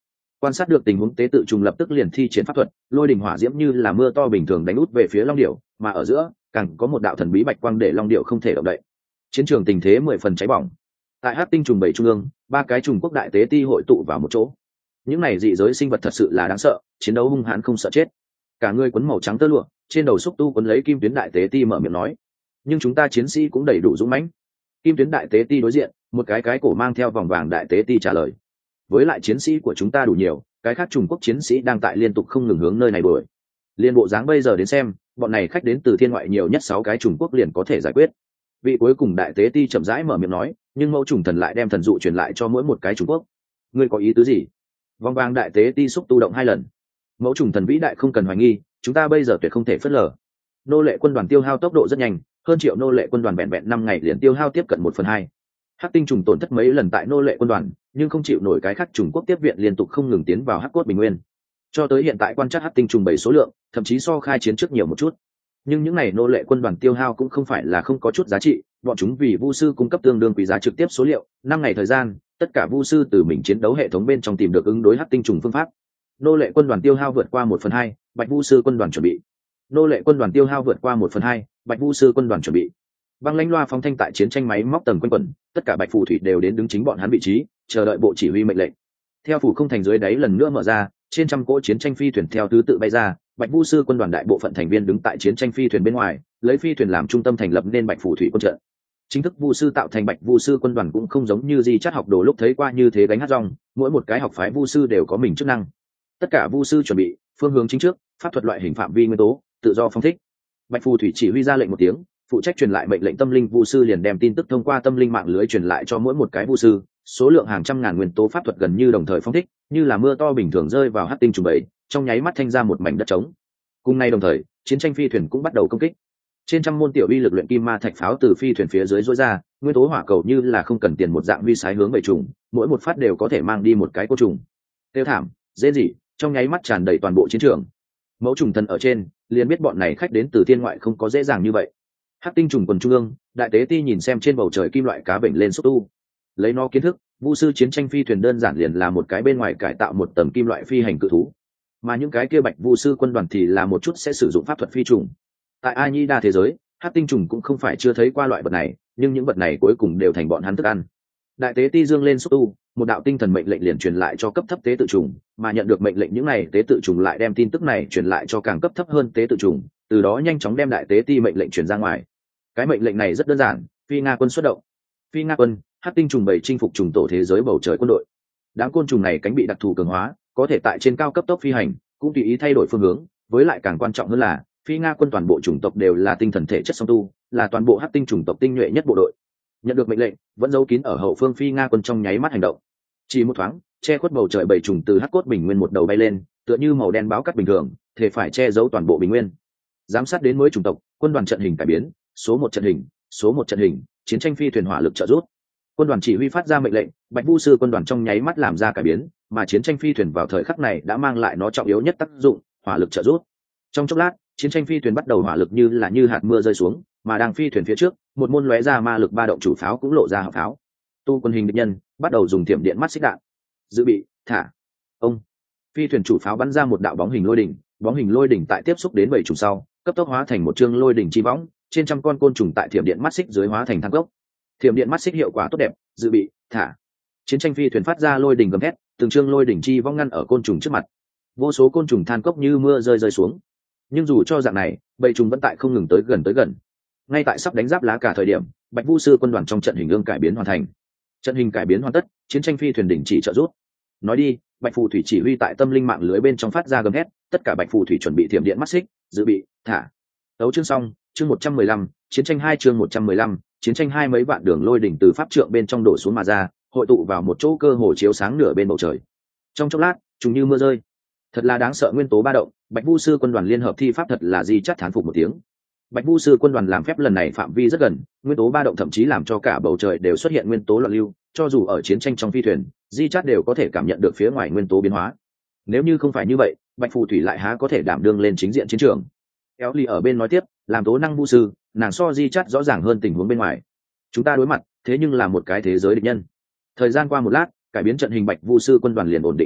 Quan sát được tình huống tế tự trùng lập tức liền thi triển pháp thuật, lôi đình hỏa diễm như là mưa to bình thường đánh út về phía long điểu, mà ở giữa càng có một đạo thần bí bạch quang để long điểu không thể động đậy. Chiến trường tình thế mười phần cháy bỏng. Tại Hắc Tinh trùng bảy trung ương, ba cái trùng quốc đại tế ti hội tụ vào một chỗ. Những này dị giới sinh vật thật sự là đáng sợ, chiến đấu hung hãn không sợ chết. Cả người quấn màu trắng tơ lụa, trên đầu xúc tu quấn lấy kim tuyến đại tế ti mở miệng nói: nhưng chúng ta chiến sĩ cũng đầy đủ dũng mãnh. Kim tuyến đại tế ti đối diện, một cái cái cổ mang theo vòng vàng đại tế ti trả lời: với lại chiến sĩ của chúng ta đủ nhiều, cái khác Trung Quốc chiến sĩ đang tại liên tục không ngừng hướng nơi này đuổi. Liên bộ dáng bây giờ đến xem, bọn này khách đến từ thiên ngoại nhiều nhất sáu cái Trung Quốc liền có thể giải quyết. Vị cuối cùng đại tế ti chậm rãi mở miệng nói, nhưng mẫu trùng thần lại đem thần dụ truyền lại cho mỗi một cái Trung Quốc. Ngươi có ý tứ gì? Vòng vàng đại tế ti xúc tu động hai lần. Mẫu trùng thần vĩ đại không cần hoài nghi, chúng ta bây giờ tuyệt không thể phớt lờ. Nô lệ quân đoàn tiêu hao tốc độ rất nhanh, hơn triệu nô lệ quân đoàn vẹn vẹn năm ngày liền tiêu hao tiếp cận một phần hai. Hắc tinh trùng tổn thất mấy lần tại nô lệ quân đoàn, nhưng không chịu nổi cái khác Trung Quốc tiếp viện liên tục không ngừng tiến vào Hắc cốt bình nguyên. Cho tới hiện tại quan trắc Hắc tinh trùng bảy số lượng, thậm chí so khai chiến trước nhiều một chút. Nhưng những này nô lệ quân đoàn tiêu hao cũng không phải là không có chút giá trị, bọn chúng vì vu sư cung cấp tương đương quý giá trực tiếp số liệu, năm ngày thời gian, tất cả vu sư từ mình chiến đấu hệ thống bên trong tìm được ứng đối Hắc tinh trùng phương pháp. Nô lệ quân đoàn tiêu hao vượt qua một phần hai, Bạch vu sư quân đoàn chuẩn bị. Nô lệ quân đoàn tiêu hao vượt qua một phần hai, Bạch vu sư quân đoàn chuẩn bị. Băng lãnh loa phóng thanh tại chiến tranh máy móc tầng quanh quẩn, tất cả bạch phù thủy đều đến đứng chính bọn hắn vị trí, chờ đợi bộ chỉ huy mệnh lệnh. Theo phủ không thành dưới đáy lần nữa mở ra, trên trăm cỗ chiến tranh phi thuyền theo thứ tự bay ra, bạch vu sư quân đoàn đại bộ phận thành viên đứng tại chiến tranh phi thuyền bên ngoài, lấy phi thuyền làm trung tâm thành lập nên bạch phù thủy quân trận. Chính thức vu sư tạo thành bạch vu sư quân đoàn cũng không giống như di chắt học đồ lúc thấy qua như thế gánh hát rong, mỗi một cái học phái vu sư đều có mình chức năng. Tất cả vu sư chuẩn bị, phương hướng chính trước, pháp thuật loại hình phạm vi nguyên tố, tự do phong thích. Bạch phù thủy chỉ huy ra lệnh một tiếng, phụ trách truyền lại mệnh lệnh tâm linh vu sư liền đem tin tức thông qua tâm linh mạng lưới truyền lại cho mỗi một cái vu sư, số lượng hàng trăm ngàn nguyên tố pháp thuật gần như đồng thời phong thích, như là mưa to bình thường rơi vào hắc tinh trùng bầy, trong nháy mắt thanh ra một mảnh đất trống. Cùng ngày đồng thời, chiến tranh phi thuyền cũng bắt đầu công kích. Trên trăm môn tiểu uy lực luyện kim ma thạch pháo từ phi thuyền phía dưới rối ra, nguyên tố hỏa cầu như là không cần tiền một dạng vi sái hướng về trùng, mỗi một phát đều có thể mang đi một cái côn trùng. Tiêu thảm, dễ gì, trong nháy mắt tràn đầy toàn bộ chiến trường. Mẫu trùng thần ở trên, liền biết bọn này khách đến từ thiên ngoại không có dễ dàng như vậy. Hắc tinh trùng quần trung ương, đại tế ti nhìn xem trên bầu trời kim loại cá bệnh lên xúc tu, lấy nó kiến thức, vu sư chiến tranh phi thuyền đơn giản liền là một cái bên ngoài cải tạo một tầng kim loại phi hành cự thú, mà những cái kia bạch vu sư quân đoàn thì là một chút sẽ sử dụng pháp thuật phi trùng. Tại ai nhi đa thế giới, hắc tinh trùng cũng không phải chưa thấy qua loại vật này, nhưng những vật này cuối cùng đều thành bọn hắn thức ăn. Đại tế ti dương lên xúc tu, một đạo tinh thần mệnh lệnh liền truyền lại cho cấp thấp tế tự trùng, mà nhận được mệnh lệnh những này tế tự trùng lại đem tin tức này truyền lại cho càng cấp thấp hơn tế tự trùng, từ đó nhanh chóng đem đại tế ti mệnh lệnh truyền ra ngoài. Cái mệnh lệnh này rất đơn giản, phi nga quân xuất động. Phi nga quân, hắc tinh trùng bảy chinh phục trùng tổ thế giới bầu trời quân đội. Đám côn trùng này cánh bị đặc thù cường hóa, có thể tại trên cao cấp tốc phi hành, cũng tùy ý thay đổi phương hướng, với lại càng quan trọng hơn là phi nga quân toàn bộ chủng tộc đều là tinh thần thể chất song tu, là toàn bộ hắc tinh chủng tộc tinh nhuệ nhất bộ đội. Nhận được mệnh lệnh, vẫn giấu kín ở hậu phương phi nga quân trong nháy mắt hành động. Chỉ một thoáng, che khuất bầu trời bảy trùng từ hắc cốt bình nguyên một đầu bay lên, tựa như màu đen báo cắt bình thường, thể phải che giấu toàn bộ bình nguyên. Giám sát đến mới chủng tộc, quân đoàn trận hình cải biến, số một trận hình, số một trận hình, chiến tranh phi thuyền hỏa lực trợ rút. Quân đoàn chỉ huy phát ra mệnh lệnh, bạch vu sư quân đoàn trong nháy mắt làm ra cải biến, mà chiến tranh phi thuyền vào thời khắc này đã mang lại nó trọng yếu nhất tác dụng, hỏa lực trợ rút. Trong chốc lát, chiến tranh phi thuyền bắt đầu hỏa lực như là như hạt mưa rơi xuống, mà đang phi thuyền phía trước, một môn lóe ra ma lực ba động chủ pháo cũng lộ ra họng pháo. Tu quân hình địch nhân bắt đầu dùng tiệm điện mắt xích đạn. Dự bị, thả. Ông. Phi thuyền chủ pháo bắn ra một đạo bóng hình lôi đỉnh, bóng hình lôi đỉnh tại tiếp xúc đến bảy trùng sau, cấp tốc hóa thành một chương lôi đỉnh chi võng, trên trăm con côn trùng tại thiểm điện mắt xích dưới hóa thành thang gốc. Thiểm điện mắt xích hiệu quả tốt đẹp, dự bị, thả. Chiến tranh phi thuyền phát ra lôi đỉnh gầm thét, từng chương lôi đỉnh chi võng ngăn ở côn trùng trước mặt. Vô số côn trùng than cốc như mưa rơi rơi xuống. Nhưng dù cho dạng này, bầy trùng vẫn tại không ngừng tới gần tới gần. Ngay tại sắp đánh giáp lá cả thời điểm, bạch vu sư quân đoàn trong trận hình ương cải biến hoàn thành. Trận hình cải biến hoàn tất, chiến tranh phi thuyền đỉnh chỉ trợ rút. Nói đi, bạch phù thủy chỉ huy tại tâm linh mạng lưới bên trong phát ra gầm hét, tất cả bạch phù thủy chuẩn bị thiểm điện mắt xích, dự bị, thả. Đấu chương xong, chương một trăm mười lăm, chiến tranh hai chương một trăm mười lăm, chiến tranh hai mấy vạn đường lôi đỉnh từ pháp trượng bên trong đổ xuống mà ra, hội tụ vào một chỗ cơ hồ chiếu sáng nửa bên bầu trời. Trong chốc lát, chúng như mưa rơi. Thật là đáng sợ nguyên tố ba động, bạch vu sư quân đoàn liên hợp thi pháp thật là gì chắc thán phục một tiếng. Bạch vu sư quân đoàn làm phép lần này phạm vi rất gần, nguyên tố ba động thậm chí làm cho cả bầu trời đều xuất hiện nguyên tố loạn lưu, cho dù ở chiến tranh trong phi thuyền, di chát đều có thể cảm nhận được phía ngoài nguyên tố biến hóa. Nếu như không phải như vậy, bạch phù thủy lại há có thể đảm đương lên chính diện chiến trường. Kéo ly ở bên nói tiếp, làm tố năng vu sư, nàng so di chát rõ ràng hơn tình huống bên ngoài. Chúng ta đối mặt, thế nhưng là một cái thế giới địch nhân. Thời gian qua một lát, cải biến trận hình bạch vu sư quân đoàn liền ổn định trận cước,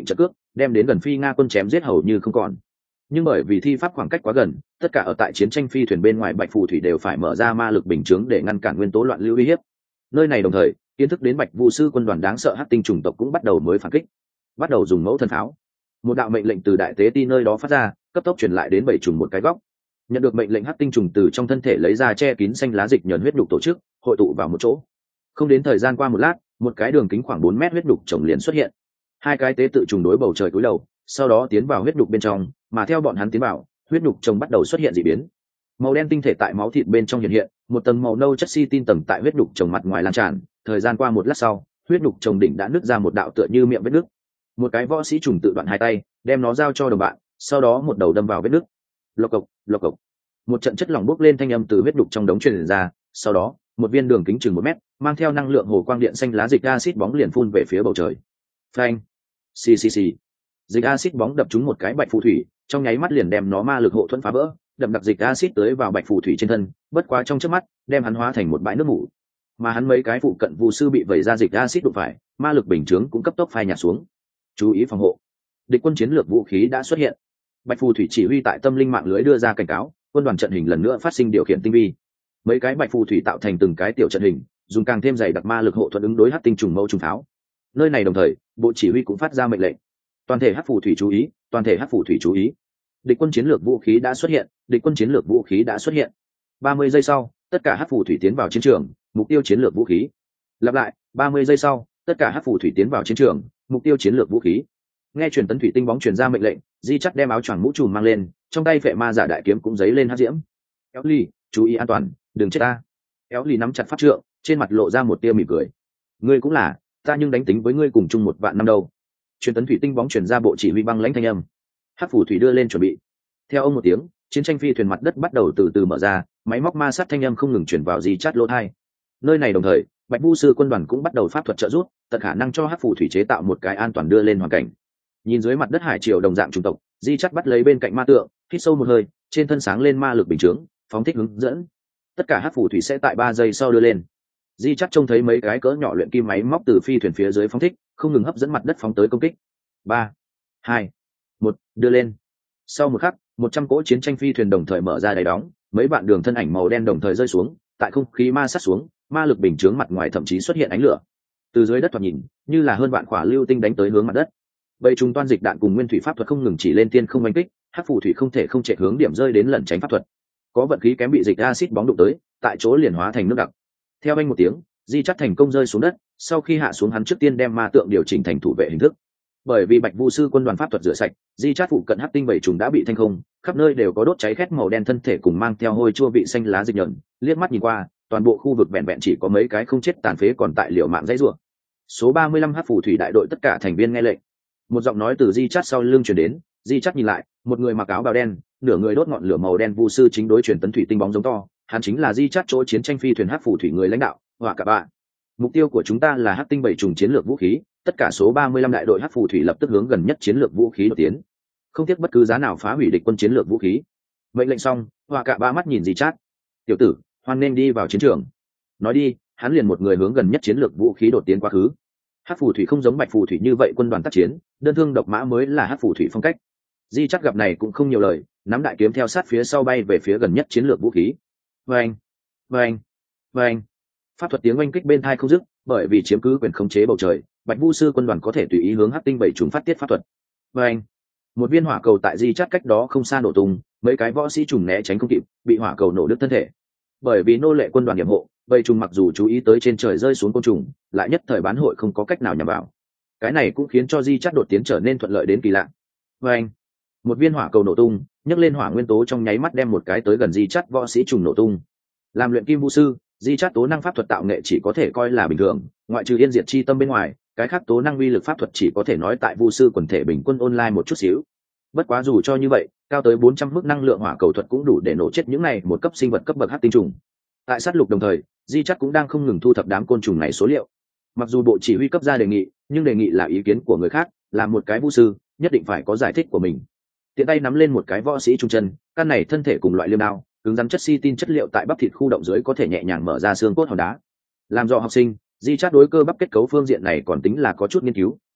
đem đến gần phi nga quân chém giết hầu như không còn. Nhưng bởi vì thi pháp khoảng cách quá gần, tất cả ở tại chiến tranh phi thuyền bên ngoài bạch phù thủy đều phải mở ra ma lực bình chướng để ngăn cản nguyên tố loạn lưu uy hiếp. Nơi này đồng thời kiến thức đến bạch vu sư quân đoàn đáng sợ hắc tinh chủng tộc cũng bắt đầu mới phản kích, bắt đầu dùng mẫu thân pháo. Một đạo mệnh lệnh từ đại tế ti nơi đó phát ra, cấp tốc truyền lại đến bảy trùng một cái góc. Nhận được mệnh lệnh, hắc tinh trùng từ trong thân thể lấy ra che kín xanh lá dịch nhờn huyết đục tổ chức, hội tụ vào một chỗ. Không đến thời gian qua một lát, một cái đường kính khoảng bốn mét huyết đục chồng liền xuất hiện. Hai cái tế tự trùng đối bầu trời cúi đầu, sau đó tiến vào huyết đục bên trong, mà theo bọn hắn tiến vào, huyết đục chồng bắt đầu xuất hiện dị biến. Màu đen tinh thể tại máu thịt bên trong hiện hiện, một tầng màu nâu chất xi tin tầng tại huyết đục chồng mặt ngoài lan tràn. Thời gian qua một lát sau, huyết đục chồng đỉnh đã nứt ra một đạo tựa như miệng vết nứt. Một cái võ sĩ trùng tự đoạn hai tay, đem nó giao cho đồng bạn, sau đó một đầu đâm vào vết nứt. Lộc cộc, lộc cộc. Một trận chất lỏng bốc lên thanh âm từ huyết đục trong đống truyền ra, sau đó, một viên đường kính chừng một mét, mang theo năng lượng hồ quang điện xanh lá dịch axit bóng liền phun về phía bầu trời. Phanh. Xì xì xì. Dịch axit bóng đập trúng một cái bạch phù thủy, trong nháy mắt liền đem nó ma lực hộ thuẫn phá vỡ, đậm đặc dịch axit tới vào bạch phù thủy trên thân, bất quá trong chớp mắt, đem hắn hóa thành một bãi nước mủ. Mà hắn mấy cái phụ cận vu sư bị vẩy ra dịch axit đụng phải, ma lực bình chướng cũng cấp tốc phai nhạt xuống. Chú ý phòng hộ. Địch quân chiến lược vũ khí đã xuất hiện. Bạch phù thủy chỉ huy tại tâm linh mạng lưới đưa ra cảnh cáo, quân đoàn trận hình lần nữa phát sinh điều khiển tinh vi. Mấy cái bạch phù thủy tạo thành từng cái tiểu trận hình, dùng càng thêm dày đặc ma lực hộ thuẫn ứng đối hắc tinh trùng mẫu trùng pháo. Nơi này đồng thời, bộ chỉ huy cũng phát ra mệnh lệnh. Toàn thể hắc phù thủy chú ý, toàn thể hắc phù thủy chú ý. Địch quân chiến lược vũ khí đã xuất hiện, địch quân chiến lược vũ khí đã xuất hiện. ba mươi giây sau, tất cả hắc phù thủy tiến vào chiến trường, mục tiêu chiến lược vũ khí. Lặp lại, ba mươi giây sau, tất cả hắc phù thủy tiến vào chiến trường, mục tiêu chiến lược vũ khí. Nghe truyền tấn thủy tinh bóng truyền ra mệnh lệnh, Di Chắt đem áo choàng mũ trùm mang lên, trong tay phệ ma giả đại kiếm cũng giấy lên hắc diễm. Kéo ly, chú ý an toàn, đừng chết ta. Kéo ly nắm chặt pháp trượng, trên mặt lộ ra một tia mỉm cười. Ngươi cũng là, ta nhưng đánh tính với ngươi cùng chung một vạn năm đâu. Truyền tấn thủy tinh bóng truyền ra bộ chỉ huy băng lãnh thanh âm. Hắc phù thủy đưa lên chuẩn bị. Theo ông một tiếng, chiến tranh phi thuyền mặt đất bắt đầu từ từ mở ra, máy móc ma sát thanh âm không ngừng truyền vào Di Chắt lỗ tai. Nơi này đồng thời, Bạch Vu sư quân đoàn cũng bắt đầu pháp thuật trợ giúp, tận khả năng cho hắc phù thủy chế tạo một cái an toàn đưa lên hoàn cảnh. Nhìn dưới mặt đất hải triều đồng dạng chủng tộc, Di Chắt bắt lấy bên cạnh ma tượng, hít sâu một hơi, trên thân sáng lên ma lực bình chướng, phóng thích hướng dẫn. Tất cả hắc phù thủy sẽ tại ba giây sau đưa lên. Di Chắt trông thấy mấy cái cỡ nhỏ luyện kim máy móc từ phi thuyền phía dưới phóng thích, không ngừng hấp dẫn mặt đất phóng tới công kích. Ba, hai, một, đưa lên. Sau một khắc, một trăm cỗ chiến tranh phi thuyền đồng thời mở ra đáy đóng, mấy bạn đường thân ảnh màu đen đồng thời rơi xuống, tại không khí ma sát xuống, ma lực bình chướng mặt ngoài thậm chí xuất hiện ánh lửa. Từ dưới đất thoạt nhìn, như là hơn vạn quả lưu tinh đánh tới hướng mặt đất. Bầy trùng toan dịch đạn cùng nguyên thủy pháp thuật không ngừng chỉ lên tiên không oanh kích, hắc phù thủy không thể không chạy hướng điểm rơi đến lẩn tránh pháp thuật. Có vận khí kém bị dịch axit bóng đụng tới, tại chỗ liền hóa thành nước đặc. Theo anh một tiếng, Di Chắt thành công rơi xuống đất, sau khi hạ xuống hắn trước tiên đem ma tượng điều chỉnh thành thủ vệ hình thức. Bởi vì Bạch Vu sư quân đoàn pháp thuật rửa sạch, Di Chắt phụ cận hắc tinh bầy trùng đã bị thanh không, khắp nơi đều có đốt cháy khét màu đen thân thể cùng mang theo hôi chua vị xanh lá dịch nhẫn, liếc mắt nhìn qua, toàn bộ khu vực vẹn vẹn chỉ có mấy cái không chết tàn phế còn tại liều mạng dãy rủa. Số ba mươi lăm hắc phù thủy đại đội tất cả thành viên nghe lệnh. Một giọng nói từ Di Chắt sau lưng truyền đến, Di Chắt nhìn lại, một người mặc áo bào đen, nửa người đốt ngọn lửa màu đen Vu sư chính đối truyền tấn thủy tinh bóng giống to, hắn chính là Di Chắt chỗ chiến tranh phi thuyền hắc phù thủy người lãnh đạo, Hỏa Cả Bạ. Mục tiêu của chúng ta là hắc tinh bảy trùng chiến lược vũ khí, tất cả số ba mươi lăm đại đội hắc phù thủy lập tức hướng gần nhất chiến lược vũ khí đột tiến, không tiếc bất cứ giá nào phá hủy địch quân chiến lược vũ khí. Mệnh lệnh xong, Hỏa Cả Bạ mắt nhìn Di Chắt. Tiểu tử, hoan nên đi vào chiến trường. Nói đi, hắn liền một người hướng gần nhất chiến lược vũ khí đột tiến quá khứ. Hắc phù thủy không giống bạch phù thủy như vậy quân đoàn tác chiến, đơn thương độc mã mới là hắc phù thủy phong cách. Di Chắt gặp này cũng không nhiều lời, nắm đại kiếm theo sát phía sau bay về phía gần nhất chiến lược vũ khí. Vâng, vâng, vâng. Pháp thuật tiếng oanh kích bên tai không dứt, bởi vì chiếm cứ quyền khống chế bầu trời, Bạch Vu sư quân đoàn có thể tùy ý hướng hắc tinh bảy trùng phát tiết pháp thuật. Vâng. Một viên hỏa cầu tại Di Chắt cách đó không xa nổ tung, mấy cái võ sĩ trùng né tránh không kịp, bị hỏa cầu nổ đứt thân thể. Bởi vì nô lệ quân đoàn nhiệm hộ, bầy trùng mặc dù chú ý tới trên trời rơi xuống côn trùng, lại nhất thời bán hội không có cách nào nhằm vào. Cái này cũng khiến cho Di Chắt đột tiến trở nên thuận lợi đến kỳ lạ. Vâng. Một viên hỏa cầu nổ tung, nhấc lên hỏa nguyên tố trong nháy mắt đem một cái tới gần Di Chắt võ sĩ trùng nổ tung. Làm luyện kim vũ sư, Di Chắt tố năng pháp thuật tạo nghệ chỉ có thể coi là bình thường, ngoại trừ yên diệt chi tâm bên ngoài, cái khác tố năng uy lực pháp thuật chỉ có thể nói tại vũ sư quần thể bình quân online một chút xíu. Bất quá dù cho như vậy, cao tới bốn trăm mức năng lượng hỏa cầu thuật cũng đủ để nổ chết những này một cấp sinh vật cấp bậc hắc tinh trùng. Tại sát lục đồng thời, Di Chắt cũng đang không ngừng thu thập đám côn trùng này số liệu. Mặc dù bộ chỉ huy cấp ra đề nghị, nhưng đề nghị là ý kiến của người khác, là một cái vũ sư, nhất định phải có giải thích của mình. Tiện tay nắm lên một cái võ sĩ trung chân, căn này thân thể cùng loại liêm đao, cứng rắn chất xi tin chất liệu tại bắp thịt khu động dưới có thể nhẹ nhàng mở ra xương cốt hòn đá. Làm do học sinh, Di Chắt đối cơ bắp kết cấu phương diện này còn tính là có chút nghiên cứu,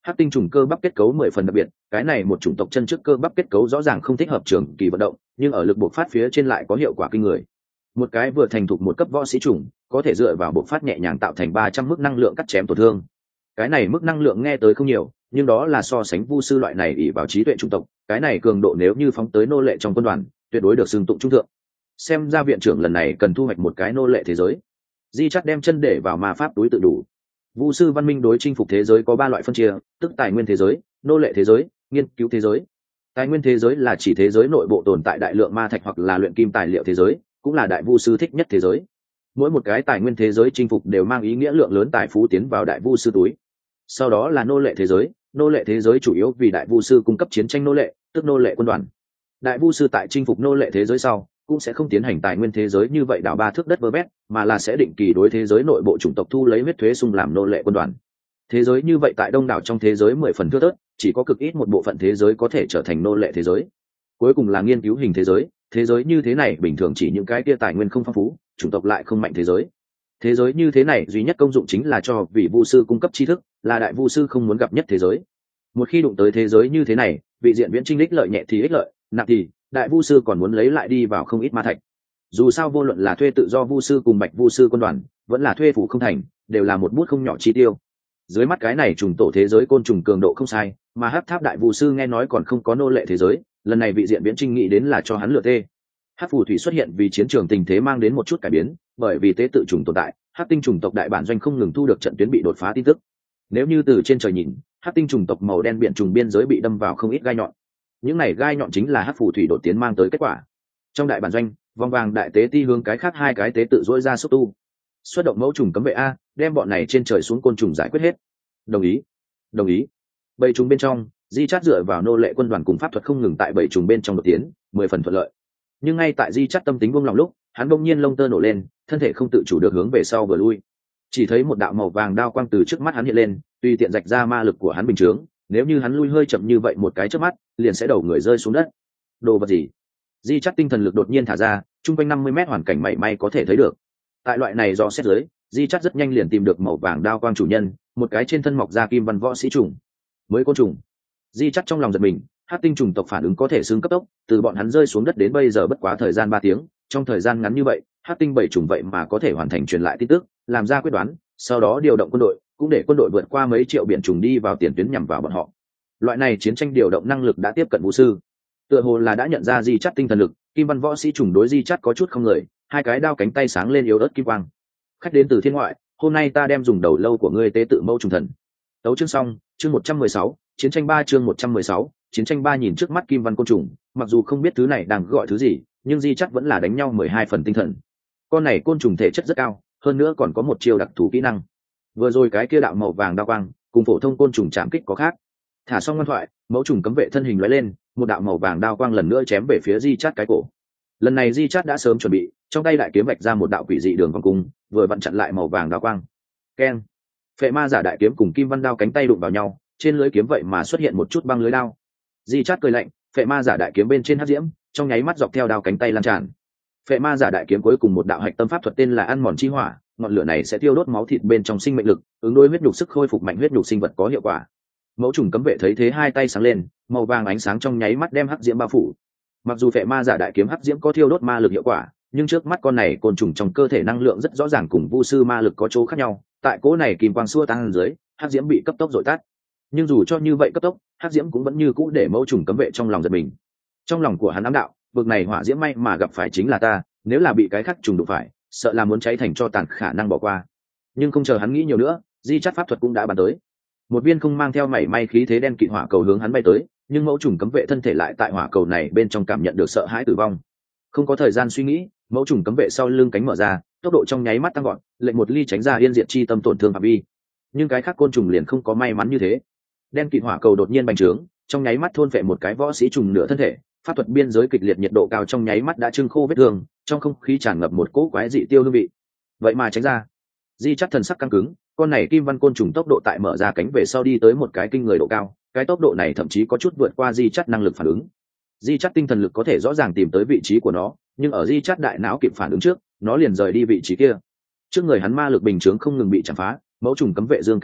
Hắc tinh trùng cơ bắp kết cấu mười phần đặc biệt, cái này một chủng tộc chân trước cơ bắp kết cấu rõ ràng không thích hợp trường kỳ vận động, nhưng ở lực bộc phát phía trên lại có hiệu quả kinh người. Một cái vừa thành thục một cấp võ sĩ trùng, có thể dựa vào bộc phát nhẹ nhàng tạo thành ba trăm mức năng lượng cắt chém tổn thương. Cái này mức năng lượng nghe tới không nhiều, nhưng đó là so sánh vu sư loại này ỷ vào trí tuệ chủng tộc, cái này cường độ nếu như phóng tới nô lệ trong quân đoàn, tuyệt đối được xưng tụng trung thượng. Xem ra viện trưởng lần này cần thu hoạch một cái nô lệ thế giới. Di Chát đem chân để vào ma pháp túi tự đủ. Vu sư văn minh đối chinh phục thế giới có ba loại phân chia, tức tài nguyên thế giới, nô lệ thế giới, nghiên cứu thế giới. Tài nguyên thế giới là chỉ thế giới nội bộ tồn tại đại lượng ma thạch hoặc là luyện kim tài liệu thế giới, cũng là đại vu sư thích nhất thế giới. Mỗi một cái tài nguyên thế giới chinh phục đều mang ý nghĩa lượng lớn tài phú tiến vào đại vu sư túi. Sau đó là nô lệ thế giới, nô lệ thế giới chủ yếu vì đại vu sư cung cấp chiến tranh nô lệ, tức nô lệ quân đoàn. Đại vu sư tại chinh phục nô lệ thế giới sau, cũng sẽ không tiến hành tài nguyên thế giới như vậy đào ba thước đất vơ vét, mà là sẽ định kỳ đối thế giới nội bộ chủng tộc thu lấy huyết thuế xung làm nô lệ quân đoàn. Thế giới như vậy tại đông đảo trong thế giới mười phần thưa thớt, chỉ có cực ít một bộ phận thế giới có thể trở thành nô lệ thế giới. Cuối cùng là nghiên cứu hình thế giới, thế giới như thế này bình thường chỉ những cái kia tài nguyên không phong phú, chủng tộc lại không mạnh thế giới. Thế giới như thế này duy nhất công dụng chính là cho vị vu sư cung cấp tri thức, là đại vu sư không muốn gặp nhất thế giới. Một khi đụng tới thế giới như thế này, vị diện viễn trinh ích lợi nhẹ thì ích lợi, nặng thì đại vu sư còn muốn lấy lại đi vào không ít ma thạch. Dù sao vô luận là thuê tự do vu sư cùng bạch vu sư quân đoàn, vẫn là thuê phủ không thành, đều là một bút không nhỏ chi tiêu. Dưới mắt cái này trùng tổ thế giới côn trùng cường độ không sai, mà Hắc Tháp đại vu sư nghe nói còn không có nô lệ thế giới, lần này vị diện viễn trinh nghĩ đến là cho hắn lựa tê. Hắc phù thủy xuất hiện vì chiến trường tình thế mang đến một chút cải biến, bởi vì tế tự trùng tồn tại, Hắc tinh trùng tộc đại bản doanh không ngừng thu được trận tuyến bị đột phá tin tức. Nếu như từ trên trời nhìn, Hắc tinh trùng tộc màu đen biển trùng biên giới bị đâm vào không ít gai nhọn. Những này gai nhọn chính là Hắc phù thủy đột tiến mang tới kết quả. Trong đại bản doanh, vòng vàng đại tế ti hướng cái khác hai cái tế tự dỗi ra xúc tu. Xuất động mẫu trùng cấm vệ a, đem bọn này trên trời xuống côn trùng giải quyết hết. Đồng ý, đồng ý. Bầy trùng bên trong, Di Chát dựa vào nô lệ quân đoàn cùng pháp thuật không ngừng tại bầy trùng bên trong đột tiến, mười phần thuận lợi. Nhưng ngay tại Di Chát tâm tính buông lòng lúc, hắn bỗng nhiên lông tơ nổ lên, thân thể không tự chủ được hướng về sau vừa lui. Chỉ thấy một đạo màu vàng đao quang từ trước mắt hắn hiện lên, tùy tiện rạch ra ma lực của hắn bình chướng, nếu như hắn lui hơi chậm như vậy một cái chớp mắt, liền sẽ đầu người rơi xuống đất. Đồ vật gì? Di Chát tinh thần lực đột nhiên thả ra, trung quanh năm mươi mét hoàn cảnh mảy may có thể thấy được. Tại loại này do xét dưới, Di Chát rất nhanh liền tìm được màu vàng đao quang chủ nhân, một cái trên thân mọc ra kim văn võ sĩ trùng. Mới côn trùng. Di Chát trong lòng giật mình, Hắc tinh trùng tộc phản ứng có thể xương cấp tốc, từ bọn hắn rơi xuống đất đến bây giờ bất quá thời gian ba tiếng, trong thời gian ngắn như vậy, Hắc tinh bảy trùng vậy mà có thể hoàn thành truyền lại tin tức, làm ra quyết đoán, sau đó điều động quân đội, cũng để quân đội vượt qua mấy triệu biển trùng đi vào tiền tuyến nhằm vào bọn họ. Loại này chiến tranh điều động năng lực đã tiếp cận vũ sư. Tựa hồ là đã nhận ra Di Chát tinh thần lực, kim văn võ sĩ trùng đối Di Chát có chút không lời, hai cái đao cánh tay sáng lên yếu ớt kim quang. Khách đến từ thiên ngoại, hôm nay ta đem dùng đầu lâu của ngươi tế tự mẫu trùng thần. Tấu chương xong, chương một trăm mười sáu, chiến tranh ba chương một trăm mười sáu, chiến tranh ba nhìn trước mắt kim văn côn trùng, mặc dù không biết thứ này đang gọi thứ gì, nhưng Di Chát vẫn là đánh nhau mười hai phần tinh thần. Con này côn trùng thể chất rất cao, hơn nữa còn có một chiêu đặc thù kỹ năng. Vừa rồi cái kia đạo màu vàng đao quang, cùng phổ thông côn trùng chạm kích có khác. Thả xong ngoan thoại, mẫu trùng cấm vệ thân hình lóe lên, một đạo màu vàng đao quang lần nữa chém về phía Di Chát cái cổ. Lần này Di Chát đã sớm chuẩn bị, trong tay đại kiếm vạch ra một đạo quỷ dị đường vòng cung, vừa vặn chặn lại màu vàng đao quang. Keng! Phệ ma giả đại kiếm cùng kim văn đao cánh tay đụng vào nhau, trên lưới kiếm vậy mà xuất hiện một chút băng lưới đao. Di Chát cười lạnh, phệ ma giả đại kiếm bên trên hắc diễm, trong nháy mắt dọc theo đao cánh tay lan tràn. Phệ ma giả đại kiếm cuối cùng một đạo hạch tâm pháp thuật tên là ăn mòn chi hỏa, ngọn lửa này sẽ tiêu đốt máu thịt bên trong sinh mệnh lực, ứng đối huyết nhục sức khôi phục mạnh huyết nhục sinh vật có hiệu quả. Mẫu trùng cấm vệ thấy thế hai tay sáng lên, màu vàng ánh sáng trong nháy mắt đem hắc diễm bao phủ. Mặc dù phệ ma giả đại kiếm hắc diễm có thiêu đốt ma lực hiệu quả, nhưng trước mắt con này côn trùng trong cơ thể năng lượng rất rõ ràng cùng vu sư ma lực có chỗ khác nhau. Tại cỗ này kim quang xua tan dưới, hắc diễm bị cấp tốc dội tắt. Nhưng dù cho như vậy cấp tốc, hắc diễm cũng vẫn như cũ để mẫu trùng cấm vệ trong lòng giật mình. Trong lòng của hắn ám đạo, vực này hỏa diễm may mà gặp phải chính là ta, nếu là bị cái khác trùng đụng phải, sợ là muốn cháy thành cho tàn khả năng bỏ qua. Nhưng không chờ hắn nghĩ nhiều nữa, Di Chát pháp thuật cũng đã bắn tới. Một viên không mang theo mảy may khí thế đen kịt hỏa cầu hướng hắn bay tới, nhưng mẫu trùng cấm vệ thân thể lại tại hỏa cầu này bên trong cảm nhận được sợ hãi tử vong. Không có thời gian suy nghĩ, mẫu trùng cấm vệ sau lưng cánh mở ra, tốc độ trong nháy mắt tăng gọn, lệnh một ly tránh ra yên diệt chi tâm tổn thương phạm vi. Nhưng cái khác côn trùng liền không có may mắn như thế. Đen kịt hỏa cầu đột nhiên bành trướng, trong nháy mắt thôn phệ một cái võ sĩ trùng nửa thân thể, pháp thuật biên giới kịch liệt nhiệt độ cao trong nháy mắt đã trưng khô vết thương, trong không khí tràn ngập một cỗ quái dị tiêu hương vị. Vậy mà tránh ra. Di Chát thần sắc căng cứng, con này kim văn côn trùng tốc độ tại mở ra cánh về sau đi tới một cái kinh người độ cao, cái tốc độ này thậm chí có chút vượt qua Di Chát năng lực phản ứng. Di Chát tinh thần lực có thể rõ ràng tìm tới vị trí của nó, nhưng ở Di Chát đại não kịp phản ứng trước, nó liền rời đi vị trí kia. Trước người hắn ma lực bình chướng không ngừng bị chạm phá, mẫu trùng cấm vệ dương cánh sau,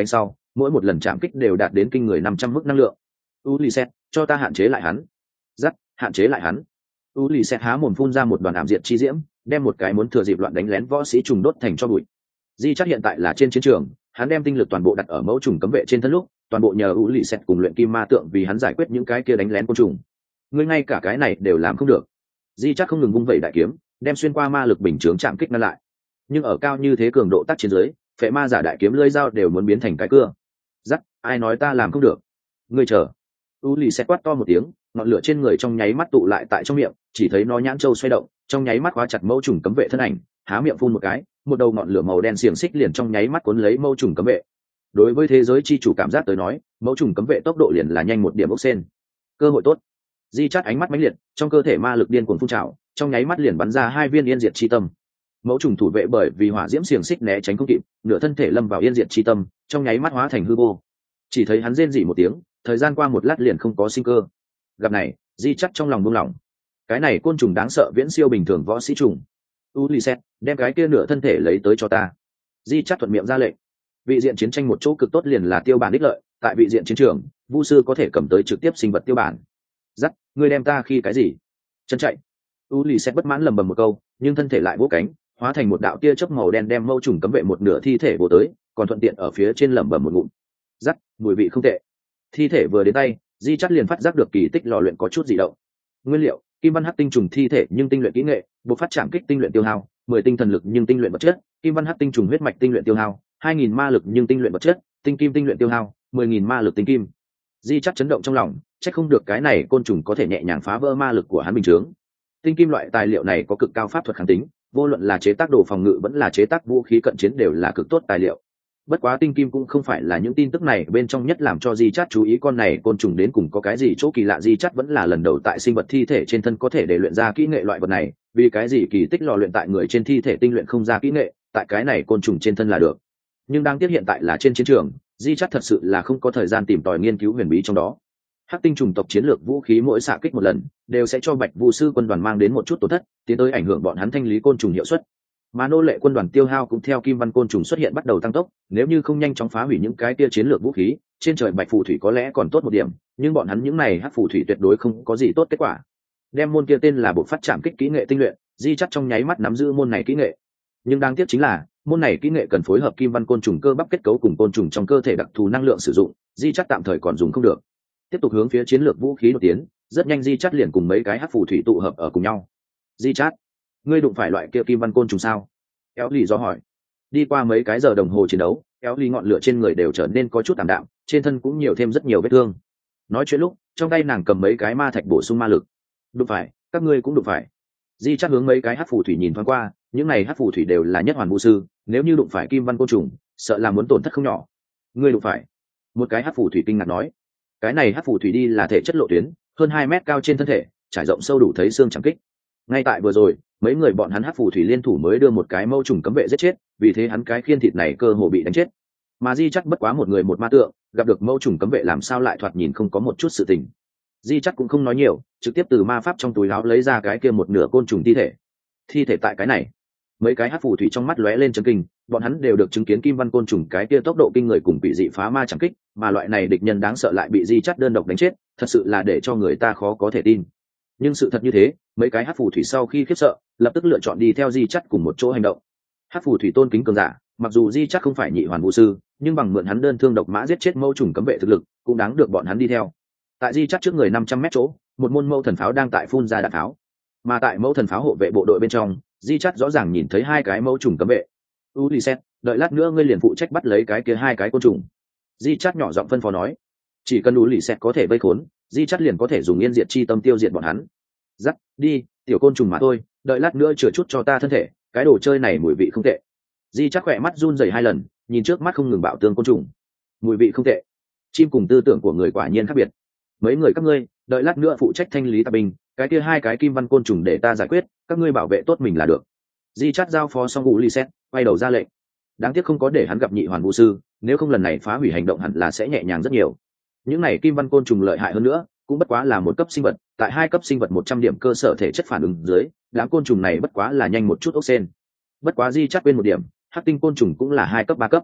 mỗi một lần chạm kích đều đạt đến kinh người năm trăm mức năng lượng. Ulysses, cho ta hạn chế lại hắn. Dắt, hạn chế lại hắn. Ulysses há mồm phun ra một đoàn ảm diệt chi diễm, đem một cái muốn thừa dịp loạn đánh lén võ sĩ trùng đốt thành cho bụi. Di chắc hiện tại là trên chiến trường, hắn đem tinh lực toàn bộ đặt ở mẫu trùng cấm vệ trên thân lúc, toàn bộ nhờ Ulysses cùng luyện kim ma tượng vì hắn giải quyết những cái kia đánh lén côn trùng. Ngươi ngay cả cái này đều làm không được. Di chắc không ngừng vung vẩy đại kiếm, đem xuyên qua ma lực bình chướng chạm kích ngăn lại. Nhưng ở cao như thế cường độ tác chiến dưới, phệ ma giả đại kiếm lưỡi dao đều muốn biến thành cái cưa. Dắt, ai nói ta làm không được? Ngươi chờ. Ulysses quát to một tiếng, ngọn lửa trên người trong nháy mắt tụ lại tại trong miệng, chỉ thấy nó nhãn châu xoay động, trong nháy mắt khóa chặt mẫu trùng cấm vệ thân ảnh, há miệng phun một cái, một đầu ngọn lửa màu đen xiềng xích liền trong nháy mắt cuốn lấy mẫu trùng cấm vệ. Đối với thế giới chi chủ cảm giác tới nói, mẫu trùng cấm vệ tốc độ liền là nhanh một điểm ốc sen. Cơ hội tốt. Di chát ánh mắt mãnh liệt, trong cơ thể ma lực điên cuồng phun trào, trong nháy mắt liền bắn ra hai viên yên diệt chi tâm. Mẫu trùng thủ vệ bởi vì hỏa diễm xiềng xích né tránh không kịp, nửa thân thể lâm vào yên diệt chi tâm, trong nháy mắt hóa thành hư vô. Chỉ thấy hắn rên rỉ một tiếng, thời gian qua một lát liền không có sinh cơ. Gặp này, Di chắt trong lòng buông lỏng. Cái này côn trùng đáng sợ viễn siêu bình thường võ sĩ trùng. Ulysses, đem cái kia nửa thân thể lấy tới cho ta. Di chắt thuận miệng ra lệnh. Vị diện chiến tranh một chỗ cực tốt liền là tiêu bản đích lợi, tại vị diện chiến trường, vu sư có thể cầm tới trực tiếp sinh vật tiêu bản. Dắt, ngươi đem ta khi cái gì? Chân chạy. Ulysses bất mãn lầm bầm một câu, nhưng thân thể lại vỗ cánh, hóa thành một đạo tia chớp màu đen đem mâu trùng cấm vệ một nửa thi thể bổ tới, còn thuận tiện ở phía trên lẩm bẩm một ngụm. Dắt, mùi vị không tệ. Thi thể vừa đến tay, Di chắt liền phát giác được kỳ tích lò luyện có chút dị động. Nguyên liệu: kim văn hắc tinh trùng thi thể nhưng tinh luyện kỹ nghệ, bộ phát chạm kích tinh luyện tiêu hao, mười tinh thần lực nhưng tinh luyện vật chất, kim văn hắc tinh trùng huyết mạch tinh luyện tiêu hao, hai nghìn ma lực nhưng tinh luyện vật chất, tinh kim tinh luyện tiêu hao, mười nghìn ma lực tinh kim. Di chắt chấn động trong lòng, chắc không được cái này côn trùng có thể nhẹ nhàng phá vỡ ma lực của hắn bình thường. Tinh kim loại tài liệu này có cực cao pháp thuật kháng tính, vô luận là chế tác đồ phòng ngự vẫn là chế tác vũ khí cận chiến đều là cực tốt tài liệu. Bất quá tinh kim cũng không phải là những tin tức này bên trong nhất làm cho Di chắt chú ý con này côn trùng đến cùng có cái gì chỗ kỳ lạ. Di chắt vẫn là lần đầu tại sinh vật thi thể trên thân có thể để luyện ra kỹ nghệ loại vật này, vì cái gì kỳ tích lò luyện tại người trên thi thể tinh luyện không ra kỹ nghệ, tại cái này côn trùng trên thân là được. Nhưng đáng tiếc hiện tại là trên chiến trường, Di chắt thật sự là không có thời gian tìm tòi nghiên cứu huyền bí trong đó. Hắc tinh trùng tộc chiến lược vũ khí mỗi xạ kích một lần đều sẽ cho Bạch Vu sư quân đoàn mang đến một chút tổn thất, tiến tới ảnh hưởng bọn hắn thanh lý côn trùng hiệu suất. Mà nô lệ quân đoàn tiêu hao cũng theo kim văn côn trùng xuất hiện bắt đầu tăng tốc, nếu như không nhanh chóng phá hủy những cái kia chiến lược vũ khí, trên trời Bạch phù thủy có lẽ còn tốt một điểm, nhưng bọn hắn những này hắc phù thủy tuyệt đối không có gì tốt kết quả. Đem môn kia tên là bộ phát chạm kích kỹ nghệ tinh luyện, Di chắt trong nháy mắt nắm giữ môn này kỹ nghệ. Nhưng đáng tiếc chính là, môn này kỹ nghệ cần phối hợp kim văn côn trùng cơ bắp kết cấu cùng côn trùng trong cơ thể đặc thù năng lượng sử dụng, Di chắt tạm thời còn dùng không được. Tiếp tục hướng phía chiến lược vũ khí đột tiến, rất nhanh Di chắt liền cùng mấy cái hắc phù thủy tụ hợp ở cùng nhau. Di chắt, ngươi đụng phải loại kia kim văn côn trùng sao? Kéo lì do hỏi. Đi qua mấy cái giờ đồng hồ chiến đấu, kéo lì ngọn lửa trên người đều trở nên có chút tạm đạm, trên thân cũng nhiều thêm rất nhiều vết thương. Nói chuyện lúc, trong tay nàng cầm mấy cái ma thạch bổ sung ma lực. Đụng phải, các ngươi cũng đụng phải. Di chắt hướng mấy cái hắc phù thủy nhìn thoáng qua, những này hắc phù thủy đều là nhất hoàn vũ sư, nếu như đụng phải kim văn côn trùng, sợ là muốn tổn thất không nhỏ. Ngươi đụng phải? Một cái hắc phù thủy kinh ngạc nói. Cái này hắc phù thủy đi là thể chất lộ tuyến, hơn hai mét cao trên thân thể, trải rộng sâu đủ thấy xương chẳng kích. Ngay tại vừa rồi, mấy người bọn hắn hắc phù thủy liên thủ mới đưa một cái mâu trùng cấm vệ giết chết, vì thế hắn cái khiên thịt này cơ hồ bị đánh chết. Mà Di chắc bất quá một người một ma tượng, gặp được mâu trùng cấm vệ làm sao lại thoạt nhìn không có một chút sự tình. Di chắc cũng không nói nhiều, trực tiếp từ ma pháp trong túi áo lấy ra cái kia một nửa côn trùng thi thể. Thi thể tại cái này, mấy cái hắc phù thủy trong mắt lóe lên chấn kinh, bọn hắn đều được chứng kiến kim văn côn trùng cái kia tốc độ kinh người cùng bị dị phá ma chẳng kích, mà loại này địch nhân đáng sợ lại bị Di chắc đơn độc đánh chết, thật sự là để cho người ta khó có thể tin. Nhưng sự thật như thế, mấy cái hắc phù thủy sau khi khiếp sợ, lập tức lựa chọn đi theo Di chắc cùng một chỗ hành động. Hắc phù thủy tôn kính cường giả, mặc dù Di chắc không phải nhị hoàn vũ sư, nhưng bằng mượn hắn đơn thương độc mã giết chết mâu trùng cấm vệ thực lực, cũng đáng được bọn hắn đi theo. Tại Di chắc trước người năm trăm mét chỗ, một môn mâu thần pháo đang tại phun ra đạn pháo, mà tại mâu thần pháo hộ vệ bộ đội bên trong, Di chắc rõ ràng nhìn thấy hai cái mâu trùng cấm vệ. Ulysses, đợi lát nữa ngươi liền phụ trách bắt lấy cái kia hai cái côn trùng. Di chắc nhỏ giọng phân phó nói, chỉ cần Ulysses có thể vây khốn, Di chắc liền có thể dùng yên diệt chi tâm tiêu diệt bọn hắn. Dắt, đi, tiểu côn trùng mà thôi, đợi lát nữa chừa chút cho ta thân thể, cái đồ chơi này mùi vị không tệ. Di chắc khỏe mắt run rẩy hai lần, nhìn trước mắt không ngừng bạo tương côn trùng. Mùi vị không tệ. Chim cùng tư tưởng của người quả nhiên khác biệt. Mấy người các ngươi, đợi lát nữa phụ trách thanh lý tạp binh, cái kia hai cái kim văn côn trùng để ta giải quyết, các ngươi bảo vệ tốt mình là được. Di chắc giao phó xong Ulysses, quay đầu ra lệnh. Đáng tiếc không có để hắn gặp nhị hoàn vũ sư, nếu không lần này phá hủy hành động hẳn là sẽ nhẹ nhàng rất nhiều. Những này kim văn côn trùng lợi hại hơn nữa, cũng bất quá là một cấp sinh vật, tại hai cấp sinh vật một trăm điểm cơ sở thể chất phản ứng dưới, đám côn trùng này bất quá là nhanh một chút ốc sen. Bất quá Di chắc quên một điểm, hắc tinh côn trùng cũng là hai cấp ba cấp.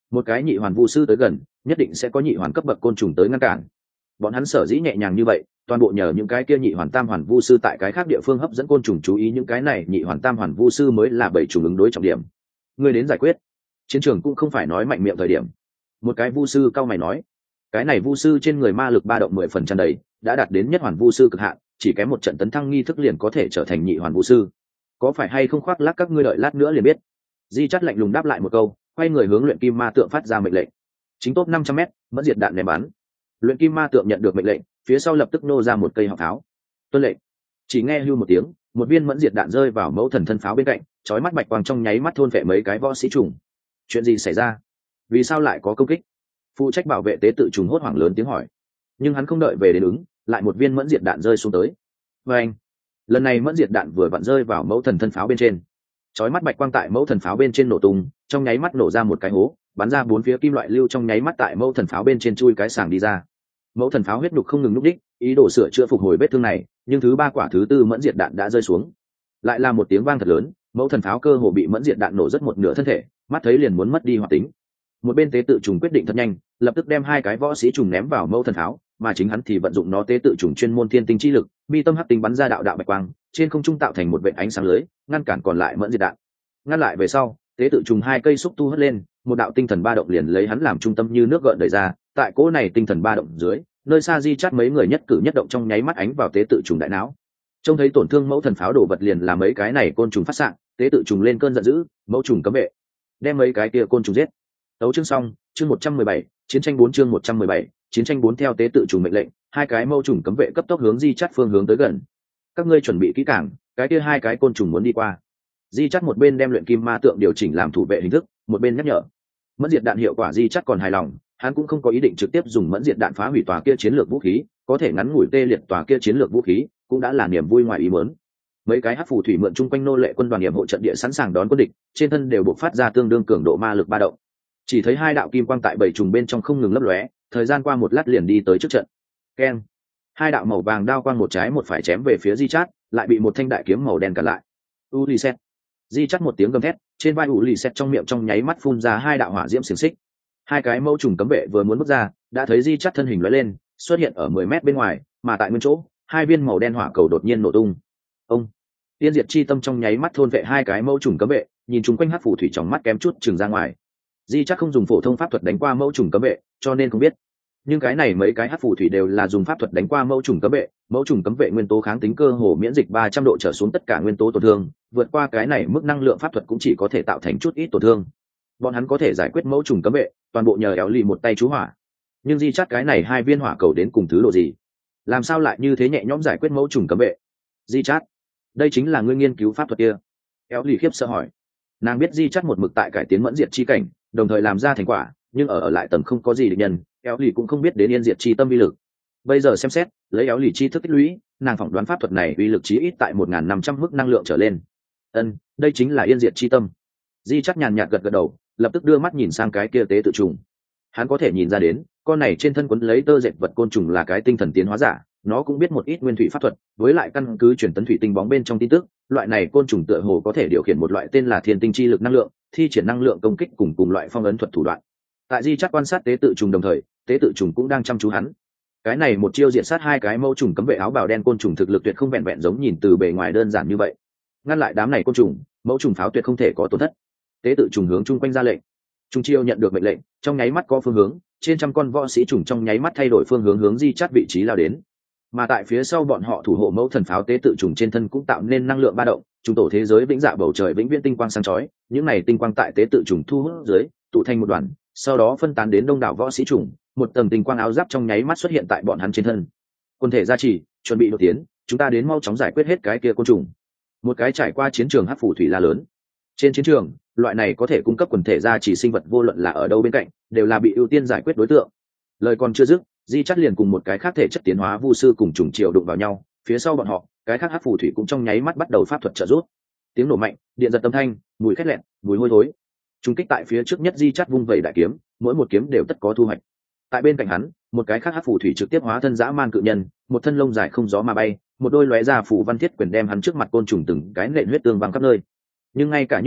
một cái nhị hoàn vu sư tới gần, nhất định sẽ có nhị hoàn cấp bậc côn trùng tới ngăn cản. Bọn hắn sở dĩ nhẹ nhàng như vậy, toàn bộ nhờ những cái kia nhị hoàn tam hoàn vu sư tại cái khác địa phương hấp dẫn côn trùng chú ý, những cái này nhị hoàn tam hoàn vu sư mới là bảy trùng ứng đối trọng điểm. Người đến giải quyết. Chiến trường cũng không phải nói mạnh miệng thời điểm. Một cái vu sư cao mày nói, cái này vu sư trên người ma lực ba động mười phần tràn đầy, đã đạt đến nhất hoàn vu sư cực hạn, chỉ kém một trận tấn thăng nghi thức liền có thể trở thành nhị hoàn vu sư. Có phải hay không khoác lác các ngươi đợi lát nữa liền biết. Di Chát lạnh lùng đáp lại một câu, quay người hướng luyện kim ma tượng phát ra mệnh lệnh. Chính top năm trăm mét, mẫn diệt đạn ném bắn. Luyện kim ma tượng nhận được mệnh lệnh, phía sau lập tức nô ra một cây họng pháo. Tuân lệnh. Chỉ nghe hưu một tiếng, một viên mẫn diệt đạn rơi vào mẫu thần thân pháo bên cạnh, chói mắt bạch quang trong nháy mắt thôn phệ mấy cái võ sĩ trùng. Chuyện gì xảy ra? Vì sao lại có công kích? Phụ trách bảo vệ tế tự trùng hốt hoảng lớn tiếng hỏi. Nhưng hắn không đợi về đến ứng, lại một viên mẫn diệt đạn rơi xuống tới. Và anh, lần này mẫn diệt đạn vừa vặn rơi vào mẫu thần thân pháo bên trên, chói mắt bạch quang tại mẫu thần pháo bên trên nổ tung, trong nháy mắt nổ ra một cái hố, bắn ra bốn phía kim loại lưu trong nháy mắt tại mẫu thần pháo bên trên chui cái sàng đi ra. Mẫu thần pháo huyết đục không ngừng núp đích, ý đồ sửa chữa phục hồi vết thương này, nhưng thứ ba quả thứ tư mẫn diệt đạn đã rơi xuống, lại là một tiếng vang thật lớn, mẫu thần pháo cơ hồ bị mẫn diệt đạn nổ rất một nửa thân thể, mắt thấy liền muốn mất đi hoạt tính. Một bên tế tự trùng quyết định thật nhanh, lập tức đem hai cái võ sĩ trùng ném vào mẫu thần pháo, mà chính hắn thì vận dụng nó tế tự trùng chuyên môn thiên tinh chi lực, mi tâm hắc tinh bắn ra đạo đạo bạch quang, trên không trung tạo thành một vệt ánh sáng lưới, ngăn cản còn lại mẫn diệt đạn. Ngăn lại về sau, tế tự trùng hai cây xúc tu hất lên, một đạo tinh thần ba động liền lấy hắn làm trung tâm như nước gợn đẩy ra, tại cỗ này tinh thần ba động dưới, nơi xa Di Chát mấy người nhất cử nhất động trong nháy mắt ánh vào tế tự trùng đại não. Trông thấy tổn thương mẫu thần pháo đổ vật liền là mấy cái này côn trùng phát xạ, tế tự trùng lên cơn giận dữ, mẫu trùng cấm vệ, đem mấy cái kia côn trùng giết. Tấu chương xong, chương một trăm mười bảy, chiến tranh bốn chương một trăm mười bảy, chiến tranh bốn theo tế tự trùng mệnh lệnh, hai cái mẫu trùng cấm vệ cấp tốc hướng Di Chát phương hướng tới gần. Các ngươi chuẩn bị kỹ càng, cái kia hai cái côn trùng muốn đi qua. Di Chát một bên đem luyện kim ma tượng điều chỉnh làm thủ vệ hình thức, một bên nhắc nhở. Mẫn diệt đạn hiệu quả Di Chát còn hài lòng, hắn cũng không có ý định trực tiếp dùng mẫn diệt đạn phá hủy tòa kia chiến lược vũ khí, có thể ngắn ngủi tê liệt tòa kia chiến lược vũ khí, cũng đã là niềm vui ngoài ý muốn. Mấy cái hắc phù thủy mượn chung quanh nô lệ quân đoàn điểm hộ trận địa sẵn sàng đón quân địch, trên thân đều bộc phát ra tương đương cường độ ma lực ba động. Chỉ thấy hai đạo kim quang tại bảy trùng bên trong không ngừng lấp lóe, thời gian qua một lát liền đi tới trước trận. Keng! Hai đạo màu vàng đao quang một trái một phải chém về phía Di Chát, lại bị một thanh đại kiếm màu đen cản lại. Ulyset! Di Chát một tiếng gầm thét, trên vai Ulyset trong miệng trong nháy mắt phun ra hai đạo hỏa diễm xiềng xích. Hai cái mẫu trùng cấm vệ vừa muốn bước ra, đã thấy Di Chát thân hình lóe lên, xuất hiện ở mười mét bên ngoài, mà tại nguyên chỗ, hai viên màu đen hỏa cầu đột nhiên nổ tung. Ông! Tiên diệt chi tâm trong nháy mắt thôn vệ hai cái mẫu trùng cấm vệ, nhìn chung quanh hắc phù thủy trong mắt kém chút trừng ra ngoài. Di Chát không dùng phổ thông pháp thuật đánh qua mẫu trùng cấm vệ, cho nên không biết. Nhưng cái này mấy cái hắc phù thủy đều là dùng pháp thuật đánh qua mẫu trùng cấm vệ, mẫu trùng cấm vệ nguyên tố kháng tính cơ hồ miễn dịch ba trăm độ trở xuống tất cả nguyên tố tổn thương, vượt qua cái này mức năng lượng pháp thuật cũng chỉ có thể tạo thành chút ít tổn thương. Bọn hắn có thể giải quyết mẫu trùng cấm vệ, toàn bộ nhờ éo lì một tay chú hỏa. Nhưng Di Chát cái này hai viên hỏa cầu đến cùng thứ độ gì? Làm sao lại như thế nhẹ nhõm giải quyết mẫu trùng cấm vệ? Di Chát, đây chính là ngươi nghiên cứu pháp thuật kia? Éo lì khiếp sợ hỏi. Nàng biết Di Chát một mực tại cải tiến mẫn diệt chi cảnh, đồng thời làm ra thành quả, nhưng ở ở lại tầng không có gì địch nhân, éo lì cũng không biết đến yên diệt chi tâm uy lực. Bây giờ xem xét, lấy éo lì chi thức tích lũy, nàng phỏng đoán pháp thuật này uy lực chí ít tại một nghìn năm trăm mức năng lượng trở lên. Ân, đây chính là yên diệt chi tâm. Di Chát nhàn nhạt gật gật đầu, lập tức đưa mắt nhìn sang cái kia tế tự trùng. Hắn có thể nhìn ra đến, con này trên thân quấn lấy tơ dệt vật côn trùng là cái tinh thần tiến hóa giả, nó cũng biết một ít nguyên thủy pháp thuật, với lại căn cứ truyền tấn thủy tinh bóng bên trong tin tức, loại này côn trùng tựa hồ có thể điều khiển một loại tên là thiên tinh chi lực năng lượng, thi triển năng lượng công kích cùng cùng loại phong ấn thuật thủ đoạn. Tại Di Chát quan sát tế tự trùng đồng thời, tế tự trùng cũng đang chăm chú hắn. Cái này một chiêu diệt sát hai cái mẫu trùng cấm vệ áo bào đen côn trùng thực lực tuyệt không vẹn vẹn giống nhìn từ bề ngoài đơn giản như vậy. Ngăn lại đám này côn trùng, mẫu trùng pháo tuyệt không thể có tổn thất. Tế tự trùng hướng chung quanh ra lệnh. Trung chiêu nhận được mệnh lệnh, trong nháy mắt có phương hướng, trên trăm con võ sĩ trùng trong nháy mắt thay đổi phương hướng hướng Di Chát vị trí lao đến. Mà tại phía sau bọn họ thủ hộ mẫu thần pháo tế tự trùng trên thân cũng tạo nên năng lượng ba động, trung tổ thế giới vĩnh dạ bầu trời vĩnh viễn tinh quang sáng chói, những này tinh quang tại tế tự trùng thu hút dưới, tụ thành một đoàn, sau đó phân tán đến đông đảo võ sĩ trùng, một tầng tinh quang áo giáp trong nháy mắt xuất hiện tại bọn hắn trên thân. Quân thể gia trì, chuẩn bị đột tiến, chúng ta đến mau chóng giải quyết hết cái kia côn trùng. Một cái trải qua chiến trường hắc phù thủy la lớn. Trên chiến trường, loại này có thể cung cấp quần thể gia trì sinh vật vô luận là ở đâu bên cạnh, đều là bị ưu tiên giải quyết đối tượng. Lời còn chưa dứt, Di Chát liền cùng một cái khác thể chất tiến hóa vu sư cùng trùng triều đụng vào nhau, phía sau bọn họ, cái khác hắc phù thủy cũng trong nháy mắt bắt đầu pháp thuật trợ giúp. Tiếng nổ mạnh, điện giật âm thanh, mùi khét lẹn, mùi hôi thối. Trung kích tại phía trước nhất Di Chát vung vẩy đại kiếm, mỗi một kiếm đều tất có thu hoạch. Tại bên cạnh hắn, một cái khác hắc phù thủy trực tiếp hóa thân dã man cự nhân, một thân lông dài không gió mà bay, một đôi lóe ra phù văn thiết quyền đem hắn trước mặt côn trùng từng cái nện huyết tương văng khắp nơi. Nhưng ngay cả như vậy,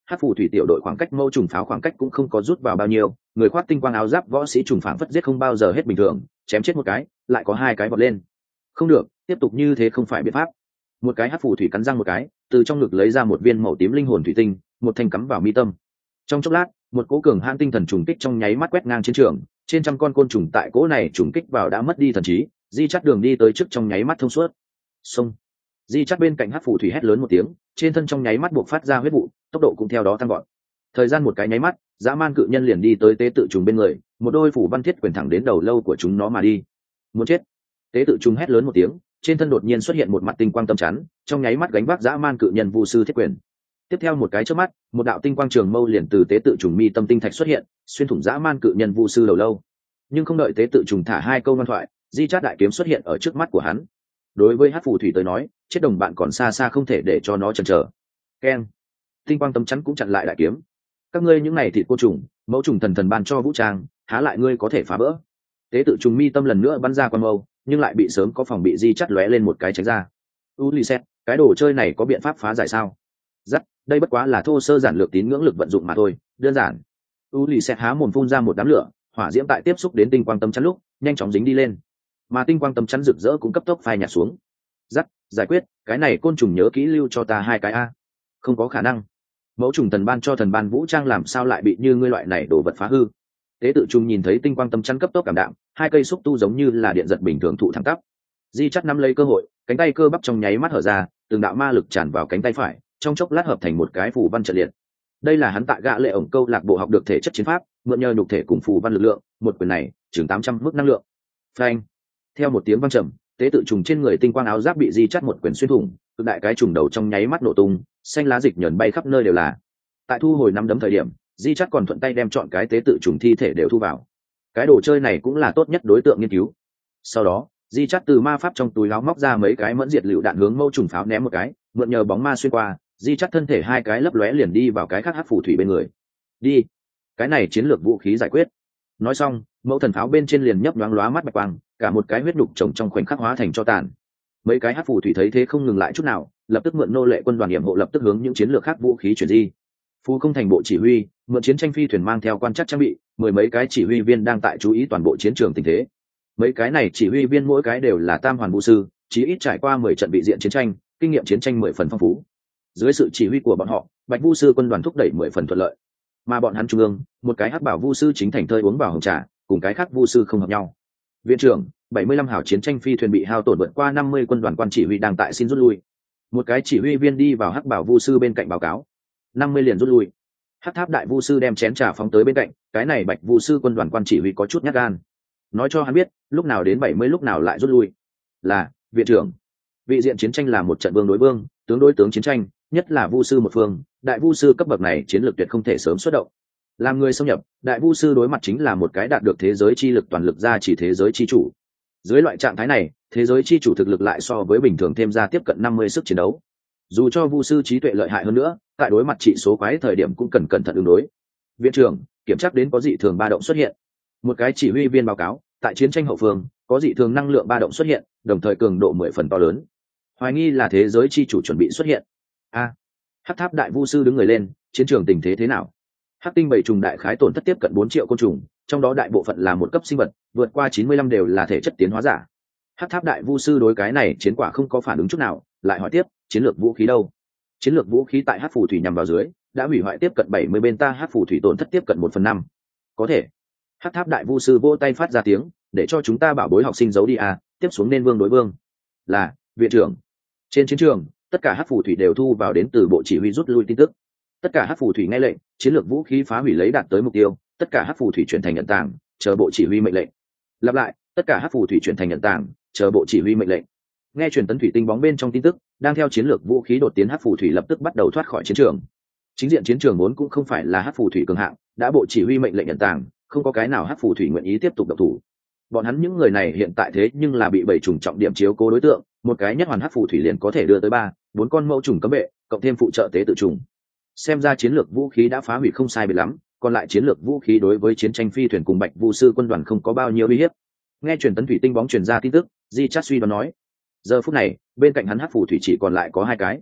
Hắc phù thủy tiểu đội khoảng cách mâu trùng pháo khoảng cách cũng không có rút vào bao nhiêu, người khoác tinh quang áo giáp võ sĩ trùng phảng phất giết không bao giờ hết bình thường, chém chết một cái lại có hai cái vọt lên. Không được, tiếp tục như thế không phải biện pháp. Một cái hắc phù thủy cắn răng một cái, từ trong ngực lấy ra một viên màu tím linh hồn thủy tinh, một thanh cắm vào mi tâm. Trong chốc lát, một cỗ cường hãn tinh thần trùng kích trong nháy mắt quét ngang chiến trường, trên trăm con côn trùng tại cỗ này trùng kích vào đã mất đi thần trí, di chắt đường đi tới trước trong nháy mắt thông suốt. Xông. Di chắt bên cạnh hắc phù thủy hét lớn một tiếng, trên thân trong nháy mắt buộc phát ra huyết vụ, tốc độ cũng theo đó tăng gọn. Thời gian một cái nháy mắt, dã man cự nhân liền đi tới tế tự trùng bên người, một đôi phủ văn thiết quyền thẳng đến đầu lâu của chúng nó mà đi. Muốn chết. Tế tự trùng hét lớn một tiếng, trên thân đột nhiên xuất hiện một mặt tinh quang tâm chắn, trong nháy mắt gánh vác dã man cự nhân vu sư thiết quyền. Tiếp theo một cái chớp mắt, một đạo tinh quang trường mâu liền từ tế tự trùng mi tâm tinh thạch xuất hiện, xuyên thủng dã man cự nhân vu sư đầu lâu. Nhưng không đợi tế tự trùng thả hai câu ngoan thoại, di chát đại kiếm xuất hiện ở trước mắt của hắn. Đối với hắc phù thủy tới nói, chết đồng bạn còn xa xa không thể để cho nó chần chờ. Keng. Tinh quang tâm chắn cũng chặn lại đại kiếm. Các ngươi những này thịt cô trùng, mẫu trùng thần thần ban cho vũ trang, há lại ngươi có thể phá bỡ. Tế tự trùng mi tâm lần nữa bắn ra quan mâu, nhưng lại bị sớm có phòng bị di chắt lóe lên một cái tránh ra. Ulysses, cái đồ chơi này có biện pháp phá giải sao? Dắt, đây bất quá là thô sơ giản lược tín ngưỡng lực vận dụng mà thôi, đơn giản. Ulysses há mồm phun ra một đám lửa, hỏa diễm tại tiếp xúc đến tinh quang tâm chắn lúc, nhanh chóng dính đi lên. Mà tinh quang tâm chắn rực rỡ cũng cấp tốc phai nhạt xuống. Dắt, giải quyết, cái này côn trùng nhớ kỹ lưu cho ta hai cái a. Không có khả năng. Mẫu trùng thần ban cho thần ban vũ trang làm sao lại bị như ngươi loại này đồ vật phá hư? Tế tự trùng nhìn thấy tinh quang tâm chắn cấp tốc cảm đạm, hai cây xúc tu giống như là điện giật bình thường thụ thẳng tắp. Di chắc nắm lấy cơ hội, cánh tay cơ bắp trong nháy mắt hở ra, từng đạo ma lực tràn vào cánh tay phải, trong chốc lát hợp thành một cái phù văn trận liệt. Đây là hắn tại gã lệ ổng câu lạc bộ học được thể chất chiến pháp, mượn nhờ nhục thể cùng phù văn lực lượng, một quyền này chừng tám trăm mức năng lượng. Phanh! Theo một tiếng vang trầm, tế tự trùng trên người tinh quang áo giáp bị di chắt một quyền xuyên thủng, cực đại cái trùng đầu trong nháy mắt nổ tung, xanh lá dịch nhờn bay khắp nơi đều là. Tại thu hồi năm đấm thời điểm, di chắt còn thuận tay đem chọn cái tế tự trùng thi thể đều thu vào. Cái đồ chơi này cũng là tốt nhất đối tượng nghiên cứu. Sau đó, di chắt từ ma pháp trong túi áo móc ra mấy cái mẫn diệt lựu đạn hướng mâu trùng pháo ném một cái, mượn nhờ bóng ma xuyên qua, di chắt thân thể hai cái lấp lóe liền đi vào cái khác hắc phù thủy bên người. Đi, cái này chiến lược vũ khí giải quyết. Nói xong, mẫu thần pháo bên trên liền nhấp nhoáng lóa mắt bạch quang, cả một cái huyết đục chồng trong khoảnh khắc hóa thành cho tàn. Mấy cái hắc phù thủy thấy thế không ngừng lại chút nào, lập tức mượn nô lệ quân đoàn hiểm hộ lập tức hướng những chiến lược khác vũ khí chuyển di. Phù không thành bộ chỉ huy, mượn chiến tranh phi thuyền mang theo quan chắc trang bị, mười mấy cái chỉ huy viên đang tại chú ý toàn bộ chiến trường tình thế. Mấy cái này chỉ huy viên mỗi cái đều là tam hoàn vũ sư, chí ít trải qua mười trận bị diện chiến tranh, kinh nghiệm chiến tranh mười phần phong phú. Dưới sự chỉ huy của bọn họ, bạch vũ sư quân đoàn thúc đẩy mười phần thuận lợi. Mà bọn hắn trung ương, một cái hắc bảo vũ sư chính thành thơi uống vào hồng trà, cùng cái khác vũ sư không hợp nhau. Viện trưởng, bảy mươi lăm hào chiến tranh phi thuyền bị hao tổn vượt qua năm mươi quân đoàn quan chỉ huy đang tại xin rút lui. Một cái chỉ huy viên đi vào hắc bảo vũ sư bên cạnh báo cáo. năm mươi liền rút lui. Hắc tháp đại vũ sư đem chén trà phóng tới bên cạnh, cái này bạch vũ sư quân đoàn quan chỉ huy có chút nhát gan. Nói cho hắn biết, lúc nào đến bảy mươi lúc nào lại rút lui. Là, viện trưởng. Vị diện chiến tranh là một trận vương đối vương, tướng đối tướng chiến tranh, nhất là vu sư một phương, đại vu sư cấp bậc này chiến lược tuyệt không thể sớm xuất động. Làm người xâm nhập, đại vu sư đối mặt chính là một cái đạt được thế giới chi lực toàn lực ra chỉ thế giới chi chủ. Dưới loại trạng thái này, thế giới chi chủ thực lực lại so với bình thường thêm ra tiếp cận năm mươi sức chiến đấu. Dù cho vu sư trí tuệ lợi hại hơn nữa, tại đối mặt trị số quái thời điểm cũng cần cẩn thận ứng đối. Viện trưởng, kiểm tra đến có dị thường ba động xuất hiện. Một cái chỉ huy viên báo cáo, tại chiến tranh hậu phương, có dị thường năng lượng ba động xuất hiện, đồng thời cường độ mười phần to lớn. Hoài nghi là thế giới chi chủ chuẩn bị xuất hiện. A, à, hắc tháp đại vu sư đứng người lên, chiến trường tình thế thế nào? Hắc tinh bảy trùng đại khái tổn thất tiếp cận bốn triệu côn trùng, trong đó đại bộ phận là một cấp sinh vật, vượt qua chín mươi lăm đều là thể chất tiến hóa giả. Hắc tháp đại vu sư đối cái này chiến quả không có phản ứng chút nào, lại hỏi tiếp, chiến lược vũ khí đâu? Chiến lược vũ khí tại hắc phù thủy nhằm vào dưới, đã hủy hoại tiếp cận bảy mươi bên ta hắc phù thủy tổn thất tiếp cận một phần năm. Có thể. Hắc tháp đại vu sư vỗ tay phát ra tiếng, để cho chúng ta bảo bối học sinh giấu đi à, tiếp xuống nên vương đối vương. Là, viện trưởng. Trên chiến trường, tất cả hắc phù thủy đều thu vào đến từ bộ chỉ huy rút lui tin tức. Tất cả hắc phù thủy nghe lệnh, chiến lược vũ khí phá hủy lấy đạt tới mục tiêu, tất cả hắc phù thủy chuyển thành nhận tàng, chờ bộ chỉ huy mệnh lệnh. Lặp lại, tất cả hắc phù thủy chuyển thành nhận tàng, chờ bộ chỉ huy mệnh lệnh. Nghe truyền tấn thủy tinh bóng bên trong tin tức, đang theo chiến lược vũ khí đột tiến hắc phù thủy lập tức bắt đầu thoát khỏi chiến trường. Chính diện chiến trường vốn cũng không phải là hắc phù thủy cường hạng, đã bộ chỉ huy mệnh lệnh nhận tàng, không có cái nào hắc phù thủy nguyện ý tiếp tục độc thủ. Bọn hắn những người này hiện tại thế nhưng là bị bảy trùng trọng điểm chiếu cố đối tượng, một cái nhất hoàn hắc phù thủy liền có thể đưa tới ba, bốn con mẫu trùng cấm vệ, cộng thêm phụ trợ tế tự trùng. Xem ra chiến lược vũ khí đã phá hủy không sai biệt lắm, còn lại chiến lược vũ khí đối với chiến tranh phi thuyền cùng bạch vu sư quân đoàn không có bao nhiêu uy hiếp. Nghe truyền tấn thủy tinh bóng truyền ra tin tức, Di Chát suy đoán nói, giờ phút này bên cạnh hắn hắc phù thủy chỉ còn lại có hai cái.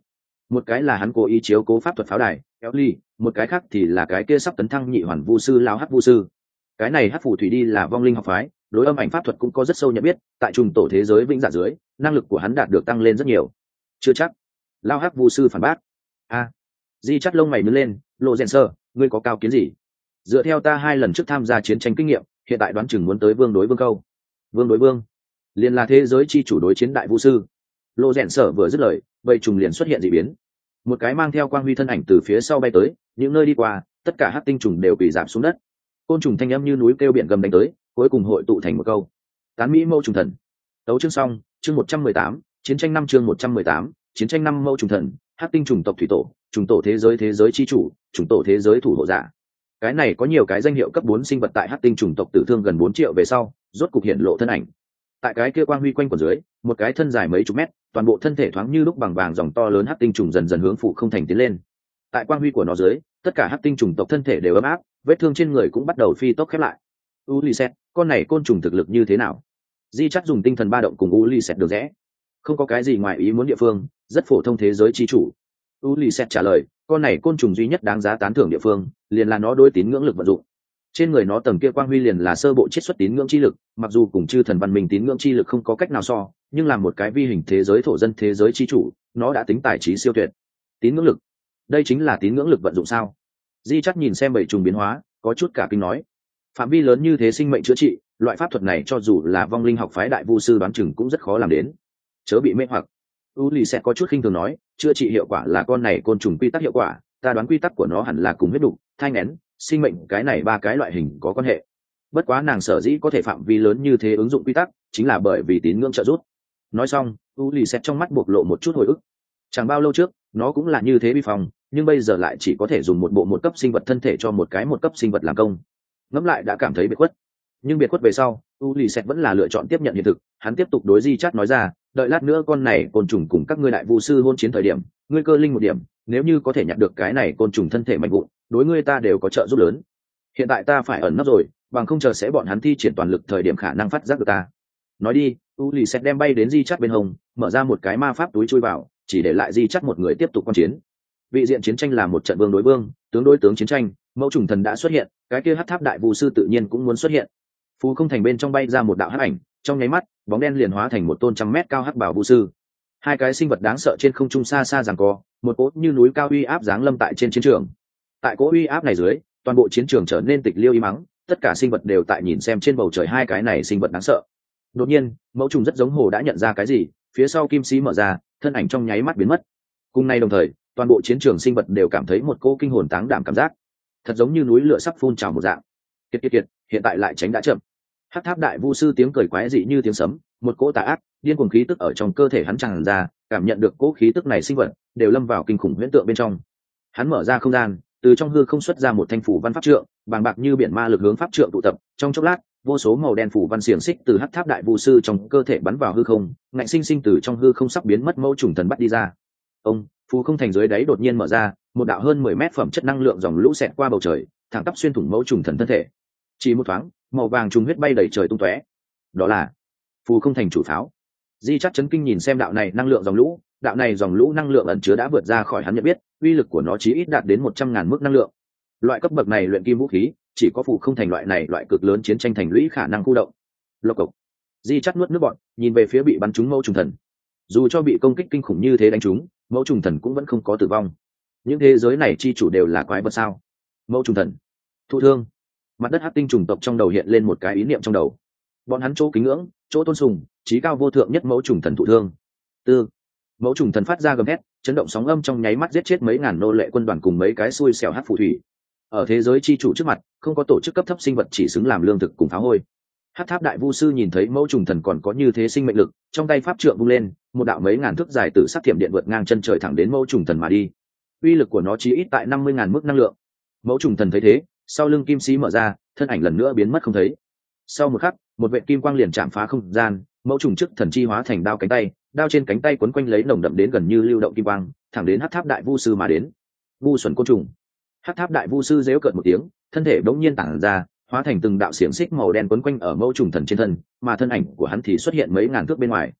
một cái là hắn cố ý chiếu cố pháp thuật pháo đài kéo ly, một cái khác thì là cái kia sắp tấn thăng nhị hoàn vu sư lao hắc vu sư. Cái này hắc phù thủy đi là vong linh học phái, đối âm ảnh pháp thuật cũng có rất sâu nhận biết, tại trùng tổ thế giới vĩnh dạ dưới năng lực của hắn đạt được tăng lên rất nhiều. Chưa chắc. Lao hắc vu sư phản bác. A, di chắt lông mày nhướng lên, lộ rèn sơ, ngươi có cao kiến gì? Dựa theo ta hai lần trước tham gia chiến tranh kinh nghiệm, hiện tại đoán chừng muốn tới vương đối vương câu. Vương đối vương liền là thế giới chi chủ đối chiến đại vũ sư. Lộ rèn sở vừa dứt lời, bầy trùng liền xuất hiện dị biến. Một cái mang theo quang huy thân ảnh từ phía sau bay tới, những nơi đi qua tất cả hắc tinh trùng đều bị giảm xuống đất. Côn trùng thanh âm như núi kêu biển gầm đánh tới, cuối cùng hội tụ thành một câu: tán mỹ mâu trùng thần. Tấu chương xong, chương một trăm mười tám, chiến tranh năm chương một trăm mười tám, chiến tranh năm mâu trùng thần, hắc tinh trùng tộc thủy tổ, trùng tổ thế giới thế giới chi chủ, trùng tổ thế giới thủ hộ giả. Cái này có nhiều cái danh hiệu cấp bốn sinh vật tại hắc tinh trùng tộc tử thương gần bốn triệu về sau, rốt cục hiện lộ thân ảnh. Tại cái kia quang huy quanh của dưới, một cái thân dài mấy chục mét, toàn bộ thân thể thoáng như lúc bằng vàng dòng to lớn hắc tinh trùng dần dần hướng phụ không thành tiến lên. Tại quang huy của nó dưới, tất cả hắc tinh trùng tộc thân thể đều ấm áp, vết thương trên người cũng bắt đầu phi tốc khép lại. Ulyset, con này côn trùng thực lực như thế nào? Di chắc dùng tinh thần ba động cùng Ulyset được rẽ. Không có cái gì ngoài ý muốn địa phương, rất phổ thông thế giới chi chủ. Ulyset trả lời, con này côn trùng duy nhất đáng giá tán thưởng địa phương, liền là nó đối tín ngưỡng lực vận dụng. Trên người nó tầng kia quang huy liền là sơ bộ chiết xuất tín ngưỡng chi lực, mặc dù cùng chư thần văn minh tín ngưỡng chi lực không có cách nào so, nhưng là một cái vi hình thế giới thổ dân thế giới chi chủ, nó đã tính tài trí siêu tuyệt. Tín ngưỡng lực, đây chính là tín ngưỡng lực vận dụng sao? Di chắc nhìn xem bảy trùng biến hóa, có chút cả kinh nói, phạm vi lớn như thế sinh mệnh chữa trị, loại pháp thuật này cho dù là vong linh học phái đại vu sư đoán chừng cũng rất khó làm đến. Chớ bị mê hoặc. Uli sẽ có chút khinh thường nói, chữa trị hiệu quả là con này côn trùng quy tắc hiệu quả, ta đoán quy tắc của nó hẳn là cùng huyết đục, thai nghén, sinh mệnh cái này ba cái loại hình có quan hệ. Bất quá nàng sở dĩ có thể phạm vi lớn như thế ứng dụng quy tắc, chính là bởi vì tín ngưỡng trợ giúp. Nói xong, Uli sẽ trong mắt bộc lộ một chút hồi ức. Chẳng bao lâu trước, nó cũng là như thế bi phòng, nhưng bây giờ lại chỉ có thể dùng một bộ một cấp sinh vật thân thể cho một cái một cấp sinh vật làm công. Ngẫm lại đã cảm thấy biệt khuất. Nhưng biệt khuất về sau, Uli sẽ vẫn là lựa chọn tiếp nhận hiện thực, hắn tiếp tục đối Di Chát nói ra, đợi lát nữa con này côn trùng cùng các ngươi đại vu sư hôn chiến thời điểm, ngươi cơ linh một điểm, nếu như có thể nhặt được cái này côn trùng thân thể mạnh vụn, đối ngươi ta đều có trợ giúp lớn. Hiện tại ta phải ẩn nấp rồi, bằng không chờ sẽ bọn hắn thi triển toàn lực thời điểm khả năng phát giác được ta. Nói đi, Uli sẽ đem bay đến Di Chát bên hông, mở ra một cái ma pháp túi chui vào, chỉ để lại Di Chát một người tiếp tục quan chiến. Vị diện chiến tranh là một trận vương đối vương, tướng đối tướng chiến tranh, mẫu trùng thần đã xuất hiện, cái kia hắc tháp đại vu sư tự nhiên cũng muốn xuất hiện. Phù không thành bên trong bay ra một đạo hắc ảnh, trong nháy mắt, bóng đen liền hóa thành một tôn trăm mét cao hắc bảo vu sư. Hai cái sinh vật đáng sợ trên không trung xa xa giằng co, một cỗ như núi cao uy áp giáng lâm tại trên chiến trường. Tại cỗ uy áp này dưới, toàn bộ chiến trường trở nên tịch liêu im mắng, tất cả sinh vật đều tại nhìn xem trên bầu trời hai cái này sinh vật đáng sợ. Đột nhiên, mẫu trùng rất giống hồ đã nhận ra cái gì, phía sau kim sĩ mở ra, thân ảnh trong nháy mắt biến mất. Cùng nay đồng thời, toàn bộ chiến trường sinh vật đều cảm thấy một cỗ kinh hồn táng đảm cảm giác, thật giống như núi lửa sắp phun trào một dạng. Kiệt kiệt kiệt, hiện tại lại tránh đã chậm. Hắc tháp đại vu sư tiếng cười quái dị như tiếng sấm, một cỗ tà ác, điên cuồng khí tức ở trong cơ thể hắn tràn ra, cảm nhận được cỗ khí tức này sinh vật đều lâm vào kinh khủng huyễn tượng bên trong. Hắn mở ra không gian, từ trong hư không xuất ra một thanh phủ văn pháp trượng, bàng bạc như biển ma lực hướng pháp trượng tụ tập, trong chốc lát, vô số màu đen phủ văn xiềng xích từ hắc tháp đại vu sư trong cơ thể bắn vào hư không, ngạnh sinh sinh từ trong hư không sắp biến mất mẫu trùng thần bắt đi ra. Ông, phù không thành dưới đáy đột nhiên mở ra, một đạo hơn mười mét phẩm chất năng lượng dòng lũ xẹt qua bầu trời, thẳng tắp xuyên thủng mẫu trùng thần thân thể. Chỉ một thoáng, màu vàng trùng huyết bay đầy trời tung tóe. Đó là phù không thành chủ pháo. Di chắc chấn kinh nhìn xem đạo này năng lượng dòng lũ, đạo này dòng lũ năng lượng ẩn chứa đã vượt ra khỏi hắn nhận biết, uy lực của nó chí ít đạt đến một trăm ngàn mức năng lượng. Loại cấp bậc này luyện kim vũ khí, chỉ có phù không thành loại này loại cực lớn chiến tranh thành lũy khả năng khu động. Lộc cộc. Di chắc nuốt nước bọt, nhìn về phía bị bắn trúng mẫu trùng thần. Dù cho bị công kích kinh khủng như thế đánh trúng, mẫu trùng thần cũng vẫn không có tử vong. Những thế giới này chi chủ đều là quái vật sao? Mẫu trùng thần thụ thương. Mặt đất hắc tinh trùng tộc trong đầu hiện lên một cái ý niệm trong đầu. Bọn hắn chỗ kính ngưỡng, chỗ tôn sùng, trí cao vô thượng nhất mẫu trùng thần thụ thương. Tư. Mẫu trùng thần phát ra gầm hét, chấn động sóng âm trong nháy mắt giết chết mấy ngàn nô lệ quân đoàn cùng mấy cái xui xẻo hắc phù thủy. Ở thế giới chi chủ trước mặt, không có tổ chức cấp thấp sinh vật chỉ xứng làm lương thực cùng phá hôi. Hắc tháp đại vu sư nhìn thấy mẫu trùng thần còn có như thế sinh mệnh lực, trong tay pháp trượng vung lên, một đạo mấy ngàn thước dài tử sắc thiểm điện vượt ngang chân trời thẳng đến mẫu trùng thần mà đi. Uy lực của nó chỉ ít tại năm mươi ngàn mức năng lượng. Mẫu trùng thần thấy thế, sau lưng kim sĩ mở ra, thân ảnh lần nữa biến mất không thấy. Sau một khắc, một vệ kim quang liền chạm phá không gian, mẫu trùng trước thần chi hóa thành đao cánh tay, đao trên cánh tay quấn quanh lấy nồng đậm đến gần như lưu động kim quang, thẳng đến hắc tháp đại vu sư mà đến. Vu xuẩn côn trùng. Hắc tháp đại vu sư giễu cợt một tiếng, thân thể bỗng nhiên tản ra, hóa thành từng đạo xiềng xích màu đen quấn quanh ở mẫu trùng thần trên thân, mà thân ảnh của hắn thì xuất hiện mấy ngàn thước bên ngoài.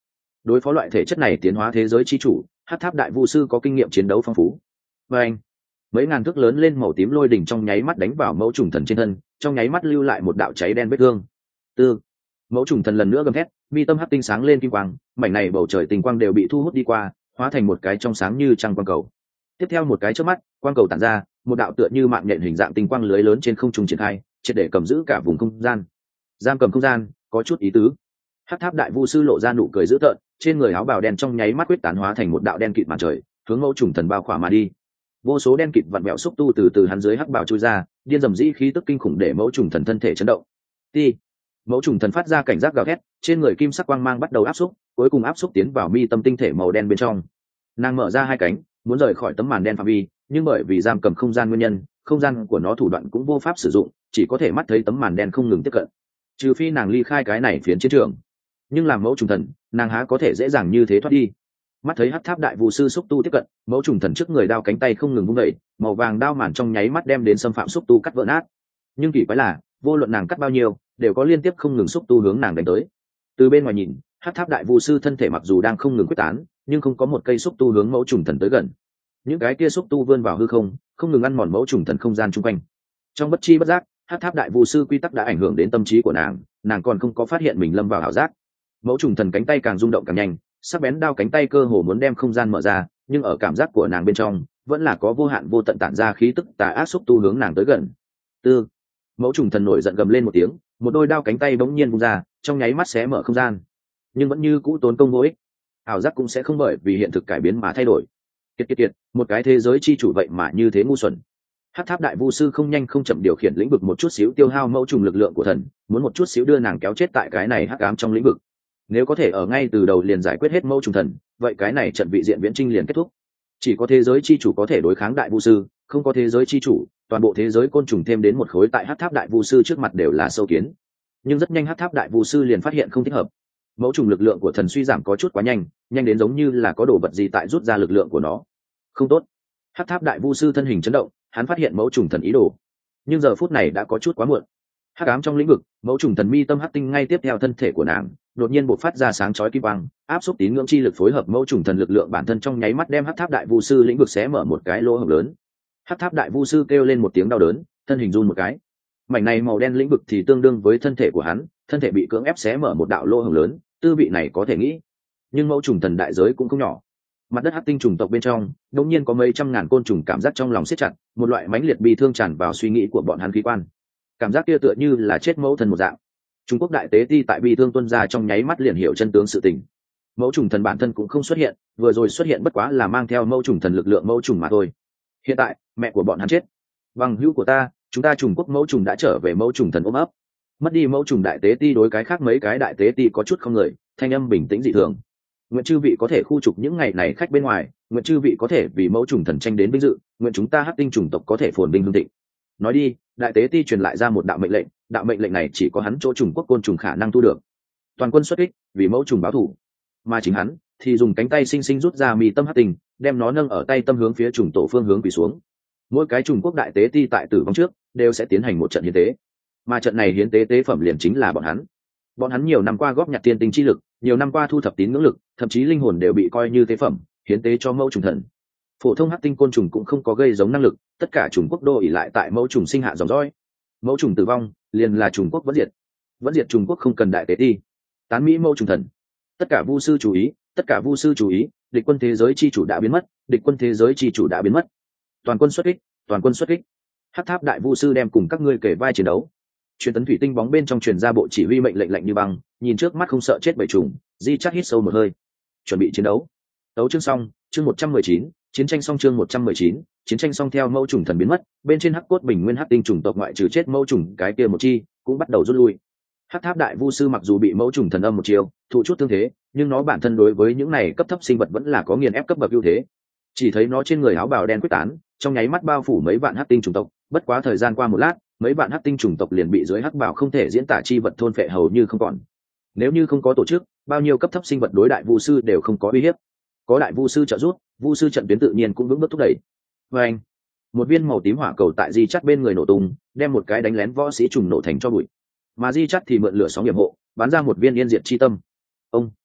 đối phó loại thể chất này tiến hóa thế giới chi chủ, Hắc Tháp Đại Vu sư có kinh nghiệm chiến đấu phong phú. Và anh, mấy ngàn thước lớn lên màu tím lôi đỉnh trong nháy mắt đánh vào mẫu trùng thần trên thân, trong nháy mắt lưu lại một đạo cháy đen vết thương. Tư, mẫu trùng thần lần nữa gầm thét, mi tâm hắc tinh sáng lên kim quang, mảnh này bầu trời tinh quang đều bị thu hút đi qua, hóa thành một cái trong sáng như trăng quang cầu. Tiếp theo một cái chớp mắt, quang cầu tản ra, một đạo tựa như mạng nhện hình dạng tinh quang lưới lớn trên không trung triển khai, triệt để cầm giữ cả vùng không gian. Giam cầm không gian, có chút ý tứ. Hắc Tháp Đại Vu sư lộ ra nụ cười dữ tợn, trên người áo bào đen trong nháy mắt quyết tán hóa thành một đạo đen kịt màn trời, hướng mẫu trùng thần bao khỏa mà đi. Vô số đen kịt vặn vẹo xúc tu từ từ hắn dưới hắc bào chui ra, điên dầm dĩ khí tức kinh khủng để mẫu trùng thần thân thể chấn động. Ti, mẫu trùng thần phát ra cảnh giác gào thét, trên người kim sắc quang mang bắt đầu áp xúc, cuối cùng áp xúc tiến vào mi tâm tinh thể màu đen bên trong. Nàng mở ra hai cánh, muốn rời khỏi tấm màn đen phạm vi, nhưng bởi vì giam cầm không gian nguyên nhân, không gian của nó thủ đoạn cũng vô pháp sử dụng, chỉ có thể mắt thấy tấm màn đen không ngừng tiếp cận. Trừ phi nàng ly khai cái này phiến chiến trường, nhưng làm mẫu trùng thần, nàng há có thể dễ dàng như thế thoát đi. Mắt thấy Hắc Tháp Đại Vu sư xúc tu tiếp cận, mẫu trùng thần trước người đao cánh tay không ngừng vung đẩy, màu vàng đao màn trong nháy mắt đem đến xâm phạm xúc tu cắt vỡ nát. Nhưng kỳ quái là, vô luận nàng cắt bao nhiêu, đều có liên tiếp không ngừng xúc tu hướng nàng đánh tới. Từ bên ngoài nhìn, Hắc Tháp Đại Vu sư thân thể mặc dù đang không ngừng quyết tán, nhưng không có một cây xúc tu hướng mẫu trùng thần tới gần. Những cái kia xúc tu vươn vào hư không, không ngừng ăn mòn mẫu trùng thần không gian chung quanh. Trong bất chi bất giác, Hắc Tháp Đại Vu sư quy tắc đã ảnh hưởng đến tâm trí của nàng, nàng còn không có phát hiện mình lâm vào ảo giác. Mẫu trùng thần cánh tay càng rung động càng nhanh, sắc bén đao cánh tay cơ hồ muốn đem không gian mở ra, nhưng ở cảm giác của nàng bên trong vẫn là có vô hạn vô tận tản ra khí tức tà ác xúc tu hướng nàng tới gần. Tư, mẫu trùng thần nổi giận gầm lên một tiếng, một đôi đao cánh tay bỗng nhiên vung ra, trong nháy mắt xé mở không gian, nhưng vẫn như cũ tốn công vô ích. Ảo giác cũng sẽ không bởi vì hiện thực cải biến mà thay đổi. Kiệt kiệt kiệt, một cái thế giới chi chủ vậy mà như thế ngu xuẩn. Hắc Tháp Đại Vu sư không nhanh không chậm điều khiển lĩnh vực một chút xíu tiêu hao mẫu trùng lực lượng của thần, muốn một chút xíu đưa nàng kéo chết tại cái này hắc ám trong lĩnh vực. Nếu có thể ở ngay từ đầu liền giải quyết hết mẫu trùng thần, vậy cái này trận vị diện viễn trinh liền kết thúc. Chỉ có thế giới chi chủ có thể đối kháng Đại Vu sư, không có thế giới chi chủ, toàn bộ thế giới côn trùng thêm đến một khối tại Hắc Tháp Đại Vu sư trước mặt đều là sâu kiến. Nhưng rất nhanh Hắc Tháp Đại Vu sư liền phát hiện không thích hợp. Mẫu trùng lực lượng của thần suy giảm có chút quá nhanh, nhanh đến giống như là có đồ vật gì tại rút ra lực lượng của nó. Không tốt. Hắc Tháp Đại Vu sư thân hình chấn động, hắn phát hiện mẫu trùng thần ý đồ. Nhưng giờ phút này đã có chút quá muộn. Hắc ám trong lĩnh vực, mẫu trùng thần mi tâm hắc tinh ngay tiếp theo thân thể của nàng, đột nhiên bộc phát ra sáng chói kim quang, áp xúc tín ngưỡng chi lực phối hợp mẫu trùng thần lực lượng bản thân trong nháy mắt đem Hắc Tháp Đại Vu sư lĩnh vực xé mở một cái lỗ hổng lớn. Hắc Tháp Đại Vu sư kêu lên một tiếng đau đớn, thân hình run một cái. Mảnh này màu đen lĩnh vực thì tương đương với thân thể của hắn, thân thể bị cưỡng ép xé mở một đạo lỗ hổng lớn, tư vị này có thể nghĩ. Nhưng mẫu trùng thần đại giới cũng không nhỏ. Mặt đất hắc tinh trùng tộc bên trong, đột nhiên có mấy trăm ngàn côn trùng cảm giác trong lòng siết chặt, một loại mãnh liệt bi thương tràn vào suy nghĩ của bọn hắn khí quan. Cảm giác kia tựa như là chết mẫu thần một dạng. Trung Quốc đại tế ti tại bi thương tuân ra trong nháy mắt liền hiểu chân tướng sự tình. Mẫu trùng thần bản thân cũng không xuất hiện, vừa rồi xuất hiện bất quá là mang theo mẫu trùng thần lực lượng mẫu trùng mà thôi. Hiện tại, mẹ của bọn hắn chết. Bằng hữu của ta, chúng ta Trung Quốc mẫu trùng đã trở về mẫu trùng thần ôm ấp. Mất đi mẫu trùng đại tế ti đối cái khác mấy cái đại tế ti có chút không người, thanh âm bình tĩnh dị thường. Nguyện chư vị có thể khu trục những ngày này khách bên ngoài, nguyện chư vị có thể vì mẫu trùng thần tranh đến vinh dự, nguyện chúng ta hắc tinh trùng tộc có thể phồn vinh hương thịnh. Nói đi, đại tế ti truyền lại ra một đạo mệnh lệnh, đạo mệnh lệnh này chỉ có hắn chỗ Trung Quốc côn trùng khả năng thu được. Toàn quân xuất kích, vì mẫu trùng báo thù. Mà chính hắn thì dùng cánh tay sinh sinh rút ra mì tâm hắc tinh, đem nó nâng ở tay tâm hướng phía trùng tổ phương hướng quỳ xuống. Mỗi cái Trung Quốc đại tế ti tại tử vong trước đều sẽ tiến hành một trận hiến tế, mà trận này hiến tế tế phẩm liền chính là bọn hắn. Bọn hắn nhiều năm qua góp nhặt tiên tinh chi lực, nhiều năm qua thu thập tín ngưỡng lực, thậm chí linh hồn đều bị coi như tế phẩm, hiến tế cho mẫu trùng thần. Phổ thông hắc tinh côn trùng cũng không có gây giống năng lực, tất cả Trung Quốc đô ỉ lại tại mẫu trùng sinh hạ dòng dõi. Mẫu trùng tử vong, liền là Trung Quốc vẫn diệt. Vẫn diệt Trung Quốc không cần đại tế ti. Tán mỹ mẫu trùng thần. Tất cả vu sư chú ý, tất cả vu sư chú ý, địch quân thế giới chi chủ đã biến mất, địch quân thế giới chi chủ đã biến mất. Toàn quân xuất kích, toàn quân xuất kích. Hắc Tháp Đại Vu sư đem cùng các ngươi kể vai chiến đấu. Truyền tấn thủy tinh bóng bên trong truyền ra bộ chỉ huy mệnh lệnh lạnh như băng, nhìn trước mắt không sợ chết bảy trùng, Di Chát hít sâu một hơi, chuẩn bị chiến đấu. Đấu chương xong, chương một trăm mười chín, chiến tranh xong chương một trăm mười chín, chiến tranh xong theo mẫu trùng thần biến mất, bên trên hắc cốt bình nguyên hắc tinh trùng tộc ngoại trừ chết mẫu trùng cái kia một chi, cũng bắt đầu rút lui. Hắc Tháp Đại Vu sư mặc dù bị mẫu trùng thần âm một chiều, thụ chút thương thế, nhưng nó bản thân đối với những này cấp thấp sinh vật vẫn là có nghiền ép cấp bậc ưu thế. Chỉ thấy nó trên người áo bào đen quyết tán, trong nháy mắt bao phủ mấy vạn hắc tinh trùng tộc, bất quá thời gian qua một lát, mấy vạn hắc tinh trùng tộc liền bị dưới hắc bào không thể diễn tả chi vật thôn phệ hầu như không còn. Nếu như không có tổ chức, bao nhiêu cấp thấp sinh vật đối đại vu sư đều không có uy hiếp. Có đại vu sư trợ giúp, vu sư trận tuyến tự nhiên cũng vững bước thúc đẩy. Và anh, một viên màu tím hỏa cầu tại Di Chát bên người nổ tung, đem một cái đánh lén võ sĩ trùng nổ thành cho bụi. Mà Di Chát thì mượn lửa sóng hiểm hộ, bắn ra một viên yên diệt chi tâm. Ông,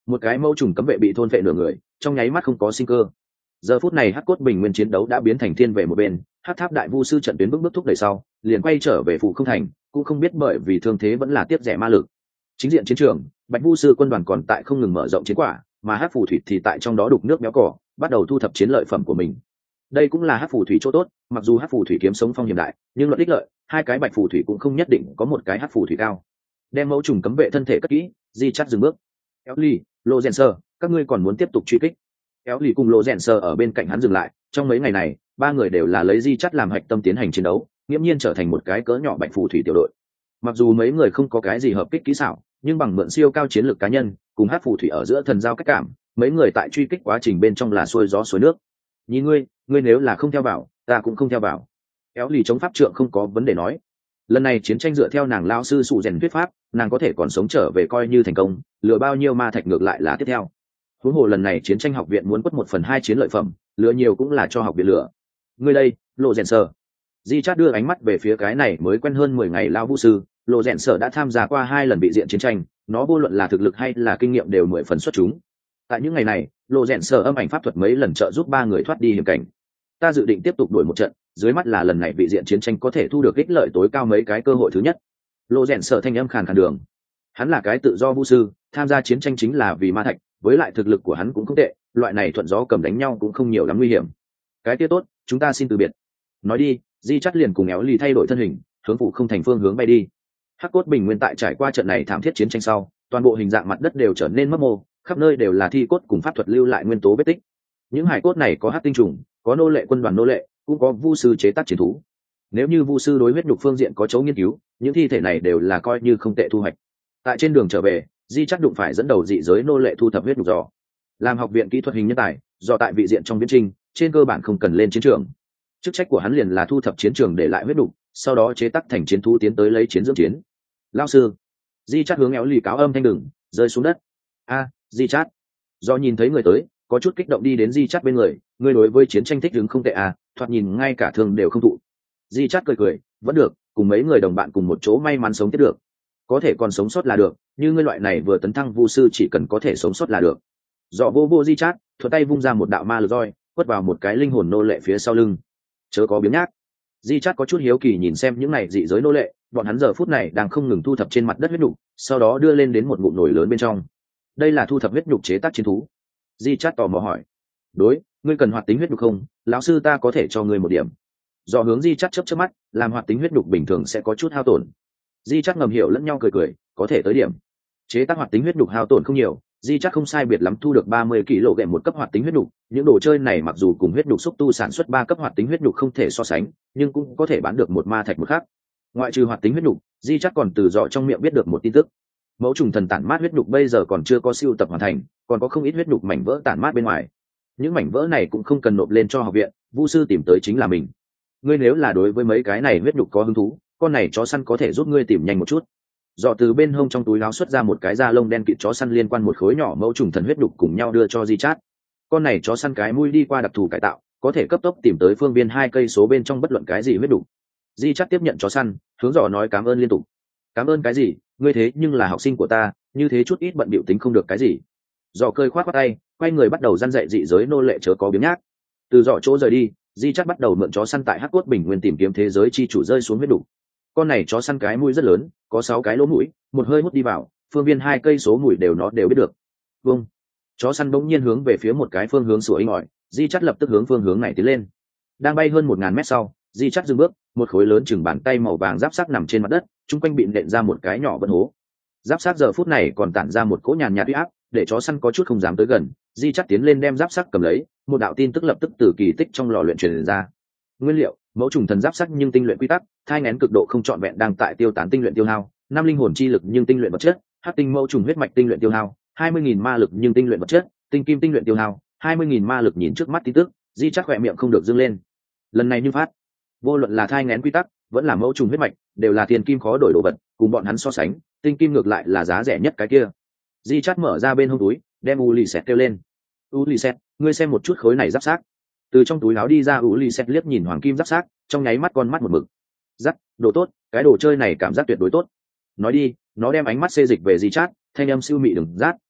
một cái mâu trùng cấm vệ bị thôn vệ nửa người, trong nháy mắt không có sinh cơ. Giờ phút này hắc cốt bình nguyên chiến đấu đã biến thành thiên về một bên, hắc tháp đại vu sư trận tuyến bước bước thúc đẩy sau, liền quay trở về phủ không thành, cũng không biết bởi vì thương thế vẫn là tiếp rẻ ma lực. Chính diện chiến trường, bạch vu sư quân đoàn còn tại không ngừng mở rộng chiến quả, mà hắc phù thủy thì tại trong đó đục nước béo cỏ, bắt đầu thu thập chiến lợi phẩm của mình. Đây cũng là hắc phù thủy chỗ tốt, mặc dù hắc phù thủy kiếm sống phong hiểm đại, nhưng luận ích lợi, hai cái bạch phù thủy cũng không nhất định có một cái hắc phù thủy cao. Đem mẫu trùng cấm vệ thân thể cất kỹ, di chắt dừng bước. Kéo ly, lô rèn sơ, các ngươi còn muốn tiếp tục truy kích? Kéo ly cùng lô rèn sơ ở bên cạnh hắn dừng lại. Trong mấy ngày này, ba người đều là lấy di chắt làm hạch tâm tiến hành chiến đấu, nghiễm nhiên trở thành một cái cỡ nhỏ bạch phù thủy tiểu đội. Mặc dù mấy người không có cái gì hợp kích kỹ xảo, nhưng bằng mượn siêu cao chiến lược cá nhân cùng hắc phù thủy ở giữa thần giao cách cảm, mấy người tại truy kích quá trình bên trong là xuôi gió suối nước. Nhìn ngươi, ngươi nếu là không theo vào, ta cũng không theo vào. Kéo lì chống pháp trượng không có vấn đề nói. Lần này chiến tranh dựa theo nàng lao sư sụ rèn thuyết pháp, nàng có thể còn sống trở về coi như thành công, lừa bao nhiêu ma thạch ngược lại là tiếp theo. Huống hồ lần này chiến tranh học viện muốn quất một phần hai chiến lợi phẩm, lừa nhiều cũng là cho học viện lừa. Ngươi đây, lộ rèn sờ. Di Chát đưa ánh mắt về phía cái này mới quen hơn mười ngày lao vũ sư, lộ rèn sở đã tham gia qua hai lần bị diện chiến tranh, nó vô luận là thực lực hay là kinh nghiệm đều mười phần xuất chúng. Tại những ngày này, lộ rèn sở âm ảnh pháp thuật mấy lần trợ giúp ba người thoát đi hiểm cảnh. Ta dự định tiếp tục đuổi một trận, dưới mắt là lần này bị diện chiến tranh có thể thu được ích lợi tối cao mấy cái cơ hội thứ nhất. Lộ rèn sở thanh âm khàn khàn đường. Hắn là cái tự do vũ sư, tham gia chiến tranh chính là vì ma thạch, với lại thực lực của hắn cũng không tệ, loại này thuận gió cầm đánh nhau cũng không nhiều lắm nguy hiểm. Cái kia tốt, chúng ta xin từ biệt. Nói đi, Di Chắt liền cùng éo lì thay đổi thân hình, hướng phụ không thành phương hướng bay đi. Hắc cốt bình nguyên tại trải qua trận này thảm thiết chiến tranh sau, toàn bộ hình dạng mặt đất đều trở nên mấp mô, khắp nơi đều là thi cốt cùng pháp thuật lưu lại nguyên tố vết tích. Những hải cốt này có hắc tinh trùng, có nô lệ quân đoàn nô lệ, cũng có vu sư chế tác chiến thú. Nếu như vu sư đối huyết nhục phương diện có chỗ nghiên cứu, những thi thể này đều là coi như không tệ thu hoạch. Tại trên đường trở về, Di Chắt đụng phải dẫn đầu dị giới nô lệ thu thập huyết nhục giò. Làm học viện kỹ thuật hình nhân tài, do tại vị diện trong viễn trinh, trên cơ bản không cần lên chiến trường. Chức trách của hắn liền là thu thập chiến trường để lại huyết nhục, sau đó chế tác thành chiến thú tiến tới lấy chiến dưỡng chiến. Lão sư, Di Chát hướng éo lì cáo âm thanh đừng rơi xuống đất. A, Di Chát. Do nhìn thấy người tới, có chút kích động đi đến Di Chát bên người, người đối với chiến tranh thích đứng không tệ à, thoạt nhìn ngay cả thương đều không thụ. Di Chát cười cười, vẫn được, cùng mấy người đồng bạn cùng một chỗ may mắn sống tiếp được. Có thể còn sống sót là được, như ngươi loại này vừa tấn thăng vu sư chỉ cần có thể sống sót là được. Dọ vô vô Di Chát, thuận tay vung ra một đạo ma lực roi, quất vào một cái linh hồn nô lệ phía sau lưng. Chớ có biếng nhác. Di Chát có chút hiếu kỳ nhìn xem những này dị giới nô lệ, bọn hắn giờ phút này đang không ngừng thu thập trên mặt đất huyết nhục, sau đó đưa lên đến một ngụm nồi lớn bên trong. Đây là thu thập huyết nhục chế tác chiến thú. Di Chát tò mò hỏi. Đối, ngươi cần hoạt tính huyết nhục không? Lão sư ta có thể cho ngươi một điểm. Do hướng Di Chát chớp chớp mắt, làm hoạt tính huyết nhục bình thường sẽ có chút hao tổn. Di Chát ngầm hiểu lẫn nhau cười cười, có thể tới điểm. Chế tác hoạt tính huyết nhục hao tổn không nhiều, Di Chát không sai biệt lắm thu được ba mươi ki lô gam một cấp hoạt tính huyết nhục, những đồ chơi này mặc dù cùng huyết nhục xúc tu sản xuất ba cấp hoạt tính huyết nhục không thể so sánh, nhưng cũng có thể bán được một ma thạch một khác. Ngoại trừ hoạt tính huyết nhục, Di Chát còn từ dọ trong miệng biết được một tin tức. Mẫu trùng thần tản mát huyết nhục bây giờ còn chưa có siêu tập hoàn thành, còn có không ít huyết nhục mảnh vỡ tản mát bên ngoài. Những mảnh vỡ này cũng không cần nộp lên cho học viện, vu sư tìm tới chính là mình. Ngươi nếu là đối với mấy cái này huyết nhục có hứng thú, con này chó săn có thể giúp ngươi tìm nhanh một chút. Dọ từ bên hông trong túi áo xuất ra một cái da lông đen kịt chó săn liên quan một khối nhỏ mẫu trùng thần huyết nhục cùng nhau đưa cho Di Chát. Con này chó săn cái mũi đi qua đặc thù cải tạo, có thể cấp tốc tìm tới phương viên hai cây số bên trong bất luận cái gì huyết nhục. Di Chát tiếp nhận chó săn, hướng Dọ nói cảm ơn liên tục. Cảm ơn cái gì? Ngươi thế nhưng là học sinh của ta, như thế chút ít bận bịu tính không được cái gì. Dọ cơi khoát khoát tay, quay người bắt đầu răn dạy dị giới nô lệ chớ có biếng nhác. Từ Dọ chỗ rời đi, Di Chát bắt đầu mượn chó săn tại Hắc Cốt Bình Nguyên tìm kiếm thế giới chi chủ rơi xuống huyết nhục. Con này chó săn cái mũi rất lớn, có sáu cái lỗ mũi, một hơi hút đi vào, phương viên hai cây số mũi đều nó đều biết được. Vâng. Chó săn bỗng nhiên hướng về phía một cái phương hướng sủa inh ỏi, Di Chát lập tức hướng phương hướng này tiến lên. Đang bay hơn một ngàn mét sau, Di Chát dừng bước, một khối lớn chừng bàn tay màu vàng giáp xác nằm trên mặt đất, chung quanh bị nện ra một cái nhỏ vân hố. Giáp xác giờ phút này còn tản ra một cỗ nhàn nhạt uy áp, để chó săn có chút không dám tới gần. Di Chát tiến lên đem giáp xác cầm lấy, một đạo tin tức lập tức từ kỳ tích trong lò luyện truyền ra. Nguyên liệu: mẫu trùng thần giáp sắc nhưng tinh luyện quy tắc, thai nghén cực độ không trọn vẹn đang tại tiêu tán tinh luyện tiêu hao, năm linh hồn chi lực nhưng tinh luyện vật chất, hắc tinh mẫu trùng huyết mạch tinh luyện tiêu hao, hai mươi nghìn ma lực nhưng tinh luyện vật chất, tinh kim tinh luyện tiêu hao, hai mươi nghìn ma lực. Nhìn trước mắt tin tức, Di Chát khỏe miệng không được dương lên. Lần này như phát, vô luận là thai nghén quy tắc, vẫn là mẫu trùng huyết mạch, đều là tiền kim khó đổi đồ vật, cùng bọn hắn so sánh, tinh kim ngược lại là giá rẻ nhất cái kia. Di Chát mở ra bên hông túi, đem Ulysses kêu lên. Ulysses, ngươi xem một chút khối này giáp xác. Từ trong túi áo đi ra Ulysses liếc nhìn hoàng kim giáp xác, trong nháy mắt con mắt một mực. Giáp, đồ tốt, cái đồ chơi này cảm giác tuyệt đối tốt. Nói đi, nó đem ánh mắt xê dịch về Di Chát, thanh âm siêu mị đừng rát,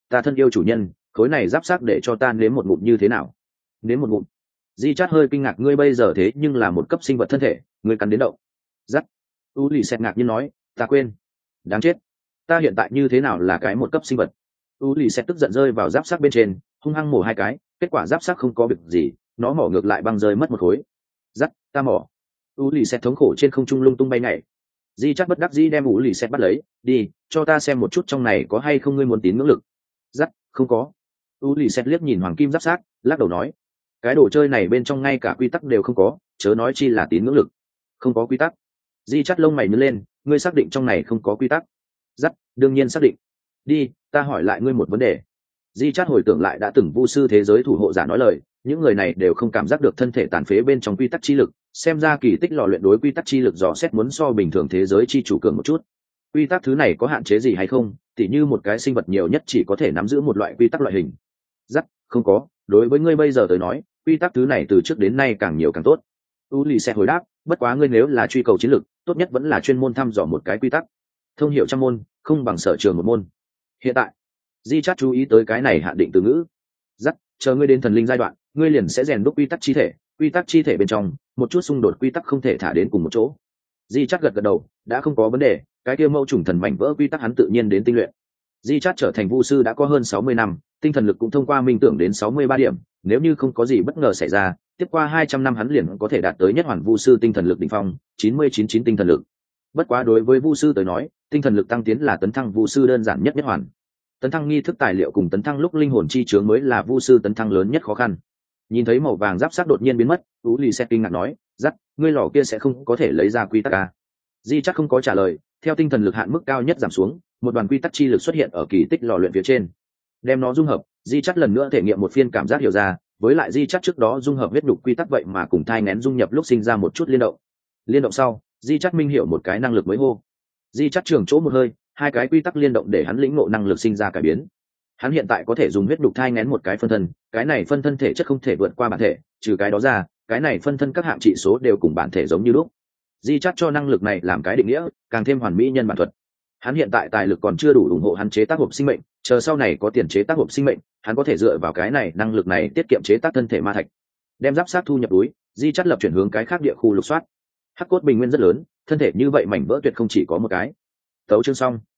ta thân yêu chủ nhân, khối này giáp xác để cho ta nếm một ngụm như thế nào? Nếm một ngụm. Di Chát hơi kinh ngạc, ngươi bây giờ thế nhưng là một cấp sinh vật thân thể, ngươi cắn đến động. Dắt. U lì xẹt ngạc nhiên nói, ta quên. Đáng chết, ta hiện tại như thế nào là cái một cấp sinh vật? U lì xẹt tức giận rơi vào giáp xác bên trên, hung hăng mổ hai cái, kết quả giáp xác không có việc gì, nó mỏ ngược lại băng rơi mất một khối. Dắt, ta mỏ. U lì xẹt thống khổ trên không trung lung tung bay nhảy. Di Chát bất đắc dĩ đem U lì xẹt bắt lấy, đi, cho ta xem một chút trong này có hay không ngươi muốn tín ngưỡng lực. Dắt, không có. U lì xẹt liếc nhìn hoàng kim giáp xác, lắc đầu nói, cái đồ chơi này bên trong ngay cả quy tắc đều không có, chớ nói chi là tín ngưỡng lực. Không có quy tắc. Di Chát lông mày nhướng lên, ngươi xác định trong này không có quy tắc? Dắt, đương nhiên xác định. Đi, ta hỏi lại ngươi một vấn đề. Di Chát hồi tưởng lại đã từng vu sư thế giới thủ hộ giả nói lời, những người này đều không cảm giác được thân thể tàn phế bên trong quy tắc chi lực, xem ra kỳ tích lò luyện đối quy tắc chi lực dò xét muốn so bình thường thế giới chi chủ cường một chút. Quy tắc thứ này có hạn chế gì hay không? Tỉ như một cái sinh vật nhiều nhất chỉ có thể nắm giữ một loại quy tắc loại hình. Dắt, không có, đối với ngươi bây giờ tới nói, quy tắc thứ này từ trước đến nay càng nhiều càng tốt. U lì sẽ hồi đáp, bất quá ngươi nếu là truy cầu chiến lược, tốt nhất vẫn là chuyên môn thăm dò một cái quy tắc. Thông hiểu trăm môn, không bằng sở trường một môn. Hiện tại, Di Chát chú ý tới cái này hạn định từ ngữ. Dắt, chờ ngươi đến thần linh giai đoạn, ngươi liền sẽ rèn đúc quy tắc chi thể, quy tắc chi thể bên trong, một chút xung đột quy tắc không thể thả đến cùng một chỗ. Di Chát gật gật đầu, đã không có vấn đề, cái kia mâu trùng thần mảnh vỡ quy tắc hắn tự nhiên đến tinh luyện. Di Chát trở thành vu sư đã có hơn sáu mươi năm, tinh thần lực cũng thông qua minh tưởng đến sáu mươi ba điểm, nếu như không có gì bất ngờ xảy ra, tiếp qua hai trăm năm hắn liền có thể đạt tới nhất hoàn vu sư tinh thần lực đỉnh phong, chín mươi chín chín tinh thần lực. Bất quá đối với vu sư tới nói, tinh thần lực tăng tiến là tấn thăng vu sư đơn giản nhất nhất hoàn. Tấn thăng nghi thức tài liệu cùng tấn thăng lúc linh hồn chi chướng mới là vu sư tấn thăng lớn nhất khó khăn. Nhìn thấy màu vàng giáp sắc đột nhiên biến mất, Tú Lì sẽ kinh ngạc nói, "Dắt, ngươi lò kia sẽ không có thể lấy ra quy tắc à?" Di chắc không có trả lời, theo tinh thần lực hạn mức cao nhất giảm xuống, một đoàn quy tắc chi lực xuất hiện ở kỳ tích lò luyện phía trên. Đem nó dung hợp, Di chắc lần nữa thể nghiệm một phiên cảm giác hiểu ra, với lại Di chắc trước đó dung hợp huyết nhục quy tắc vậy mà cùng thai nghén dung nhập lúc sinh ra một chút liên động. Liên động sau, Di chắc minh hiểu một cái năng lực mới hô. Di chắc trường chỗ một hơi, hai cái quy tắc liên động để hắn lĩnh ngộ năng lực sinh ra cải biến. Hắn hiện tại có thể dùng huyết nhục thai nghén một cái phân thân, cái này phân thân thể chất không thể vượt qua bản thể, trừ cái đó ra, cái này phân thân các hạng trị số đều cùng bản thể giống như lúc. Di chắc cho năng lực này làm cái định nghĩa, càng thêm hoàn mỹ nhân bản thuật. Hắn hiện tại tài lực còn chưa đủ ủng hộ hắn chế tác hộp sinh mệnh, chờ sau này có tiền chế tác hộp sinh mệnh, hắn có thể dựa vào cái này năng lực này tiết kiệm chế tác thân thể ma thạch. Đem giáp sát thu nhập túi, Di chắc lập chuyển hướng cái khác địa khu lục soát. Hắc cốt bình nguyên rất lớn, thân thể như vậy mảnh vỡ tuyệt không chỉ có một cái. Tấu chương xong.